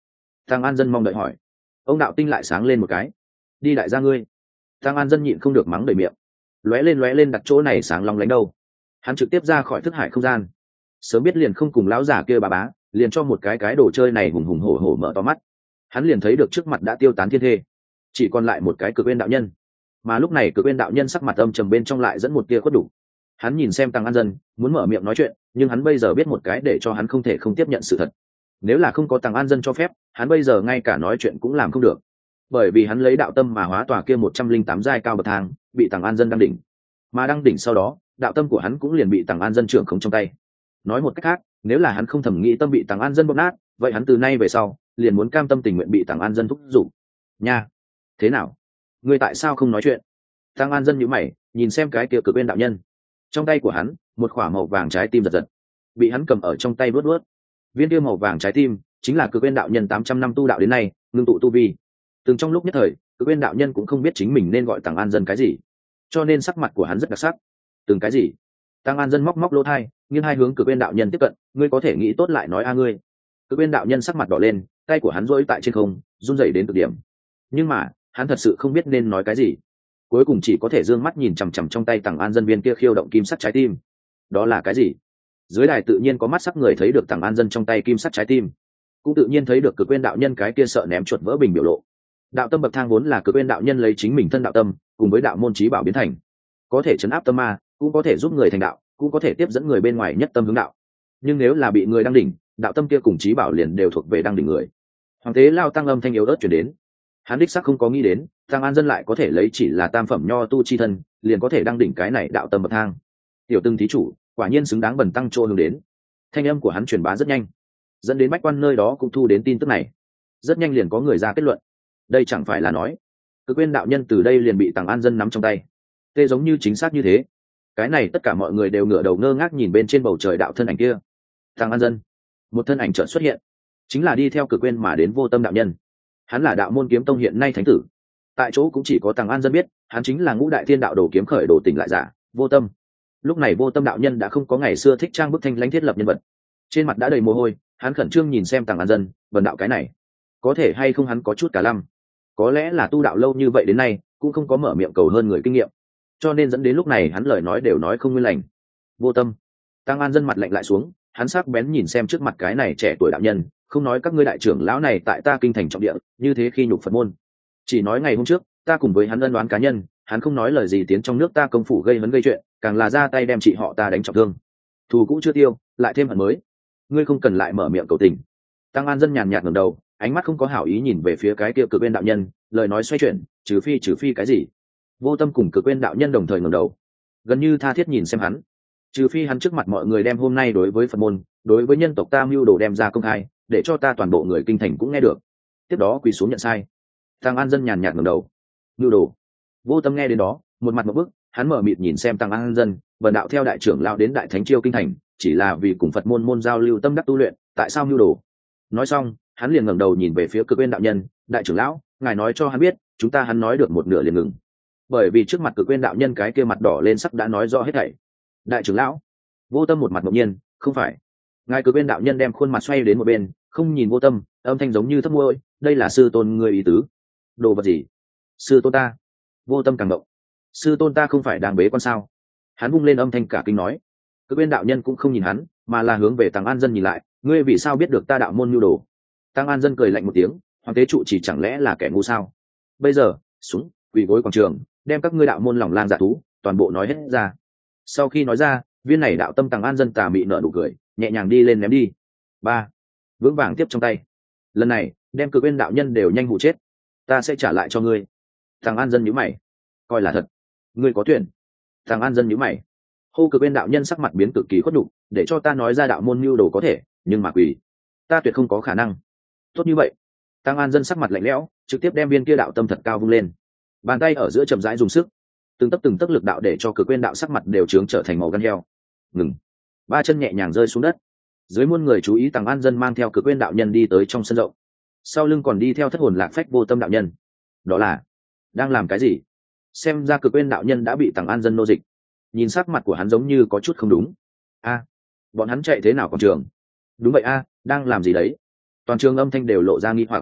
Tăng An Dân mong đợi hỏi. Ông đạo tinh lại sáng lên một cái. Đi đại gia ngươi. Tăng An Dân nhịn không được mắng đầy miệng. Lóe lên lóe lên đặt chỗ này sáng long lánh đâu. Hắn trực tiếp ra khỏi thức hải không gian. Sớm biết liền không cùng lão giả kia bà bá, liền cho một cái cái đồ chơi này hùng hùng hổ hổ mở to mắt. Hắn liền thấy được trước mặt đã tiêu tán thiên thê, chỉ còn lại một cái Cực Uyên đạo nhân. Mà lúc này Cực Uyên đạo nhân sắc mặt âm trầm bên trong lại dẫn một tia khuất đủ. Hắn nhìn xem Tăng An Dân, muốn mở miệng nói chuyện, nhưng hắn bây giờ biết một cái để cho hắn không thể không tiếp nhận sự thật. Nếu là không có Tăng An Dân cho phép, hắn bây giờ ngay cả nói chuyện cũng làm không được. Bởi vì hắn lấy đạo tâm mà hóa tòa kia một trăm linh tám giai cao bậc thang, bị Tăng An Dân đăng đỉnh. Mà đăng đỉnh sau đó, đạo tâm của hắn cũng liền bị Tăng An Dân trưởng khống trong tay. Nói một cách khác, nếu là hắn không thẩm nghĩ tâm bị Tăng An Dân bóp nát, vậy hắn từ nay về sau, liền muốn cam tâm tình nguyện bị Tăng An Dân thúc giục. Nha, thế nào? Ngươi tại sao không nói chuyện? Tăng An Dân nhíu mày, nhìn xem cái kia Cực Uyên đạo nhân. Trong tay của hắn, một quả màu vàng trái tim giật giật, bị hắn cầm ở trong tay vớt vớt. Viên kia màu vàng trái tim chính là Cực Uyên đạo nhân tám trăm năm tu đạo đến nay ngưng tụ tu vi. Từng trong lúc nhất thời, Cực Uyên đạo nhân cũng không biết chính mình nên gọi Tăng An Dân cái gì, cho nên sắc mặt của hắn rất đặc sắc. Từng cái gì? Tăng An Dân móc móc lỗ tai, nghiêng hai hướng Cực Uyên đạo nhân tiếp cận, ngươi có thể nghĩ tốt lại nói a ngươi. Cực Uyên đạo nhân sắc mặt đỏ lên, tay của hắn duỗi tại trên không, run rẩy đến cực điểm. Nhưng mà, hắn thật sự không biết nên nói cái gì. Cuối cùng chỉ có thể dương mắt nhìn chằm chằm trong tay Tăng An Dân viên kia khiêu động kim sắt trái tim. Đó là cái gì? Dưới đài tự nhiên có mắt sắc người thấy được Tăng An Dân trong tay kim sắt trái tim, cũng tự nhiên thấy được Cực Uyên đạo nhân cái kia sợ ném chuột vỡ bình biểu lộ. Đạo tâm bậc thang vốn là Cực Uyên đạo nhân lấy chính mình thân đạo tâm cùng với đạo môn chí bảo biến thành, có thể chấn áp tâm ma, cũng có thể giúp người thành đạo, cũng có thể tiếp dẫn người bên ngoài nhất tâm hướng đạo. Nhưng nếu là bị người đăng đỉnh, đạo tâm kia cùng chí bảo liền đều thuộc về đăng đỉnh người. Hoàng tế lao tăng âm thanh yếu ớt truyền đến. Hắn đích xác không có nghĩ đến, Tăng An Dân lại có thể lấy chỉ là tam phẩm nho tu chi thân, liền có thể đăng đỉnh cái này đạo tâm bậc thang. Tiểu Từng thí chủ, quả nhiên xứng đáng bần tăng chỗ hướng đến. Thanh âm của hắn truyền bá rất nhanh, dẫn đến bách quan nơi đó cũng thu đến tin tức này. Rất nhanh liền có người ra kết luận. Đây chẳng phải là nói, Cực Uyên đạo nhân từ đây liền bị Tăng An Dân nắm trong tay. Tê giống như chính xác như thế. Cái này tất cả mọi người đều ngửa đầu ngơ ngác nhìn bên trên bầu trời đạo thân ảnh kia. Tăng An Dân, một thân ảnh chợt xuất hiện, chính là đi theo Cực Uyên mà đến Vô Tâm đạo nhân. Hắn là đạo môn kiếm tông hiện nay thánh tử, tại chỗ cũng chỉ có Tăng An Dân biết, hắn chính là Ngũ Đại Thiên Đạo đồ kiếm khởi đồ tỉnh lại giả Vô Tâm. Lúc này Vô Tâm đạo nhân đã không có ngày xưa thích trang bức thanh lãnh thiết lập nhân vật, trên mặt đã đầy mồ hôi. Hắn khẩn trương nhìn xem Tăng An Dân, vần đạo cái này có thể hay không, hắn có chút cả lăm. Có lẽ là tu đạo lâu như vậy đến nay cũng không có mở miệng cầu hơn người kinh nghiệm, cho nên dẫn đến lúc này hắn lời nói đều nói không nguyên lành. Vô Tâm. Tăng An Dân mặt lạnh lại xuống, hắn sắc bén nhìn xem trước mặt cái này trẻ tuổi đạo nhân, không nói các ngươi đại trưởng lão này tại ta kinh thành trọng địa như thế khi nhục Phật môn, chỉ nói ngày hôm trước ta cùng với hắn ân đoán cá nhân, hắn không nói lời gì tiến trong nước ta công phủ gây hấn gây chuyện, càng là ra tay đem chị họ ta đánh trọng thương. Thù cũ chưa tiêu, lại thêm hận mới, ngươi không cần lại mở miệng cầu tình. Tăng An Dân nhàn nhạt ngẩng đầu, ánh mắt không có hảo ý nhìn về phía cái kia Cực Uyên đạo nhân, lời nói xoay chuyển, trừ phi trừ phi cái gì? Vô Tâm cùng Cực Uyên đạo nhân đồng thời ngẩng đầu, gần như tha thiết nhìn xem hắn. Trừ phi hắn trước mặt mọi người đem hôm nay đối với Phật môn, đối với nhân tộc ta mưu đồ đem ra công khai, để cho ta toàn bộ người kinh thành cũng nghe được. Tiếp đó quỳ xuống nhận sai. Tăng An Dân nhàn nhạt ngẩng đầu. Mưu đồ? Vô Tâm nghe đến đó, một mặt một bức, hắn mở mịt nhìn xem Tăng An Dân, bần đạo theo đại trưởng lão đến đại thánh chiêu kinh thành, chỉ là vì cùng Phật môn môn giao lưu tâm đắc tu luyện, tại sao mưu đồ? Nói xong, hắn liền ngẩng đầu nhìn về phía Cực Uyên đạo nhân, đại trưởng lão, ngài nói cho hắn biết, chúng ta hắn nói được một nửa liền ngừng. Bởi vì trước mặt Cực Uyên đạo nhân cái kia mặt đỏ lên sắc đã nói rõ hết thảy. Đại trưởng lão. Vô Tâm một mặt ngạc nhiên, không phải. Ngài Cực Uyên đạo nhân đem khuôn mặt xoay đến một bên, không nhìn Vô Tâm, âm thanh giống như thấp môi, đây là sư tôn ngươi ý tứ? Đồ vật gì? Sư tôn ta? Vô Tâm càng động. Sư tôn ta không phải đang bế quan sao? Hắn vung lên âm thanh cả kinh nói. Cực Uyên đạo nhân cũng không nhìn hắn, mà là hướng về Tăng An Dân nhìn lại, ngươi vì sao biết được ta đạo môn nhu đồ? Tăng An Dân cười lạnh một tiếng, hoàng tế trụ chỉ chẳng lẽ là kẻ ngu sao? Bây giờ, xuống, quỳ gối quảng trường, đem các ngươi đạo môn lòng lang dạ thú toàn bộ nói hết ra. Sau khi nói ra, viên này đạo tâm Tăng An Dân tà mị nở nụ cười, nhẹ nhàng đi lên ném đi. Ba, vững vàng tiếp trong tay. Lần này, đem Cực Uyên đạo nhân đều nhanh hụ chết. Ta sẽ trả lại cho ngươi. Tăng An Dân nhíu mày, coi là thật. Ngươi có tuyển. Tăng An Dân nhíu mày. Hô Cực Uyên đạo nhân sắc mặt biến cực kỳ khuất nhục, để cho ta nói ra đạo môn mưu đồ có thể, nhưng mà quỳ, ta tuyệt không có khả năng. Tốt như vậy. Tăng An Dân sắc mặt lạnh lẽo, trực tiếp đem viên kia đạo tâm thật cao vung lên, bàn tay ở giữa chậm rãi dùng sức, từng tấc từng tấc lực đạo để cho Cực Uyên đạo sắc mặt đều trướng trở thành màu gan heo. Ngừng. Ba chân nhẹ nhàng rơi xuống đất. Dưới muôn người chú ý, Tăng An Dân mang theo Cực Uyên đạo nhân đi tới trong sân rộng, sau lưng còn đi theo thất hồn lạc phách Vô Tâm đạo nhân. Đó là đang làm cái gì? Xem ra Cực Uyên đạo nhân đã bị Tăng An Dân nô dịch. Nhìn sắc mặt của hắn giống như có chút không đúng. A, bọn hắn chạy thế nào còn trường? Đúng vậy a, đang làm gì đấy? Toàn trường âm thanh đều lộ ra nghi hoặc.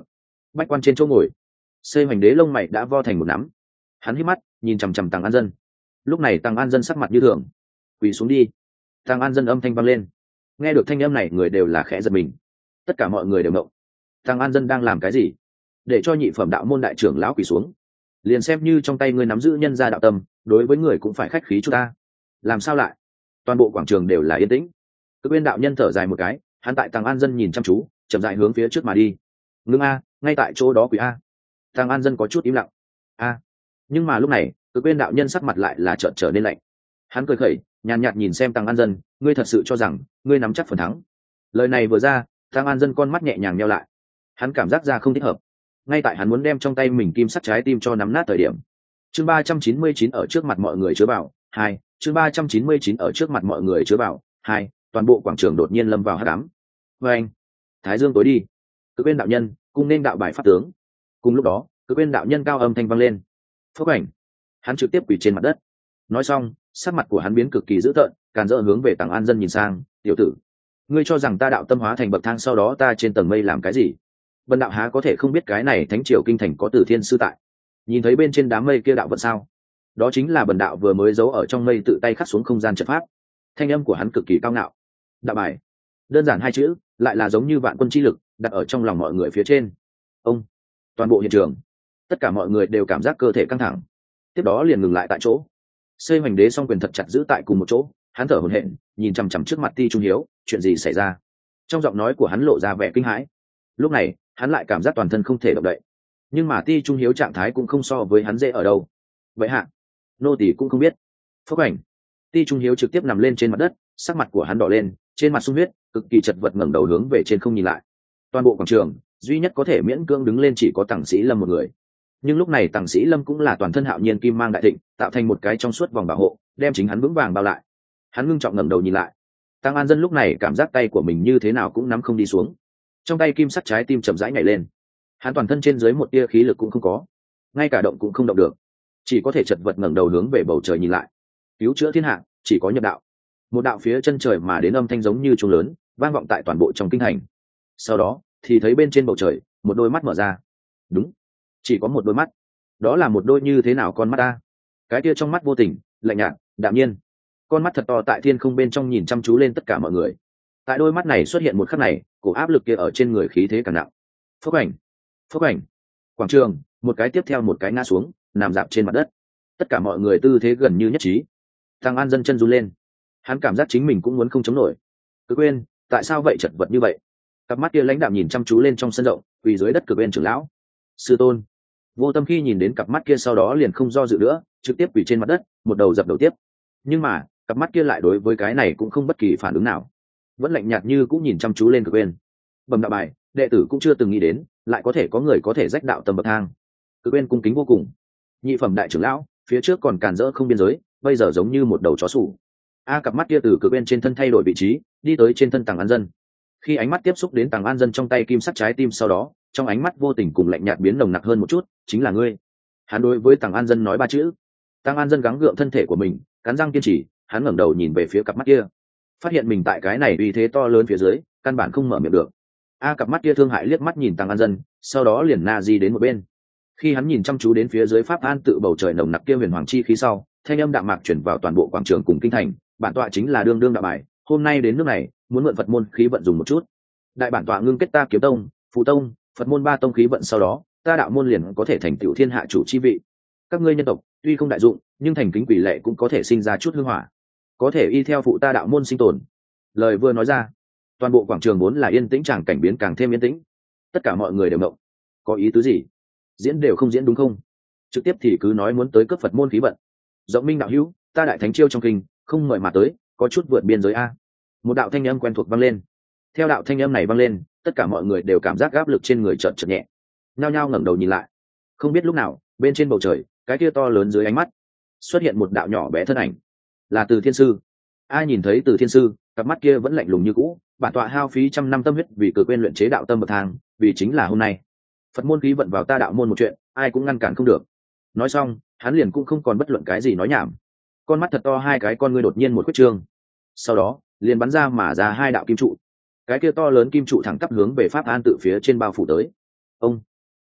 bách quan trên chỗ ngồi, xây hoành đế lông mày đã vo thành một nắm. Hắn hít mắt nhìn chằm chằm Tằng An Dân. Lúc này Tằng An Dân sắc mặt như thường. Quỳ xuống đi. Tằng An Dân âm thanh vang lên. Nghe được thanh âm này người đều là khẽ giật mình. Tất cả mọi người đều ngộng. Tằng An Dân đang làm cái gì? Để cho nhị phẩm đạo môn đại trưởng lão quỳ xuống? Liền xem như trong tay ngươi nắm giữ nhân gia đạo tâm, đối với người cũng phải khách khí chút ta. Làm sao lại? Toàn bộ quảng trường đều là yên tĩnh. Cực Uyên đạo nhân thở dài một cái, hắn tại Tằng An Dân nhìn chăm chú, chậm rãi hướng phía trước mà đi. Ngưng a, ngay tại chỗ đó quỳ a. Tằng An Dân có chút im lặng. A. Nhưng mà lúc này, Cực Uyên đạo nhân sắc mặt lại là chợt trở nên lạnh. Hắn cười khẩy, nhàn nhạt nhìn xem Tằng An Dân, ngươi thật sự cho rằng ngươi nắm chắc phần thắng? Lời này vừa ra, Tằng An Dân con mắt nhẹ nhàng nheo lại. Hắn cảm giác ra không thích hợp. Ngay tại hắn muốn đem trong tay mình kim sắt trái tim cho nắm nát thời điểm. Chương ba trăm chín mươi chín ở trước mặt mọi người chứa bảo, hai, chương ba trăm chín mươi chín ở trước mặt mọi người chứa bảo, hai, toàn bộ quảng trường đột nhiên lâm vào hắc ám. Oeng! Thái dương tối đi. Cực Uyên đạo nhân, cùng nên đạo bài pháp tướng. Cùng lúc đó, Cực Uyên đạo nhân cao âm thanh vang lên. Phốc ảnh. Hắn trực tiếp quỳ trên mặt đất. Nói xong, sắc mặt của hắn biến cực kỳ dữ tợn, càn rỡ hướng về Tằng An Dân nhìn sang, "Tiểu tử, ngươi cho rằng ta đạo tâm hóa thành bậc thang sau đó ta trên tầng mây làm cái gì? Bần đạo há có thể không biết cái này thánh triều kinh thành có Tử Thiên sư tại? Nhìn thấy bên trên đám mây kia đạo vận sao? Đó chính là bần đạo vừa mới giấu ở trong mây tự tay khắc xuống không gian trận pháp." Thanh âm của hắn cực kỳ cao ngạo. Đạo bài, đơn giản hai chữ, lại là giống như vạn quân chi lực đặt ở trong lòng mọi người phía trên. Ông, toàn bộ hiện trường, tất cả mọi người đều cảm giác cơ thể căng thẳng, tiếp đó liền ngừng lại tại chỗ. Xây Hoành Đế song quyền thật chặt giữ tại cùng một chỗ, hắn thở hổn hển, nhìn chằm chằm trước mặt Ti Trung Hiếu, chuyện gì xảy ra? Trong giọng nói của hắn lộ ra vẻ kinh hãi. Lúc này, hắn lại cảm giác toàn thân không thể động đậy. Nhưng mà Ti Trung Hiếu trạng thái cũng không so với hắn dễ ở đâu. Vậy hạ, nô tỳ cũng không biết. Phốc ảnh. Ti Trung Hiếu trực tiếp nằm lên trên mặt đất, sắc mặt của hắn đỏ lên, trên mặt sung huyết, cực kỳ chật vật ngẩng đầu hướng về trên không nhìn lại. Toàn bộ quảng trường, duy nhất có thể miễn cưỡng đứng lên chỉ có Tằng Sĩ Lâm một người. Nhưng lúc này Tằng Sĩ Lâm cũng là toàn thân hạo nhiên kim mang đại thịnh, tạo thành một cái trong suốt vòng bảo hộ, đem chính hắn vững vàng bao lại. Hắn ngưng trọng ngẩng đầu nhìn lại. Tằng An Dân lúc này cảm giác tay của mình như thế nào cũng nắm không đi xuống. Trong tay kim sắt trái tim chậm rãi nhảy lên. Hắn toàn thân trên dưới một tia khí lực cũng không có, ngay cả động cũng không động được, chỉ có thể chật vật ngẩng đầu hướng về bầu trời nhìn lại. Cứu chữa thiên hạ, chỉ có nhập đạo. Một đạo phía chân trời mà đến âm thanh giống như chuông lớn, vang vọng tại toàn bộ trong kinh thành. Sau đó, thì thấy bên trên bầu trời, một đôi mắt mở ra. Đúng, chỉ có một đôi mắt. Đó là một đôi như thế nào con mắt ta? Cái kia trong mắt vô tình, lạnh nhạt, đạm nhiên. Con mắt thật to tại thiên không bên trong nhìn chăm chú lên tất cả mọi người. Tại đôi mắt này xuất hiện một khắc này, cổ áp lực kia ở trên người khí thế càng nặng. Phốc ảnh, phốc ảnh. Quảng trường, một cái tiếp theo một cái ngã xuống, nằm dạp trên mặt đất. Tất cả mọi người tư thế gần như nhất trí. Tằng An Dân chân run lên. Hắn cảm giác chính mình cũng muốn không chống nổi. Cực Uyên, tại sao vậy chật vật như vậy? Cặp mắt kia lãnh đạm nhìn chăm chú lên trong sân rộng, quỳ dưới đất Cực Uyên trưởng lão. Sư tôn. Vô Tâm khi nhìn đến cặp mắt kia sau đó liền không do dự nữa, trực tiếp quỳ trên mặt đất, một đầu dập đầu tiếp. Nhưng mà, cặp mắt kia lại đối với cái này cũng không bất kỳ phản ứng nào, vẫn lạnh nhạt như cũng nhìn chăm chú lên Cực Uyên. Bẩm đạo bài, đệ tử cũng chưa từng nghĩ đến, lại có thể có người có thể rách đạo tâm bậc thang. Cực Uyên cung kính vô cùng. Nhị phẩm đại trưởng lão, phía trước còn càn rỡ không biên giới, bây giờ giống như một đầu chó sủ. A cặp mắt kia từ Cực Uyên trên thân thay đổi vị trí, đi tới trên thân Tằng An Dân. Khi ánh mắt tiếp xúc đến Tằng An Dân trong tay kim sắt trái tim sau đó, trong ánh mắt vô tình cùng lạnh nhạt biến nồng nặc hơn một chút, chính là ngươi. Hắn đối với Tằng An Dân nói ba chữ. Tằng An Dân gắng gượng thân thể của mình, cắn răng kiên trì, hắn ngẩng đầu nhìn về phía cặp mắt kia, phát hiện mình tại cái này uy thế to lớn phía dưới, căn bản không mở miệng được. A cặp mắt kia thương hại liếc mắt nhìn Tằng An Dân, sau đó liền na di đến một bên. Khi hắn nhìn chăm chú đến phía dưới pháp an tự bầu trời nồng nặc kia huyền hoàng chi khí sau, thanh âm đạm mạc chuyển vào toàn bộ quảng trường cùng kinh thành. Bản tọa chính là đương đương đạo bài, hôm nay đến nước này, muốn mượn Phật môn khí vận dùng một chút. Đại bản tọa ngưng kết ta kiếm tông, phù tông, Phật môn ba tông khí vận sau đó, ta đạo môn liền có thể thành tựu thiên hạ chủ chi vị. Các ngươi nhân tộc tuy không đại dụng, nhưng thành kính quỷ lệ cũng có thể sinh ra chút hương hỏa, có thể y theo phụ ta đạo môn sinh tồn. Lời vừa nói ra, toàn bộ quảng trường vốn là yên tĩnh tràng cảnh biến càng thêm yên tĩnh. Tất cả mọi người đều ngộng, có ý tứ gì? Diễn đều không diễn đúng không? Trực tiếp thì cứ nói muốn tới cướp Phật môn khí vận. Rộng Minh đạo hữu, ta đại thánh chiêu trong kinh, không mời mà tới, có chút vượt biên giới a. Một đạo thanh âm quen thuộc vang lên. Theo đạo thanh âm này vang lên, tất cả mọi người đều cảm giác áp lực trên người chợt chợt nhẹ, nhao nhao ngẩng đầu nhìn lại. Không biết lúc nào, bên trên bầu trời, cái kia to lớn dưới ánh mắt, xuất hiện một đạo nhỏ bé thân ảnh, là Từ Thiên sư. Ai nhìn thấy Từ Thiên sư, cặp mắt kia vẫn lạnh lùng như cũ, bản tọa hao phí trăm năm tâm huyết vì Cực Uyên luyện chế đạo tâm bậc thang, vì chính là hôm nay, Phật môn khí vận vào ta đạo môn một chuyện, ai cũng ngăn cản không được. Nói xong, hắn liền cũng không còn bất luận cái gì nói nhảm. Con mắt thật to hai cái con ngươi đột nhiên một khuyết trương, sau đó liền bắn ra mà ra hai đạo kim trụ. Cái kia to lớn kim trụ thẳng tắp hướng về pháp an tự phía trên bao phủ tới. Ông,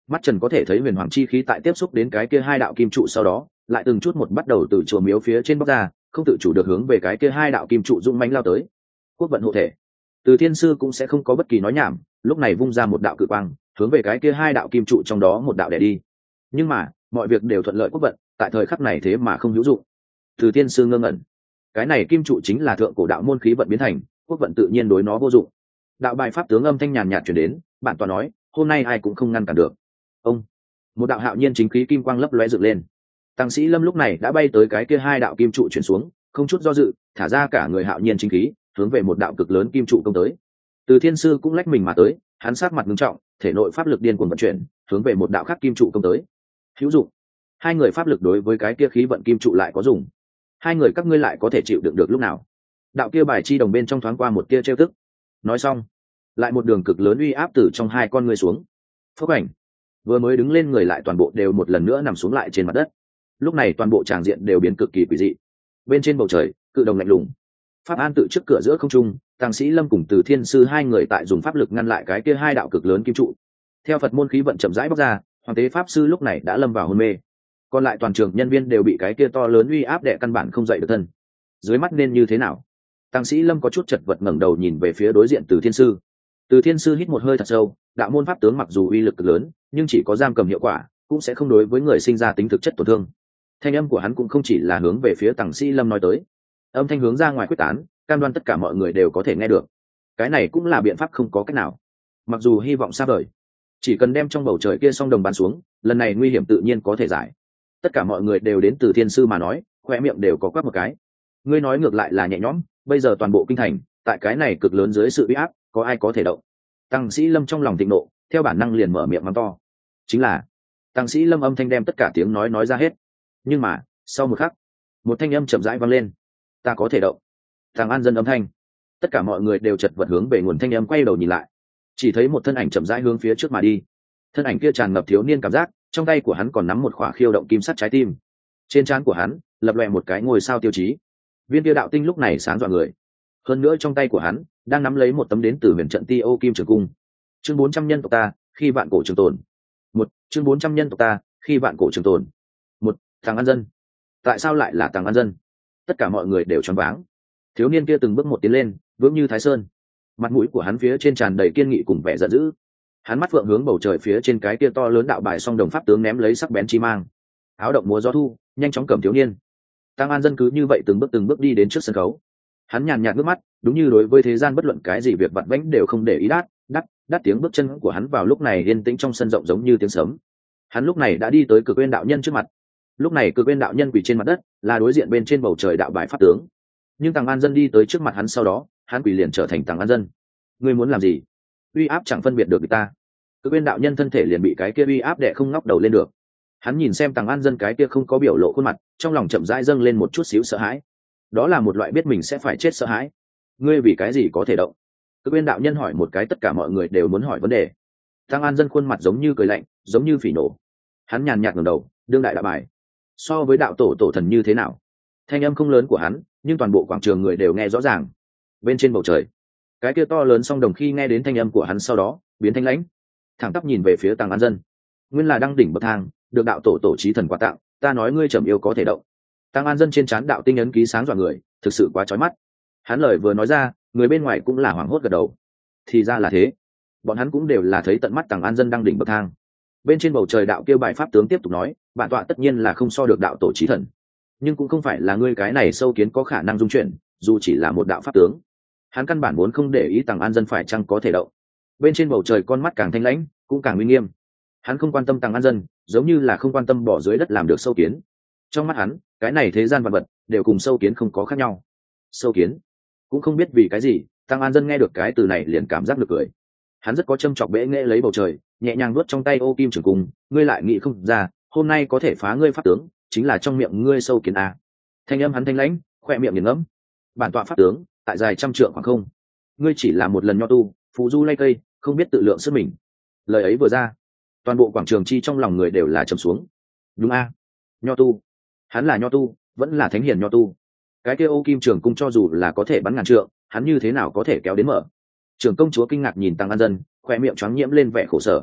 Mắt trần có thể thấy huyền hoàng chi khí tại tiếp xúc đến cái kia hai đạo kim trụ sau đó lại từng chút một bắt đầu từ chùa miếu phía trên bóc ra, không tự chủ được hướng về cái kia hai đạo kim trụ dũng mãnh lao tới. Quốc vận hộ thể. Từ Thiên Sư cũng sẽ không có bất kỳ nói nhảm, lúc này vung ra một đạo cự quang hướng về cái kia hai đạo kim trụ trong đó một đạo đè đi. Nhưng mà mọi việc đều thuận lợi, quốc vận tại thời khắc này thế mà không hữu dụng. Từ Thiên Sư ngơ ngẩn, cái này kim trụ chính là thượng cổ đạo môn khí vận biến thành, quốc vận tự nhiên đối nó vô dụng. Đạo bài pháp tướng âm thanh nhàn nhạt chuyển đến, bản tọa nói hôm nay ai cũng không ngăn cản được. Ông, một đạo hạo nhiên chính khí kim quang lấp lóe dựng lên. Tăng Sĩ Lâm lúc này đã bay tới cái kia hai đạo kim trụ chuyển xuống, không chút do dự thả ra cả người hạo nhiên chính khí hướng về một đạo cực lớn kim trụ công tới. Từ Thiên Sư cũng lách mình mà tới, hắn sát mặt nghiêm trọng, thể nội pháp lực điên cuồng vận chuyển hướng về một đạo khác kim trụ công tới. Hữu dụng. Hai người pháp lực đối với cái kia khí vận kim trụ lại có dùng. Hai người các ngươi lại có thể chịu đựng được lúc nào? Đạo kia bài chi đồng bên trong thoáng qua một tia trêu tức. Nói xong lại một đường cực lớn uy áp từ trong hai con ngươi xuống. Phốc ảnh, vừa mới đứng lên người lại toàn bộ đều một lần nữa nằm xuống lại trên mặt đất. Lúc này toàn bộ tràng diện đều biến cực kỳ quỷ dị. Bên trên bầu trời cự đồng lạnh lùng, pháp an tự trước cửa giữa không trung, Tăng Sĩ Lâm cùng Từ Thiên Sư hai người tại dùng pháp lực ngăn lại cái kia hai đạo cực lớn kim trụ. Theo Phật môn khí vận chậm rãi bóc ra, Hoàng tế pháp sư lúc này đã lâm vào hôn mê, còn lại toàn trường nhân viên đều bị cái kia to lớn uy áp đè căn bản không dậy được thân. Dưới mắt nên như thế nào? Tăng Sĩ Lâm có chút chật vật ngẩng đầu nhìn về phía đối diện Từ Thiên Sư. Từ Thiên Sư hít một hơi thật sâu, đạo môn pháp tướng mặc dù uy lực cực lớn, nhưng chỉ có giam cầm hiệu quả, cũng sẽ không đối với người sinh ra tính thực chất tổn thương. Thanh âm của hắn cũng không chỉ là hướng về phía Tăng Sĩ Lâm nói tới, âm thanh hướng ra ngoài quyết tán, cam đoan tất cả mọi người đều có thể nghe được. Cái này cũng là biện pháp không có cách nào. Mặc dù hy vọng xa vời, chỉ cần đem trong bầu trời kia song đồng bắn xuống, lần này nguy hiểm tự nhiên có thể giải. Tất cả mọi người đều đến Từ Thiên Sư mà nói, khoe miệng đều có quắc một cái. Ngươi nói ngược lại là nhẹ nhõm, bây giờ toàn bộ kinh thành, tại cái này cực lớn dưới sự uy áp, có ai có thể động? Tăng Sĩ Lâm trong lòng thịnh nộ, theo bản năng liền mở miệng mắng to. Chính là, Tăng Sĩ Lâm âm thanh đem tất cả tiếng nói nói ra hết. Nhưng mà, sau một khắc, một thanh âm chậm rãi vang lên. Ta có thể động. Thằng An Dân âm thanh. Tất cả mọi người đều chật vật hướng về nguồn thanh âm quay đầu nhìn lại. Chỉ thấy một thân ảnh chậm rãi hướng phía trước mà đi. Thân ảnh kia tràn ngập thiếu niên cảm giác, trong tay của hắn còn nắm một khỏa khiêu động kim sắt trái tim. Trên trán của hắn lập lòe một cái ngôi sao tiêu chí. Viên kia đạo tinh lúc này sáng rạng người. Hơn nữa trong tay của hắn đang nắm lấy một tấm đến từ huyền trận Ti Ô Kim Trường Cung. Chương bốn trăm nhân tộc ta, khi vạn cổ trường tồn. Một, chương bốn trăm nhân tộc ta, khi vạn cổ trường tồn. Một, Thằng An Dân. Tại sao lại là Thằng An Dân? Tất cả mọi người đều choáng váng. Thiếu niên kia từng bước một tiến lên, vững như Thái Sơn. Mặt mũi của hắn phía trên tràn đầy kiên nghị cùng vẻ giận dữ. Hắn mắt phượng hướng bầu trời phía trên cái kia to lớn đạo bài song đồng pháp tướng ném lấy sắc bén chi mang. Áo động múa gió thu, nhanh chóng cầm thiếu niên. Tăng An Dân cứ như vậy từng bước từng bước đi đến trước sân khấu. Hắn nhàn nhạt nước mắt, đúng như đối với thế gian bất luận cái gì việc vặt vãnh đều không để ý. Đát đắt đắt tiếng bước chân của hắn vào lúc này yên tĩnh trong sân rộng giống như tiếng sấm. Hắn lúc này đã đi tới Cực Uyên đạo nhân trước mặt. Lúc này Cực Uyên đạo nhân quỳ trên mặt đất, là đối diện bên trên bầu trời đạo bài pháp tướng. Nhưng Tăng An Dân đi tới trước mặt hắn sau đó, hắn quỳ liền trở thành Tăng An Dân. Ngươi muốn làm gì? Uy áp chẳng phân biệt được người ta. Cực Uyên đạo nhân thân thể liền bị cái kia uy áp đè không ngóc đầu lên được. Hắn nhìn xem Tăng An Dân cái kia không có biểu lộ khuôn mặt, trong lòng chậm rãi dâng lên một chút xíu sợ hãi. Đó là một loại biết mình sẽ phải chết sợ hãi. Ngươi vì cái gì có thể động? Cực Uyên đạo nhân hỏi một cái tất cả mọi người đều muốn hỏi vấn đề. Tăng An Dân khuôn mặt giống như cười lạnh, giống như phỉ nổ. Hắn nhàn nhạt ngẩng đầu, đương đại đạo bài. So với đạo tổ tổ thần như thế nào? Thanh âm không lớn của hắn, nhưng toàn bộ quảng trường người đều nghe rõ ràng. Bên trên bầu trời, cái kia to lớn song đồng khi nghe đến thanh âm của hắn sau đó, biến thanh lãnh, thẳng tắp nhìn về phía Tăng An Dân. Nguyên là đăng đỉnh bậc thang, được đạo tổ tổ chí thần quà tặng, ta nói ngươi trầm yêu có thể động. Tăng An Dân trên trán đạo tinh ấn ký sáng dọa người, thực sự quá chói mắt. Hắn lời vừa nói ra, người bên ngoài cũng là hoảng hốt gật đầu. Thì ra là thế, bọn hắn cũng đều là thấy tận mắt Tăng An Dân đăng đỉnh bậc thang. Bên trên bầu trời đạo kêu bài pháp tướng tiếp tục nói, bản tọa tất nhiên là không so được đạo tổ chí thần, nhưng cũng không phải là ngươi cái này sâu kiến có khả năng dung chuyển, dù chỉ là một đạo pháp tướng. Hắn căn bản muốn không để ý Tăng An Dân phải chăng có thể động. Bên trên bầu trời con mắt càng thanh lãnh, cũng càng uy nghiêm. Hắn không quan tâm Tăng An Dân, giống như là không quan tâm bỏ dưới đất làm được sâu kiến. Trong mắt hắn, cái này thế gian vật vật đều cùng sâu kiến không có khác nhau. Sâu kiến? Cũng không biết vì cái gì, Tăng An Dân nghe được cái từ này liền cảm giác được cười. Hắn rất có châm chọc bẽ nghệ lấy bầu trời, nhẹ nhàng nuốt trong tay ô kim trường cung, ngươi lại nghĩ không ra, hôm nay có thể phá ngươi pháp tướng, chính là trong miệng ngươi sâu kiến a. Thanh âm hắn thanh lãnh, khoe miệng nghiền ngẫm. Bản tọa pháp tướng, tại dài trăm trượng khoảng không. Ngươi chỉ là một lần nho tu, phù du lay cây, không biết tự lượng sức mình. Lời ấy vừa ra, toàn bộ quảng trường chi trong lòng người đều là trầm xuống. Đúng a, nho tu. Hắn là nho tu, vẫn là thánh hiền nho tu. Cái kia ô kim trường cung cho dù là có thể bắn ngàn trượng, hắn như thế nào có thể kéo đến mở? Trưởng công chúa kinh ngạc nhìn Tăng An Dân, khoe miệng choáng nhiễm lên vẻ khổ sở.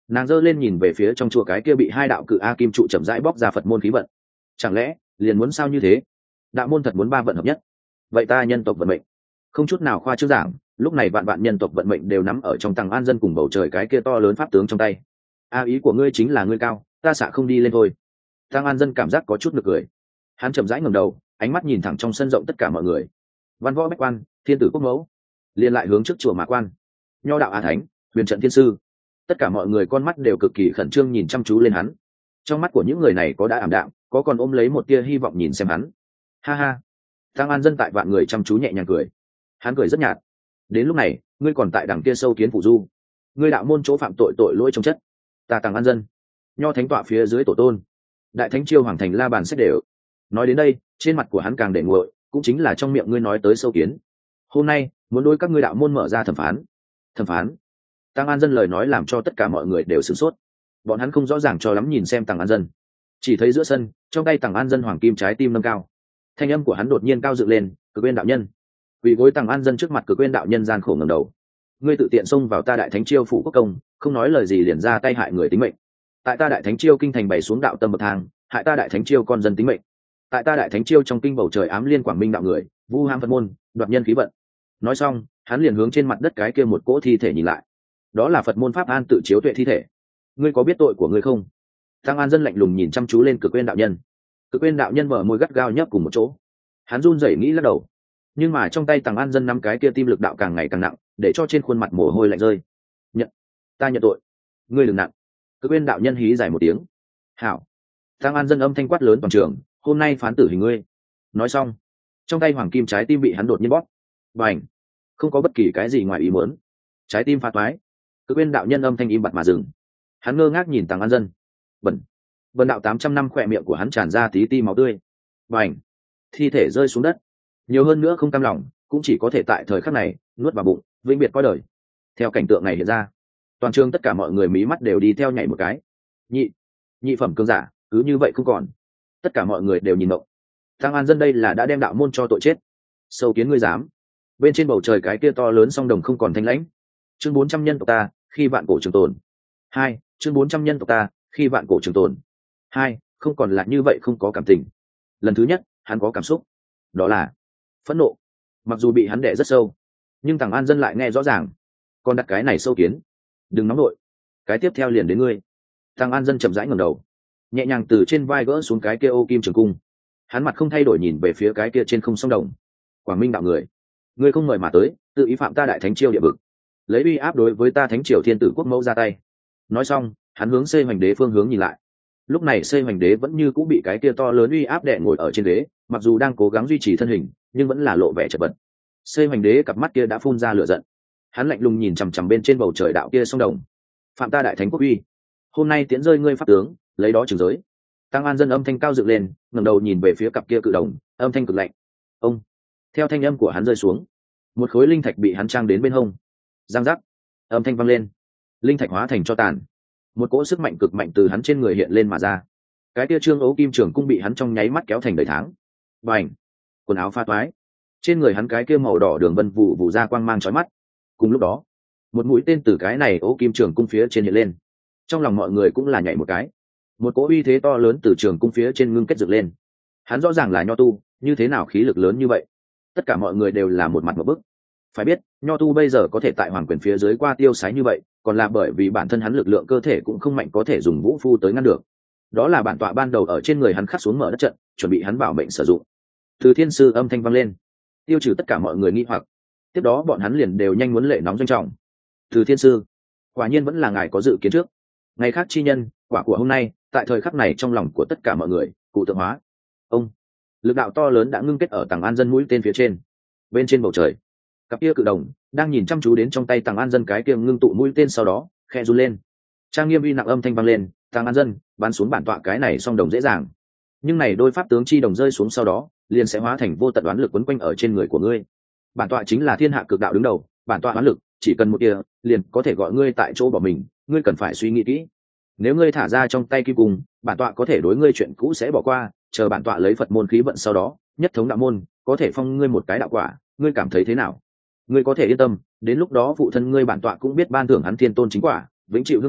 Nàng giơ lên nhìn về phía trong chùa cái kia bị hai đạo cự a kim trụ chậm rãi bóc ra Phật môn khí vận. Chẳng lẽ liền muốn sao như thế? Đạo môn thật muốn ba vận hợp nhất? Vậy ta nhân tộc vận mệnh không chút nào khoa trương giảng, lúc này vạn vạn nhân tộc vận mệnh đều nắm ở trong Tằng An Dân cùng bầu trời cái kia to lớn pháp tướng trong tay. A ý của ngươi chính là ngươi cao, ta xạ không đi lên thôi. Tằng An Dân cảm giác có chút nực cười. Hắn chậm rãi ngẩng đầu, ánh mắt nhìn thẳng trong sân rộng tất cả mọi người. Văn võ bách quan, thiên tử quốc mẫu, liền lại hướng trước chùa Mã Quan, nho đạo a thánh, huyền trận thiên sư, tất cả mọi người con mắt đều cực kỳ khẩn trương nhìn chăm chú lên hắn. Trong mắt của những người này có đã ảm đạm, có còn ôm lấy một tia hy vọng nhìn xem hắn. Ha ha. Tằng An Dân tại vạn người chăm chú nhẹ nhàng cười. Hắn cười rất nhạt. Đến lúc này, ngươi còn tại đằng kia sâu kiến phủ du, ngươi đạo môn chỗ phạm tội tội lỗi trong chất, ta Tằng An Dân, nho thánh tọa phía dưới tổ tôn, đại thánh chiêu hoàng thành la bàn xét đều. Nói đến đây, trên mặt của hắn càng để nguội, cũng chính là trong miệng ngươi nói tới sâu kiến. Hôm nay muốn đối các ngươi đạo môn mở ra thẩm phán. Thẩm phán? Tằng An Dân lời nói làm cho tất cả mọi người đều sửng sốt. Bọn hắn không rõ ràng cho lắm nhìn xem Tằng An Dân, chỉ thấy giữa sân, trong tay Tằng An Dân hoàng kim trái tim nâng cao, thanh âm của hắn đột nhiên cao dựng lên, Cực Quên đạo nhân. Quỳ gối Tằng An Dân trước mặt Cực Quên đạo nhân gian khổ ngẩng đầu. Ngươi tự tiện xông vào ta đại thánh chiêu phủ quốc công, không nói lời gì liền ra tay hại người tính mệnh. Tại ta đại thánh chiêu kinh thành bày xuống đạo tâm bậc thang, hại ta đại thánh chiêu con dân tính mệnh. Tại ta đại thánh chiêu trong kinh bầu trời ám liên quảng minh đạo người, vu ham Phật môn, đoạt nhân khí vận. Nói xong, hắn liền hướng trên mặt đất cái kia một cỗ thi thể nhìn lại. Đó là Phật môn pháp an tự chiếu tuệ thi thể. Ngươi có biết tội của ngươi không? Tằng An Dân lạnh lùng nhìn chăm chú lên Cực Quên đạo nhân. Cực Quên đạo nhân mở môi gắt gao nhấp cùng một chỗ. Hắn run rẩy nghĩ lắc đầu, nhưng mà trong tay Tằng An Dân nắm cái kia tim lực đạo càng ngày càng nặng, để cho trên khuôn mặt mồ hôi lạnh rơi. Nhận, ta nhận tội. Ngươi đừng nặng. Cực Quên đạo nhân hí dài một tiếng. Hảo. Tằng An Dân âm thanh quát lớn toàn trường, hôm nay phán tử hình ngươi. Nói xong, trong tay hoàng kim trái tim bị hắn đột nhiên bóp. Bành. Không có bất kỳ cái gì ngoài ý muốn, trái tim phá toái. Cực Quên đạo nhân âm thanh im bặt mà dừng. Hắn ngơ ngác nhìn Tằng An Dân. Bẩn. Bần đạo tám trăm năm khỏe miệng của hắn tràn ra tí ti máu tươi. Bành. Thi thể rơi xuống đất. Nhiều hơn nữa không cam lòng, cũng chỉ có thể tại thời khắc này nuốt vào bụng, vĩnh biệt coi đời. Theo cảnh tượng này hiện ra, toàn trường tất cả mọi người mí mắt đều đi theo nhảy một cái. Nhị, nhị phẩm cương giả, cứ như vậy không còn. Tất cả mọi người đều nhìn động. Tằng An Dân đây là đã đem đạo môn cho tội chết. Sâu kiến ngươi dám? Bên trên bầu trời cái kia to lớn song đồng không còn thanh lãnh. Chương bốn trăm nhân tộc ta, khi vạn cổ trường tồn. Hai, chương bốn trăm nhân tộc ta, khi vạn cổ trường tồn. Hai, không còn là như vậy không có cảm tình. Lần thứ nhất, hắn có cảm xúc, đó là phẫn nộ. Mặc dù bị hắn đè rất sâu, nhưng Tằng An Dân lại nghe rõ ràng. Còn đặt cái này sâu kiến, đừng nóng nổi, cái tiếp theo liền đến ngươi. Tằng An Dân chậm rãi ngẩng đầu, nhẹ nhàng từ trên vai gỡ xuống cái kia ô kim trường cung. Hắn mặt không thay đổi nhìn về phía cái kia trên không sông đồng. Quảng Minh đạo người, ngươi không mời mà tới, tự ý phạm ta đại thánh chiêu địa vực, lấy uy áp đối với ta thánh triều thiên tử quốc mẫu ra tay. Nói xong, hắn hướng Xây Hoành Đế phương hướng nhìn lại. Lúc này Xây Hoành Đế vẫn như cũng bị cái kia to lớn uy áp đè ngồi ở trên ghế, mặc dù đang cố gắng duy trì thân hình, nhưng vẫn là lộ vẻ chật vật. Xây Hoành Đế cặp mắt kia đã phun ra lửa giận. Hắn lạnh lùng nhìn chằm chằm bên trên bầu trời đạo kia sông đồng. Phạm ta đại thánh quốc uy, hôm nay tiễn rơi ngươi pháp tướng, lấy đó trừng giới. Tằng An Dân âm thanh cao dựng lên, ngẩng đầu nhìn về phía cặp kia cự đồng, âm thanh cực lạnh. Ông. Theo thanh âm của hắn rơi xuống, một khối linh thạch bị hắn trang đến bên hông. Giang giác. Âm thanh vang lên, linh thạch hóa thành cho tàn. Một cỗ sức mạnh cực mạnh từ hắn trên người hiện lên mà ra. Cái kia trương ấu kim trường cung bị hắn trong nháy mắt kéo thành đầy tháng. Bành. Quần áo pha toái, trên người hắn cái kia màu đỏ đường vân vụ vụ ra quang mang chói mắt. Cùng lúc đó, một mũi tên từ cái này ấu kim trường cung phía trên hiện lên. Trong lòng mọi người cũng là nhảy một cái. Một cỗ uy thế to lớn từ trường cung phía trên ngưng kết dựng lên. Hắn rõ ràng là nho tu, như thế nào khí lực lớn như vậy? Tất cả mọi người đều là một mặt một bức. Phải biết, nho tu bây giờ có thể tại hoàng quyền phía dưới qua tiêu sái như vậy, còn là bởi vì bản thân hắn lực lượng cơ thể cũng không mạnh có thể dùng vũ phu tới ngăn được. Đó là bản tọa ban đầu ở trên người hắn khắc xuống mở đất trận, chuẩn bị hắn bảo mệnh sử dụng. Từ thiên sư âm thanh vang lên, tiêu trừ tất cả mọi người nghi hoặc. Tiếp đó bọn hắn liền đều nhanh muốn lệ nóng doanh trọng. Từ thiên sư, quả nhiên vẫn là ngài có dự kiến trước. Ngày khác chi nhân, quả của hôm nay, tại thời khắc này trong lòng của tất cả mọi người, cụ tượng hóa. Ông, lực đạo to lớn đã ngưng kết ở Tằng An Dân mũi tên phía trên. Bên trên bầu trời, cặp kia cự đồng đang nhìn chăm chú đến trong tay Tằng An Dân cái kia ngưng tụ mũi tên, sau đó khẽ run lên. Trang nghiêm uy nặng âm thanh vang lên, Tằng An Dân bắn xuống bản tọa cái này song đồng dễ dàng, nhưng này đôi pháp tướng chi đồng rơi xuống sau đó liền sẽ hóa thành vô tận đoán lực quấn quanh ở trên người của ngươi. Bản tọa chính là thiên hạ cực đạo đứng đầu, bản tọa đoán lực chỉ cần một tia liền có thể gọi ngươi tại chỗ bỏ mình, ngươi cần phải suy nghĩ kỹ. Nếu ngươi thả ra trong tay kim cung, bản tọa có thể đối ngươi chuyện cũ sẽ bỏ qua, chờ bản tọa lấy Phật môn khí vận sau đó nhất thống đạo môn, có thể phong ngươi một cái đạo quả, ngươi cảm thấy thế nào? Ngươi có thể yên tâm, đến lúc đó phụ thân ngươi bản tọa cũng biết ban thưởng hắn thiên tôn chính quả, vĩnh chịu hương hỏa,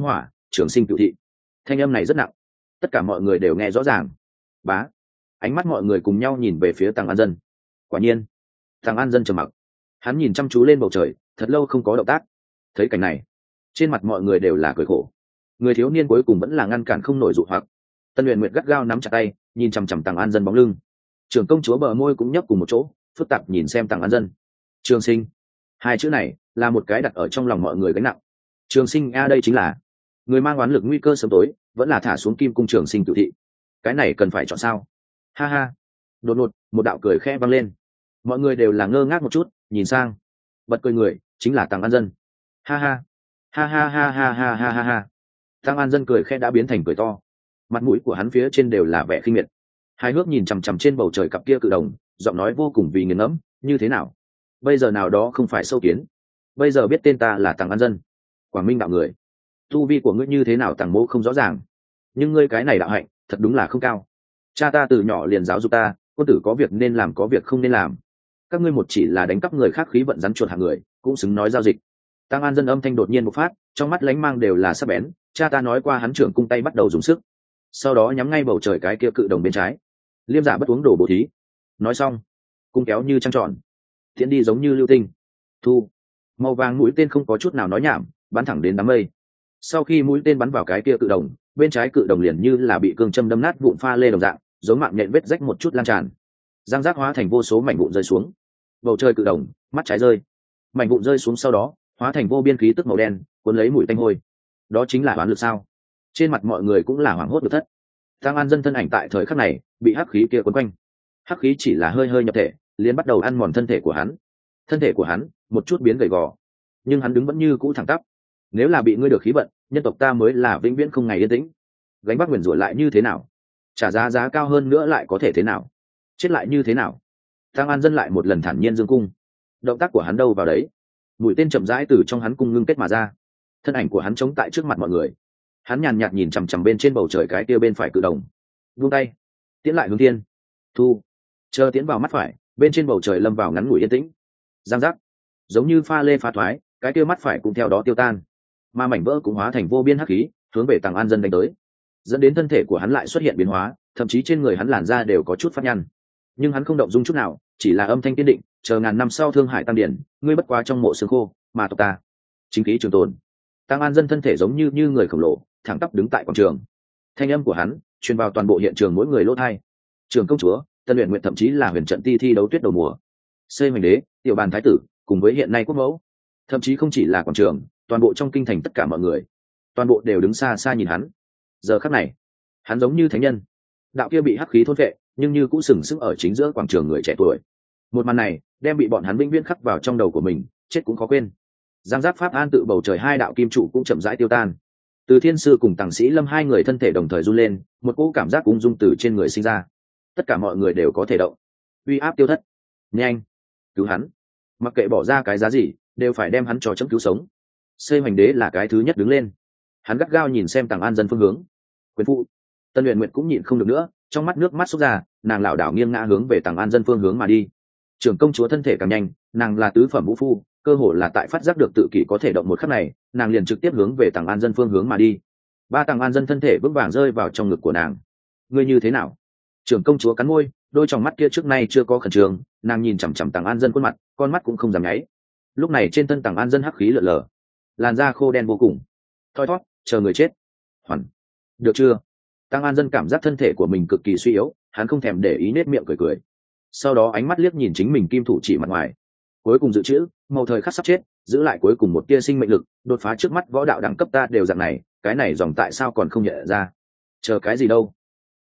trường sinh cựu thị. Thanh âm này rất nặng, tất cả mọi người đều nghe rõ ràng. Bá, ánh mắt mọi người cùng nhau nhìn về phía Tằng An Dân. Quả nhiên, Tằng An Dân trầm mặc, hắn nhìn chăm chú lên bầu trời thật lâu không có động tác. Thấy cảnh này, trên mặt mọi người đều là cười khổ. Người thiếu niên cuối cùng vẫn là ngăn cản không nổi dụ hoặc. Tân Uyển Nguyệt gắt gao nắm chặt tay, nhìn chằm chằm Tằng An Dân bóng lưng. Trưởng công chúa bờ môi cũng nhấp cùng một chỗ, phức tạp nhìn xem Tằng An Dân. Trường sinh, hai chữ này là một cái đặt ở trong lòng mọi người gánh nặng. Trường sinh a, đây chính là người mang oán lực nguy cơ sớm tối, vẫn là thả xuống kim cung trường sinh cửu thị. Cái này cần phải chọn sao? Ha ha. Đột ngột, một đạo cười khẽ vang lên. Mọi người đều là ngơ ngác một chút, nhìn sang. Bật cười người chính là Tằng An Dân. Ha ha. Ha ha ha ha ha ha ha ha. Tằng An Dân cười khẽ đã biến thành cười to. Mặt mũi của hắn phía trên đều là vẻ khinh miệt. Hài hước nhìn chằm chằm trên bầu trời cặp kia cự đồng, giọng nói vô cùng vì nghiền ngẫm, như thế nào? Bây giờ nào đó không phải sâu kiến. Bây giờ biết tên ta là Tằng An Dân. Quảng Minh đạo người. Tu vi của ngươi như thế nào Tằng mỗ không rõ ràng. Nhưng ngươi cái này đạo hạnh, thật đúng là không cao. Cha ta từ nhỏ liền giáo dục ta, quân tử có việc nên làm có việc không nên làm. Các ngươi một chỉ là đánh cắp người khác khí vận rắn chuột hạng người, cũng xứng nói giao dịch. Tằng An Dân âm thanh đột nhiên bộc phát, trong mắt lánh mang đều là sắc bén. Cha ta nói qua hắn trưởng cung tay bắt đầu dùng sức, sau đó nhắm ngay bầu trời cái kia cự đồng bên trái. Liêm giả bất uống đổ bổ thí. Nói xong, cung kéo như trăng tròn, thiện đi giống như lưu tinh. Thu. Màu vàng mũi tên không có chút nào nói nhảm, bắn thẳng đến đám mây. Sau khi mũi tên bắn vào cái kia cự đồng, bên trái cự đồng liền như là bị cương châm đâm nát vụn pha lê đồng dạng, giống mạng nhện vết rách một chút lan tràn, răng rác hóa thành vô số mảnh vụn rơi xuống. Bầu trời cự đồng, mắt trái rơi, mảnh vụn rơi xuống sau đó hóa thành vô biên khí tức màu đen, cuốn lấy mùi tanh hôi. Đó chính là oán lực sao? Trên mặt mọi người cũng là hoảng hốt được thất. Tằng An Dân thân ảnh tại thời khắc này bị hắc khí kia quấn quanh. Hắc khí chỉ là hơi hơi nhập thể, liền bắt đầu ăn mòn thân thể của hắn. Thân thể của hắn một chút biến gầy gò, nhưng hắn đứng vẫn như cũ thẳng tắp. Nếu là bị ngươi được khí vận, nhân tộc ta mới là vĩnh viễn không ngày yên tĩnh. Gánh vác nguyền rủa lại như thế nào? Trả giá giá cao hơn nữa lại có thể thế nào? Chết lại như thế nào? Tằng An Dân lại một lần thản nhiên dương cung. Động tác của hắn đâu vào đấy. Mũi tên chậm rãi từ trong hắn cung ngưng kết mà ra. Thân ảnh của hắn chống tại trước mặt mọi người. Hắn nhàn nhạt nhìn chằm chằm bên trên bầu trời cái kia bên phải cự đồng, vung tay tiến lại hướng thiên. Thu. Chờ tiến vào mắt phải, bên trên bầu trời lâm vào ngắn ngủi yên tĩnh. Giang giác, giống như pha lê phá thoái, cái kia mắt phải cũng theo đó tiêu tan, mà mảnh vỡ cũng hóa thành vô biên hắc khí hướng về Tằng An Dân đánh tới, dẫn đến thân thể của hắn lại xuất hiện biến hóa, thậm chí trên người hắn làn da đều có chút phát nhăn. Nhưng hắn không động dung chút nào, chỉ là âm thanh kiên định, chờ ngàn năm sau thương hải tăng điển, ngươi bất quá trong mộ xương khô, mà tộc ta chính khí trường tồn. Tằng An Dân thân thể giống như như người khổng lồ, thẳng tắp đứng tại quảng trường. Thanh âm của hắn truyền vào toàn bộ hiện trường mỗi người lỗ tai. Trường công chúa, Tân Uyển Nguyệt, thậm chí là huyền trận ti thi đấu tuyết đầu mùa, Xây Hoành Đế, tiểu bàn thái tử, cùng với hiện nay quốc mẫu, thậm chí không chỉ là quảng trường, toàn bộ trong kinh thành tất cả mọi người, toàn bộ đều đứng xa xa nhìn hắn. Giờ khắc này, hắn giống như thánh nhân. Đạo kia bị hắc khí thôn vệ, nhưng như cũng sừng sững ở chính giữa quảng trường người trẻ tuổi. Một màn này đem bị bọn hắn vĩnh viễn khắc vào trong đầu của mình, chết cũng khó quên. Giang giác pháp an tự bầu trời hai đạo kim trụ cũng chậm rãi tiêu tan. Từ Thiên Sư cùng Tằng Sĩ Lâm hai người thân thể đồng thời run lên, một cỗ cảm giác ung dung từ trên người sinh ra. Tất cả mọi người đều có thể động. Uy áp tiêu thất. Nhanh, cứu hắn. Mặc kệ bỏ ra cái giá gì, đều phải đem hắn cho chấm cứu sống. Xây Hoành Đế là cái thứ nhất đứng lên. Hắn gắt gao nhìn xem Tằng An Dân phương hướng. Quyền phụ. Tân Uyển Nguyệt cũng nhịn không được nữa, trong mắt nước mắt xúc ra, nàng lảo đảo nghiêng ngã hướng về Tằng An Dân phương hướng mà đi. Trưởng công chúa thân thể càng nhanh, nàng là tứ phẩm vũ phu, cơ hồ là tại phát giác được tự kỷ có thể động một khắc này, nàng liền trực tiếp hướng về Tằng An Dân phương hướng mà đi. Ba Tằng An Dân thân thể vững vàng rơi vào trong ngực của nàng. Ngươi như thế nào? Trưởng công chúa cắn môi, đôi tròng mắt kia trước nay chưa có khẩn trương, nàng nhìn chằm chằm Tằng An Dân khuôn mặt, con mắt cũng không dám nháy. Lúc này trên thân Tằng An Dân hắc khí lượn lờ, làn da khô đen vô cùng. Thoi thoát, chờ người chết. Hoàn. Được chưa? Tằng An Dân cảm giác thân thể của mình cực kỳ suy yếu, hắn không thèm để ý, nết miệng cười cười. Sau đó ánh mắt liếc nhìn chính mình kim thủ chỉ mặt ngoài. Cuối cùng dự trữ, màu thời khắc sắp chết, giữ lại cuối cùng một tia sinh mệnh lực, đột phá trước mắt võ đạo đẳng cấp ta đều dạng này, cái này dòng tại sao còn không nhận ra? Chờ cái gì đâu?